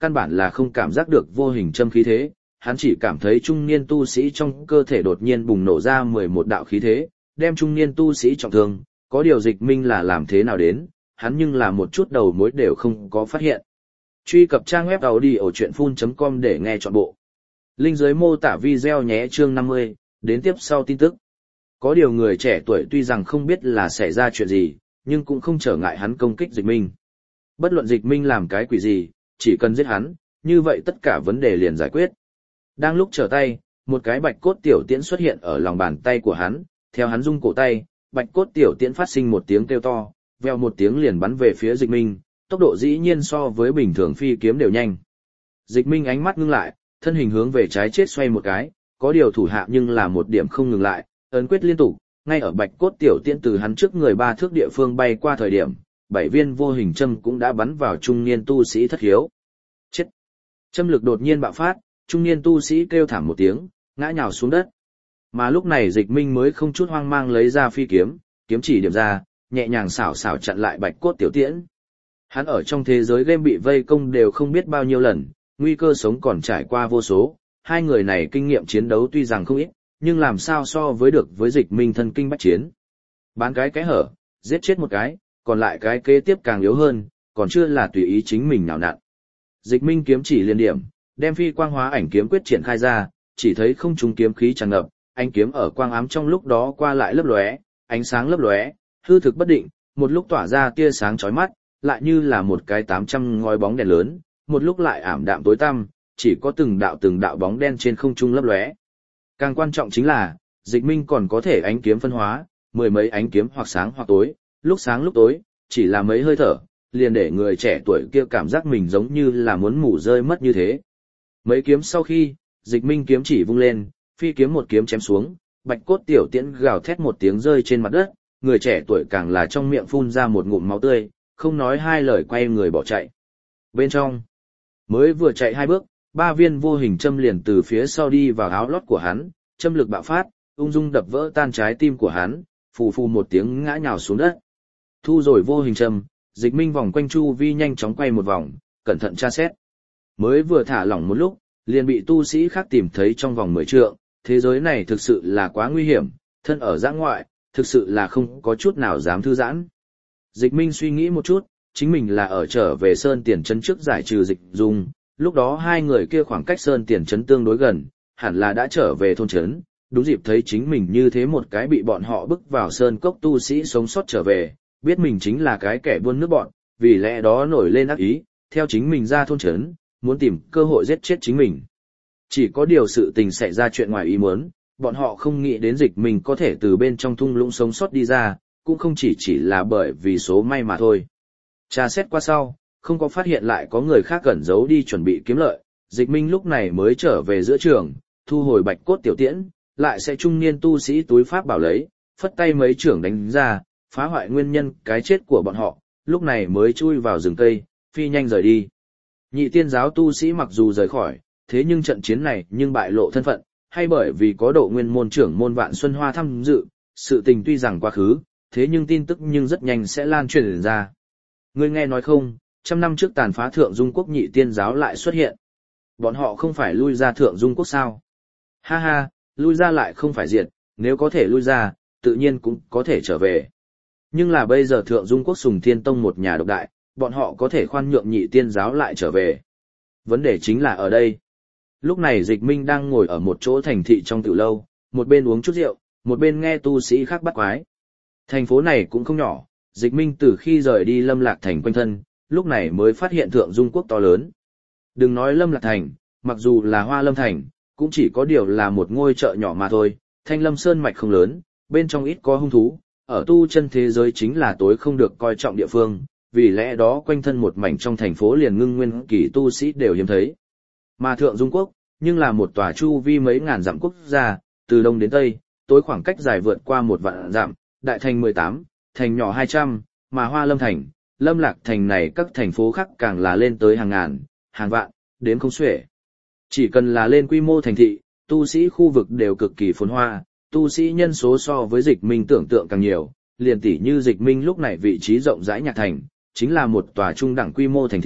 căn bản là không cảm giác được vô hình châm khí thế, hắn chỉ cảm thấy trung niên tu sĩ trong cơ thể đột nhiên bùng nổ ra mười một đạo khí thế, đem trung niên tu sĩ trọng thương, có điều Dịch Minh là làm thế nào đến, hắn nhưng là một chút đầu mối đều không có phát hiện. Truy cập trang web audiochuyenphun chấm com để nghe trọn bộ. Link dưới mô tả video nhé. Chương năm mươi, đến tiếp sau tin tức. Có điều người trẻ tuổi tuy rằng không biết là xảy ra chuyện gì, nhưng cũng không trở ngại hắn công kích Dịch Minh. Bất luận Dịch Minh làm cái quỷ gì, chỉ cần giết hắn, như vậy tất cả vấn đề liền giải quyết. Đang lúc trở tay, một cái bạch cốt tiểu tiễn xuất hiện ở lòng bàn tay của hắn, theo hắn rung cổ tay, bạch cốt tiểu tiễn phát sinh một tiếng kêu to, veo một tiếng liền bắn về phía Dịch Minh, tốc độ dĩ nhiên so với bình thường phi kiếm đều nhanh. Dịch Minh ánh mắt ngưng lại, thân hình hướng về trái chết xoay một cái, có điều thủ hạ nhưng là một điểm không ngừng lại, ấn quyết liên tục, ngay ở bạch cốt tiểu tiễn từ hắn trước người ba thước địa phương bay qua thời điểm, bảy viên vô hình châm cũng đã bắn vào trung niên tu sĩ thất hiếu. Chết! Châm lực đột nhiên bạo phát, trung niên tu sĩ kêu thảm một tiếng, ngã nhào xuống đất. Mà lúc này Dịch Minh mới không chút hoang mang lấy ra phi kiếm, kiếm chỉ điểm ra, nhẹ nhàng xảo xảo chặn lại bạch cốt tiểu tiễn. Hắn ở trong thế giới game bị vây công đều không biết bao nhiêu lần, nguy cơ sống còn trải qua vô số, hai người này kinh nghiệm chiến đấu tuy rằng không ít, nhưng làm sao so với được với Dịch Minh thân kinh bách chiến. Bán cái cái hở, giết chết một cái, còn lại cái kế tiếp càng yếu hơn, còn chưa là tùy ý chính mình nào nặn. Dịch Minh kiếm chỉ liên điểm, đem phi quang hóa ảnh kiếm quyết triển khai ra, chỉ thấy không trung kiếm khí tràn ngập, ánh kiếm ở quang ám trong lúc đó qua lại lấp lóe, ánh sáng lấp lóe, hư thực bất định, một lúc tỏa ra tia sáng chói mắt, lại như là một cái tám trăm ngói bóng đèn lớn, một lúc lại ảm đạm tối tăm, chỉ có từng đạo từng đạo bóng đen trên không trung lấp lóe. Càng quan trọng chính là, Dịch Minh còn có thể ánh kiếm phân hóa, mười mấy ánh kiếm hoặc sáng hoặc tối, lúc sáng lúc tối, chỉ là mấy hơi thở, liền để người trẻ tuổi kia cảm giác mình giống như là muốn ngủ rơi mất như thế. Mấy kiếm sau khi, Dịch Minh kiếm chỉ vung lên, phi kiếm một kiếm chém xuống, bạch cốt tiểu tiễn gào thét một tiếng rơi trên mặt đất, người trẻ tuổi càng là trong miệng phun ra một ngụm máu tươi, không nói hai lời quay người bỏ chạy. Bên trong, mới vừa chạy hai bước, ba viên vô hình châm liền từ phía sau đi vào áo lót của hắn, châm lực bạo phát, ung dung đập vỡ tan trái tim của hắn, phù phù một tiếng ngã nhào xuống đất. Thu rồi vô hình châm, Dịch Minh vòng quanh chu vi nhanh chóng quay một vòng, cẩn thận tra xét. Mới vừa thả lỏng một lúc, liền bị tu sĩ khác tìm thấy trong vòng mười trượng, thế giới này thực sự là quá nguy hiểm, thân ở giã ngoại, thực sự là không có chút nào dám thư giãn. Dịch Minh suy nghĩ một chút, chính mình là ở trở về Sơn Tiền Trấn trước giải trừ Dịch Dung, lúc đó hai người kia khoảng cách Sơn Tiền Trấn tương đối gần, hẳn là đã trở về thôn trấn, đúng dịp thấy chính mình như thế một cái bị bọn họ bức vào sơn cốc tu sĩ sống sót trở về, biết mình chính là cái kẻ buôn nước bọn, vì lẽ đó nổi lên ác ý, theo chính mình ra thôn trấn, muốn tìm cơ hội giết chết chính mình. Chỉ có điều sự tình xảy ra chuyện ngoài ý muốn, bọn họ không nghĩ đến Dịch Minh có thể từ bên trong thung lũng sống sót đi ra, cũng không chỉ chỉ là bởi vì số may mà thôi. Tra xét qua sau, không có phát hiện lại có người khác cẩn giấu đi chuẩn bị kiếm lợi, Dịch Minh lúc này mới trở về giữa trường, thu hồi bạch cốt tiểu tiễn, lại sẽ trung niên tu sĩ túi pháp bảo lấy, phất tay mấy trưởng đánh ra, phá hoại nguyên nhân cái chết của bọn họ, lúc này mới chui vào rừng cây, phi nhanh rời đi. Nhị tiên giáo tu sĩ mặc dù rời khỏi, thế nhưng trận chiến này nhưng bại lộ thân phận, hay bởi vì có độ nguyên môn trưởng môn Vạn Xuân Hoa tham dự, sự tình tuy rằng quá khứ, thế nhưng tin tức nhưng rất nhanh sẽ lan truyền ra. Ngươi nghe nói không, trăm năm trước tàn phá Thượng Dung Quốc nhị tiên giáo lại xuất hiện. Bọn họ không phải lui ra Thượng Dung Quốc sao? Ha ha, lui ra lại không phải diệt, nếu có thể lui ra, tự nhiên cũng có thể trở về. Nhưng là bây giờ Thượng Dung Quốc Sùng Thiên Tông một nhà độc đại, bọn họ có thể khoan nhượng nhị tiên giáo lại trở về. Vấn đề chính là ở đây. Lúc này Dịch Minh đang ngồi ở một chỗ thành thị trong tiểu lâu, một bên uống chút rượu, một bên nghe tu sĩ khác bắt quái. Thành phố này cũng không nhỏ, Dịch Minh từ khi rời đi Lâm Lạc Thành quanh thân, lúc này mới phát hiện Thượng Dung Quốc to lớn. Đừng nói Lâm Lạc Thành, mặc dù là Hoa Lâm Thành, cũng chỉ có điều là một ngôi chợ nhỏ mà thôi, Thanh Lâm Sơn mạch không lớn, bên trong ít có hung thú, ở tu chân thế giới chính là tối không được coi trọng địa phương, vì lẽ đó quanh thân một mảnh trong thành phố liền ngưng nguyên kỳ tu sĩ đều hiếm thấy. Mà Thượng Dung Quốc, nhưng là một tòa chu vi mấy ngàn dặm quốc gia, từ đông đến tây, tối khoảng cách dài vượt qua một vạn dặm, đại thành mười tám, thành nhỏ hai trăm, mà Hoa Lâm Thành, Lâm Lạc Thành này các thành phố khác càng là lên tới hàng ngàn, hàng vạn, đến không xuể. Chỉ cần là lên quy mô thành thị, tu sĩ khu vực đều cực kỳ phồn hoa, tu sĩ nhân số so với Dịch Minh tưởng tượng càng nhiều, liền tỷ như Dịch Minh lúc này vị trí rộng rãi Nhạc Thành, chính là một tòa trung đẳng quy mô thành thị,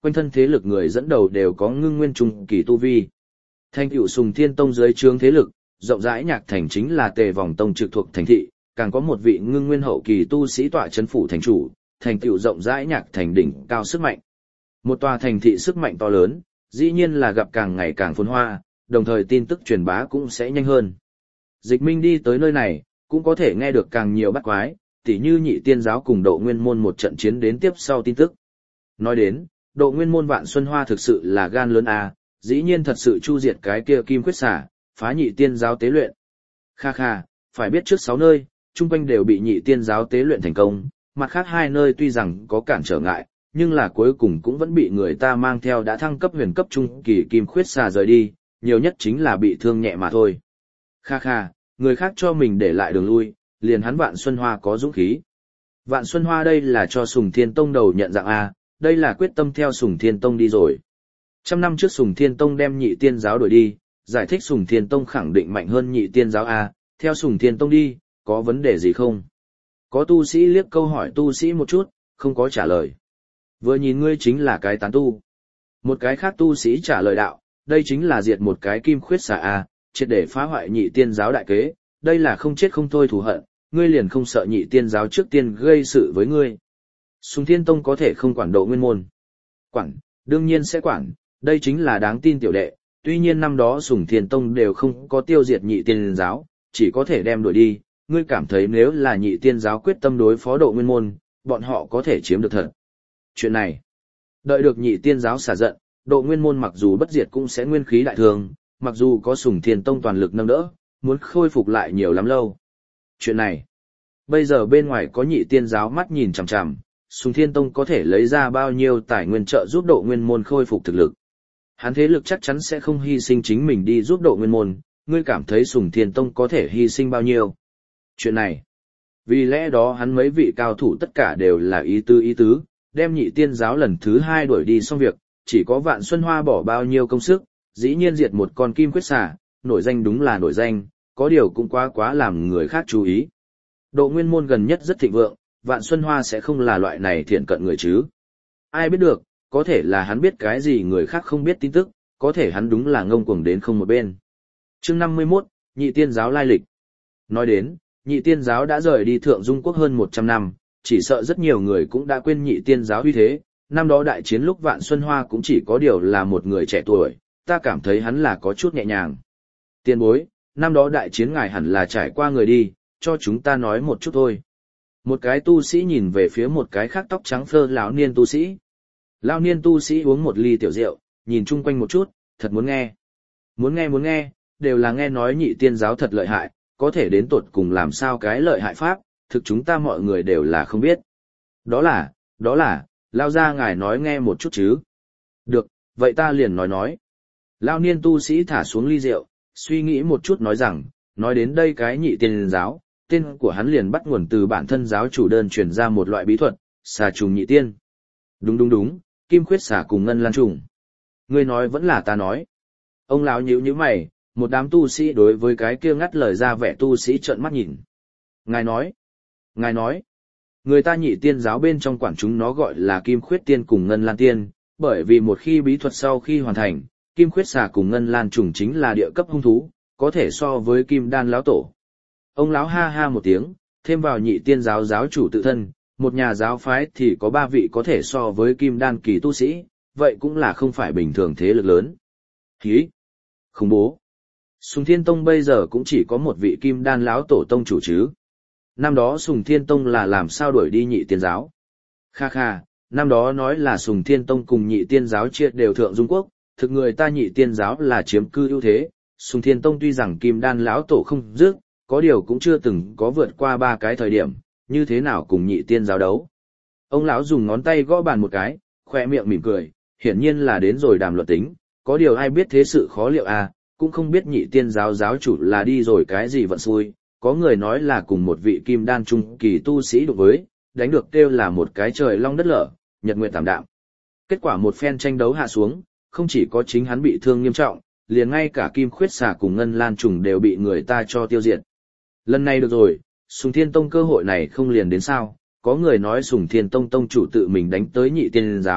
quanh thân thế lực người dẫn đầu đều có ngưng nguyên trung kỳ tu vi. Thành tựu Sùng Thiên Tông dưới trướng thế lực, rộng rãi Nhạc Thành chính là Tề Vòng Tông trực thuộc thành thị, càng có một vị ngưng nguyên hậu kỳ tu sĩ tọa trấn phủ thành chủ, thành tựu rộng rãi Nhạc Thành đỉnh cao sức mạnh. Một tòa thành thị sức mạnh to lớn, dĩ nhiên là gặp càng ngày càng phồn hoa, đồng thời tin tức truyền bá cũng sẽ nhanh hơn. Dịch Minh đi tới nơi này, cũng có thể nghe được càng nhiều bắt quái, tỉ như Nhị Tiên giáo cùng Độ Nguyên môn một trận chiến đến tiếp sau tin tức. Nói đến, Độ Nguyên môn Vạn Xuân Hoa thực sự là gan lớn à, dĩ nhiên thật sự chu diệt cái kia Kim Khuyết Xà, phá Nhị Tiên giáo tế luyện. Kha kha, phải biết trước sáu nơi, chung quanh đều bị Nhị Tiên giáo tế luyện thành công, mặt khác hai nơi tuy rằng có cản trở ngại, nhưng là cuối cùng cũng vẫn bị người ta mang theo đã thăng cấp huyền cấp trung kỳ Kim Khuyết Xà rời đi, nhiều nhất chính là bị thương nhẹ mà thôi. Kha kha, người khác cho mình để lại đường lui, liền hắn Vạn Xuân Hoa có dũng khí. Vạn Xuân Hoa đây là cho Sùng Thiên Tông đầu nhận dạng A, đây là quyết tâm theo Sùng Thiên Tông đi rồi. Trăm năm trước Sùng Thiên Tông đem Nhị Tiên giáo đuổi đi, giải thích Sùng Thiên Tông khẳng định mạnh hơn Nhị Tiên giáo A, theo Sùng Thiên Tông đi, có vấn đề gì không? Có tu sĩ liếc câu hỏi tu sĩ một chút, không có trả lời. Vừa nhìn ngươi chính là cái tán tu. Một cái khác tu sĩ trả lời đạo, đây chính là diệt một cái Kim Khuyết Xà A, triệt để phá hoại Nhị Tiên giáo đại kế, đây là không chết không thôi thù hận, ngươi liền không sợ Nhị Tiên giáo trước tiên gây sự với ngươi. Sùng Thiên Tông có thể không quản Độ Nguyên môn. Quản, đương nhiên sẽ quản, đây chính là đáng tin tiểu đệ, tuy nhiên năm đó Sùng Thiên Tông đều không có tiêu diệt Nhị Tiên giáo, chỉ có thể đem đuổi đi, ngươi cảm thấy nếu là Nhị Tiên giáo quyết tâm đối phó Độ Nguyên môn, bọn họ có thể chiếm được thật. Chuyện này, đợi được Nhị Tiên giáo xả giận, Độ Nguyên môn mặc dù bất diệt cũng sẽ nguyên khí đại thương, mặc dù có Sùng Thiên Tông toàn lực nâng đỡ, muốn khôi phục lại nhiều lắm lâu. Chuyện này, bây giờ bên ngoài có Nhị Tiên giáo mắt nhìn chằm chằm, Sùng Thiên Tông có thể lấy ra bao nhiêu tài nguyên trợ giúp Độ Nguyên môn khôi phục thực lực. Hắn thế lực chắc chắn sẽ không hy sinh chính mình đi giúp Độ Nguyên môn, ngươi cảm thấy Sùng Thiên Tông có thể hy sinh bao nhiêu? Chuyện này, vì lẽ đó hắn mấy vị cao thủ tất cả đều là ý tứ ý tứ, đem Nhị Tiên giáo lần thứ hai đuổi đi xong việc, chỉ có Vạn Xuân Hoa bỏ bao nhiêu công sức, dĩ nhiên diệt một con Kim Khuyết Xà, nổi danh đúng là nổi danh, có điều cũng quá quá làm người khác chú ý. Độ Nguyên môn gần nhất rất thịnh vượng, Vạn Xuân Hoa sẽ không là loại này thiện cận người chứ. Ai biết được, có thể là hắn biết cái gì người khác không biết tin tức, có thể hắn đúng là ngông cuồng đến không một bên. Chương năm mươi mốt, Nhị Tiên giáo lai lịch. Nói đến, Nhị Tiên giáo đã rời đi Thượng Dung quốc hơn một trăm năm, chỉ sợ rất nhiều người cũng đã quên Nhị Tiên giáo uy thế, năm đó đại chiến lúc Vạn Xuân Hoa cũng chỉ có điều là một người trẻ tuổi, ta cảm thấy hắn là có chút nhẹ nhàng. Tiên bối, năm đó đại chiến ngài hẳn là trải qua người đi, cho chúng ta nói một chút thôi. Một cái tu sĩ nhìn về phía một cái khác tóc trắng phơ lão niên tu sĩ. Lão niên tu sĩ uống một ly tiểu rượu, nhìn chung quanh một chút, thật muốn nghe. Muốn nghe muốn nghe, đều là nghe nói Nhị Tiên giáo thật lợi hại, có thể đến tột cùng làm sao cái lợi hại pháp, thực chúng ta mọi người đều là không biết. Đó là, đó là, lao ra ngài nói nghe một chút chứ. Được, vậy ta liền nói nói. Lão niên tu sĩ thả xuống ly rượu, suy nghĩ một chút nói rằng, nói đến đây cái Nhị Tiên giáo, tên của hắn liền bắt nguồn từ bản thân giáo chủ đơn truyền ra một loại bí thuật, xà trùng nhị tiên. Đúng đúng đúng, Kim Khuyết Xà cùng ngân lan trùng. Ngươi nói vẫn là ta nói. Ông lão nhíu nhíu mày, một đám tu sĩ đối với cái kia ngắt lời ra vẻ tu sĩ trợn mắt nhìn. Ngài nói, ngài nói, người ta Nhị Tiên giáo bên trong quản chúng nó gọi là Kim Khuyết Tiên cùng Ngân Lan Tiên, bởi vì một khi bí thuật sau khi hoàn thành, Kim Khuyết Xà cùng Ngân Lan trùng chính là địa cấp hung thú, có thể so với Kim Đan lão tổ. Ông lão ha ha một tiếng, thêm vào Nhị Tiên giáo giáo chủ tự thân, một nhà giáo phái thì có ba vị có thể so với Kim Đan kỳ tu sĩ, vậy cũng là không phải bình thường thế lực lớn. Hí! Khủng bố! Sùng Thiên Tông bây giờ cũng chỉ có một vị Kim Đan lão tổ tông chủ chứ. Năm đó Sùng Thiên Tông là làm sao đuổi đi Nhị Tiên giáo? Kha kha, năm đó nói là Sùng Thiên Tông cùng Nhị Tiên giáo chia đều Thượng Dung quốc, thực người ta Nhị Tiên giáo là chiếm cư ưu thế. Sùng Thiên Tông tuy rằng Kim Đan lão tổ không dứt, có điều cũng chưa từng có vượt qua ba cái thời điểm, như thế nào cùng Nhị Tiên giáo đấu. Ông lão dùng ngón tay gõ bàn một cái, khoe miệng mỉm cười, hiển nhiên là đến rồi đàm luận tính, có điều ai biết thế sự khó liệu à, cũng không biết Nhị Tiên giáo giáo chủ là đi rồi cái gì vận xui, có người nói là cùng một vị Kim Đan trung kỳ tu sĩ đối với, đánh được kêu là một cái trời long đất lở, nhật nguyệt tạm đạm. Kết quả một phen tranh đấu hạ xuống, không chỉ có chính hắn bị thương nghiêm trọng, liền ngay cả Kim Khuyết Xà cùng Ngân Lan trùng đều bị người ta cho tiêu diệt. Lần này được rồi, Sùng Thiên Tông cơ hội này không liền đến sao, có người nói Sùng Thiên Tông tông chủ tự mình đánh tới Nhị Tiên giáo,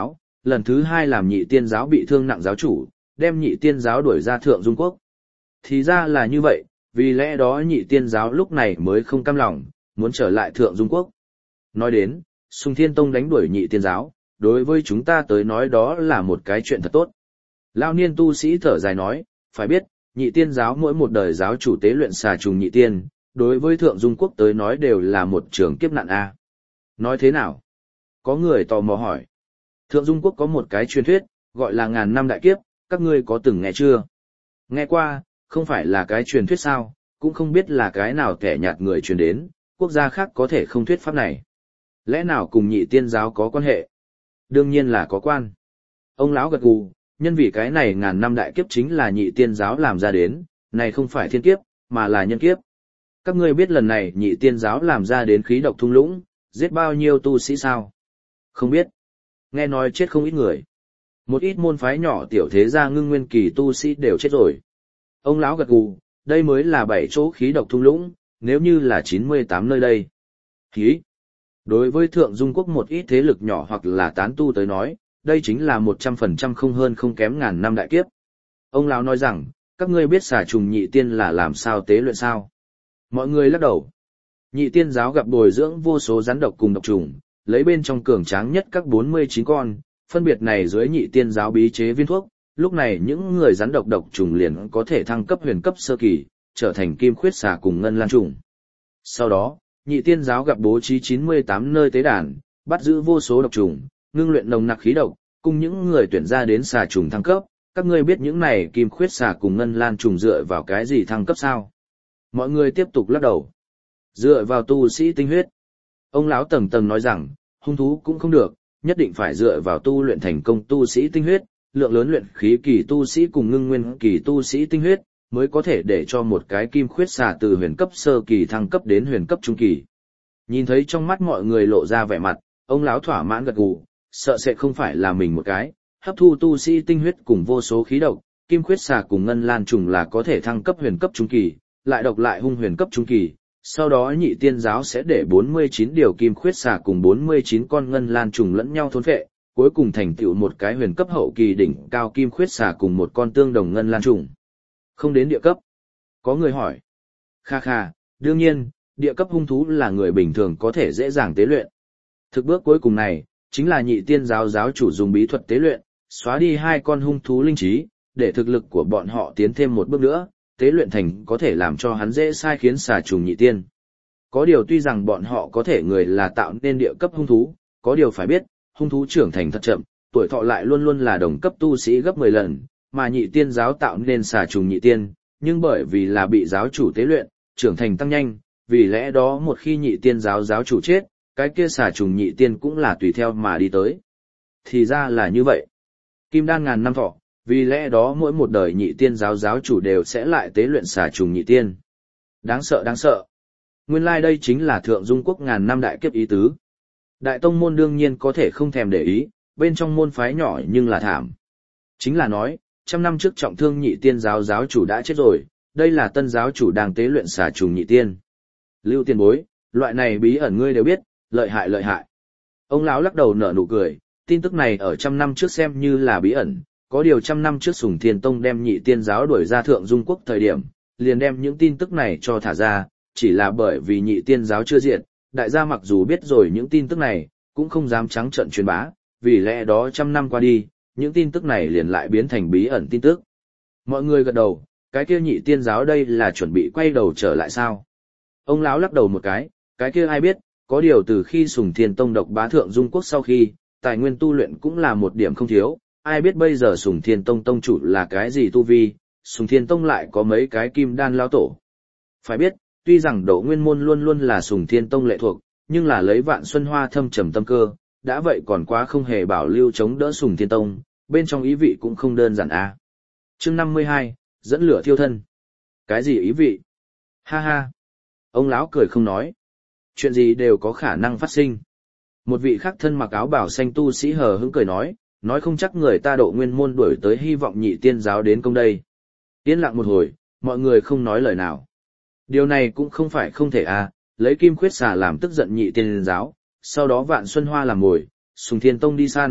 lần thứ hai làm nhị tiên giáo bị thương nặng giáo chủ, đem nhị tiên giáo đuổi ra Thượng Dung Quốc. Thì ra là như vậy, vì lẽ đó nhị tiên giáo lúc này mới không cam lòng, muốn trở lại Thượng Dung Quốc. Nói đến, Sùng Thiên Tông đánh đuổi nhị tiên giáo, đối với chúng ta tới nói đó là một cái chuyện thật tốt. Lao niên tu sĩ thở dài nói, phải biết, nhị tiên giáo mỗi một đời giáo chủ tế luyện xà trùng nhị tiên, đối với Thượng Dung Quốc tới nói đều là một trường kiếp nạn a. Nói thế nào? Có người tò mò hỏi. Thượng Dung Quốc có một cái truyền thuyết, gọi là ngàn năm đại kiếp, các ngươi có từng nghe chưa? Nghe qua, không phải là cái truyền thuyết sao, cũng không biết là cái nào kẻ nhạt người truyền đến, quốc gia khác có thể không thuyết pháp này. Lẽ nào cùng nhị tiên giáo có quan hệ? Đương nhiên là có quan. Ông lão gật gù, nhân vì cái này ngàn năm đại kiếp chính là nhị tiên giáo làm ra đến, này không phải thiên kiếp, mà là nhân kiếp. Các ngươi biết lần này nhị tiên giáo làm ra đến khí độc thung lũng, giết bao nhiêu tu sĩ sao? Không biết. Nghe nói chết không ít người. Một ít môn phái nhỏ tiểu thế gia ngưng nguyên kỳ tu sĩ đều chết rồi. Ông lão gật gù, đây mới là bảy chỗ khí độc thung lũng, nếu như là chín mươi tám nơi đây. Khí. Đối với Thượng Dung Quốc một ít thế lực nhỏ hoặc là tán tu tới nói, đây chính là một trăm phần trăm không hơn không kém ngàn năm đại kiếp. Ông lão nói rằng, các ngươi biết xà trùng nhị tiên là làm sao tế luyện sao? Mọi người lắc đầu. Nhị tiên giáo gặp bồi dưỡng vô số rắn độc cùng độc trùng, lấy bên trong cường tráng nhất các bốn mươi chín con, phân biệt này dưới nhị tiên giáo bí chế viên thuốc, lúc này những người rắn độc độc trùng liền có thể thăng cấp huyền cấp sơ kỳ, trở thành kim khuyết xà cùng ngân lan trùng. Sau đó, nhị tiên giáo gặp bố trí chín mươi tám nơi tế đàn, bắt giữ vô số độc trùng, ngưng luyện nồng nặc khí độc, cùng những người tuyển ra đến xà trùng thăng cấp. Các ngươi biết những này kim khuyết xà cùng ngân lan trùng dựa vào cái gì thăng cấp sao? Mọi người tiếp tục lắc đầu. Dựa vào tu sĩ tinh huyết. Ông lão tầng tầng nói rằng, hung thú cũng không được, nhất định phải dựa vào tu luyện thành công tu sĩ tinh huyết, lượng lớn luyện khí kỳ tu sĩ cùng ngưng nguyên kỳ tu sĩ tinh huyết, mới có thể để cho một cái kim khuyết xà từ huyền cấp sơ kỳ thăng cấp đến huyền cấp trung kỳ. Nhìn thấy trong mắt mọi người lộ ra vẻ mặt, ông lão thỏa mãn gật gù, sợ sẽ không phải là mình một cái, hấp thu tu sĩ tinh huyết cùng vô số khí độc, kim khuyết xà cùng ngân lan trùng là có thể thăng cấp huyền cấp trung kỳ, lại độc lại hung huyền cấp trung kỳ. Sau đó nhị tiên giáo sẽ để bốn mươi chín điều kim khuyết xà cùng bốn mươi chín con ngân lan trùng lẫn nhau thôn phệ, cuối cùng thành tựu một cái huyền cấp hậu kỳ đỉnh cao kim khuyết xà cùng một con tương đồng ngân lan trùng. Không đến địa cấp. Có người hỏi. Kha kha, đương nhiên, địa cấp hung thú là người bình thường có thể dễ dàng tế luyện. Thực bước cuối cùng này, chính là nhị tiên giáo giáo chủ dùng bí thuật tế luyện, xóa đi hai con hung thú linh trí, để thực lực của bọn họ tiến thêm một bước nữa. Tế luyện thành có thể làm cho hắn dễ sai khiến xà trùng nhị tiên. Có điều tuy rằng bọn họ có thể người là tạo nên địa cấp hung thú, có điều phải biết, hung thú trưởng thành thật chậm, tuổi thọ lại luôn luôn là đồng cấp tu sĩ gấp mười lần, mà nhị tiên giáo tạo nên xà trùng nhị tiên, nhưng bởi vì là bị giáo chủ tế luyện, trưởng thành tăng nhanh, vì lẽ đó một khi nhị tiên giáo giáo chủ chết, cái kia xà trùng nhị tiên cũng là tùy theo mà đi tới. Thì ra là như vậy. Kim đan ngàn năm thọ. Vì lẽ đó mỗi một đời nhị tiên giáo giáo chủ đều sẽ lại tế luyện xà trùng nhị tiên. Đáng sợ đáng sợ. Nguyên lai like đây chính là Thượng Dung Quốc ngàn năm đại kiếp ý tứ. Đại tông môn đương nhiên có thể không thèm để ý, bên trong môn phái nhỏ nhưng là thảm. Chính là nói, trăm năm trước trọng thương nhị tiên giáo giáo chủ đã chết rồi, đây là tân giáo chủ đang tế luyện xà trùng nhị tiên. Lưu tiền bối, loại này bí ẩn ngươi đều biết, lợi hại lợi hại. Ông lão lắc đầu nở nụ cười, tin tức này ở trăm năm trước xem như là bí ẩn. Có điều trăm năm trước Sùng Thiên Tông đem nhị tiên giáo đuổi ra Thượng Dung Quốc thời điểm, liền đem những tin tức này cho thả ra, chỉ là bởi vì nhị tiên giáo chưa diệt, đại gia mặc dù biết rồi những tin tức này, cũng không dám trắng trợn truyền bá, vì lẽ đó trăm năm qua đi, những tin tức này liền lại biến thành bí ẩn tin tức. Mọi người gật đầu, cái kia nhị tiên giáo đây là chuẩn bị quay đầu trở lại sao? Ông lão lắc đầu một cái, cái kia ai biết, có điều từ khi Sùng Thiên Tông độc bá Thượng Dung Quốc sau khi, tài nguyên tu luyện cũng là một điểm không thiếu. Ai biết bây giờ Sùng Thiên Tông tông chủ là cái gì tu vi, Sùng Thiên Tông lại có mấy cái kim đan lao tổ. Phải biết, tuy rằng Đỗ Nguyên Môn luôn luôn là Sùng Thiên Tông lệ thuộc, nhưng là lấy Vạn Xuân Hoa thâm trầm tâm cơ, đã vậy còn quá không hề bảo lưu chống đỡ Sùng Thiên Tông, bên trong ý vị cũng không đơn giản a. À. Chương năm mươi hai, dẫn lửa thiêu thân. Cái gì ý vị? Ha ha. Ông lão cười không nói. Chuyện gì đều có khả năng phát sinh. Một vị khác thân mặc áo bào xanh tu sĩ hờ hững cười nói, nói không chắc người ta Độ Nguyên Môn đuổi tới hy vọng nhị tiên giáo đến công đây. Yên lặng một hồi, mọi người không nói lời nào. Điều này cũng không phải không thể à, lấy kim khuyết xà làm tức giận nhị tiên giáo, sau đó Vạn Xuân Hoa làm mồi, Sùng Thiên Tông đi săn,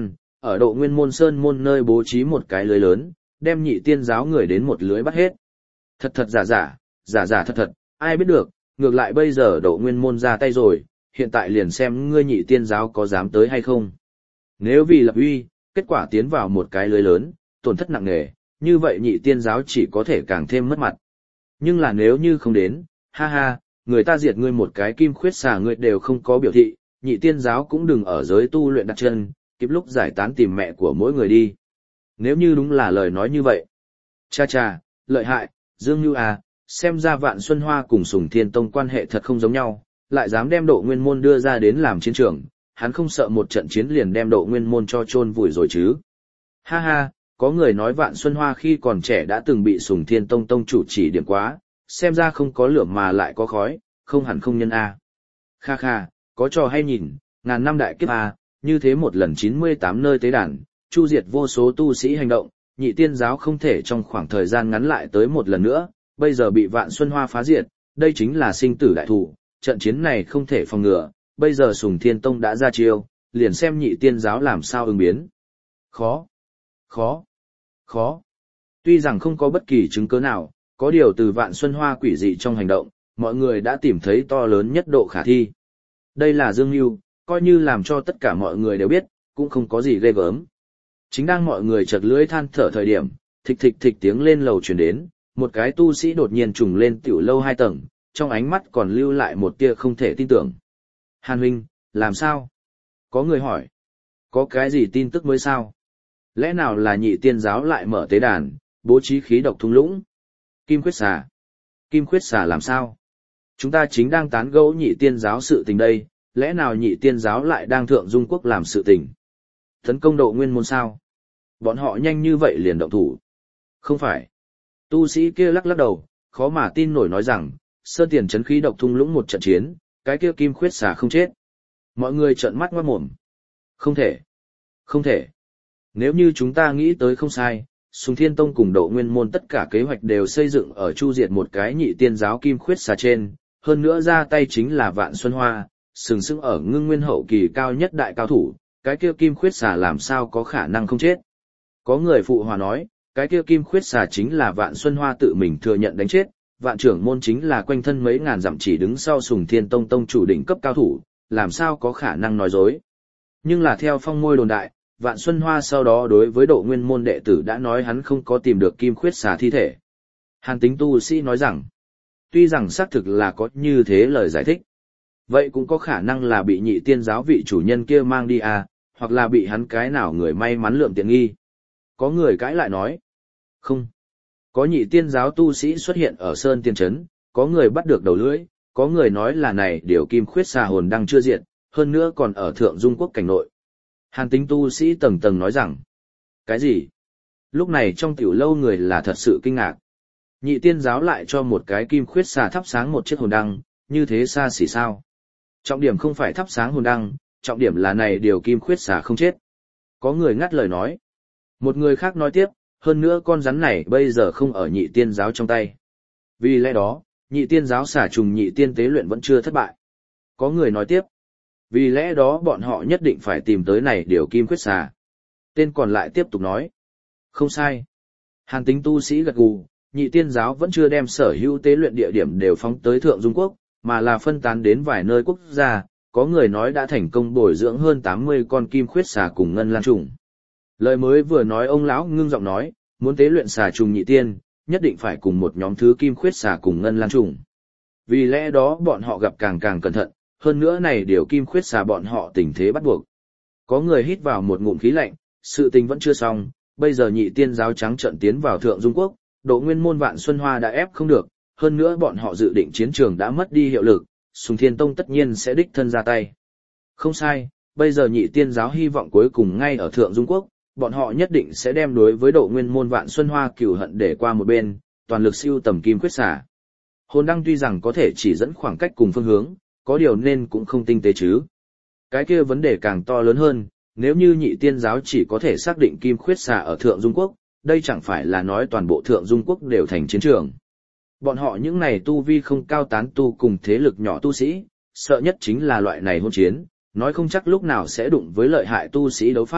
ở độ nguyên môn sơn môn nơi bố trí một cái lưới lớn, đem nhị tiên giáo người đến một lưới bắt hết. Thật thật giả giả, giả giả thật thật, ai biết được, ngược lại bây giờ độ nguyên môn ra tay rồi, hiện tại liền xem ngươi nhị tiên giáo có dám tới hay không. Nếu vì lập uy, kết quả tiến vào một cái lưới lớn, tổn thất nặng nề, như vậy nhị tiên giáo chỉ có thể càng thêm mất mặt. Nhưng là nếu như không đến, ha ha, người ta diệt ngươi một cái kim khuyết xà ngươi đều không có biểu thị, nhị tiên giáo cũng đừng ở giới tu luyện đặt chân, kịp lúc giải tán tìm mẹ của mỗi người đi. Nếu như đúng là lời nói như vậy. Cha cha, lợi hại, Dương Như à, xem ra Vạn Xuân Hoa cùng Sùng Thiên Tông quan hệ thật không giống nhau, lại dám đem độ nguyên môn đưa ra đến làm chiến trường, hắn không sợ một trận chiến liền đem độ nguyên môn cho chôn vùi rồi chứ. Ha ha, có người nói Vạn Xuân Hoa khi còn trẻ đã từng bị Sùng Thiên Tông tông chủ chỉ điểm quá, xem ra không có lửa mà lại có khói, không hẳn không nhân a. Kha kha, có trò hay nhìn, ngàn năm đại kiếp a, như thế một lần chín mươi tám nơi tế đàn, chu diệt vô số tu sĩ hành động, nhị tiên giáo không thể trong khoảng thời gian ngắn lại tới một lần nữa, bây giờ bị Vạn Xuân Hoa phá diệt, đây chính là sinh tử đại thủ, trận chiến này không thể phòng ngừa, bây giờ Sùng Thiên Tông đã ra chiêu, liền xem nhị tiên giáo làm sao ứng biến. Khó, khó, khó. Tuy rằng không có bất kỳ chứng cứ nào, có điều từ Vạn Xuân Hoa quỷ dị trong hành động, mọi người đã tìm thấy to lớn nhất độ khả thi. Đây là Dương Nưu, coi như làm cho tất cả mọi người đều biết, cũng không có gì ghê gớm. Chính đang mọi người chật lưỡi than thở thời điểm, thịch thịch thịch tiếng lên lầu truyền đến, một cái tu sĩ đột nhiên trùng lên tiểu lâu hai tầng, trong ánh mắt còn lưu lại một tia không thể tin tưởng. Hàn huynh, làm sao? Có người hỏi. Có cái gì tin tức mới sao? Lẽ nào là nhị tiên giáo lại mở tế đàn, bố trí khí độc thung lũng? Kim khuyết xà. Kim khuyết xà làm sao? Chúng ta chính đang tán gẫu nhị tiên giáo sự tình đây, lẽ nào nhị tiên giáo lại đang thượng dung quốc làm sự tình? Tấn công độ nguyên môn sao? Bọn họ nhanh như vậy liền động thủ. Không phải. Tu sĩ kia lắc lắc đầu, khó mà tin nổi nói rằng, sơn tiền chấn khí độc thung lũng một trận chiến, cái kia kim khuyết xà không chết. Mọi người trợn mắt ngoát mồm. Không thể. Không thể. Nếu như chúng ta nghĩ tới không sai, Sùng Thiên Tông cùng độ nguyên môn tất cả kế hoạch đều xây dựng ở chu diệt một cái nhị tiên giáo kim khuyết xà trên, hơn nữa ra tay chính là Vạn Xuân Hoa, sừng sững ở ngưng nguyên hậu kỳ cao nhất đại cao thủ, cái kia kim khuyết xà làm sao có khả năng không chết. Có người phụ hòa nói, cái kia kim khuyết xà chính là Vạn Xuân Hoa tự mình thừa nhận đánh chết, Vạn trưởng môn chính là quanh thân mấy ngàn dặm chỉ đứng sau Sùng Thiên Tông tông chủ đỉnh cấp cao thủ, làm sao có khả năng nói dối. Nhưng là theo phong môi đồn đại, Vạn Xuân Hoa sau đó đối với độ nguyên môn đệ tử đã nói hắn không có tìm được kim khuyết xà thi thể. Hàn Tính tu sĩ nói rằng, tuy rằng xác thực là có như thế lời giải thích, vậy cũng có khả năng là bị nhị tiên giáo vị chủ nhân kia mang đi à, hoặc là bị hắn cái nào người may mắn lượm tiện nghi. Có người cãi lại nói, không. Có nhị tiên giáo tu sĩ xuất hiện ở Sơn Tiên Trấn, có người bắt được đầu lưỡi, có người nói là này điều kim khuyết xà hồn đang chưa diệt, hơn nữa còn ở Thượng Dung Quốc cảnh nội. Hàn Tính tu sĩ tầng tầng nói rằng, cái gì? Lúc này trong tiểu lâu người là thật sự kinh ngạc. Nhị tiên giáo lại cho một cái kim khuyết xà thắp sáng một chiếc hồn đăng, như thế xa xỉ sao? Trọng điểm không phải thắp sáng hồn đăng, trọng điểm là này điều kim khuyết xà không chết. Có người ngắt lời nói. Một người khác nói tiếp, hơn nữa con rắn này bây giờ không ở nhị tiên giáo trong tay. Vì lẽ đó, nhị tiên giáo xả trùng nhị tiên tế luyện vẫn chưa thất bại. Có người nói tiếp. Vì lẽ đó bọn họ nhất định phải tìm tới này điều kim khuyết xà. Tên còn lại tiếp tục nói. Không sai. Hàn Tính tu sĩ gật gù, nhị tiên giáo vẫn chưa đem sở hữu tế luyện địa điểm đều phóng tới Thượng Dung Quốc, mà là phân tán đến vài nơi quốc gia, có người nói đã thành công bồi dưỡng hơn tám mươi con kim khuyết xà cùng ngân lan trùng. Lời mới vừa nói ông lão ngưng giọng nói, muốn tế luyện xà trùng nhị tiên, nhất định phải cùng một nhóm thứ kim khuyết xà cùng ngân lan trùng. Vì lẽ đó bọn họ gặp càng càng cẩn thận, hơn nữa này điều kim khuyết xà bọn họ tình thế bắt buộc. Có người hít vào một ngụm khí lạnh, sự tình vẫn chưa xong, bây giờ nhị tiên giáo trắng trợn tiến vào Thượng Dung Quốc, độ nguyên môn Vạn Xuân Hoa đã ép không được, hơn nữa bọn họ dự định chiến trường đã mất đi hiệu lực, Sùng Thiên Tông tất nhiên sẽ đích thân ra tay. Không sai, bây giờ nhị tiên giáo hy vọng cuối cùng ngay ở Thượng Dung Quốc, bọn họ nhất định sẽ đem đối với độ nguyên môn Vạn Xuân Hoa cửu hận để qua một bên, toàn lực siêu tầm kim khuyết xà. Hồn đăng tuy rằng có thể chỉ dẫn khoảng cách cùng phương hướng, có điều nên cũng không tinh tế chứ. Cái kia vấn đề càng to lớn hơn, nếu như nhị tiên giáo chỉ có thể xác định kim khuyết xà ở Thượng Dung Quốc, đây chẳng phải là nói toàn bộ Thượng Dung Quốc đều thành chiến trường. Bọn họ những này tu vi không cao tán tu cùng thế lực nhỏ tu sĩ, sợ nhất chính là loại này hôn chiến, nói không chắc lúc nào sẽ đụng với lợi hại tu sĩ đấu pháp,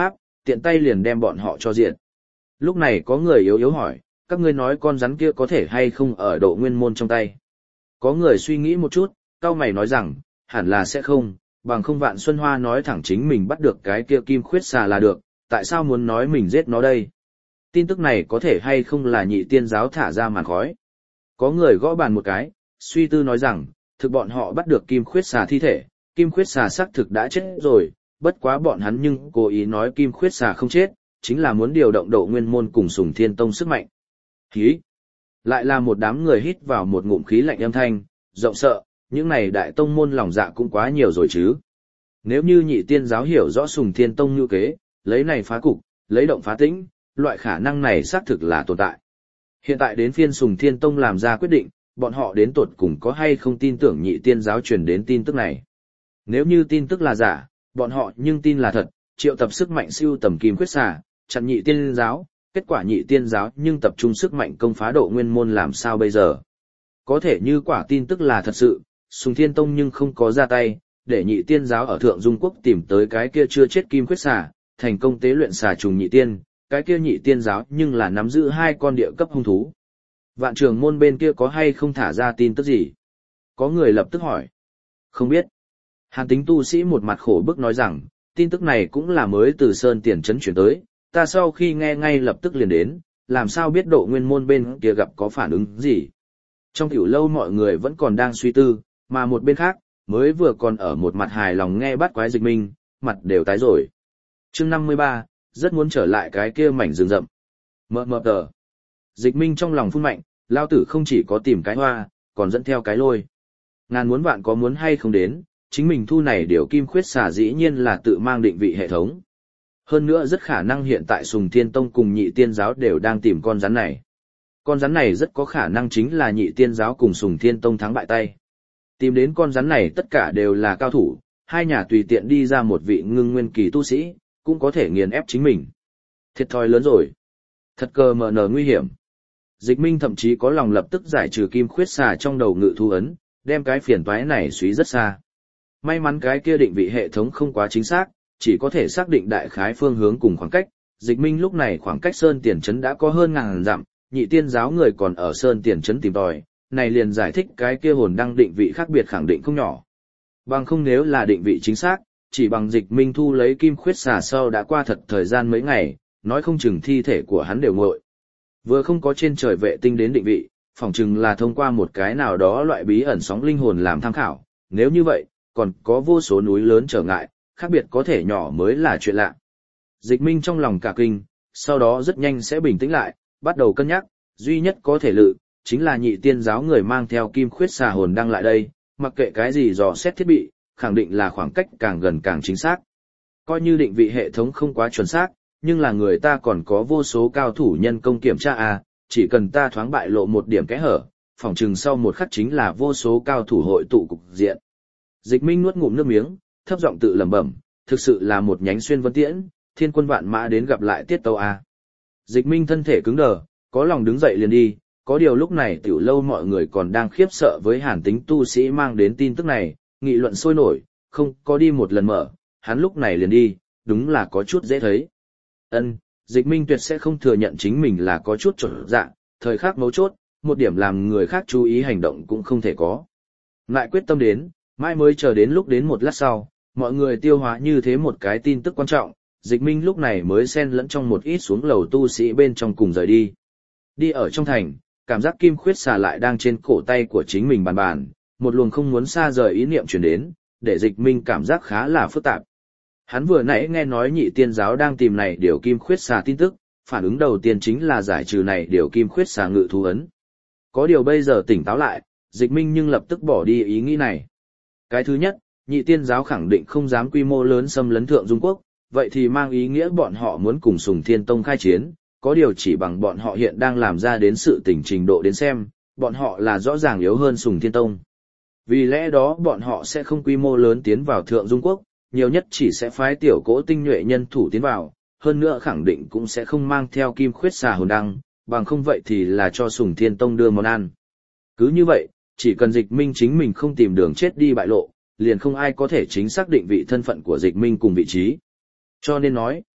tiện tay liền đem bọn họ cho diện. Lúc này có người yếu yếu hỏi, các ngươi nói con rắn kia có thể hay không ở Độ Nguyên Môn trong tay. Có người suy nghĩ một chút, cau mày nói rằng, hẳn là sẽ không, bằng không Vạn Xuân Hoa nói thẳng chính mình bắt được cái kia kim khuyết xà là được, tại sao muốn nói mình giết nó đây? Tin tức này có thể hay không là nhị tiên giáo thả ra màn khói. Có người gõ bàn một cái, suy tư nói rằng, thực bọn họ bắt được kim khuyết xà thi thể, kim khuyết xà xác thực đã chết rồi, bất quá bọn hắn nhưng cố ý nói kim khuyết xà không chết, chính là muốn điều động Độ Nguyên Môn cùng Sùng Thiên Tông sức mạnh. Khí! Lại là một đám người hít vào một ngụm khí lạnh âm thanh, rộng sợ, những này đại tông môn lòng dạ cũng quá nhiều rồi chứ. Nếu như nhị tiên giáo hiểu rõ Sùng Thiên Tông như kế, lấy này phá cục, lấy động phá tĩnh, loại khả năng này xác thực là tồn tại. Hiện tại đến phiên Sùng Thiên Tông làm ra quyết định, bọn họ đến tột cùng có hay không tin tưởng nhị tiên giáo truyền đến tin tức này. Nếu như tin tức là giả, bọn họ nhưng tin là thật, triệu tập sức mạnh siêu tầm kim khuyết xà, chặn nhị tiên giáo, kết quả nhị tiên giáo nhưng tập trung sức mạnh công phá Độ Nguyên Môn làm sao bây giờ. Có thể như quả tin tức là thật sự, Sùng Thiên Tông nhưng không có ra tay, để nhị tiên giáo ở Thượng Dung Quốc tìm tới cái kia chưa chết kim khuyết xà, thành công tế luyện xà trùng nhị tiên, cái kia nhị tiên giáo nhưng là nắm giữ hai con địa cấp hung thú. Vạn Trường Môn bên kia có hay không thả ra tin tức gì? Có người lập tức hỏi. Không biết. Hàn Tính tu sĩ một mặt khổ bức nói rằng, tin tức này cũng là mới từ Sơn Tiền Trấn chuyển tới, ta sau khi nghe ngay lập tức liền đến, làm sao biết Độ Nguyên Môn bên kia gặp có phản ứng gì. Trong tiểu lâu mọi người vẫn còn đang suy tư, mà một bên khác, mới vừa còn ở một mặt hài lòng nghe bắt quái Dịch Minh, mặt đều tái rồi. Chương năm mươi ba, rất muốn trở lại cái kia mảnh rừng rậm. Mờ mờ tờ. Dịch Minh trong lòng phun mạnh, lao tử không chỉ có tìm cái hoa, còn dẫn theo cái lôi. Ngàn muốn vạn có muốn hay không đến, chính mình thu này điều kim khuyết xà dĩ nhiên là tự mang định vị hệ thống. Hơn nữa rất khả năng hiện tại Sùng Thiên Tông cùng nhị tiên giáo đều đang tìm con rắn này. Con rắn này rất có khả năng chính là nhị tiên giáo cùng Sùng Thiên Tông thắng bại tay. Tìm đến con rắn này tất cả đều là cao thủ, hai nhà tùy tiện đi ra một vị ngưng nguyên kỳ tu sĩ, cũng có thể nghiền ép chính mình. Thiệt thòi lớn rồi. Thật cờ mờ nờ nguy hiểm. Dịch Minh thậm chí có lòng lập tức giải trừ kim khuyết xà trong đầu ngự thu ấn, đem cái phiền toái này suý rất xa. May mắn cái kia định vị hệ thống không quá chính xác, chỉ có thể xác định đại khái phương hướng cùng khoảng cách. Dịch Minh lúc này khoảng cách Sơn Tiền Trấn đã có hơn ngàn dặm, nhị tiên giáo người còn ở Sơn Tiền Trấn tìm tòi, này liền giải thích cái kia hồn đăng định vị khác biệt khẳng định không nhỏ. Bằng không nếu là định vị chính xác, chỉ bằng Dịch Minh thu lấy kim khuyết xà sau đã qua thật thời gian mấy ngày, nói không chừng thi thể của hắn đều nguội. Vừa không có trên trời vệ tinh đến định vị, phỏng chừng là thông qua một cái nào đó loại bí ẩn sóng linh hồn làm tham khảo, nếu như vậy, còn có vô số núi lớn trở ngại, khác biệt có thể nhỏ mới là chuyện lạ. Dịch Minh trong lòng cả kinh, sau đó rất nhanh sẽ bình tĩnh lại, bắt đầu cân nhắc, duy nhất có thể lự, chính là nhị tiên giáo người mang theo kim khuyết xà hồn đăng lại đây, mặc kệ cái gì dò xét thiết bị, khẳng định là khoảng cách càng gần càng chính xác. Coi như định vị hệ thống không quá chuẩn xác, nhưng là người ta còn có vô số cao thủ nhân công kiểm tra à, chỉ cần ta thoáng bại lộ một điểm kẽ hở, phỏng chừng sau một khắc chính là vô số cao thủ hội tụ cục diện. Dịch Minh nuốt ngụm nước miếng, thấp giọng tự lẩm bẩm, thực sự là một nhánh xuyên vân tiễn, thiên quân vạn mã đến gặp lại tiết tâu à. Dịch Minh thân thể cứng đờ, có lòng đứng dậy liền đi, có điều lúc này tiểu lâu mọi người còn đang khiếp sợ với Hàn Tính tu sĩ mang đến tin tức này, nghị luận sôi nổi, không có đi một lần mở, hắn lúc này liền đi, đúng là có chút dễ thấy. Ân, Dịch Minh tuyệt sẽ không thừa nhận chính mình là có chút trở dạ, thời khắc mấu chốt, một điểm làm người khác chú ý hành động cũng không thể có. Lại quyết tâm đến, mai mới chờ đến lúc đến một lát sau, mọi người tiêu hóa như thế một cái tin tức quan trọng, Dịch Minh lúc này mới xen lẫn trong một ít xuống lầu tu sĩ bên trong cùng rời đi. Đi ở trong thành, cảm giác kim khuyết xà lại đang trên cổ tay của chính mình bàn bàn, một luồng không muốn xa rời ý niệm truyền đến, để Dịch Minh cảm giác khá là phức tạp. Hắn vừa nãy nghe nói nhị tiên giáo đang tìm này điều kim khuyết xà tin tức, phản ứng đầu tiên chính là giải trừ này điều kim khuyết xà ngự thú ấn. Có điều bây giờ tỉnh táo lại, Dịch Minh nhưng lập tức bỏ đi ý nghĩ này. Cái thứ nhất, nhị tiên giáo khẳng định không dám quy mô lớn xâm lấn Thượng Dung Quốc, vậy thì mang ý nghĩa bọn họ muốn cùng Sùng Thiên Tông khai chiến, có điều chỉ bằng bọn họ hiện đang làm ra đến sự tình trình độ đến xem, bọn họ là rõ ràng yếu hơn Sùng Thiên Tông. Vì lẽ đó bọn họ sẽ không quy mô lớn tiến vào Thượng Dung Quốc, nhiều nhất chỉ sẽ phái tiểu cỗ tinh nhuệ nhân thủ tiến vào, hơn nữa khẳng định cũng sẽ không mang theo kim khuyết xà hồn đăng, bằng không vậy thì là cho Sùng Thiên Tông đưa món ăn. Cứ như vậy, chỉ cần Dịch Minh chính mình không tìm đường chết đi bại lộ, liền không ai có thể chính xác định vị thân phận của Dịch Minh cùng vị trí. Cho nên nói,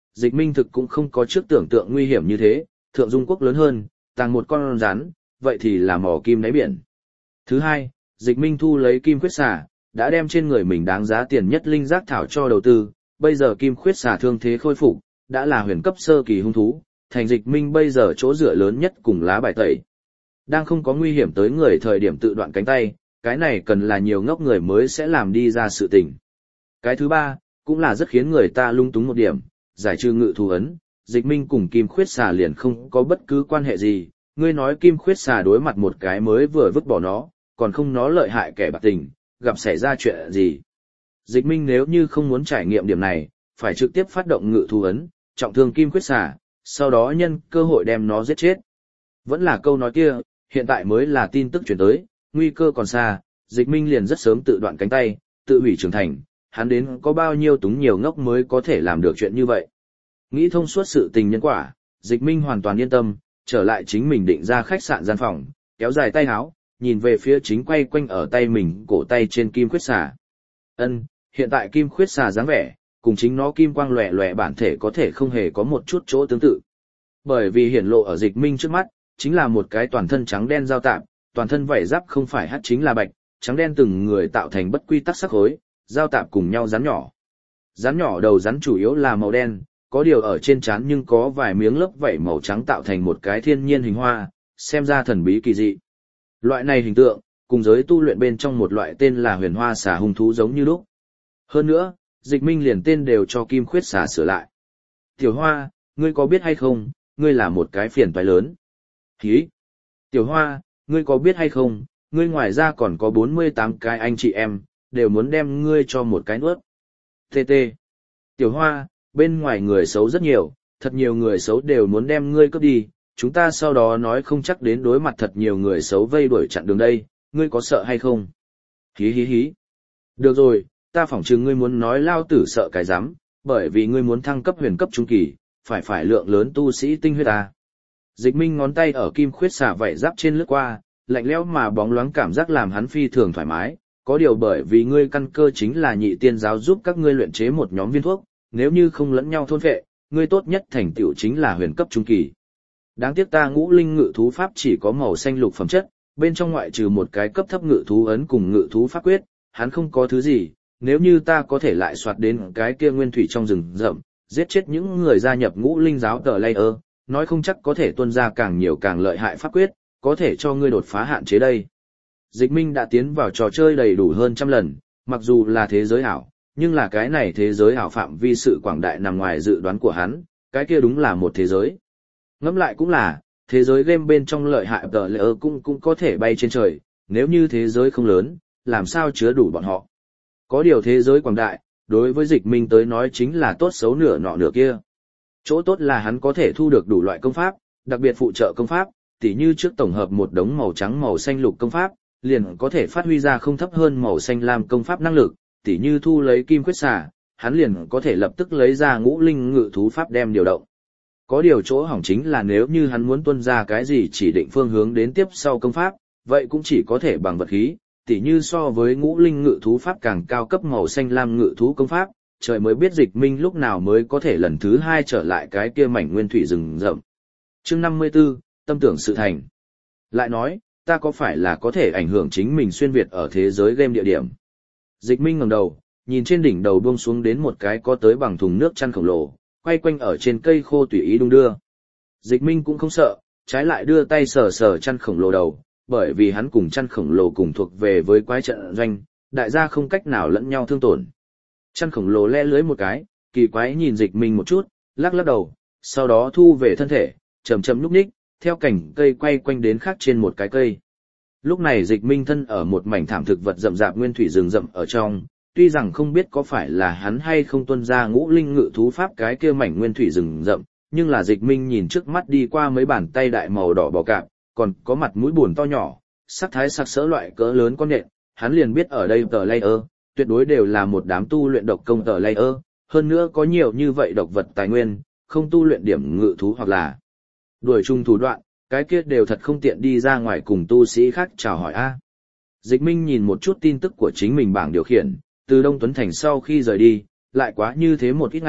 Dịch Minh thực cũng không có trước tưởng tượng nguy hiểm như thế, thượng dung quốc lớn hơn, tàng một con rắn, vậy thì là mỏ kim đáy biển. Thứ hai, Dịch Minh thu lấy kim khuyết xà, đã đem trên người mình đáng giá tiền nhất linh giác thảo cho đầu tư, bây giờ kim khuyết xà thương thế khôi phục, đã là huyền cấp sơ kỳ hung thú, thành Dịch Minh bây giờ chỗ dựa lớn nhất cùng lá bài tẩy. Đang không có nguy hiểm tới người thời điểm tự đoạn cánh tay, cái này cần là nhiều ngốc người mới sẽ làm đi ra sự tình. Cái thứ ba, cũng là rất khiến người ta lung túng một điểm, giải trừ ngự thú ấn, Dịch Minh cùng kim khuyết xà liền không có bất cứ quan hệ gì, ngươi nói kim khuyết xà đối mặt một cái mới vừa vứt bỏ nó, còn không nó lợi hại kẻ bạc tình, gặp xảy ra chuyện gì. Dịch Minh nếu như không muốn trải nghiệm điểm này, phải trực tiếp phát động ngự thú ấn, trọng thương kim khuyết xà, sau đó nhân cơ hội đem nó giết chết. Vẫn là câu nói kia, hiện tại mới là tin tức chuyển tới, nguy cơ còn xa, Dịch Minh liền rất sớm tự đoạn cánh tay, tự hủy trưởng thành, hắn đến có bao nhiêu túng nhiều ngốc mới có thể làm được chuyện như vậy. Nghĩ thông suốt sự tình nhân quả, Dịch Minh hoàn toàn yên tâm, trở lại chính mình định ra khách sạn gian phòng, kéo dài tay áo, nhìn về phía chính quay quanh ở tay mình cổ tay trên kim khuyết xà. Ân, hiện tại kim khuyết xà dáng vẻ, cùng chính nó kim quang lòe lòe bản thể có thể không hề có một chút chỗ tương tự. Bởi vì hiển lộ ở Dịch Minh trước mắt, chính là một cái toàn thân trắng đen giao tạp, toàn thân vảy giáp không phải hắc chính là bạch, trắng đen từng người tạo thành bất quy tắc sắc khối, giao tạp cùng nhau rắn nhỏ. Rắn nhỏ đầu rắn chủ yếu là màu đen, có điều ở trên trán nhưng có vài miếng lớp vảy màu trắng tạo thành một cái thiên nhiên hình hoa, xem ra thần bí kỳ dị. Loại này hình tượng, cùng giới tu luyện bên trong một loại tên là huyền hoa xà hung thú giống như lúc. Hơn nữa, Dịch Minh liền tên đều cho kim khuyết xà sửa lại. Tiểu Hoa, ngươi có biết hay không, ngươi là một cái phiền toái lớn. Hí! Tiểu Hoa, ngươi có biết hay không, ngươi ngoài ra còn có bốn mươi tám cái anh chị em, đều muốn đem ngươi cho một cái nuốt. tê tê. Tiểu Hoa, bên ngoài người xấu rất nhiều, thật nhiều người xấu đều muốn đem ngươi cướp đi, chúng ta sau đó nói không chắc đến đối mặt thật nhiều người xấu vây đuổi chặn đường đây, ngươi có sợ hay không? Hí hí hí. Được rồi, ta phỏng chừng ngươi muốn nói lao tử sợ cái rắm, bởi vì ngươi muốn thăng cấp huyền cấp trung kỳ, phải phải lượng lớn tu sĩ tinh huyết ta. Dịch Minh ngón tay ở kim khuyết xả vảy giáp trên lướt qua, lạnh lẽo mà bóng loáng cảm giác làm hắn phi thường thoải mái, có điều bởi vì ngươi căn cơ chính là nhị tiên giáo giúp các ngươi luyện chế một nhóm viên thuốc, nếu như không lẫn nhau thôn phệ, ngươi tốt nhất thành tựu chính là huyền cấp trung kỳ. Đáng tiếc ta ngũ linh ngự thú pháp chỉ có màu xanh lục phẩm chất, bên trong ngoại trừ một cái cấp thấp ngự thú ấn cùng ngự thú pháp quyết, hắn không có thứ gì, nếu như ta có thể lại soạt đến cái kia nguyên thủy trong rừng rậm, giết chết những người gia nhập ngũ linh giáo tờ layer, nói không chắc có thể tuân ra càng nhiều càng lợi hại pháp quyết, có thể cho ngươi đột phá hạn chế đây. Dịch Minh đã tiến vào trò chơi đầy đủ hơn trăm lần, mặc dù là thế giới ảo, nhưng là cái này thế giới ảo phạm vi sự quảng đại nằm ngoài dự đoán của hắn, cái kia đúng là một thế giới. Ngẫm lại cũng là, thế giới game bên trong lợi hại tờ layer cũng cũng có thể bay trên trời, nếu như thế giới không lớn, làm sao chứa đủ bọn họ. Có điều thế giới quảng đại, đối với Dịch Minh tới nói chính là tốt xấu nửa nọ nửa kia. Chỗ tốt là hắn có thể thu được đủ loại công pháp, đặc biệt phụ trợ công pháp, tỉ như trước tổng hợp một đống màu trắng màu xanh lục công pháp, liền có thể phát huy ra không thấp hơn màu xanh lam công pháp năng lực, tỉ như thu lấy kim khuyết xà, hắn liền có thể lập tức lấy ra ngũ linh ngự thú pháp đem điều động. Có điều chỗ hỏng chính là nếu như hắn muốn tuân ra cái gì chỉ định phương hướng đến tiếp sau công pháp, vậy cũng chỉ có thể bằng vật khí, tỉ như so với ngũ linh ngự thú pháp càng cao cấp màu xanh lam ngự thú công pháp, trời mới biết Dịch Minh lúc nào mới có thể lần thứ hai trở lại cái kia mảnh nguyên thủy rừng rậm. Chương năm mươi 54, tâm tưởng sự thành. Lại nói, ta có phải là có thể ảnh hưởng chính mình xuyên việt ở thế giới game địa điểm? Dịch Minh ngẩng đầu, nhìn trên đỉnh đầu buông xuống đến một cái có tới bằng thùng nước chăn khổng lồ, quay quanh ở trên cây khô tùy ý đung đưa. Dịch Minh cũng không sợ, trái lại đưa tay sờ sờ chăn khổng lồ đầu, bởi vì hắn cùng chăn khổng lồ cùng thuộc về với quái trận doanh, đại gia không cách nào lẫn nhau thương tổn. Chăn khổng lồ le lưới một cái, kỳ quái nhìn Dịch Minh một chút, lắc lắc đầu, sau đó thu về thân thể, chậm chậm nhúc nhích, theo cành cây quay quanh đến khác trên một cái cây. Lúc này Dịch Minh thân ở một mảnh thảm thực vật rậm rạp nguyên thủy rừng rậm ở trong, tuy rằng không biết có phải là hắn hay không tuân ra ngũ linh ngự thú pháp cái kia mảnh nguyên thủy rừng rậm, nhưng là Dịch Minh nhìn trước mắt đi qua mấy bàn tay đại màu đỏ bò cạp, còn có mặt mũi buồn to nhỏ, sắc thái sắc sỡ loại cỡ lớn con nện, hắn liền biết ở đây tờ layer, tuyệt đối đều là một đám tu luyện độc công tờ layer, hơn nữa có nhiều như vậy độc vật tài nguyên, không tu luyện điểm ngự thú hoặc là đuổi chung thủ đoạn, cái kia đều thật không tiện đi ra ngoài cùng tu sĩ khác chào hỏi a. Dịch Minh nhìn một chút tin tức của chính mình bảng điều khiển, từ Đông Tuấn Thành sau khi rời đi, lại quá như thế một ít ngày,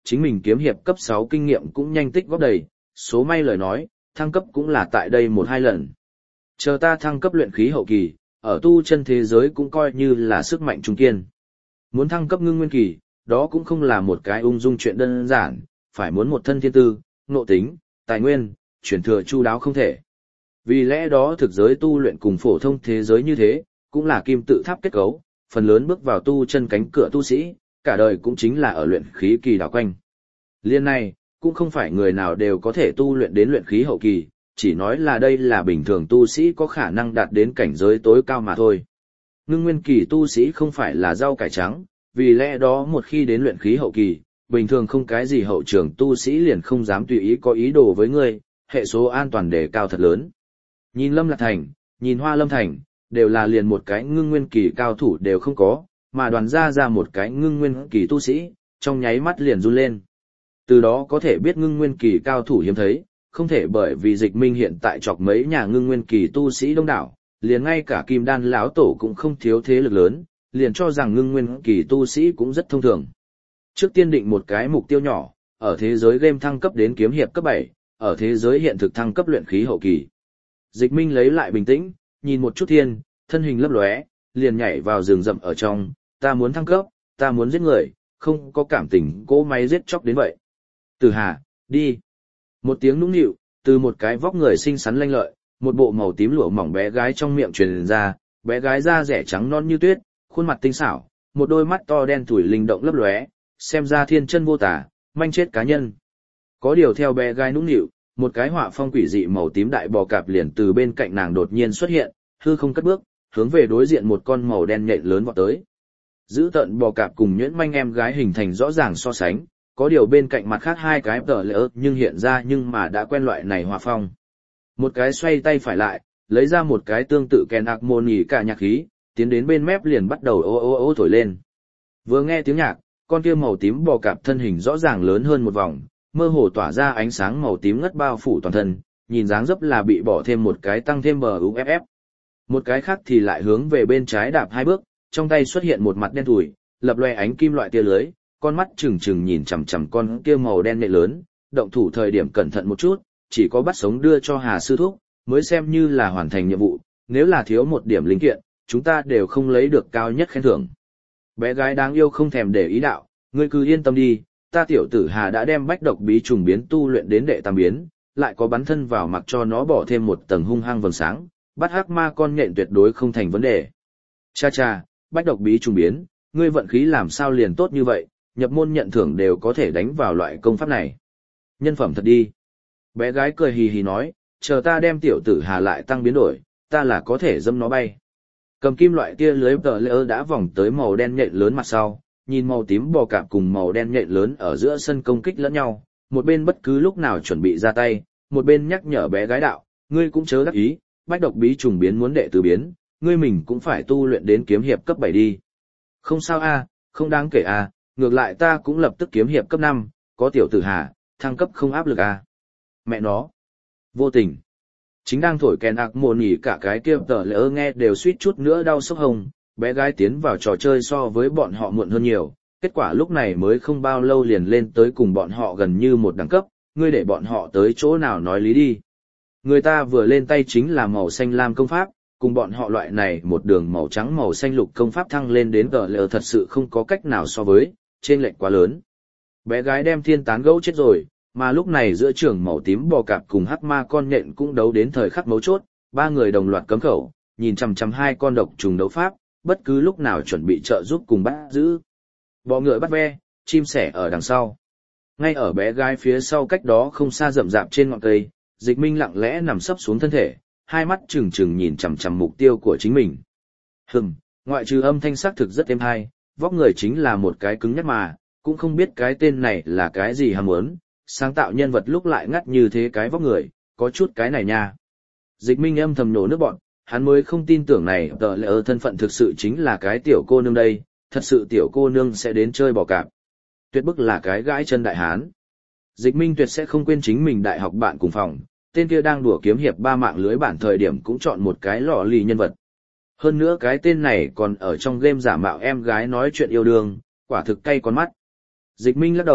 chính mình kiếm hiệp cấp sáu kinh nghiệm cũng nhanh tích góp đầy, số may lời nói, thăng cấp cũng là tại đây một hai lần. Chờ ta thăng cấp luyện khí hậu kỳ, ở tu chân thế giới cũng coi như là sức mạnh trung kiên. Muốn thăng cấp ngưng nguyên kỳ, đó cũng không là một cái ung dung chuyện đơn giản, phải muốn một thân thiên tư, ngộ tính, tài nguyên, chuyển thừa chu đáo không thể. Vì lẽ đó thực giới tu luyện cùng phổ thông thế giới như thế, cũng là kim tự tháp kết cấu, phần lớn bước vào tu chân cánh cửa tu sĩ, cả đời cũng chính là ở luyện khí kỳ đảo quanh. Liên này, cũng không phải người nào đều có thể tu luyện đến luyện khí hậu kỳ, chỉ nói là đây là bình thường tu sĩ có khả năng đạt đến cảnh giới tối cao mà thôi. Ngưng nguyên kỳ tu sĩ không phải là rau cải trắng, vì lẽ đó một khi đến luyện khí hậu kỳ, bình thường không cái gì hậu trường tu sĩ liền không dám tùy ý có ý đồ với ngươi, hệ số an toàn đề cao thật lớn. Nhìn Lâm Lạc Thành, nhìn Hoa Lâm Thành, đều là liền một cái ngưng nguyên kỳ cao thủ đều không có, mà đoàn ra ra một cái ngưng nguyên kỳ tu sĩ, trong nháy mắt liền run lên. Từ đó có thể biết ngưng nguyên kỳ cao thủ hiếm thấy, không thể bởi vì Dịch Minh hiện tại chọc mấy nhà ngưng nguyên kỳ tu sĩ đông đảo, liền ngay cả Kim Đan lão tổ cũng không thiếu thế lực lớn, liền cho rằng ngưng nguyên kỳ tu sĩ cũng rất thông thường. Trước tiên định một cái mục tiêu nhỏ, ở thế giới game thăng cấp đến kiếm hiệp cấp bảy, ở thế giới hiện thực thăng cấp luyện khí hậu kỳ. Dịch Minh lấy lại bình tĩnh, nhìn một chút thiên, thân hình lấp lóe, liền nhảy vào rừng rậm ở trong, ta muốn thăng cấp, ta muốn giết người, không có cảm tình cỗ máy giết chóc đến vậy. Từ Hà, đi. Một tiếng nũng nịu, từ một cái vóc người xinh xắn lanh lợi, một bộ màu tím lụa mỏng bé gái trong miệng truyền ra, bé gái da rẻ trắng non như tuyết, khuôn mặt tinh xảo, một đôi mắt to đen tủi linh động lấp lóe, xem ra thiên chân vô tả, manh chết cá nhân. Có điều theo bé gái nũng nịu, một cái họa phong quỷ dị màu tím đại bò cạp liền từ bên cạnh nàng đột nhiên xuất hiện, hư không cất bước, hướng về đối diện một con màu đen nhện lớn vọt tới. Giữ tận bò cạp cùng nhuyễn manh em gái hình thành rõ ràng so sánh, có điều bên cạnh mặt khác hai cái tờ lỡ nhưng hiện ra nhưng mà đã quen loại này họa phong. Một cái xoay tay phải lại, lấy ra một cái tương tự kèn ạc môn nhỉ cả nhạc khí, tiến đến bên mép liền bắt đầu ô ô ô thổi lên. Vừa nghe tiếng nhạc, con kia màu tím bò cạp thân hình rõ ràng lớn hơn một vòng, mơ hồ tỏa ra ánh sáng màu tím ngất bao phủ toàn thân, nhìn dáng dấp là bị bỏ thêm một cái tăng thêm bờ u ép ép. Một cái khác thì lại hướng về bên trái đạp hai bước, trong tay xuất hiện một mặt đen thủi, lập loè ánh kim loại tia lưới, con mắt trừng trừng nhìn chằm chằm con kia màu đen nhện lớn, động thủ thời điểm cẩn thận một chút, chỉ có bắt sống đưa cho Hà sư thúc, mới xem như là hoàn thành nhiệm vụ, nếu là thiếu một điểm linh kiện, chúng ta đều không lấy được cao nhất khen thưởng. Bé gái đáng yêu không thèm để ý đạo, ngươi cứ yên tâm đi, ta tiểu tử Hà đã đem bách độc bí trùng biến tu luyện đến đệ tam biến, lại có bắn thân vào mặc cho nó bỏ thêm một tầng hung hăng vầng sáng, bắt hắc ma con nhện tuyệt đối không thành vấn đề. Cha cha, bách độc bí trùng biến, ngươi vận khí làm sao liền tốt như vậy, nhập môn nhận thưởng đều có thể đánh vào loại công pháp này. Nhân phẩm thật đi. Bé gái cười hì hì nói, chờ ta đem tiểu tử Hà lại tăng biến đổi, ta là có thể dâm nó bay. Cầm kim loại tia lưới tờ lỡ đã vòng tới màu đen nhện lớn mặt sau, nhìn màu tím bò cạp cùng màu đen nhện lớn ở giữa sân công kích lẫn nhau, một bên bất cứ lúc nào chuẩn bị ra tay, một bên nhắc nhở bé gái đạo, ngươi cũng chớ đắc ý, bách độc bí trùng biến muốn đệ tứ biến, ngươi mình cũng phải tu luyện đến kiếm hiệp cấp bảy đi. Không sao a, không đáng kể a, ngược lại ta cũng lập tức kiếm hiệp cấp năm, có tiểu tử Hà, thăng cấp không áp lực a. Mẹ nó. Vô tình. Chính đang thổi kèn ạc mồ nhỉ cả cái kia tờ lỡ nghe đều suýt chút nữa đau sốc hồng, bé gái tiến vào trò chơi so với bọn họ muộn hơn nhiều, kết quả lúc này mới không bao lâu liền lên tới cùng bọn họ gần như một đẳng cấp, ngươi để bọn họ tới chỗ nào nói lý đi. Người ta vừa lên tay chính là màu xanh lam công pháp, cùng bọn họ loại này một đường màu trắng màu xanh lục công pháp thăng lên đến tờ lỡ thật sự không có cách nào so với, trên lệch quá lớn. Bé gái đem thiên tán gẫu chết rồi. Mà lúc này giữa trường màu tím bò cạp cùng hắc ma con nhện cũng đấu đến thời khắc mấu chốt, ba người đồng loạt cấm khẩu, nhìn chằm chằm hai con độc trùng đấu pháp, bất cứ lúc nào chuẩn bị trợ giúp cùng bắt giữ. Bọ ngựa bắt ve, chim sẻ ở đằng sau. Ngay ở bé gái phía sau cách đó không xa rậm rạp trên ngọn cây, Dịch Minh lặng lẽ nằm sấp xuống thân thể, hai mắt trừng trừng nhìn chằm chằm mục tiêu của chính mình. Hừm, ngoại trừ âm thanh sắc thực rất êm hay, vóc người chính là một cái cứng nhắc mà, cũng không biết cái tên này là cái gì ham muốn. Sáng tạo nhân vật lúc lại ngắt như thế cái vóc người, có chút cái này nha. Dịch Minh âm thầm nổ nước bọn, hắn mới không tin tưởng này tờ lỡ thân phận thực sự chính là cái tiểu cô nương đây, thật sự tiểu cô nương sẽ đến chơi bò cạp. Tuyệt bức là cái gãi chân đại hán. Dịch Minh tuyệt sẽ không quên chính mình đại học bạn cùng phòng, tên kia đang đùa kiếm hiệp ba mạng lưới bản thời điểm cũng chọn một cái lọ lì nhân vật. Hơn nữa cái tên này còn ở trong game giả mạo em gái nói chuyện yêu đương, quả thực cay con mắt. Dịch Minh lắc đầu,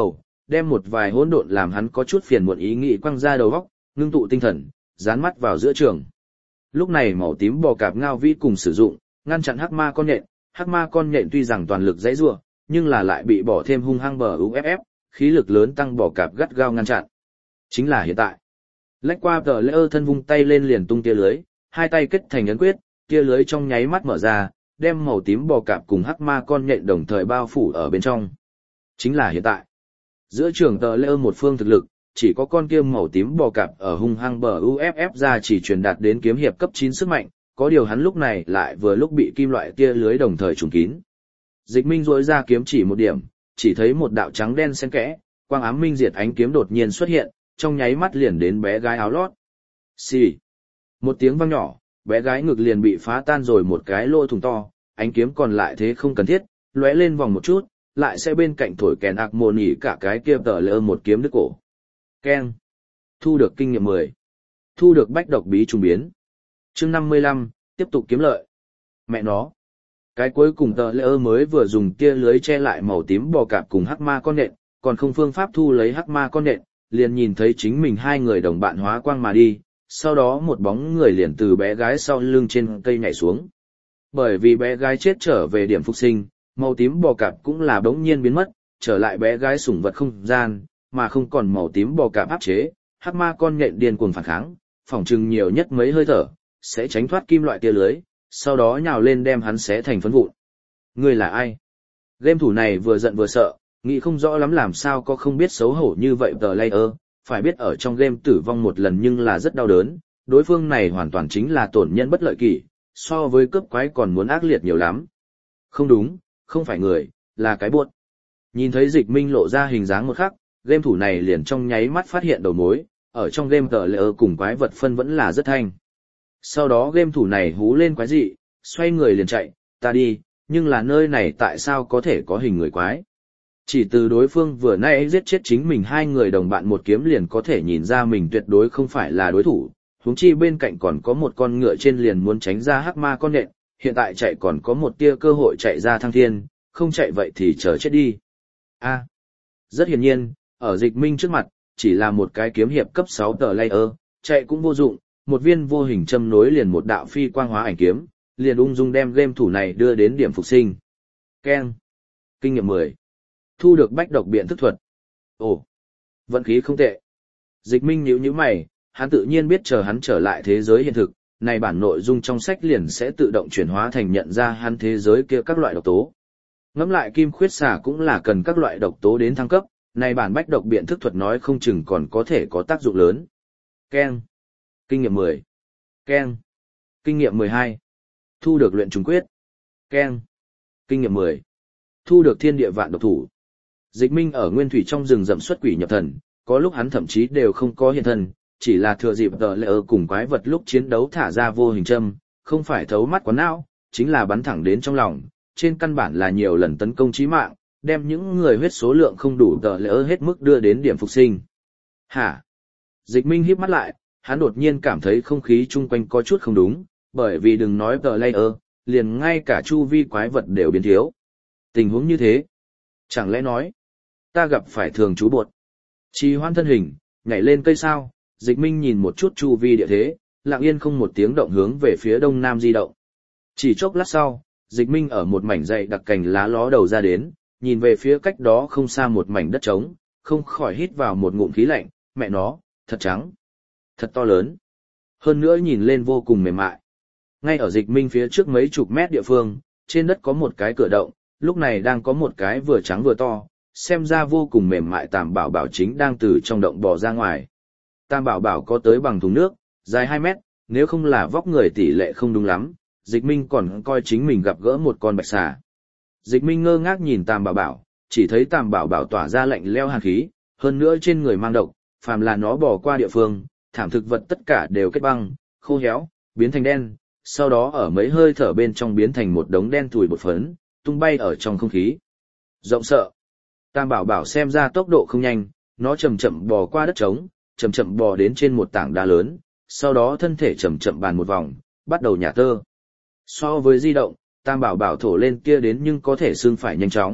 đem một vài hỗn độn làm hắn có chút phiền muộn ý nghĩ quăng ra đầu óc, ngưng tụ tinh thần, dán mắt vào giữa trường. Lúc này màu tím bò cạp ngao vĩ cùng sử dụng, ngăn chặn hắc ma con nhện, hắc ma con nhện tuy rằng toàn lực dãy rủa, nhưng là lại bị bỏ thêm hung hăng bờ u ép ép, khí lực lớn tăng bò cạp gắt gao ngăn chặn. Chính là hiện tại. Lách qua tờ lễ ơ thân vung tay lên liền tung tia lưới, hai tay kết thành ấn quyết, tia lưới trong nháy mắt mở ra, đem màu tím bò cạp cùng hắc ma con nhện đồng thời bao phủ ở bên trong. Chính là hiện tại. Giữa trường tờ lễ ơ một phương thực lực, chỉ có con kia màu tím bò cạp ở hung hăng bờ u ép ép ra chỉ truyền đạt đến kiếm hiệp cấp chín sức mạnh, có điều hắn lúc này lại vừa lúc bị kim loại tia lưới đồng thời trùng kín. Dịch Minh duỗi ra kiếm chỉ một điểm, chỉ thấy một đạo trắng đen xen kẽ, quang ám minh diệt ánh kiếm đột nhiên xuất hiện, trong nháy mắt liền đến bé gái áo lót. Xì. Một tiếng vang nhỏ, bé gái ngực liền bị phá tan rồi một cái lỗ thủng to, ánh kiếm còn lại thế không cần thiết, lóe lên vòng một chút, lại sẽ bên cạnh thổi kèn ạc mồ nỉ cả cái kia tờ lơ một kiếm đứt cổ. Keng. Thu được kinh nghiệm mười. Thu được bách độc bí trùng biến. Chương năm mươi lăm, tiếp tục kiếm lợi. Mẹ nó. Cái cuối cùng tờ lơ mới vừa dùng tia lưới che lại màu tím bò cạp cùng hắc ma con nện, còn không phương pháp thu lấy hắc ma con nện, liền nhìn thấy chính mình hai người đồng bạn hóa quang mà đi, sau đó một bóng người liền từ bé gái sau lưng trên cây nhảy xuống. Bởi vì bé gái chết trở về điểm phục sinh, màu tím bò cạp cũng là bỗng nhiên biến mất, trở lại bé gái sủng vật không gian, mà không còn màu tím bò cạp áp chế, hắc ma con nhện điên cuồng phản kháng, phỏng chừng nhiều nhất mấy hơi thở, sẽ tránh thoát kim loại tia lưới, sau đó nhào lên đem hắn xé thành phấn vụn. Ngươi là ai? Game thủ này vừa giận vừa sợ, nghĩ không rõ lắm làm sao có không biết xấu hổ như vậy tờ layer, phải biết ở trong game tử vong một lần nhưng là rất đau đớn, đối phương này hoàn toàn chính là tổn nhân bất lợi kỷ, so với cướp quái còn muốn ác liệt nhiều lắm. Không đúng, không phải người, là cái buốt. Nhìn thấy Dịch Minh lộ ra hình dáng một khắc, game thủ này liền trong nháy mắt phát hiện đầu mối, ở trong game tờ layer cùng quái vật phân vẫn là rất thanh. Sau đó game thủ này hú lên quái dị, xoay người liền chạy, ta đi, nhưng là nơi này tại sao có thể có hình người quái? Chỉ từ đối phương vừa nãy giết chết chính mình hai người đồng bạn một kiếm liền có thể nhìn ra mình tuyệt đối không phải là đối thủ, huống chi bên cạnh còn có một con ngựa trên liền muốn tránh ra hắc ma con nện, hiện tại chạy còn có một tia cơ hội chạy ra thăng thiên, không chạy vậy thì chờ chết đi. A. Rất hiển nhiên, ở Dịch Minh trước mặt, chỉ là một cái kiếm hiệp cấp sáu tờ layer, chạy cũng vô dụng, một viên vô hình châm nối liền một đạo phi quang hóa ảnh kiếm, liền ung dung đem game thủ này đưa đến điểm phục sinh. Keng. Kinh nghiệm mười. Thu được bách độc biện thức thuật. Ồ, vận khí không tệ. Dịch Minh nhíu nhíu mày, hắn tự nhiên biết chờ hắn trở lại thế giới hiện thực, này bản nội dung trong sách liền sẽ tự động chuyển hóa thành nhận ra hắn thế giới kia các loại độc tố. Ngẫm lại kim khuyết xà cũng là cần các loại độc tố đến thăng cấp, này bản bách độc biện thức thuật nói không chừng còn có thể có tác dụng lớn. Keng. Kinh nghiệm mười. Keng. Kinh nghiệm mười hai. Thu được luyện trùng quyết. Keng. Kinh nghiệm mười. Thu được thiên địa vạn độc thủ. Dịch Minh ở nguyên thủy trong rừng rậm xuất quỷ nhập thần, có lúc hắn thậm chí đều không có hiện thân, chỉ là thừa dịp tờ lệ cùng quái vật lúc chiến đấu thả ra vô hình châm, không phải thấu mắt quán não, chính là bắn thẳng đến trong lòng, trên căn bản là nhiều lần tấn công chí mạng, đem những người huyết số lượng không đủ tờ lệ hết mức đưa đến điểm phục sinh. Hả? Dịch Minh híp mắt lại, hắn đột nhiên cảm thấy không khí chung quanh có chút không đúng, bởi vì đừng nói tờ lệ, liền ngay cả chu vi quái vật đều biến thiếu. Tình huống như thế, chẳng lẽ nói, ta gặp phải thường chú bột. Trì hoãn thân hình, nhảy lên cây sao, Dịch Minh nhìn một chút chu vi địa thế, lặng yên không một tiếng động hướng về phía đông nam di động. Chỉ chốc lát sau, Dịch Minh ở một mảnh dày đặc cành lá ló đầu ra đến, nhìn về phía cách đó không xa một mảnh đất trống, không khỏi hít vào một ngụm khí lạnh, mẹ nó, thật trắng, thật to lớn. Hơn nữa nhìn lên vô cùng mềm mại. Ngay ở Dịch Minh phía trước mấy chục mét địa phương, trên đất có một cái cửa động, lúc này đang có một cái vừa trắng vừa to, xem ra vô cùng mềm mại Tam Bảo Bảo chính đang từ trong động bò ra ngoài. Tam Bảo Bảo có tới bằng thùng nước, dài hai mét, nếu không là vóc người tỷ lệ không đúng lắm, Dịch Minh còn coi chính mình gặp gỡ một con bạch xà. Dịch Minh ngơ ngác nhìn Tam Bảo Bảo, chỉ thấy Tam Bảo Bảo tỏa ra lạnh lẽo hàn khí, hơn nữa trên người mang độc, phàm là nó bò qua địa phương, thảm thực vật tất cả đều kết băng, khô héo, biến thành đen, sau đó ở mấy hơi thở bên trong biến thành một đống đen thùi bột phấn, tung bay ở trong không khí. Rộng sợ. Tam Bảo Bảo xem ra tốc độ không nhanh, nó chậm chậm bò qua đất trống, chậm chậm bò đến trên một tảng đá lớn, sau đó thân thể chậm chậm bàn một vòng, bắt đầu nhả tơ. So với di động, Tam Bảo Bảo thổ lên kia đến nhưng có thể xương phải nhanh chóng,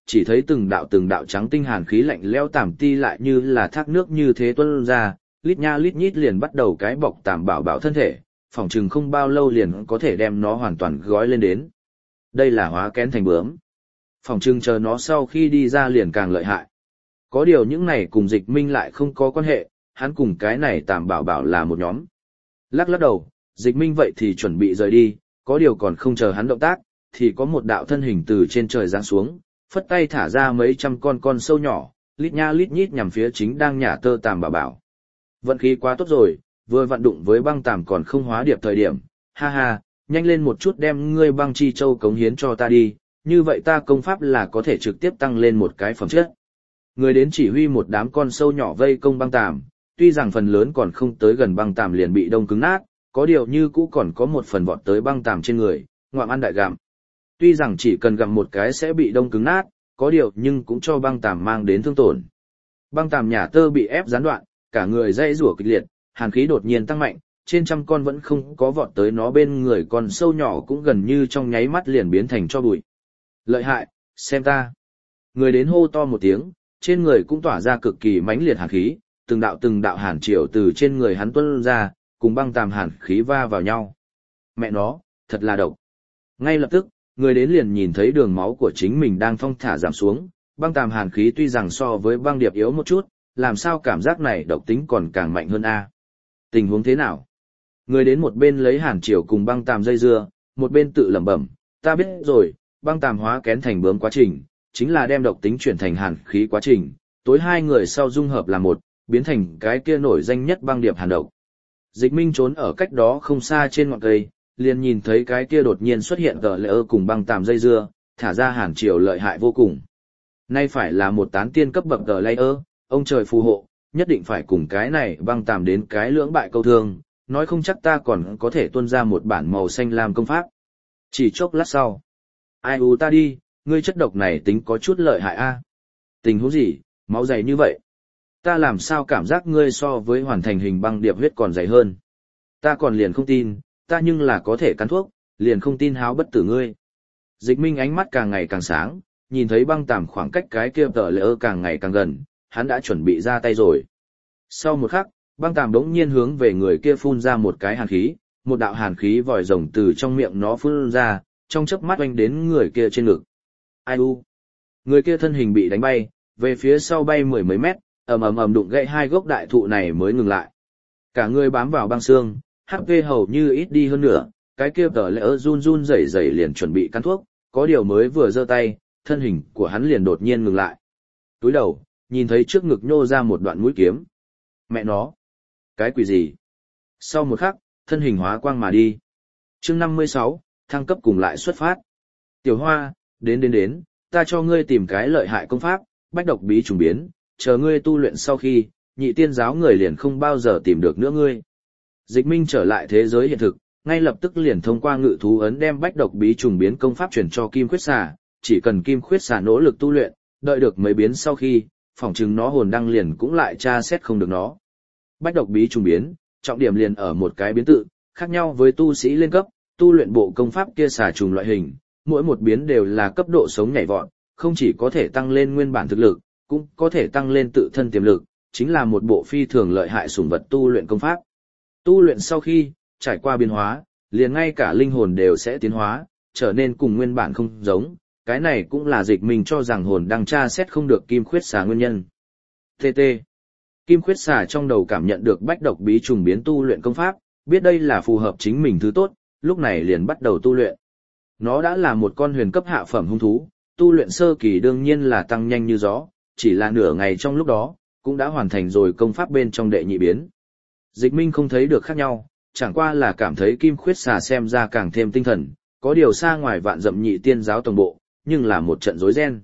chỉ thấy từng đạo từng đạo trắng tinh hàn khí lạnh lẽo tàm ti lại như là thác nước như thế tuôn ra, lít nha lít nhít liền bắt đầu cái bọc tàm bảo bảo thân thể, phỏng chừng không bao lâu liền có thể đem nó hoàn toàn gói lên đến. Đây là hóa kén thành bướm. Phỏng chừng chờ nó sau khi đi ra liền càng lợi hại. Có điều những này cùng Dịch Minh lại không có quan hệ, hắn cùng cái này tàm bảo bảo là một nhóm. Lắc lắc đầu, Dịch Minh vậy thì chuẩn bị rời đi, có điều còn không chờ hắn động tác, thì có một đạo thân hình từ trên trời giáng xuống, phất tay thả ra mấy trăm con con sâu nhỏ, lít nha lít nhít nhằm phía chính đang nhả tơ tàm bảo bảo. Vận khí quá tốt rồi, vừa vận đụng với băng tàm còn không hóa điệp thời điểm, ha ha, nhanh lên một chút đem ngươi băng chi châu cống hiến cho ta đi, như vậy ta công pháp là có thể trực tiếp tăng lên một cái phẩm chất. Người đến chỉ huy một đám con sâu nhỏ vây công băng tàm, tuy rằng phần lớn còn không tới gần băng tàm liền bị đông cứng nát, có điều như cũ còn có một phần vọt tới băng tàm trên người, ngoạm ăn đại gặm. Tuy rằng chỉ cần gặm một cái sẽ bị đông cứng nát, có điều nhưng cũng cho băng tàm mang đến thương tổn. Băng tàm nhả tơ bị ép gián đoạn, cả người dãy rủa kịch liệt, hàn khí đột nhiên tăng mạnh, trên trăm con vẫn không có vọt tới nó bên người, con sâu nhỏ cũng gần như trong nháy mắt liền biến thành cho bụi. Lợi hại, xem ta. Người đến hô to một tiếng, trên người cũng tỏa ra cực kỳ mãnh liệt hàn khí, từng đạo từng đạo hàn triều từ trên người hắn tuôn ra, cùng băng tàm hàn khí va vào nhau. Mẹ nó, thật là độc. Ngay lập tức, người đến liền nhìn thấy đường máu của chính mình đang thong thả giảm xuống, băng tàm hàn khí tuy rằng so với băng điệp yếu một chút, làm sao cảm giác này độc tính còn càng mạnh hơn a? Tình huống thế nào? Người đến một bên lấy hàn triều cùng băng tàm dây dưa, một bên tự lẩm bẩm, ta biết rồi, băng tàm hóa kén thành bướm quá trình, chính là đem độc tính chuyển thành hàn khí quá trình, tối hai người sau dung hợp là một, biến thành cái kia nổi danh nhất băng điệp hàn độc. Dịch Minh trốn ở cách đó không xa trên ngọn cây, liền nhìn thấy cái kia đột nhiên xuất hiện tờ lệ ơ cùng băng tàm dây dưa, thả ra hàn triều lợi hại vô cùng. Nay phải là một tán tiên cấp bậc tờ lệ ơ, ông trời phù hộ, nhất định phải cùng cái này băng tàm đến cái lưỡng bại câu thương, nói không chắc ta còn có thể tuôn ra một bản màu xanh lam công pháp. Chỉ chốc lát sau, ai u ta đi, ngươi chất độc này tính có chút lợi hại a. Tình huống gì, máu dày như vậy? Ta làm sao cảm giác ngươi so với hoàn thành hình băng điệp huyết còn dày hơn? Ta còn liền không tin, ta nhưng là có thể cắn thuốc, liền không tin háo bất tử ngươi. Dịch Minh ánh mắt càng ngày càng sáng, nhìn thấy băng tàm khoảng cách cái kia tờ lệ ơ càng ngày càng gần, hắn đã chuẩn bị ra tay rồi. Sau một khắc, băng tàm đống nhiên hướng về người kia phun ra một cái hàn khí, một đạo hàn khí vòi rồng từ trong miệng nó phun ra, trong chớp mắt oanh đến người kia trên ngực. Ai u? Người kia thân hình bị đánh bay, về phía sau bay mười mấy mét, ầm ầm ầm đụng gãy hai gốc đại thụ này mới ngừng lại. Cả người bám vào băng xương, hát pê hầu như ít đi hơn nữa, cái kia tờ lệ ơ run run rẩy rẩy liền chuẩn bị cắn thuốc, có điều mới vừa giơ tay, thân hình của hắn liền đột nhiên ngừng lại. Túi đầu, nhìn thấy trước ngực nhô ra một đoạn mũi kiếm. Mẹ nó! Cái quỷ gì? Sau một khắc, thân hình hóa quang mà đi. Chương năm mươi sáu, thăng cấp cùng lại xuất phát. Tiểu Hoa, đến đến đến, ta cho ngươi tìm cái lợi hại công pháp, bách độc bí trùng biến, chờ ngươi tu luyện sau khi, nhị tiên giáo người liền không bao giờ tìm được nữa ngươi. Dịch Minh trở lại thế giới hiện thực, ngay lập tức liền thông qua ngự thú ấn đem bách độc bí trùng biến công pháp truyền cho Kim Khuyết Xà, chỉ cần Kim Khuyết Xà nỗ lực tu luyện, đợi được mấy biến sau khi, phỏng chừng nó hồn đăng liền cũng lại tra xét không được nó. Bách độc bí trùng biến, trọng điểm liền ở một cái biến tự, khác nhau với tu sĩ lên cấp, tu luyện bộ công pháp kia xà trùng loại hình, mỗi một biến đều là cấp độ sống nhảy vọt, không chỉ có thể tăng lên nguyên bản thực lực, cũng có thể tăng lên tự thân tiềm lực, chính là một bộ phi thường lợi hại sủng vật tu luyện công pháp. Tu luyện sau khi, trải qua biến hóa, liền ngay cả linh hồn đều sẽ tiến hóa, trở nên cùng nguyên bản không giống, cái này cũng là Dịch Minh cho rằng hồn đang tra xét không được Kim Khuyết Xà nguyên nhân. tê tê. Kim Khuyết Xà trong đầu cảm nhận được bách độc bí trùng biến tu luyện công pháp, biết đây là phù hợp chính mình thứ tốt, lúc này liền bắt đầu tu luyện. Nó đã là một con huyền cấp hạ phẩm hung thú, tu luyện sơ kỳ đương nhiên là tăng nhanh như gió, chỉ là nửa ngày trong lúc đó, cũng đã hoàn thành rồi công pháp bên trong đệ nhị biến. Dịch Minh không thấy được khác nhau, chẳng qua là cảm thấy Kim Khuyết Xà xem ra càng thêm tinh thần, có điều xa ngoài vạn dặm nhị tiên giáo tổng bộ, nhưng là một trận rối ren.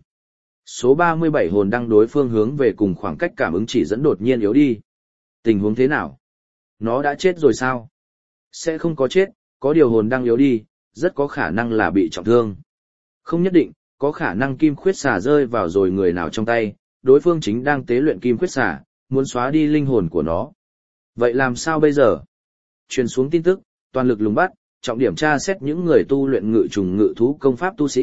Số ba mươi bảy hồn đăng đối phương hướng về cùng khoảng cách cảm ứng chỉ dẫn đột nhiên yếu đi. Tình huống thế nào? Nó đã chết rồi sao? Sẽ không có chết, có điều hồn đăng yếu đi, rất có khả năng là bị trọng thương. Không nhất định, có khả năng Kim Khuyết Xà rơi vào rồi người nào trong tay, đối phương chính đang tế luyện Kim Khuyết Xà, muốn xóa đi linh hồn của nó. Vậy làm sao bây giờ? Truyền xuống tin tức, toàn lực lùng bắt, trọng điểm tra xét những người tu luyện ngự trùng ngự thú công pháp tu sĩ,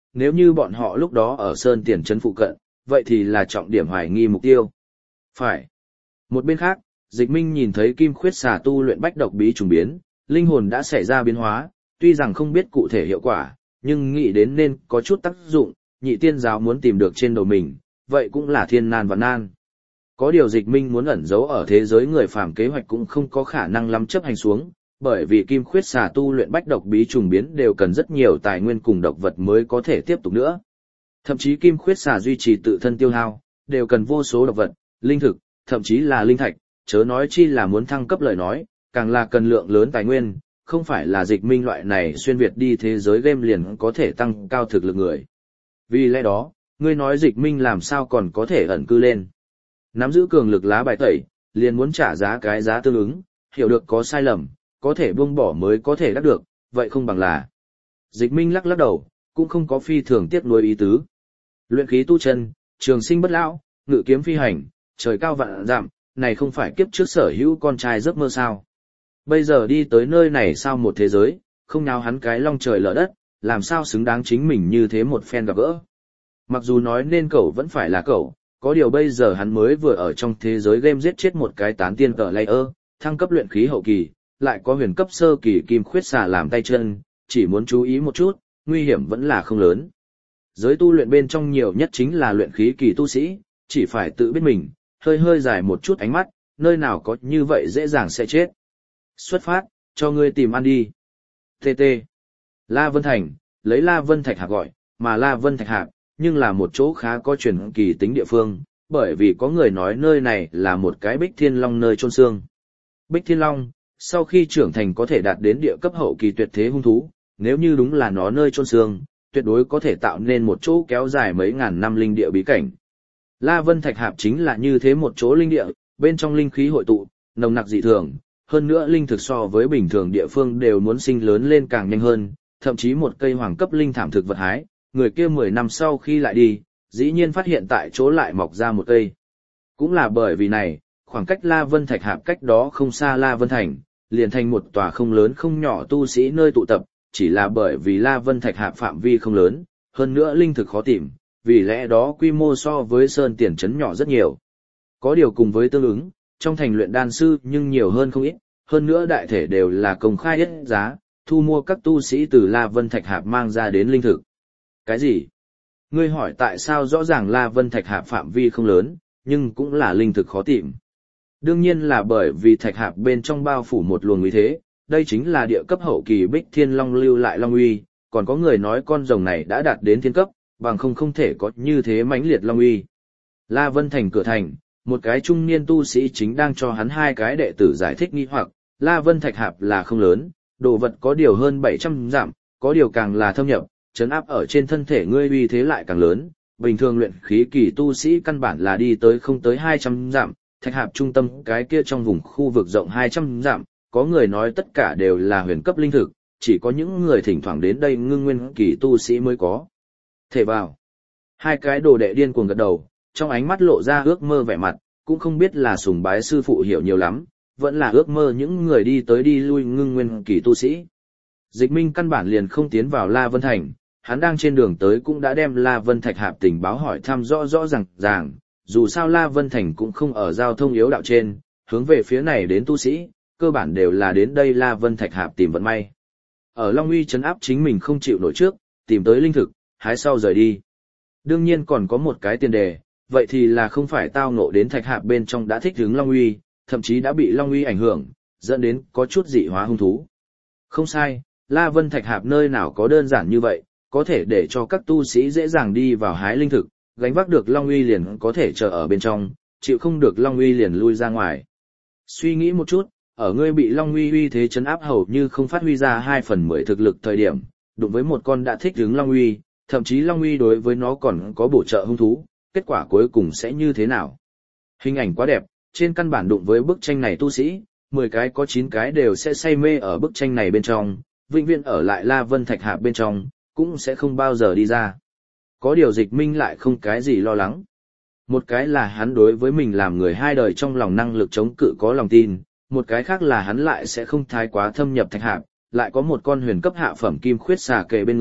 nếu như bọn họ lúc đó ở Sơn Tiền Trấn phụ cận, vậy thì là trọng điểm hoài nghi mục tiêu. Phải. Một bên khác, Dịch Minh nhìn thấy kim khuyết xà tu luyện bách độc bí trùng biến, linh hồn đã xảy ra biến hóa, tuy rằng không biết cụ thể hiệu quả, nhưng nghĩ đến nên có chút tác dụng, nhị tiên giáo muốn tìm được trên đầu mình, vậy cũng là thiên nan và nan. Có điều Dịch Minh muốn ẩn giấu ở thế giới người phàm kế hoạch cũng không có khả năng lắm chấp hành xuống, bởi vì kim khuyết xà tu luyện bách độc bí trùng biến đều cần rất nhiều tài nguyên cùng độc vật mới có thể tiếp tục nữa. Thậm chí kim khuyết xà duy trì tự thân tiêu hao, đều cần vô số độc vật, linh thực, thậm chí là linh thạch, chớ nói chi là muốn thăng cấp lời nói, càng là cần lượng lớn tài nguyên, không phải là Dịch Minh loại này xuyên việt đi thế giới game liền có thể tăng cao thực lực người. Vì lẽ đó, ngươi nói Dịch Minh làm sao còn có thể ẩn cư lên. Nắm giữ cường lực lá bài tẩy, liền muốn trả giá cái giá tương ứng, hiểu được có sai lầm, có thể buông bỏ mới có thể đắc được, vậy không bằng là. Dịch Minh lắc lắc đầu, cũng không có phi thường tiếc nuối ý tứ. Luyện khí tu chân, trường sinh bất lão, ngự kiếm phi hành, trời cao vạn dặm, này không phải kiếp trước sở hữu con trai giấc mơ sao. Bây giờ đi tới nơi này sao một thế giới, không nào hắn cái long trời lở đất, làm sao xứng đáng chính mình như thế một phen gặp gỡ. Mặc dù nói nên cậu vẫn phải là cậu, có điều bây giờ hắn mới vừa ở trong thế giới game giết chết một cái tán tiên cờ layer, thăng cấp luyện khí hậu kỳ, lại có huyền cấp sơ kỳ kim khuyết xà làm tay chân, chỉ muốn chú ý một chút, nguy hiểm vẫn là không lớn. Giới tu luyện bên trong nhiều nhất chính là luyện khí kỳ tu sĩ, chỉ phải tự biết mình, hơi hơi dài một chút ánh mắt, nơi nào có như vậy dễ dàng sẽ chết. Xuất phát, cho ngươi tìm ăn đi. tê tê. La Vân Thành, lấy La Vân Thạch Hạp gọi, mà La Vân Thạch Hạp, nhưng là một chỗ khá có truyền kỳ tính địa phương, bởi vì có người nói nơi này là một cái Bích Thiên Long nơi chôn xương. Bích Thiên Long, sau khi trưởng thành có thể đạt đến địa cấp hậu kỳ tuyệt thế hung thú, nếu như đúng là nó nơi chôn xương, tuyệt đối có thể tạo nên một chỗ kéo dài mấy ngàn năm linh địa bí cảnh. La Vân Thạch Hạp chính là như thế một chỗ linh địa, bên trong linh khí hội tụ, nồng nặc dị thường, hơn nữa linh thực so với bình thường địa phương đều muốn sinh lớn lên càng nhanh hơn, thậm chí một cây hoàng cấp linh thảm thực vật hái, người kia mười năm sau khi lại đi, dĩ nhiên phát hiện tại chỗ lại mọc ra một cây. Cũng là bởi vì này, khoảng cách La Vân Thạch Hạp cách đó không xa La Vân Thành, liền thành một tòa không lớn không nhỏ tu sĩ nơi tụ tập, chỉ là bởi vì La Vân Thạch Hạp phạm vi không lớn, hơn nữa linh thực khó tìm, vì lẽ đó quy mô so với Sơn Tiền Trấn nhỏ rất nhiều. Có điều cùng với tương ứng, trong thành luyện đan sư nhưng nhiều hơn không ít, hơn nữa đại thể đều là công khai hết giá, thu mua các tu sĩ từ La Vân Thạch Hạp mang ra đến linh thực. Cái gì? Ngươi hỏi tại sao rõ ràng La Vân Thạch Hạp phạm vi không lớn, nhưng cũng là linh thực khó tìm. Đương nhiên là bởi vì Thạch Hạp bên trong bao phủ một luồng uy thế, đây chính là địa cấp hậu kỳ Bích Thiên Long lưu lại long uy, còn có người nói con rồng này đã đạt đến thiên cấp, bằng không không thể có như thế mãnh liệt long uy. La Vân Thành cửa thành, một cái trung niên tu sĩ chính đang cho hắn hai cái đệ tử giải thích nghi hoặc, La Vân Thạch Hạp là không lớn, đồ vật có điều hơn bảy trăm dặm, có điều càng là thâm nhập, chấn áp ở trên thân thể ngươi uy thế lại càng lớn, bình thường luyện khí kỳ tu sĩ căn bản là đi tới không tới hai trăm dặm, Thạch Hạp trung tâm cái kia trong vùng khu vực rộng hai trăm dặm, có người nói tất cả đều là huyền cấp linh thực, chỉ có những người thỉnh thoảng đến đây ngưng nguyên kỳ tu sĩ mới có thể vào. Hai cái đồ đệ điên cuồng gật đầu, trong ánh mắt lộ ra ước mơ vẻ mặt, cũng không biết là sùng bái sư phụ hiểu nhiều lắm, vẫn là ước mơ những người đi tới đi lui ngưng nguyên kỳ tu sĩ. Dịch Minh căn bản liền không tiến vào La Vân Thành, hắn đang trên đường tới cũng đã đem La Vân Thạch Hạp tình báo hỏi thăm rõ rõ ràng ràng, dù sao La Vân Thành cũng không ở giao thông yếu đạo trên, hướng về phía này đến tu sĩ, cơ bản đều là đến đây La Vân Thạch Hạp tìm vận may. Ở Long Uy trấn áp chính mình không chịu nổi trước, tìm tới linh thực, hái sau rời đi. Đương nhiên còn có một cái tiền đề, vậy thì là không phải tao ngộ đến Thạch Hạp bên trong đã thích hứng Long Uy, thậm chí đã bị Long Uy ảnh hưởng, dẫn đến có chút dị hóa hung thú. Không sai, La Vân Thạch Hạp nơi nào có đơn giản như vậy, có thể để cho các tu sĩ dễ dàng đi vào hái linh thực, gánh vác được Long Uy liền có thể chờ ở bên trong, chịu không được Long Uy liền lui ra ngoài. Suy nghĩ một chút, ở ngươi bị Long Uy uy thế chấn áp hầu như không phát huy ra hai phần mười thực lực thời điểm, đụng với một con đã thích hứng Long Uy, thậm chí Long Uy đối với nó còn có bổ trợ hung thú, kết quả cuối cùng sẽ như thế nào? Hình ảnh quá đẹp, trên căn bản đụng với bức tranh này tu sĩ, mười cái có chín cái đều sẽ say mê ở bức tranh này bên trong, vĩnh viễn ở lại La Vân Thạch Hạp bên trong, cũng sẽ không bao giờ đi ra. Có điều Dịch Minh lại không cái gì lo lắng. Một cái là hắn đối với mình làm người hai đời trong lòng năng lực chống cự có lòng tin, một cái khác là hắn lại sẽ không thái quá thâm nhập Thạch Hạp, lại có một con huyền cấp hạ phẩm kim khuyết xà kề bên người,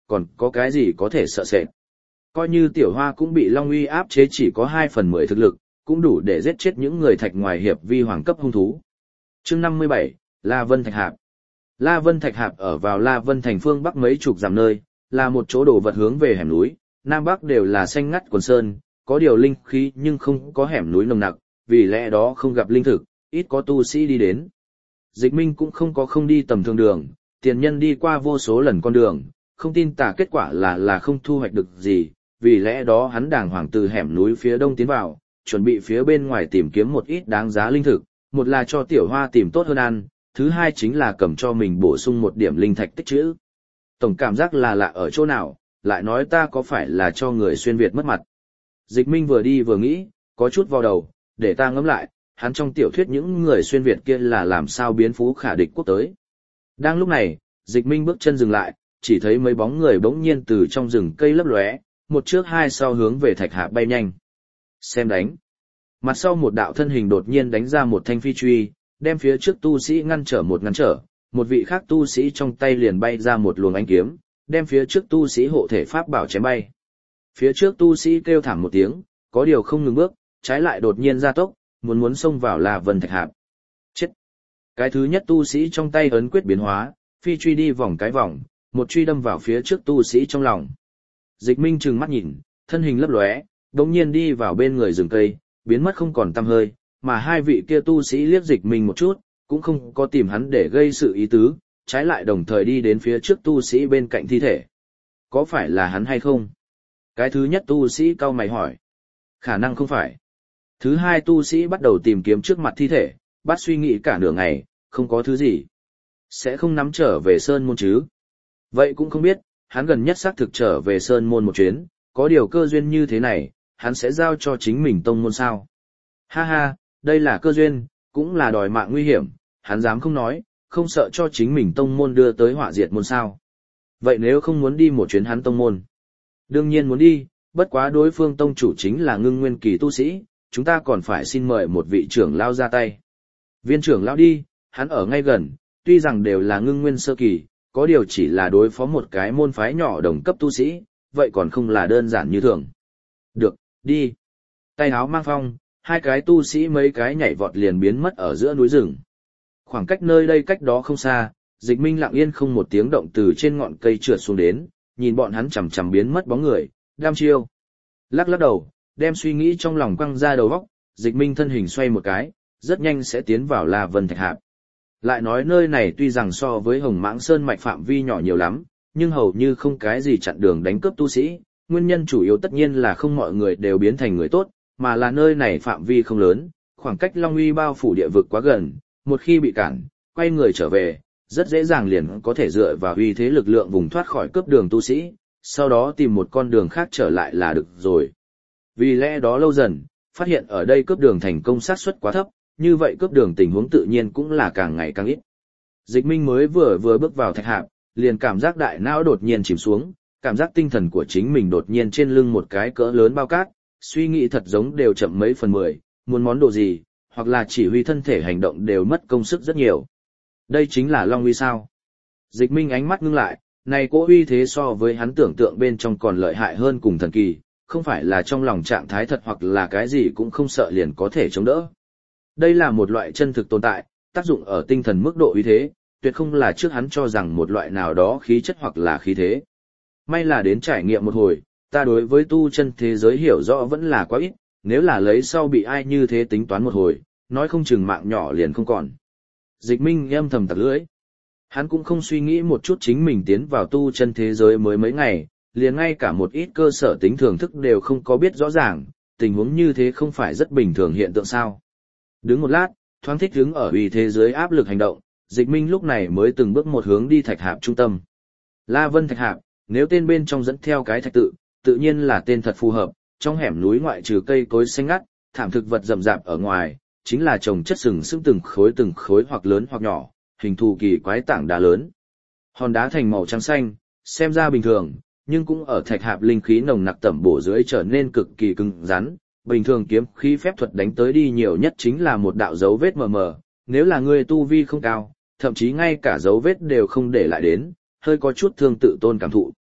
còn có cái gì có thể sợ sệt. Coi như tiểu hoa cũng bị Long Uy áp chế chỉ có hai phần mười thực lực, cũng đủ để giết chết những người thạch ngoài hiệp vi hoàng cấp hung thú. Chương năm mươi bảy, La Vân Thạch Hạp. La Vân Thạch Hạp ở vào La Vân thành phương bắc mấy chục dặm nơi, là một chỗ đồ vật hướng về hẻm núi, nam bắc đều là xanh ngắt quần sơn, có điều linh khí nhưng không có hẻm núi nồng nặc, vì lẽ đó không gặp linh thực, ít có tu sĩ đi đến. Dịch Minh cũng không có không đi tầm thường đường, tiền nhân đi qua vô số lần con đường, không tin tả kết quả là là không thu hoạch được gì, vì lẽ đó hắn đàng hoàng từ hẻm núi phía đông tiến vào, chuẩn bị phía bên ngoài tìm kiếm một ít đáng giá linh thực, một là cho tiểu hoa tìm tốt hơn ăn, thứ hai chính là cầm cho mình bổ sung một điểm linh thạch tích trữ. Tổng cảm giác là lạ ở chỗ nào, lại nói ta có phải là cho người xuyên Việt mất mặt. Dịch Minh vừa đi vừa nghĩ, có chút vào đầu, để ta ngẫm lại, hắn trong tiểu thuyết những người xuyên Việt kia là làm sao biến phú khả địch quốc tới. Đang lúc này, Dịch Minh bước chân dừng lại, chỉ thấy mấy bóng người bỗng nhiên từ trong rừng cây lấp lóe, một trước hai sau hướng về thạch hạ bay nhanh. Xem đánh. Mặt sau một đạo thân hình đột nhiên đánh ra một thanh phi truy, đem phía trước tu sĩ ngăn trở một ngăn trở, một vị khác tu sĩ trong tay liền bay ra một luồng ánh kiếm, đem phía trước tu sĩ hộ thể pháp bảo chém bay. Phía trước tu sĩ kêu thảm một tiếng, có điều không ngừng bước, trái lại đột nhiên gia tốc, muốn muốn xông vào La Vân Thạch Hạp. Chết! Cái thứ nhất tu sĩ trong tay ấn quyết biến hóa, phi truy đi vòng cái vòng, một truy đâm vào phía trước tu sĩ trong lòng. Dịch Minh trừng mắt nhìn, thân hình lấp lóe, đột nhiên đi vào bên người rừng cây, biến mất không còn tăm hơi, mà hai vị kia tu sĩ liếc Dịch Minh một chút, cũng không có tìm hắn để gây sự ý tứ, trái lại đồng thời đi đến phía trước tu sĩ bên cạnh thi thể. Có phải là hắn hay không? Cái thứ nhất tu sĩ cau mày hỏi. Khả năng không phải. Thứ hai tu sĩ bắt đầu tìm kiếm trước mặt thi thể, bắt suy nghĩ cả nửa ngày, không có thứ gì. Sẽ không nắm trở về Sơn Môn chứ? Vậy cũng không biết, hắn gần nhất xác thực trở về Sơn Môn một chuyến, có điều cơ duyên như thế này, hắn sẽ giao cho chính mình tông môn sao? Ha ha, đây là cơ duyên, cũng là đòi mạng nguy hiểm, hắn dám không nói, không sợ cho chính mình tông môn đưa tới họa diệt môn sao? Vậy nếu không muốn đi một chuyến hắn tông môn? Đương nhiên muốn đi, bất quá đối phương tông chủ chính là Ngưng Nguyên kỳ tu sĩ, chúng ta còn phải xin mời một vị trưởng lao ra tay. Viên trưởng lao đi, hắn ở ngay gần, tuy rằng đều là Ngưng Nguyên sơ kỳ, có điều chỉ là đối phó một cái môn phái nhỏ đồng cấp tu sĩ, vậy còn không là đơn giản như thường. Được, đi. Tay áo mang phong, hai cái tu sĩ mấy cái nhảy vọt liền biến mất ở giữa núi rừng. Khoảng cách nơi đây cách đó không xa, Dịch Minh lặng yên không một tiếng động từ trên ngọn cây trượt xuống đến, nhìn bọn hắn chằm chằm biến mất bóng người, đam chiêu. Lắc lắc đầu, đem suy nghĩ trong lòng quăng ra đầu óc, Dịch Minh thân hình xoay một cái, rất nhanh sẽ tiến vào La Vân Thạch Hạp. Lại nói nơi này tuy rằng so với Hồng Mãng Sơn mạch phạm vi nhỏ nhiều lắm, nhưng hầu như không cái gì chặn đường đánh cướp tu sĩ, nguyên nhân chủ yếu tất nhiên là không mọi người đều biến thành người tốt, mà là nơi này phạm vi không lớn, khoảng cách Long Uy bao phủ địa vực quá gần, một khi bị cản, quay người trở về, rất dễ dàng liền có thể dựa vào uy thế lực lượng vùng thoát khỏi cướp đường tu sĩ, sau đó tìm một con đường khác trở lại là được rồi. Vì lẽ đó lâu dần, phát hiện ở đây cướp đường thành công xác suất quá thấp, như vậy cướp đường tình huống tự nhiên cũng là càng ngày càng ít. Dịch Minh mới vừa vừa bước vào thạch hạp, liền cảm giác đại não đột nhiên chìm xuống, cảm giác tinh thần của chính mình đột nhiên trên lưng một cái cỡ lớn bao cát, suy nghĩ thật giống đều chậm mấy phần mười, muốn món đồ gì, hoặc là chỉ huy thân thể hành động đều mất công sức rất nhiều. Đây chính là Long Uy sao? Dịch Minh ánh mắt ngưng lại, này cỗ uy thế so với hắn tưởng tượng bên trong còn lợi hại hơn cùng thần kỳ, không phải là trong lòng trạng thái thật hoặc là cái gì cũng không sợ liền có thể chống đỡ. Đây là một loại chân thực tồn tại, tác dụng ở tinh thần mức độ uy thế, tuyệt không là trước hắn cho rằng một loại nào đó khí chất hoặc là khí thế. May là đến trải nghiệm một hồi, ta đối với tu chân thế giới hiểu rõ vẫn là quá ít, nếu là lấy sau bị ai như thế tính toán một hồi, nói không chừng mạng nhỏ liền không còn. Dịch Minh âm thầm tặc lưỡi. Hắn cũng không suy nghĩ một chút chính mình tiến vào tu chân thế giới mới mấy ngày, liền ngay cả một ít cơ sở tính thưởng thức đều không có biết rõ ràng, tình huống như thế không phải rất bình thường hiện tượng sao. Đứng một lát, thoáng thích đứng ở uy thế giới áp lực hành động, Dịch Minh lúc này mới từng bước một hướng đi thạch hạp trung tâm. La Vân Thạch Hạp, nếu tên bên trong dẫn theo cái thạch tự, tự nhiên là tên thật phù hợp, trong hẻm núi ngoại trừ cây cối xanh ngắt, thảm thực vật rậm rạp ở ngoài, chính là trồng chất sừng sững từng khối từng khối hoặc lớn hoặc nhỏ, hình thù kỳ quái tảng đá lớn. Hòn đá thành màu trắng xanh, xem ra bình thường, nhưng cũng ở thạch hạp linh khí nồng nặc tẩm bổ dưới trở nên cực kỳ cứng rắn. Bình thường kiếm khí phép thuật đánh tới đi nhiều nhất chính là một đạo dấu vết mờ mờ, nếu là người tu vi không cao, thậm chí ngay cả dấu vết đều không để lại đến, hơi có chút thương tự tôn cảm thụ.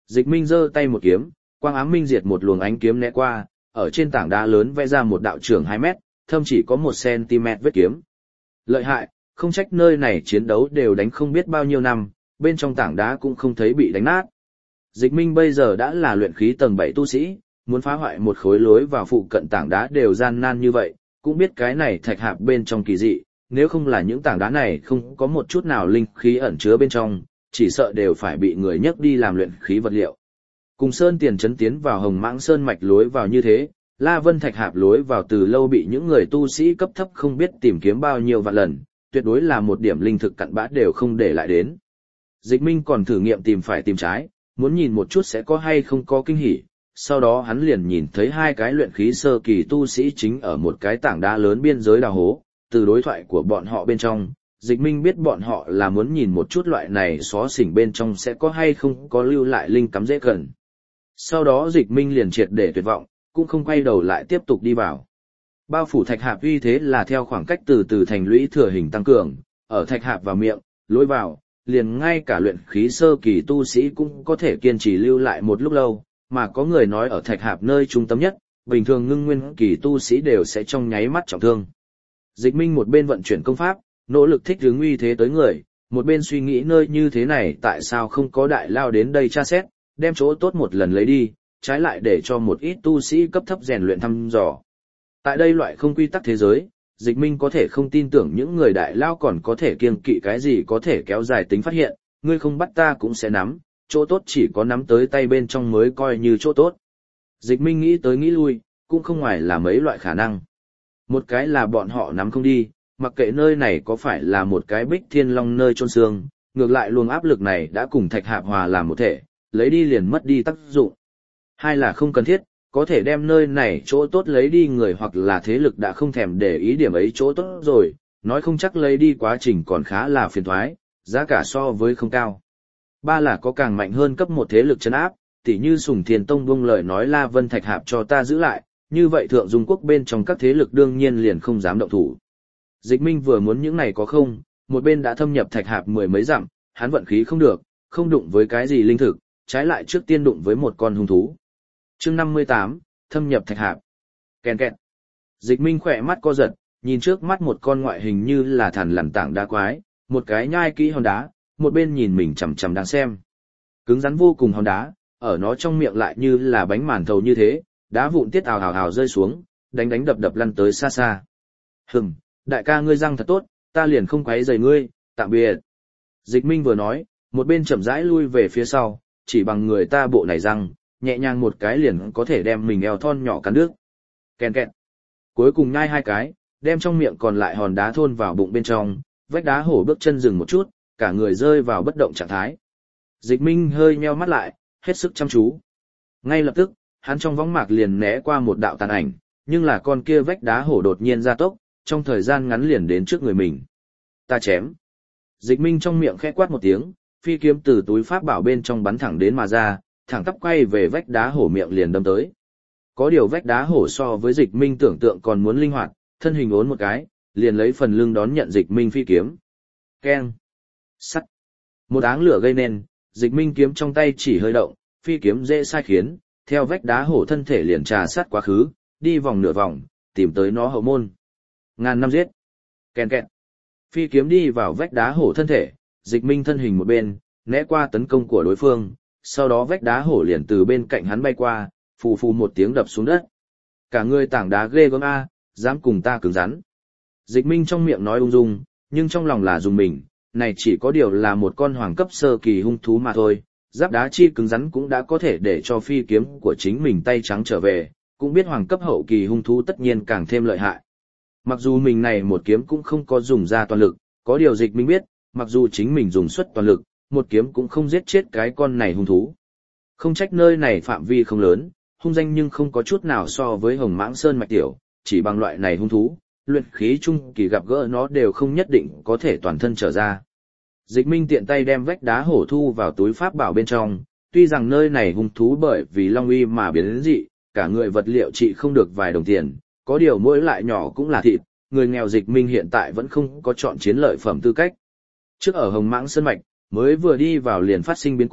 Dịch Minh giơ tay một kiếm, quang ám minh diệt một luồng ánh kiếm né qua, ở trên tảng đá lớn vẽ ra một đạo trưởng hai mét, thâm chỉ có một xăng-ti-mét vết kiếm. Lợi hại, không trách nơi này chiến đấu đều đánh không biết bao nhiêu năm, bên trong tảng đá cũng không thấy bị đánh nát. Dịch Minh bây giờ đã là luyện khí tầng bảy tu sĩ, muốn phá hoại một khối lối vào phụ cận tảng đá đều gian nan như vậy, cũng biết cái này thạch hạp bên trong kỳ dị, nếu không là những tảng đá này không có một chút nào linh khí ẩn chứa bên trong, chỉ sợ đều phải bị người nhấc đi làm luyện khí vật liệu. Cùng Sơn Tiền Trấn tiến vào Hồng Mãng Sơn mạch lối vào như thế, La Vân Thạch Hạp lối vào từ lâu bị những người tu sĩ cấp thấp không biết tìm kiếm bao nhiêu vạn lần, tuyệt đối là một điểm linh thực cặn bã đều không để lại đến. Dịch Minh còn thử nghiệm tìm phải tìm trái, muốn nhìn một chút sẽ có hay không có kinh hỉ, sau đó hắn liền nhìn thấy hai cái luyện khí sơ kỳ tu sĩ chính ở một cái tảng đá lớn biên giới đào hố, từ đối thoại của bọn họ bên trong, Dịch Minh biết bọn họ là muốn nhìn một chút loại này xó xỉnh bên trong sẽ có hay không có lưu lại linh cắm dễ gần. Sau đó Dịch Minh liền triệt để tuyệt vọng, cũng không quay đầu lại tiếp tục đi vào. Bao phủ thạch hạp uy thế là theo khoảng cách từ từ thành lũy thừa hình tăng cường, ở thạch hạp vào miệng, lối vào, liền ngay cả luyện khí sơ kỳ tu sĩ cũng có thể kiên trì lưu lại một lúc lâu, mà có người nói ở thạch hạp nơi trung tâm nhất, bình thường ngưng nguyên kỳ tu sĩ đều sẽ trong nháy mắt trọng thương. Dịch Minh một bên vận chuyển công pháp, nỗ lực thích ứng uy thế tới người, một bên suy nghĩ nơi như thế này tại sao không có đại lao đến đây tra xét, đem chỗ tốt một lần lấy đi, trái lại để cho một ít tu sĩ cấp thấp rèn luyện thăm dò. Tại đây loại không quy tắc thế giới, Dịch Minh có thể không tin tưởng những người đại lao còn có thể kiêng kỵ cái gì có thể kéo dài tính phát hiện, ngươi không bắt ta cũng sẽ nắm, chỗ tốt chỉ có nắm tới tay bên trong mới coi như chỗ tốt. Dịch Minh nghĩ tới nghĩ lui, cũng không ngoài là mấy loại khả năng. Một cái là bọn họ nắm không đi, mặc kệ nơi này có phải là một cái bích thiên long nơi chôn xương, ngược lại luồng áp lực này đã cùng thạch hạp hòa làm một thể, lấy đi liền mất đi tác dụng. Hai là không cần thiết, có thể đem nơi này chỗ tốt lấy đi người hoặc là thế lực đã không thèm để ý điểm ấy chỗ tốt rồi, nói không chắc lấy đi quá trình còn khá là phiền thoái, giá cả so với không cao. Ba là có càng mạnh hơn cấp một thế lực trấn áp, tỉ như Sùng Thiền Tông buông lời nói La Vân Thạch Hạp cho ta giữ lại, như vậy Thượng Dung Quốc bên trong các thế lực đương nhiên liền không dám động thủ. Dịch Minh vừa muốn những này có không, một bên đã thâm nhập Thạch Hạp mười mấy dặm, hắn vận khí không được, không đụng với cái gì linh thực, trái lại trước tiên đụng với một con hung thú. Chương năm mươi tám, thâm nhập Thạch Hạp. Kèn kẹt. Dịch Minh khỏe mắt co giật, nhìn trước mắt một con ngoại hình như là thằn lằn tảng đá quái, một cái nhai kỹ hòn đá, một bên nhìn mình chằm chằm đang xem. Cứng rắn vô cùng hòn đá, ở nó trong miệng lại như là bánh màn thầu như thế, đá vụn tiết ào ào ào rơi xuống, đánh đánh đập đập lăn tới xa xa. Hừm, đại ca ngươi răng thật tốt, ta liền không quấy rầy ngươi, tạm biệt. Dịch Minh vừa nói, một bên chậm rãi lui về phía sau, chỉ bằng người ta bộ này răng, nhẹ nhàng một cái liền có thể đem mình eo thon nhỏ cắn đứt. Kèn kẹt. Cuối cùng nhai hai cái, đem trong miệng còn lại hòn đá thôn vào bụng bên trong, vách đá hổ bước chân dừng một chút, cả người rơi vào bất động trạng thái. Dịch Minh hơi nheo mắt lại, hết sức chăm chú. Ngay lập tức, hắn trong võng mạc liền né qua một đạo tàn ảnh, nhưng là con kia vách đá hổ đột nhiên gia tốc, trong thời gian ngắn liền đến trước người mình. Ta chém. Dịch Minh trong miệng khẽ quát một tiếng, phi kiếm từ túi pháp bảo bên trong bắn thẳng đến mà ra, thẳng tắp quay về vách đá hổ miệng liền đâm tới. Có điều vách đá hổ so với Dịch Minh tưởng tượng còn muốn linh hoạt, thân hình uốn một cái, liền lấy phần lưng đón nhận Dịch Minh phi kiếm. Keng. Sắt. Một áng lửa gây nên, Dịch Minh kiếm trong tay chỉ hơi động, phi kiếm dễ sai khiến, theo vách đá hổ thân thể liền trà sát quá khứ, đi vòng nửa vòng, tìm tới nó hậu môn. Ngàn năm giết. Kèn kẹt. Phi kiếm đi vào vách đá hổ thân thể, Dịch Minh thân hình một bên, né qua tấn công của đối phương, sau đó vách đá hổ liền từ bên cạnh hắn bay qua, phù phù một tiếng đập xuống đất. Cả người tảng đá ghê gớm a, dám cùng ta cứng rắn. Dịch Minh trong miệng nói ung dung, nhưng trong lòng là dùng mình, này chỉ có điều là một con hoàng cấp sơ kỳ hung thú mà thôi, giáp đá chi cứng rắn cũng đã có thể để cho phi kiếm của chính mình tay trắng trở về, cũng biết hoàng cấp hậu kỳ hung thú tất nhiên càng thêm lợi hại. Mặc dù mình này một kiếm cũng không có dùng ra toàn lực, có điều Dịch Minh biết, mặc dù chính mình dùng suất toàn lực, một kiếm cũng không giết chết cái con này hung thú. Không trách nơi này phạm vi không lớn, hung danh nhưng không có chút nào so với Hồng Mãng Sơn mạch tiểu, chỉ bằng loại này hung thú, luyện khí trung kỳ gặp gỡ nó đều không nhất định có thể toàn thân trở ra. Dịch Minh tiện tay đem vách đá hổ thu vào túi pháp bảo bên trong, tuy rằng nơi này hung thú bởi vì long uy mà biến đến dị, cả người vật liệu trị không được vài đồng tiền, có điều mỗi lại nhỏ cũng là thịt, người nghèo Dịch Minh hiện tại vẫn không có chọn chiến lợi phẩm tư cách. Trước ở Hồng Mãng Sơn mạch, mới vừa đi vào liền phát sinh biến cố,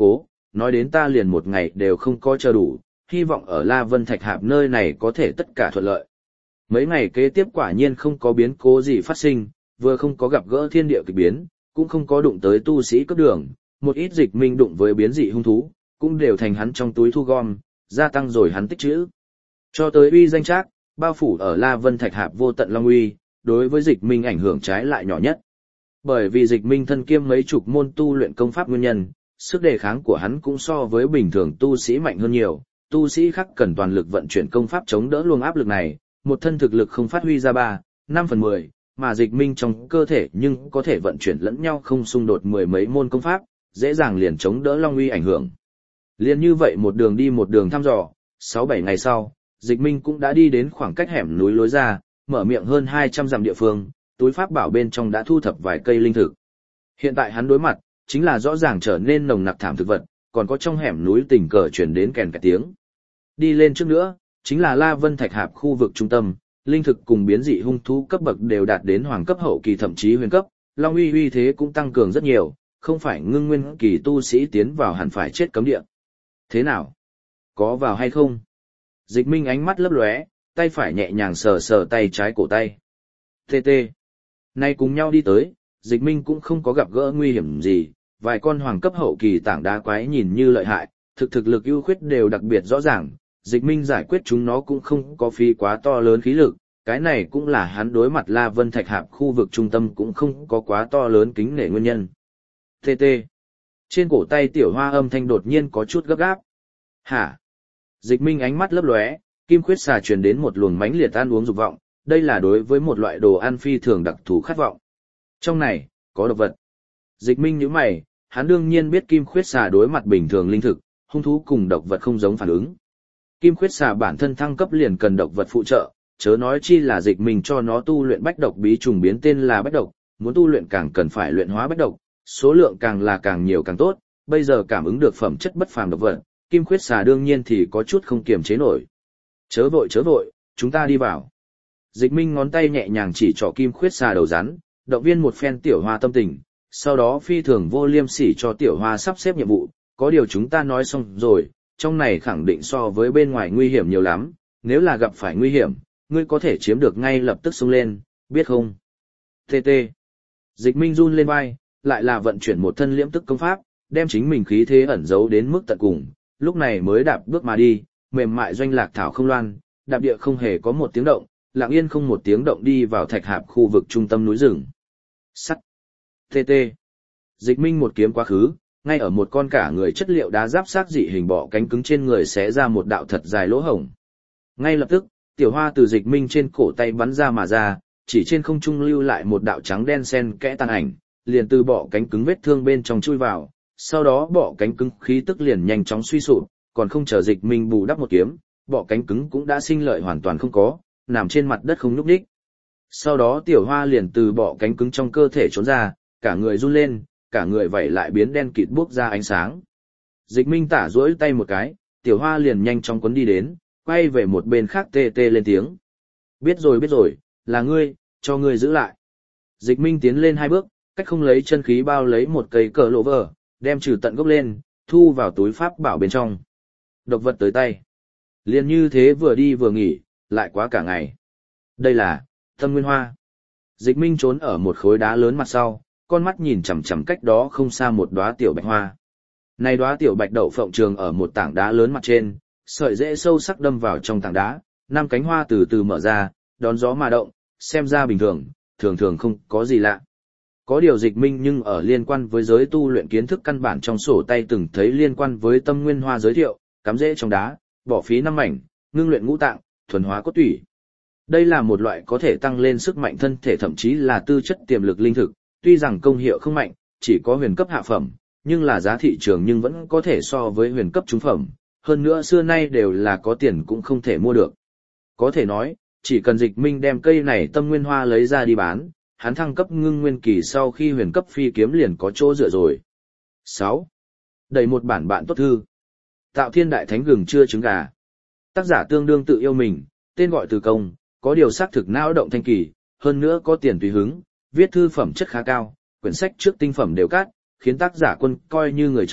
nói đến ta liền một ngày đều không có chờ đủ, hy vọng ở La Vân Thạch Hạp nơi này có thể tất cả thuận lợi. Mấy ngày kế tiếp quả nhiên không có biến cố gì phát sinh, vừa không có gặp gỡ thiên địa kỳ biến, cũng không có đụng tới tu sĩ cấp đường, một ít dịch minh đụng với biến dị hung thú, cũng đều thành hắn trong túi thu gom, gia tăng rồi hắn tích trữ. Cho tới uy danh trác, bao phủ ở La Vân Thạch Hạp vô tận long uy, đối với dịch minh ảnh hưởng trái lại nhỏ nhất. Bởi vì dịch minh thân kiêm mấy chục môn tu luyện công pháp nguyên nhân, sức đề kháng của hắn cũng so với bình thường tu sĩ mạnh hơn nhiều, tu sĩ khác cần toàn lực vận chuyển công pháp chống đỡ luồng áp lực này, một thân thực lực không phát huy ra ba, năm phần mười, mà dịch minh trong cơ thể nhưng có thể vận chuyển lẫn nhau không xung đột mười mấy môn công pháp, dễ dàng liền chống đỡ long uy ảnh hưởng. Liền như vậy một đường đi một đường thăm dò, sáu bảy ngày sau, dịch minh cũng đã đi đến khoảng cách hẻm núi lối ra, mở miệng hơn hai trăm dặm địa phương, túi pháp bảo bên trong đã thu thập vài cây linh thực. Hiện tại hắn đối mặt, chính là rõ ràng trở nên nồng nặc thảm thực vật, còn có trong hẻm núi tình cờ chuyển đến kèn kẹt tiếng. Đi lên trước nữa, chính là La Vân Thạch Hạp khu vực trung tâm, linh thực cùng biến dị hung thú cấp bậc đều đạt đến hoàng cấp hậu kỳ thậm chí huyền cấp, long uy uy thế cũng tăng cường rất nhiều, không phải ngưng nguyên kỳ tu sĩ tiến vào hẳn phải chết cấm địa. Thế nào? Có vào hay không? Dịch minh ánh mắt lấp lóe, tay phải nhẹ nhàng sờ sờ tay trái cổ tay. Tê tê. Nay cùng nhau đi tới, dịch minh cũng không có gặp gỡ nguy hiểm gì, vài con hoàng cấp hậu kỳ tảng đá quái nhìn như lợi hại, thực thực lực ưu khuyết đều đặc biệt rõ ràng, dịch minh giải quyết chúng nó cũng không có phí quá to lớn khí lực, cái này cũng là hắn đối mặt La Vân Thạch Hạp khu vực trung tâm cũng không có quá to lớn kính nể nguyên nhân. Tê tê. Trên cổ tay tiểu hoa âm thanh đột nhiên có chút gấp gáp. Hả? Dịch minh ánh mắt lấp lóe, kim khuyết xà truyền đến một luồng mãnh liệt ăn uống dục vọng, đây là đối với một loại đồ ăn phi thường đặc thù khát vọng. Trong này, có độc vật. Dịch minh nhíu mày, hắn đương nhiên biết kim khuyết xà đối mặt bình thường linh thực, hung thú cùng độc vật không giống phản ứng. Kim khuyết xà bản thân thăng cấp liền cần độc vật phụ trợ, chớ nói chi là dịch minh cho nó tu luyện bách độc bí trùng biến tên là bách độc, muốn tu luyện càng cần phải luyện hóa bách độc, số lượng càng là càng nhiều càng tốt, bây giờ cảm ứng được phẩm chất bất phàm độc vật, kim khuyết xà đương nhiên thì có chút không kiềm chế nổi. Chớ vội chớ vội, chúng ta đi vào. Dịch minh ngón tay nhẹ nhàng chỉ trỏ kim khuyết xà đầu rắn, động viên một phen tiểu hoa tâm tình, sau đó phi thường vô liêm sỉ cho tiểu hoa sắp xếp nhiệm vụ, có điều chúng ta nói xong rồi, trong này khẳng định so với bên ngoài nguy hiểm nhiều lắm, nếu là gặp phải nguy hiểm, ngươi có thể chiếm được ngay lập tức xông lên, biết không? Tê tê. Dịch minh run lên vai, lại là vận chuyển một thân liễm tức công pháp, đem chính mình khí thế ẩn giấu đến mức tận cùng, lúc này mới đạp bước mà đi, mềm mại doanh lạc thảo không loan, đạp địa không hề có một tiếng động, lặng yên không một tiếng động đi vào Thạch Hạp khu vực trung tâm núi rừng. Sắt. Tê tê. Dịch minh một kiếm quá khứ, ngay ở một con cả người chất liệu đá giáp xác dị hình bọ cánh cứng trên người xé ra một đạo thật dài lỗ hổng. Ngay lập tức, tiểu hoa từ dịch minh trên cổ tay bắn ra mà ra, chỉ trên không trung lưu lại một đạo trắng đen xen kẽ tàn ảnh, liền từ bọ cánh cứng vết thương bên trong chui vào, sau đó bọ cánh cứng khí tức liền nhanh chóng suy sụp, còn không chờ dịch minh bù đắp một kiếm, bọ cánh cứng cũng đã sinh lợi hoàn toàn không có, nằm trên mặt đất không nhúc nhích. Sau đó tiểu hoa liền từ bọ cánh cứng trong cơ thể trốn ra, cả người run lên, cả người vẩy lại biến đen kịt buốc ra ánh sáng. Dịch minh tả duỗi tay một cái, tiểu hoa liền nhanh chóng quấn đi đến, quay về một bên khác tê tê lên tiếng. Biết rồi biết rồi, là ngươi, cho ngươi giữ lại. Dịch minh tiến lên hai bước, cách không lấy chân khí bao lấy một cây cờ lộ vờ, đem trừ tận gốc lên, thu vào túi pháp bảo bên trong. Độc vật tới tay. Liền như thế vừa đi vừa nghỉ, lại quá cả ngày. Đây là Tâm Nguyên Hoa. Dịch minh trốn ở một khối đá lớn mặt sau, con mắt nhìn chằm chằm cách đó không xa một đóa tiểu bạch hoa. Này đóa tiểu bạch đậu phộng trường ở một tảng đá lớn mặt trên, sợi rễ sâu sắc đâm vào trong tảng đá, năm cánh hoa từ từ mở ra, đón gió mà động, xem ra bình thường, thường thường không có gì lạ. Có điều dịch minh nhưng ở liên quan với giới tu luyện kiến thức căn bản trong sổ tay từng thấy liên quan với Tâm Nguyên Hoa giới thiệu, cắm rễ trong đá, bỏ phí năm mảnh, ngưng luyện ngũ tạng, thuần hóa cốt tủy. Đây là một loại có thể tăng lên sức mạnh thân thể thậm chí là tư chất tiềm lực linh thực, tuy rằng công hiệu không mạnh, chỉ có huyền cấp hạ phẩm, nhưng là giá thị trường nhưng vẫn có thể so với huyền cấp trung phẩm, hơn nữa xưa nay đều là có tiền cũng không thể mua được. Có thể nói, chỉ cần dịch minh đem cây này Tâm Nguyên Hoa lấy ra đi bán, hắn thăng cấp ngưng nguyên kỳ sau khi huyền cấp phi kiếm liền có chỗ dựa rồi. sáu. Đẩy một bản bạn tốt thư. Tạo Thiên Đại Thánh gừng chưa trứng gà. Tác giả tương đương tự yêu mình, tên gọi Từ Công, có điều xác thực não động thanh kỳ, hơn nữa có tiền tùy hứng, viết thư phẩm chất khá cao, quyển sách trước tinh phẩm đều cát, khiến tác giả quân coi như người trời,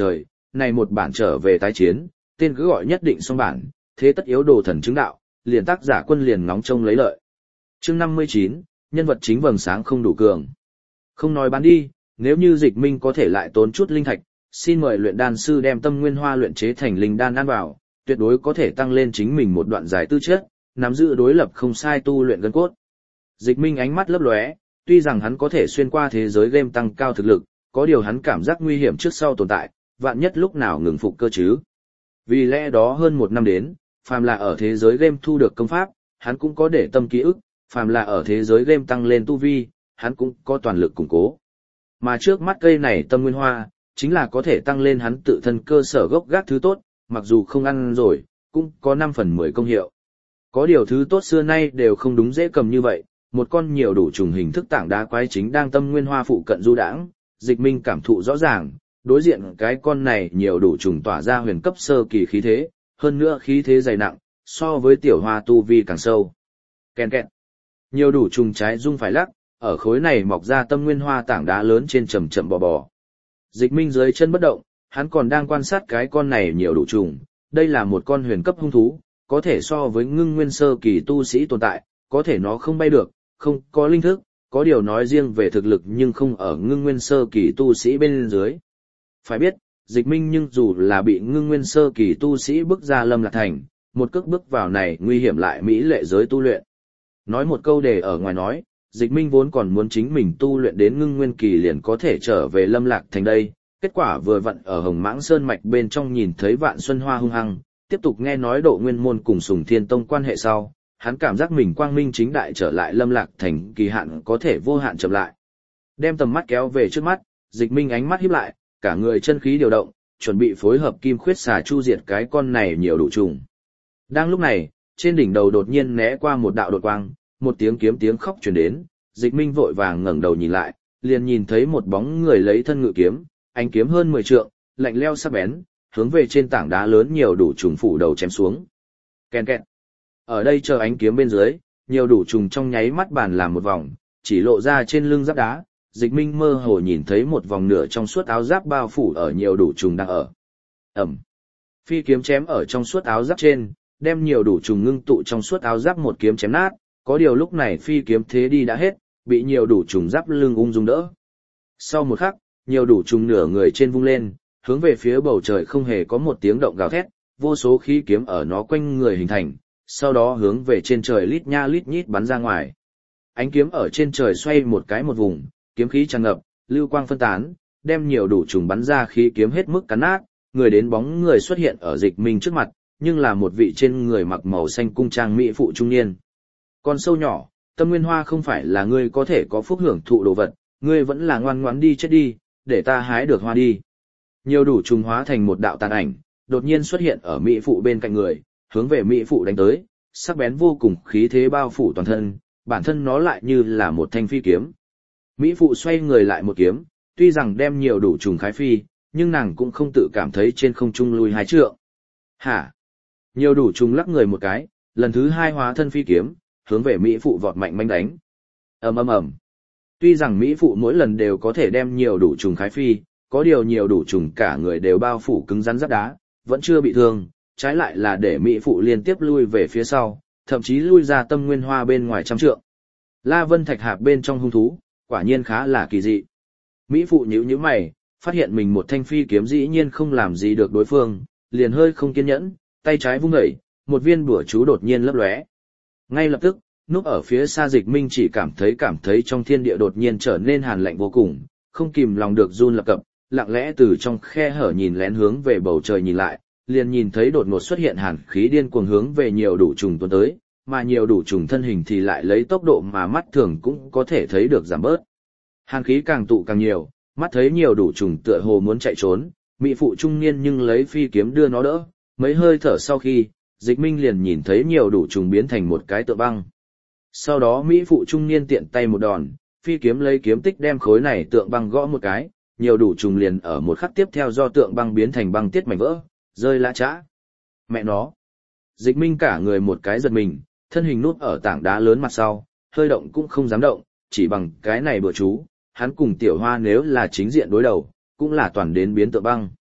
này một bản trở về tái chiến, tên cứ gọi nhất định xong bản, thế tất yếu đồ thần chứng đạo, liền tác giả quân liền ngóng trông lấy lợi. Chương năm mươi chín, nhân vật chính vầng sáng không đủ cường. Không nói bán đi, nếu như Dịch Minh có thể lại tốn chút linh thạch, xin mời luyện đan sư đem tâm nguyên hoa luyện chế thành linh đan ăn vào, tuyệt đối có thể tăng lên chính mình một đoạn dài tư chất, nắm giữ đối lập không sai tu luyện gân cốt. Dịch Minh ánh mắt lấp lóe, tuy rằng hắn có thể xuyên qua thế giới game tăng cao thực lực, có điều hắn cảm giác nguy hiểm trước sau tồn tại, vạn nhất lúc nào ngừng phục cơ chứ. Vì lẽ đó hơn một năm đến, phàm là ở thế giới game thu được công pháp, hắn cũng có để tâm ký ức, phàm là ở thế giới game tăng lên tu vi, hắn cũng có toàn lực củng cố. Mà trước mắt cây này tâm nguyên hoa, chính là có thể tăng lên hắn tự thân cơ sở gốc gác thứ tốt, mặc dù không ăn rồi, cũng có năm phần mười công hiệu. Có điều thứ tốt xưa nay đều không đúng dễ cầm như vậy, một con nhiều đủ trùng hình thức tảng đá quái chính đang tâm nguyên hoa phụ cận du đãng, Dịch Minh cảm thụ rõ ràng, đối diện cái con này nhiều đủ trùng tỏa ra huyền cấp sơ kỳ khí thế, hơn nữa khí thế dày nặng, so với tiểu hoa tu vi càng sâu. Kèn kẹt. Nhiều đủ trùng trái rung phải lắc, ở khối này mọc ra tâm nguyên hoa tảng đá lớn trên chậm chậm bò bò. Dịch Minh dưới chân bất động, hắn còn đang quan sát cái con này nhiều đủ trùng, đây là một con huyền cấp hung thú, có thể so với ngưng nguyên sơ kỳ tu sĩ tồn tại, có thể nó không bay được, không có linh thức, có điều nói riêng về thực lực nhưng không ở ngưng nguyên sơ kỳ tu sĩ bên dưới. Phải biết, Dịch Minh nhưng dù là bị ngưng nguyên sơ kỳ tu sĩ bước ra Lâm Lạc Thành, một cước bước vào này nguy hiểm lại mỹ lệ giới tu luyện. Nói một câu để ở ngoài nói, Dịch Minh vốn còn muốn chính mình tu luyện đến ngưng nguyên kỳ liền có thể trở về Lâm Lạc Thành đây, kết quả vừa vặn ở Hồng Mãng Sơn Mạch bên trong nhìn thấy Vạn Xuân Hoa hung hăng, tiếp tục nghe nói Độ Nguyên Môn cùng Sùng Thiên Tông quan hệ sau, hắn cảm giác mình quang minh chính đại trở lại Lâm Lạc Thành kỳ hạn có thể vô hạn chậm lại. Đem tầm mắt kéo về trước mắt, Dịch Minh ánh mắt híp lại, cả người chân khí điều động, chuẩn bị phối hợp kim khuyết xà chu diệt cái con này nhiều đủ trùng. Đang lúc này, trên đỉnh đầu đột nhiên né qua một đạo đột quang, một tiếng kiếm tiếng khóc truyền đến, Dịch Minh vội vàng ngẩng đầu nhìn lại, liền nhìn thấy một bóng người lấy thân ngự kiếm, ánh kiếm hơn mười trượng, lạnh lẽo sắc bén, hướng về trên tảng đá lớn nhiều đủ trùng phủ đầu chém xuống. Kèn kẹt. Ở đây chờ ánh kiếm bên dưới, nhiều đủ trùng trong nháy mắt bàn làm một vòng, chỉ lộ ra trên lưng giáp đá, Dịch Minh mơ hồ nhìn thấy một vòng nửa trong suốt áo giáp bao phủ ở nhiều đủ trùng đang ở. Ẩm. Phi kiếm chém ở trong suốt áo giáp trên, đem nhiều đủ trùng ngưng tụ trong suốt áo giáp một kiếm chém nát, có điều lúc này phi kiếm thế đi đã hết, bị nhiều đủ trùng giáp lưng ung dung đỡ. Sau một khắc, nhiều đủ trùng nửa người trên vung lên, hướng về phía bầu trời không hề có một tiếng động gào thét, vô số khí kiếm ở nó quanh người hình thành, sau đó hướng về trên trời lít nha lít nhít bắn ra ngoài. Ánh kiếm ở trên trời xoay một cái một vùng, kiếm khí tràn ngập, lưu quang phân tán, đem nhiều đủ trùng bắn ra khí kiếm hết mức cắn nát, người đến bóng người xuất hiện ở Dịch Minh trước mặt, nhưng là một vị trên người mặc màu xanh cung trang mỹ phụ trung niên. Con sâu nhỏ, tâm nguyên hoa không phải là ngươi có thể có phúc hưởng thụ đồ vật, ngươi vẫn là ngoan ngoãn đi chết đi, để ta hái được hoa đi. Nhiều đủ trùng hóa thành một đạo tàn ảnh, đột nhiên xuất hiện ở mỹ phụ bên cạnh người, hướng về mỹ phụ đánh tới, sắc bén vô cùng khí thế bao phủ toàn thân, bản thân nó lại như là một thanh phi kiếm. Mỹ phụ xoay người lại một kiếm, tuy rằng đem nhiều đủ trùng khái phi, nhưng nàng cũng không tự cảm thấy trên không trung lùi hai trượng. Hả? Nhiều đủ trùng lắc người một cái, lần thứ hai hóa thân phi kiếm, hướng về Mỹ phụ vọt mạnh manh đánh. Ầm ầm ầm. Tuy rằng Mỹ phụ mỗi lần đều có thể đem nhiều đủ trùng khái phi, có điều nhiều đủ trùng cả người đều bao phủ cứng rắn giáp đá, vẫn chưa bị thương, trái lại là để Mỹ phụ liên tiếp lui về phía sau, thậm chí lui ra tâm nguyên hoa bên ngoài trăm trượng. La Vân Thạch Hạp bên trong hung thú, quả nhiên khá là kỳ dị. Mỹ phụ nhíu nhíu mày, phát hiện mình một thanh phi kiếm dĩ nhiên không làm gì được đối phương, liền hơi không kiên nhẫn, tay trái vung dậy, một viên bùa chú đột nhiên lấp lóe. Ngay lập tức, núp ở phía xa Dịch Minh chỉ cảm thấy cảm thấy trong thiên địa đột nhiên trở nên hàn lạnh vô cùng, không kìm lòng được run lập cập, lặng lẽ từ trong khe hở nhìn lén hướng về bầu trời nhìn lại, liền nhìn thấy đột ngột xuất hiện hàn khí điên cuồng hướng về nhiều đủ trùng tuôn tới, mà nhiều đủ trùng thân hình thì lại lấy tốc độ mà mắt thường cũng có thể thấy được giảm bớt. Hàn khí càng tụ càng nhiều, mắt thấy nhiều đủ trùng tựa hồ muốn chạy trốn, mỹ phụ trung niên nhưng lấy phi kiếm đưa nó đỡ, mấy hơi thở sau khi, Dịch Minh liền nhìn thấy nhiều đủ trùng biến thành một cái tượng băng. Sau đó mỹ phụ trung niên tiện tay một đòn, phi kiếm lấy kiếm tích đem khối này tượng băng gõ một cái, nhiều đủ trùng liền ở một khắc tiếp theo do tượng băng biến thành băng tiết mảnh vỡ, rơi lã chã. Mẹ nó. Dịch Minh cả người một cái giật mình, thân hình núp ở tảng đá lớn mặt sau, hơi động cũng không dám động, chỉ bằng cái này bừa chú, hắn cùng tiểu hoa nếu là chính diện đối đầu, cũng là toàn đến biến tượng băng.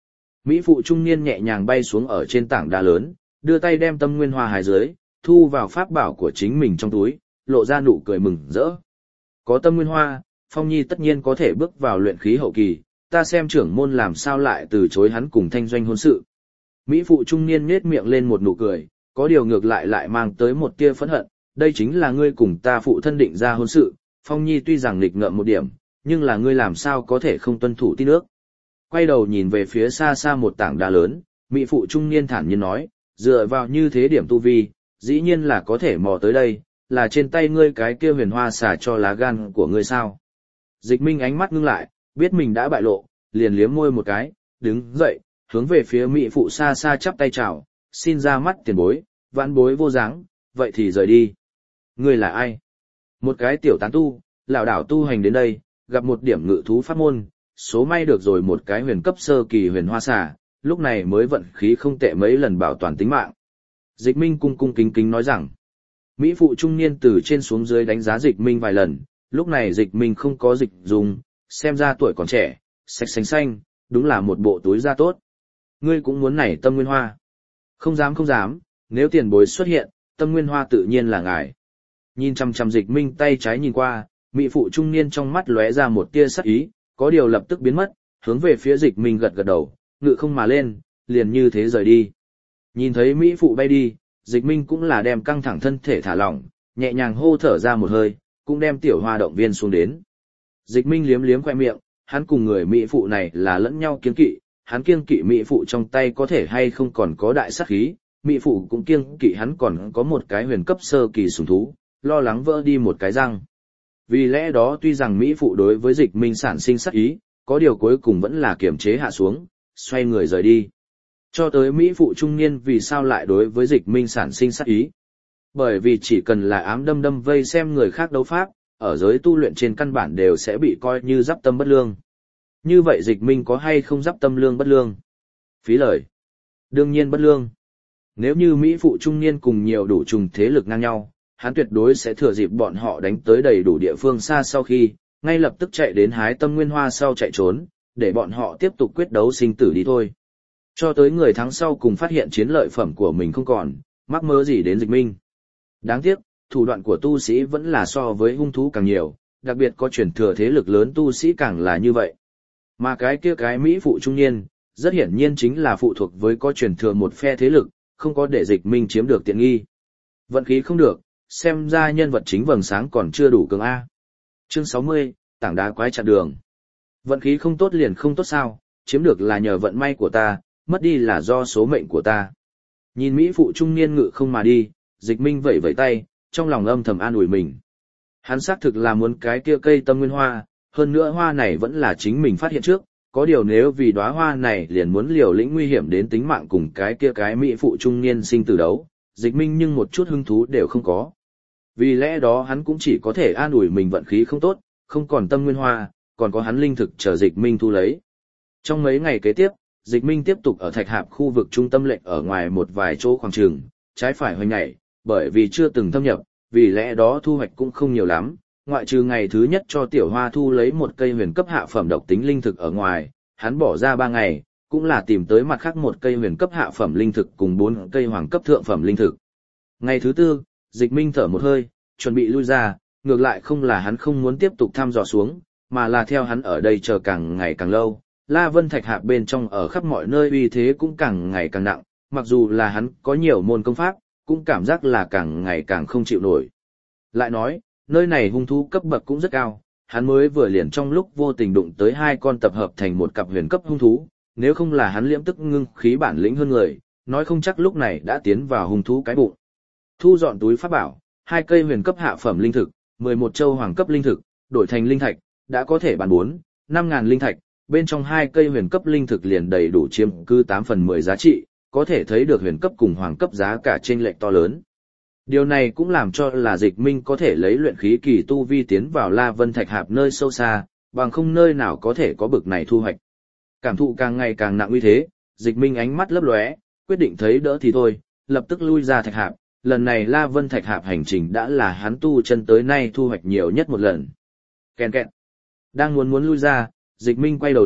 Mỹ phụ trung niên nhẹ nhàng bay xuống ở trên tảng đá lớn, đưa tay đem tâm nguyên hoa hài dưới, thu vào pháp bảo của chính mình trong túi, lộ ra nụ cười mừng rỡ. Có tâm nguyên hoa, Phong Nhi tất nhiên có thể bước vào luyện khí hậu kỳ, ta xem trưởng môn làm sao lại từ chối hắn cùng Thanh Doanh hôn sự. Mỹ phụ trung niên nhếch miệng lên một nụ cười, có điều ngược lại lại mang tới một tia phẫn hận, đây chính là ngươi cùng ta phụ thân định ra hôn sự, Phong Nhi tuy rằng nghịch ngợm một điểm, nhưng là ngươi làm sao có thể không tuân thủ tín ước. Quay đầu nhìn về phía xa xa một tảng đá lớn, Mỹ phụ trung niên thản nhiên nói, dựa vào như thế điểm tu vi, dĩ nhiên là có thể mò tới đây, là trên tay ngươi cái kia huyền hoa xả cho lá gan của ngươi sao. Dịch Minh ánh mắt ngưng lại, biết mình đã bại lộ, liền liếm môi một cái, đứng dậy, hướng về phía Mỹ phụ xa xa chắp tay chào, xin ra mắt tiền bối, vãn bối vô dáng, vậy thì rời đi. Ngươi là ai? Một cái tiểu tán tu, lão đảo tu hành đến đây, gặp một điểm ngự thú pháp môn, số may được rồi một cái huyền cấp sơ kỳ huyền hoa xà, lúc này mới vận khí không tệ mấy lần bảo toàn tính mạng. Dịch Minh cung cung kính kính nói rằng, Mỹ phụ trung niên từ trên xuống dưới đánh giá Dịch Minh vài lần, lúc này Dịch Minh không có dịch dùng, xem ra tuổi còn trẻ, sạch xanh xanh, đúng là một bộ túi da tốt. Ngươi cũng muốn nảy tâm nguyên hoa. Không dám không dám, nếu tiền bối xuất hiện, tâm nguyên hoa tự nhiên là ngài. Nhìn chăm chăm Dịch Minh tay trái nhìn qua, Mỹ phụ trung niên trong mắt lóe ra một tia sắc ý, có điều lập tức biến mất, hướng về phía Dịch Minh gật gật đầu, ngự không mà lên, liền như thế rời đi. Nhìn thấy Mỹ phụ bay đi, Dịch Minh cũng là đem căng thẳng thân thể thả lỏng, nhẹ nhàng hô thở ra một hơi, cũng đem tiểu hoa động viên xuống đến. Dịch Minh liếm liếm khoe miệng, hắn cùng người Mỹ phụ này là lẫn nhau kiêng kỵ, hắn kiêng kỵ Mỹ phụ trong tay có thể hay không còn có đại sát khí, Mỹ phụ cũng kiêng kỵ hắn còn có một cái huyền cấp sơ kỳ sủng thú, lo lắng vỡ đi một cái răng. Vì lẽ đó tuy rằng Mỹ phụ đối với Dịch Minh sản sinh sát ý, có điều cuối cùng vẫn là kiềm chế hạ xuống, xoay người rời đi. Cho tới Mỹ phụ trung niên vì sao lại đối với Dịch Minh sản sinh sát ý? Bởi vì chỉ cần là ám đâm đâm vây xem người khác đấu pháp, ở giới tu luyện trên căn bản đều sẽ bị coi như giáp tâm bất lương. Như vậy Dịch Minh có hay không giáp tâm lương bất lương? Phí lời. Đương nhiên bất lương. Nếu như Mỹ phụ trung niên cùng nhiều đủ trùng thế lực ngang nhau, hắn tuyệt đối sẽ thừa dịp bọn họ đánh tới đầy đủ địa phương xa sau khi, ngay lập tức chạy đến hái tâm nguyên hoa sau chạy trốn, để bọn họ tiếp tục quyết đấu sinh tử đi thôi. Cho tới người thắng sau cùng phát hiện chiến lợi phẩm của mình không còn, mắc mơ gì đến Dịch Minh. Đáng tiếc, thủ đoạn của tu sĩ vẫn là so với hung thú càng nhiều, đặc biệt có truyền thừa thế lực lớn tu sĩ càng là như vậy. Mà cái kia cái Mỹ phụ trung niên, rất hiển nhiên chính là phụ thuộc với có truyền thừa một phe thế lực, không có để Dịch Minh chiếm được tiện nghi. Vận khí không được, xem ra nhân vật chính vầng sáng còn chưa đủ cường A. Chương sáu mươi, tảng đá quái chặn đường. Vận khí không tốt liền không tốt sao, chiếm được là nhờ vận may của ta, mất đi là do số mệnh của ta. Nhìn Mỹ phụ trung niên ngự không mà đi, Dịch Minh vẫy vẫy tay, trong lòng âm thầm an ủi mình. Hắn xác thực là muốn cái kia cây tâm nguyên hoa, hơn nữa hoa này vẫn là chính mình phát hiện trước, có điều nếu vì đóa hoa này liền muốn liều lĩnh nguy hiểm đến tính mạng cùng cái kia cái Mỹ phụ trung niên sinh tử đấu, Dịch Minh nhưng một chút hứng thú đều không có. Vì lẽ đó hắn cũng chỉ có thể an ủi mình vận khí không tốt, không còn tâm nguyên hoa, còn có hắn linh thực chờ Dịch Minh thu lấy. Trong mấy ngày kế tiếp, Dịch Minh tiếp tục ở Thạch Hạp khu vực trung tâm lệnh ở ngoài một vài chỗ khoảng trường, trái phải hoành nhảy, bởi vì chưa từng thâm nhập, vì lẽ đó thu hoạch cũng không nhiều lắm, ngoại trừ ngày thứ nhất cho tiểu hoa thu lấy một cây huyền cấp hạ phẩm độc tính linh thực ở ngoài, hắn bỏ ra ba ngày, cũng là tìm tới mặt khác một cây huyền cấp hạ phẩm linh thực cùng bốn cây hoàng cấp thượng phẩm linh thực. Ngày thứ tư, Dịch Minh thở một hơi, chuẩn bị lui ra, ngược lại không là hắn không muốn tiếp tục thăm dò xuống, mà là theo hắn ở đây chờ càng ngày càng lâu, La Vân Thạch Hạp bên trong ở khắp mọi nơi uy thế cũng càng ngày càng nặng, mặc dù là hắn có nhiều môn công pháp, cũng cảm giác là càng ngày càng không chịu nổi. Lại nói, nơi này hung thú cấp bậc cũng rất cao, hắn mới vừa liền trong lúc vô tình đụng tới hai con tập hợp thành một cặp huyền cấp hung thú, nếu không là hắn liễm tức ngưng khí bản lĩnh hơn người, nói không chắc lúc này đã tiến vào hung thú cái bụng. Thu dọn túi pháp bảo, hai cây huyền cấp hạ phẩm linh thực, mười một châu hoàng cấp linh thực, đổi thành linh thạch, đã có thể bán bốn, năm ngàn linh thạch, bên trong hai cây huyền cấp linh thực liền đầy đủ chiếm cư tám phần mười giá trị, có thể thấy được huyền cấp cùng hoàng cấp giá cả chênh lệch to lớn. Điều này cũng làm cho là Dịch Minh có thể lấy luyện khí kỳ tu vi tiến vào La Vân Thạch Hạp nơi sâu xa, bằng không nơi nào có thể có bực này thu hoạch. Cảm thụ càng ngày càng nặng uy thế, Dịch Minh ánh mắt lấp lóe, quyết định thấy đỡ thì thôi, lập tức lui ra Thạch Hạp. Lần này La Vân Thạch Hạp hành trình đã là hắn tu chân tới nay thu hoạch nhiều nhất một lần. Kèn kẹn. Đang muốn muốn lui ra, Dịch Minh quay đầu lại,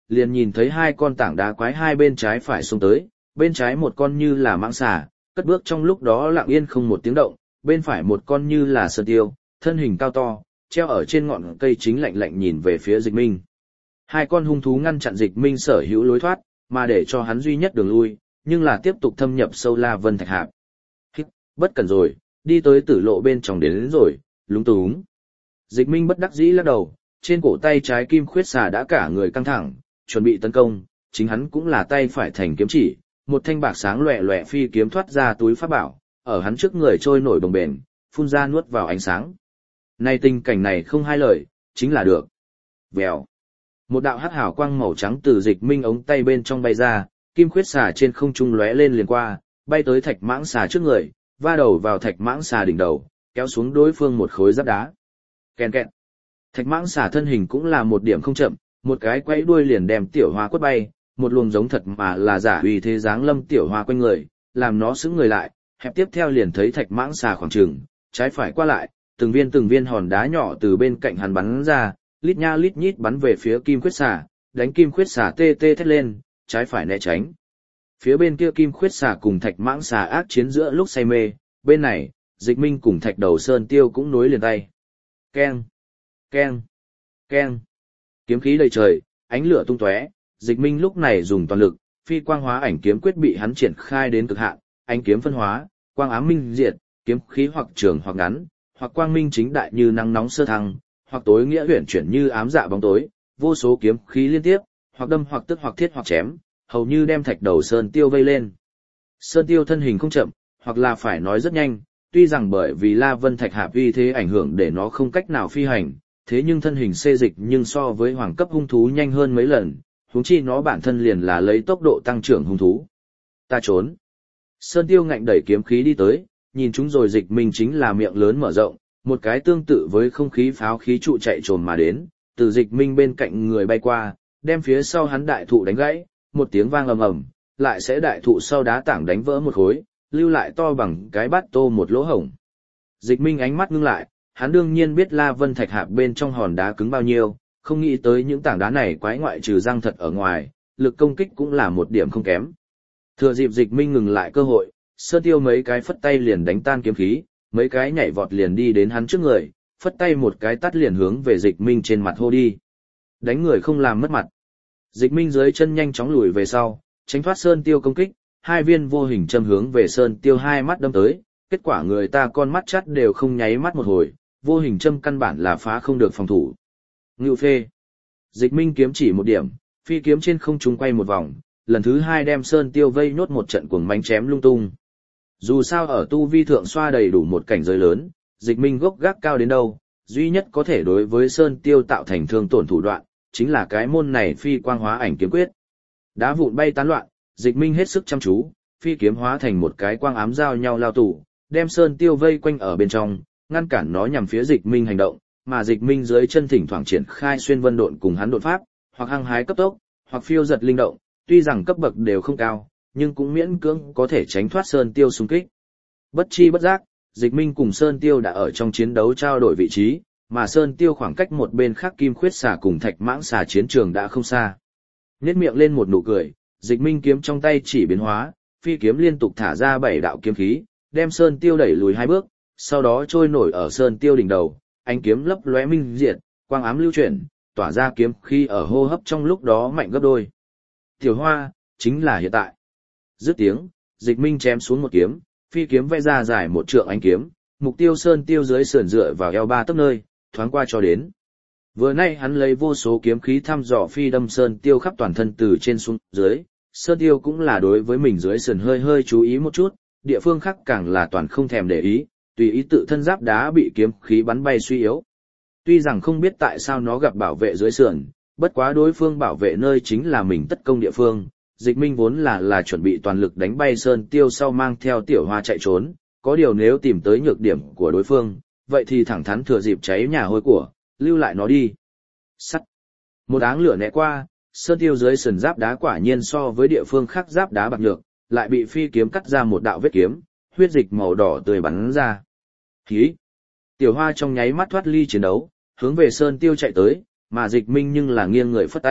liền nhìn thấy hai con tảng đá quái hai bên trái phải xông tới, bên trái một con như là mãng xà, cất bước trong lúc đó lặng yên không một tiếng động, bên phải một con như là sơn tiêu, thân hình cao to, treo ở trên ngọn cây chính lạnh lạnh nhìn về phía Dịch Minh. Hai con hung thú ngăn chặn Dịch Minh sở hữu lối thoát, mà để cho hắn duy nhất đường lui, nhưng là tiếp tục thâm nhập sâu La Vân Thạch Hạp. Hít, bất cần rồi, đi tới tử lộ bên trong đến, đến rồi, lúng túng. Dịch Minh bất đắc dĩ lắc đầu, trên cổ tay trái kim khuyết xà đã cả người căng thẳng, chuẩn bị tấn công, chính hắn cũng là tay phải thành kiếm chỉ, một thanh bạc sáng loẻ loẻ phi kiếm thoát ra túi pháp bảo, ở hắn trước người trôi nổi bồng bềnh, phun ra nuốt vào ánh sáng. Này tình cảnh này không hai lời, chính là được. Vèo. Một đạo hắc hào quang màu trắng từ Dịch Minh ống tay bên trong bay ra, kim khuyết xà trên không trung lóe lên liền qua, bay tới thạch mãng xà trước người, va đầu vào thạch mãng xà đỉnh đầu, kéo xuống đối phương một khối giáp đá. Kèn kẹt. Thạch mãng xà thân hình cũng là một điểm không chậm, một cái quay đuôi liền đem tiểu hoa quất bay, một luồng giống thật mà là giả uy thế dáng lâm tiểu hoa quanh người, làm nó sững người lại, hẹp tiếp theo liền thấy thạch mãng xà khoảng trường, trái phải qua lại, từng viên từng viên hòn đá nhỏ từ bên cạnh hắn bắn ra, lít nha lít nhít bắn về phía kim khuyết xà, đánh kim khuyết xà tê tê thét lên, trái phải né tránh. Phía bên kia kim khuyết xà cùng thạch mãng xà ác chiến giữa lúc say mê, bên này, Dịch Minh cùng thạch đầu sơn tiêu cũng nối liền tay. Keng, keng, keng. Kiếm khí đầy trời, ánh lửa tung tóe, Dịch Minh lúc này dùng toàn lực, phi quang hóa ảnh kiếm quyết bị hắn triển khai đến cực hạn, ánh kiếm phân hóa, quang ám minh diệt, kiếm khí hoặc trường hoặc ngắn, hoặc quang minh chính đại như nắng nóng sơ thăng, hoặc tối nghĩa huyền chuyển như ám dạ bóng tối, vô số kiếm khí liên tiếp, hoặc đâm hoặc tức hoặc thiết hoặc chém, hầu như đem thạch đầu sơn tiêu vây lên. Sơn tiêu thân hình không chậm, hoặc là phải nói rất nhanh, tuy rằng bởi vì La Vân Thạch Hạp uy thế ảnh hưởng để nó không cách nào phi hành, thế nhưng thân hình xê dịch nhưng so với hoàng cấp hung thú nhanh hơn mấy lần, huống chi nó bản thân liền là lấy tốc độ tăng trưởng hung thú. Ta trốn. Sơn tiêu ngạnh đẩy kiếm khí đi tới, nhìn chúng rồi Dịch Minh chính là miệng lớn mở rộng, một cái tương tự với không khí pháo khí trụ chạy trồm mà đến, từ Dịch Minh bên cạnh người bay qua, đem phía sau hắn đại thụ đánh gãy, một tiếng vang ầm ầm, lại sẽ đại thụ sau đá tảng đánh vỡ một khối, lưu lại to bằng cái bát tô một lỗ hổng. Dịch Minh ánh mắt ngưng lại, hắn đương nhiên biết La Vân Thạch Hạp bên trong hòn đá cứng bao nhiêu, không nghĩ tới những tảng đá này quái ngoại trừ răng thật ở ngoài, lực công kích cũng là một điểm không kém. Thừa dịp Dịch Minh ngừng lại cơ hội, Sơn Tiêu mấy cái phất tay liền đánh tan kiếm khí, mấy cái nhảy vọt liền đi đến hắn trước người, phất tay một cái tắt liền hướng về Dịch Minh trên mặt hô đi. Đánh người không làm mất mặt. Dịch Minh dưới chân nhanh chóng lùi về sau, tránh thoát Sơn Tiêu công kích, hai viên vô hình châm hướng về Sơn Tiêu hai mắt đâm tới, kết quả người ta con mắt chắt đều không nháy mắt một hồi, vô hình châm căn bản là phá không được phòng thủ. Ngưu phê. Dịch Minh kiếm chỉ một điểm, phi kiếm trên không trung quay một vòng, lần thứ hai đem Sơn Tiêu vây nốt một trận cuồng mánh chém lung tung. Dù sao ở tu vi thượng xoa đầy đủ một cảnh giới lớn, Dịch Minh gốc gác cao đến đâu, duy nhất có thể đối với Sơn Tiêu tạo thành thương tổn thủ đoạn, chính là cái môn này phi quang hóa ảnh kiếm quyết. Đá vụn bay tán loạn, Dịch Minh hết sức chăm chú, phi kiếm hóa thành một cái quang ám giao nhau lao tủ, đem Sơn Tiêu vây quanh ở bên trong, ngăn cản nó nhằm phía Dịch Minh hành động, mà Dịch Minh dưới chân thỉnh thoảng triển khai xuyên vân độn cùng hắn đột pháp, hoặc hăng hái cấp tốc, hoặc phiêu giật linh động, tuy rằng cấp bậc đều không cao, nhưng cũng miễn cưỡng có thể tránh thoát Sơn Tiêu xung kích. Bất chi bất giác, Dịch Minh cùng Sơn Tiêu đã ở trong chiến đấu trao đổi vị trí, mà Sơn Tiêu khoảng cách một bên khác Kim Khuyết Xà cùng Thạch Mãng Xà chiến trường đã không xa. Nhếch miệng lên một nụ cười, Dịch Minh kiếm trong tay chỉ biến hóa, phi kiếm liên tục thả ra bảy đạo kiếm khí, đem Sơn Tiêu đẩy lùi hai bước, sau đó trôi nổi ở Sơn Tiêu đỉnh đầu, ánh kiếm lấp lóe minh diệt, quang ám lưu chuyển, tỏa ra kiếm khí ở hô hấp trong lúc đó mạnh gấp đôi. Tiểu Hoa, chính là hiện tại. Dứt tiếng, Dịch Minh chém xuống một kiếm, phi kiếm vẽ ra dài một trượng ánh kiếm, mục tiêu Sơn Tiêu dưới sườn dựa vào eo ba tấc nơi, thoáng qua cho đến. Vừa nay hắn lấy vô số kiếm khí thăm dò phi đâm Sơn Tiêu khắp toàn thân từ trên xuống dưới, Sơn Tiêu cũng là đối với mình dưới sườn hơi hơi chú ý một chút, địa phương khác càng là toàn không thèm để ý, tùy ý tự thân giáp đá bị kiếm khí bắn bay suy yếu. Tuy rằng không biết tại sao nó gặp bảo vệ dưới sườn, bất quá đối phương bảo vệ nơi chính là mình tất công địa phương, Dịch Minh vốn là là chuẩn bị toàn lực đánh bay Sơn Tiêu sau mang theo Tiểu Hoa chạy trốn, có điều nếu tìm tới nhược điểm của đối phương, vậy thì thẳng thắn thừa dịp cháy nhà hôi của, lưu lại nó đi. Sắt. Một áng lửa né qua, Sơn Tiêu dưới sườn giáp đá quả nhiên so với địa phương khác giáp đá bạc nhược, lại bị phi kiếm cắt ra một đạo vết kiếm, huyết dịch màu đỏ tươi bắn ra. Hí! Tiểu Hoa trong nháy mắt thoát ly chiến đấu, hướng về Sơn Tiêu chạy tới, mà Dịch Minh nhưng là nghiêng người phất tay,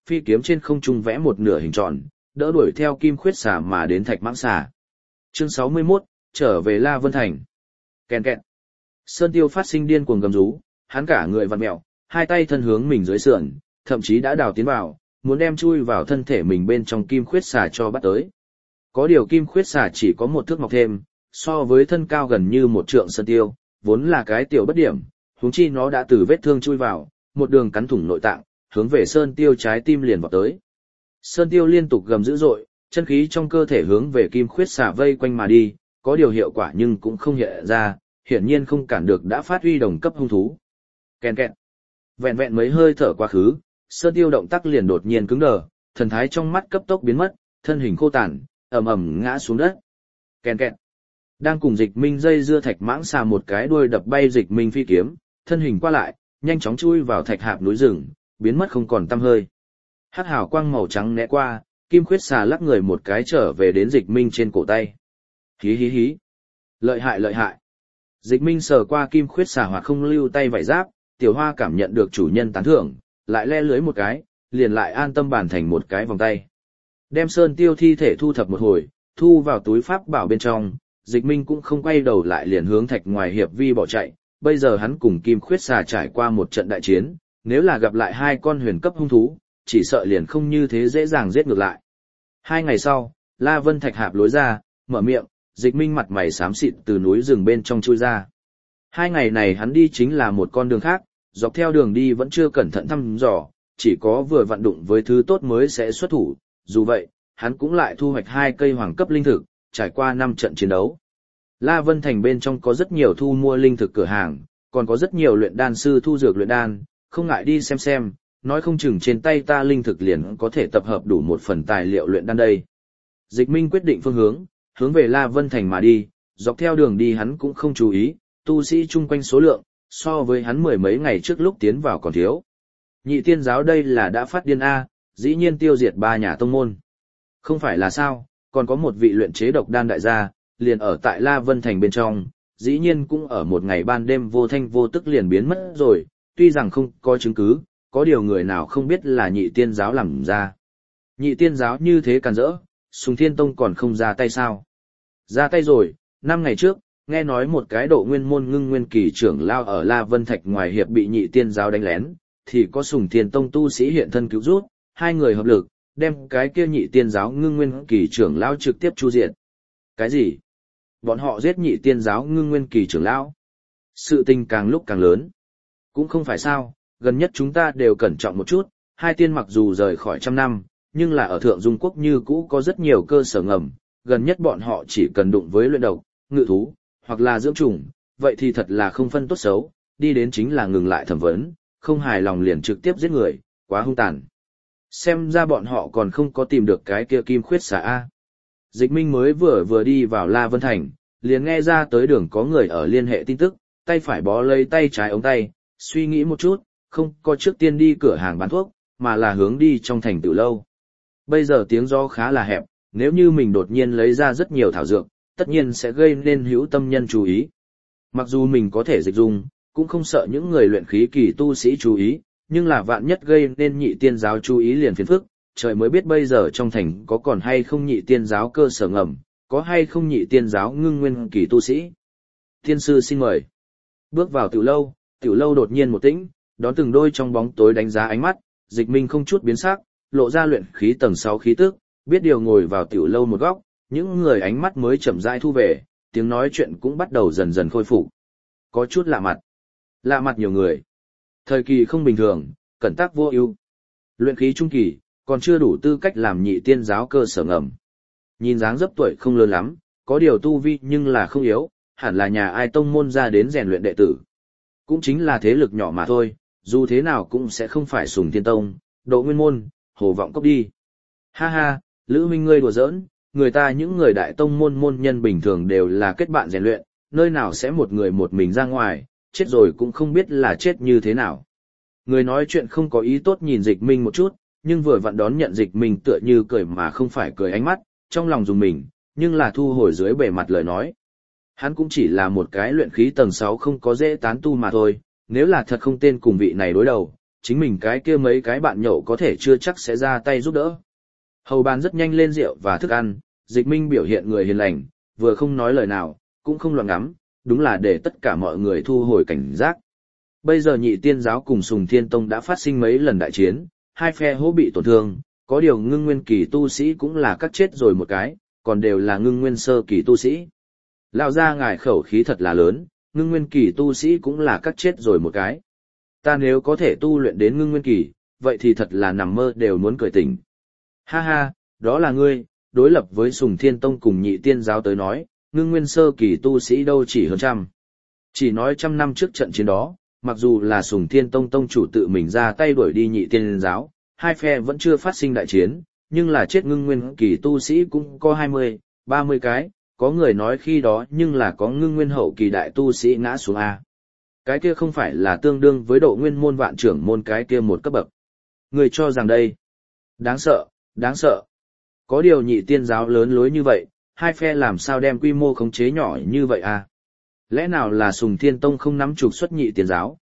phi kiếm trên không trung vẽ một nửa hình tròn, đỡ đuổi theo kim khuyết xà mà đến thạch mãng xà. Chương sáu mươi mốt, trở về La Vân Thành. Kèn kẹt. Sơn Tiêu phát sinh điên cuồng gầm rú, hắn cả người vặn mèo, hai tay thân hướng mình dưới sườn, thậm chí đã đào tiến vào, muốn đem chui vào thân thể mình bên trong kim khuyết xà cho bắt tới. Có điều kim khuyết xà chỉ có một thước mọc thêm, so với thân cao gần như một trượng Sơn Tiêu, vốn là cái tiểu bất điểm, huống chi nó đã từ vết thương chui vào, một đường cắn thủng nội tạng, hướng về Sơn Tiêu trái tim liền vọt tới. Sơn Tiêu liên tục gầm dữ dội, chân khí trong cơ thể hướng về kim khuyết xà vây quanh mà đi, có điều hiệu quả nhưng cũng không hiện ra, hiển nhiên không cản được đã phát huy đồng cấp hung thú. Kèn kẹt. Vẹn vẹn mấy hơi thở quá khứ, Sơn Tiêu động tác liền đột nhiên cứng đờ, thần thái trong mắt cấp tốc biến mất, thân hình khô tàn, ầm ầm ngã xuống đất. Kèn kẹt. Đang cùng Dịch Minh dây dưa thạch mãng xà một cái đuôi đập bay Dịch Minh phi kiếm, thân hình qua lại, nhanh chóng chui vào thạch hạp núi rừng, biến mất không còn tăm hơi. Hắc hào quang màu trắng né qua, kim khuyết xà lắc người một cái trở về đến Dịch Minh trên cổ tay. Hí hí hí. Lợi hại lợi hại. Dịch Minh sờ qua kim khuyết xà hoặc không lưu tay vải giáp, Tiểu Hoa cảm nhận được chủ nhân tán thưởng, lại le lưới một cái, liền lại an tâm bàn thành một cái vòng tay. Đem Sơn Tiêu thi thể thu thập một hồi, thu vào túi pháp bảo bên trong, Dịch Minh cũng không quay đầu lại liền hướng thạch ngoài hiệp vi bỏ chạy. Bây giờ hắn cùng kim khuyết xà trải qua một trận đại chiến, nếu là gặp lại hai con huyền cấp hung thú, chỉ sợ liền không như thế dễ dàng giết ngược lại. Hai ngày sau, La Vân Thạch hạp lối ra, mở miệng, Dịch Minh mặt mày xám xịt từ núi rừng bên trong chui ra. Hai ngày này hắn đi chính là một con đường khác, dọc theo đường đi vẫn chưa cẩn thận thăm dò, chỉ có vừa vặn đụng với thứ tốt mới sẽ xuất thủ, dù vậy, hắn cũng lại thu hoạch hai cây hoàng cấp linh thực, trải qua năm trận chiến đấu. La Vân Thành bên trong có rất nhiều thu mua linh thực cửa hàng, còn có rất nhiều luyện đan sư thu dược luyện đan, không ngại đi xem xem, nói không chừng trên tay ta linh thực liền có thể tập hợp đủ một phần tài liệu luyện đan đây. Dịch Minh quyết định phương hướng, hướng về La Vân Thành mà đi, dọc theo đường đi hắn cũng không chú ý, tu sĩ chung quanh số lượng, so với hắn mười mấy ngày trước lúc tiến vào còn thiếu. Nhị tiên giáo đây là đã phát điên A, dĩ nhiên tiêu diệt ba nhà tông môn. Không phải là sao, còn có một vị luyện chế độc đan đại gia, liền ở tại La Vân Thành bên trong, dĩ nhiên cũng ở một ngày ban đêm vô thanh vô tức liền biến mất rồi, tuy rằng không có chứng cứ, có điều người nào không biết là nhị tiên giáo làm ra. Nhị tiên giáo như thế càn rỡ, Sùng Thiên Tông còn không ra tay sao? Ra tay rồi, năm ngày trước, nghe nói một cái độ nguyên môn ngưng nguyên kỳ trưởng lao ở La Vân Thạch ngoài hiệp bị nhị tiên giáo đánh lén, thì có Sùng Thiên Tông tu sĩ hiện thân cứu rút, hai người hợp lực, đem cái kia nhị tiên giáo ngưng nguyên kỳ trưởng lao trực tiếp chu diệt. Cái gì? Bọn họ giết nhị tiên giáo ngưng nguyên kỳ trưởng lão. Sự tình càng lúc càng lớn. Cũng không phải sao, gần nhất chúng ta đều cẩn trọng một chút, hai tiên mặc dù rời khỏi trăm năm, nhưng là ở Thượng Dung Quốc như cũ có rất nhiều cơ sở ngầm, gần nhất bọn họ chỉ cần đụng với luyện độc, ngự thú, hoặc là dưỡng trùng, vậy thì thật là không phân tốt xấu, đi đến chính là ngừng lại thẩm vấn, không hài lòng liền trực tiếp giết người, quá hung tàn. Xem ra bọn họ còn không có tìm được cái kia kim khuyết xà A. Dịch Minh mới vừa vừa đi vào La Vân Thành, liền nghe ra tới đường có người ở liên hệ tin tức, tay phải bó lấy tay trái ống tay, suy nghĩ một chút, không có trước tiên đi cửa hàng bán thuốc, mà là hướng đi trong thành Tử Lâu. Bây giờ tiếng gió khá là hẹp, nếu như mình đột nhiên lấy ra rất nhiều thảo dược, tất nhiên sẽ gây nên hữu tâm nhân chú ý. Mặc dù mình có thể dịch dung, cũng không sợ những người luyện khí kỳ tu sĩ chú ý, nhưng là vạn nhất gây nên nhị tiên giáo chú ý liền phiền phức, trời mới biết bây giờ trong thành có còn hay không nhị tiên giáo cơ sở ngầm, có hay không nhị tiên giáo ngưng nguyên kỳ tu sĩ. Tiên sư xin mời. Bước vào Tiểu Lâu, Tiểu Lâu đột nhiên một tĩnh, đón từng đôi trong bóng tối đánh giá ánh mắt, Dịch Minh không chút biến sắc, lộ ra luyện khí tầng sáu khí tức, biết điều ngồi vào Tiểu Lâu một góc, những người ánh mắt mới chậm rãi thu về, tiếng nói chuyện cũng bắt đầu dần dần khôi phục. Có chút lạ mặt. Lạ mặt nhiều người. Thời kỳ không bình thường, cẩn tác vô ưu. Luyện khí trung kỳ, còn chưa đủ tư cách làm nhị tiên giáo cơ sở ngầm. Nhìn dáng dấp tuổi không lớn lắm, có điều tu vi nhưng là không yếu, hẳn là nhà ai tông môn ra đến rèn luyện đệ tử. Cũng chính là thế lực nhỏ mà thôi, dù thế nào cũng sẽ không phải Sùng Thiên Tông, Độ Nguyên Môn, Hồ Vọng Cốc đi. Ha ha, Lữ huynh ngươi đùa giỡn, người ta những người đại tông môn môn nhân bình thường đều là kết bạn rèn luyện, nơi nào sẽ một người một mình ra ngoài, chết rồi cũng không biết là chết như thế nào. Người nói chuyện không có ý tốt nhìn Dịch Minh một chút, nhưng vừa vặn đón nhận Dịch Minh tựa như cười mà không phải cười ánh mắt, trong lòng dùng mình, nhưng là thu hồi dưới bề mặt lời nói. Hắn cũng chỉ là một cái luyện khí tầng sáu không có dễ tán tu mà thôi, nếu là thật không tên cùng vị này đối đầu, chính mình cái kia mấy cái bạn nhậu có thể chưa chắc sẽ ra tay giúp đỡ. Hầu bàn rất nhanh lên rượu và thức ăn, Dịch Minh biểu hiện người hiền lành, vừa không nói lời nào, cũng không loạn ngắm, đúng là để tất cả mọi người thu hồi cảnh giác. Bây giờ Nhị Tiên giáo cùng Sùng Thiên Tông đã phát sinh mấy lần đại chiến, hai phe hỗ bị tổn thương, có điều ngưng nguyên kỳ tu sĩ cũng là cắt chết rồi một cái, còn đều là ngưng nguyên sơ kỳ tu sĩ. Lão gia ngài khẩu khí thật là lớn, ngưng nguyên kỳ tu sĩ cũng là cắt chết rồi một cái. Ta nếu có thể tu luyện đến ngưng nguyên kỳ, vậy thì thật là nằm mơ đều muốn cười tỉnh. Ha ha, đó là ngươi, đối lập với Sùng Thiên Tông cùng Nhị Tiên giáo tới nói, ngưng nguyên sơ kỳ tu sĩ đâu chỉ hơn trăm. Chỉ nói trăm năm trước trận chiến đó, mặc dù là Sùng Thiên Tông tông chủ tự mình ra tay đuổi đi Nhị Tiên giáo, hai phe vẫn chưa phát sinh đại chiến, nhưng là chết ngưng nguyên kỳ tu sĩ cũng có hai mươi, ba mươi cái, có người nói khi đó nhưng là có ngưng nguyên hậu kỳ đại tu sĩ ngã xuống A. Cái kia không phải là tương đương với độ nguyên môn vạn trưởng môn cái kia một cấp bậc. Người cho rằng đây, đáng sợ, đáng sợ. Có điều Nhị Tiên giáo lớn lối như vậy, hai phe làm sao đem quy mô khống chế nhỏ như vậy à? Lẽ nào là Sùng Thiên Tông không nắm trục xuất Nhị Tiên giáo,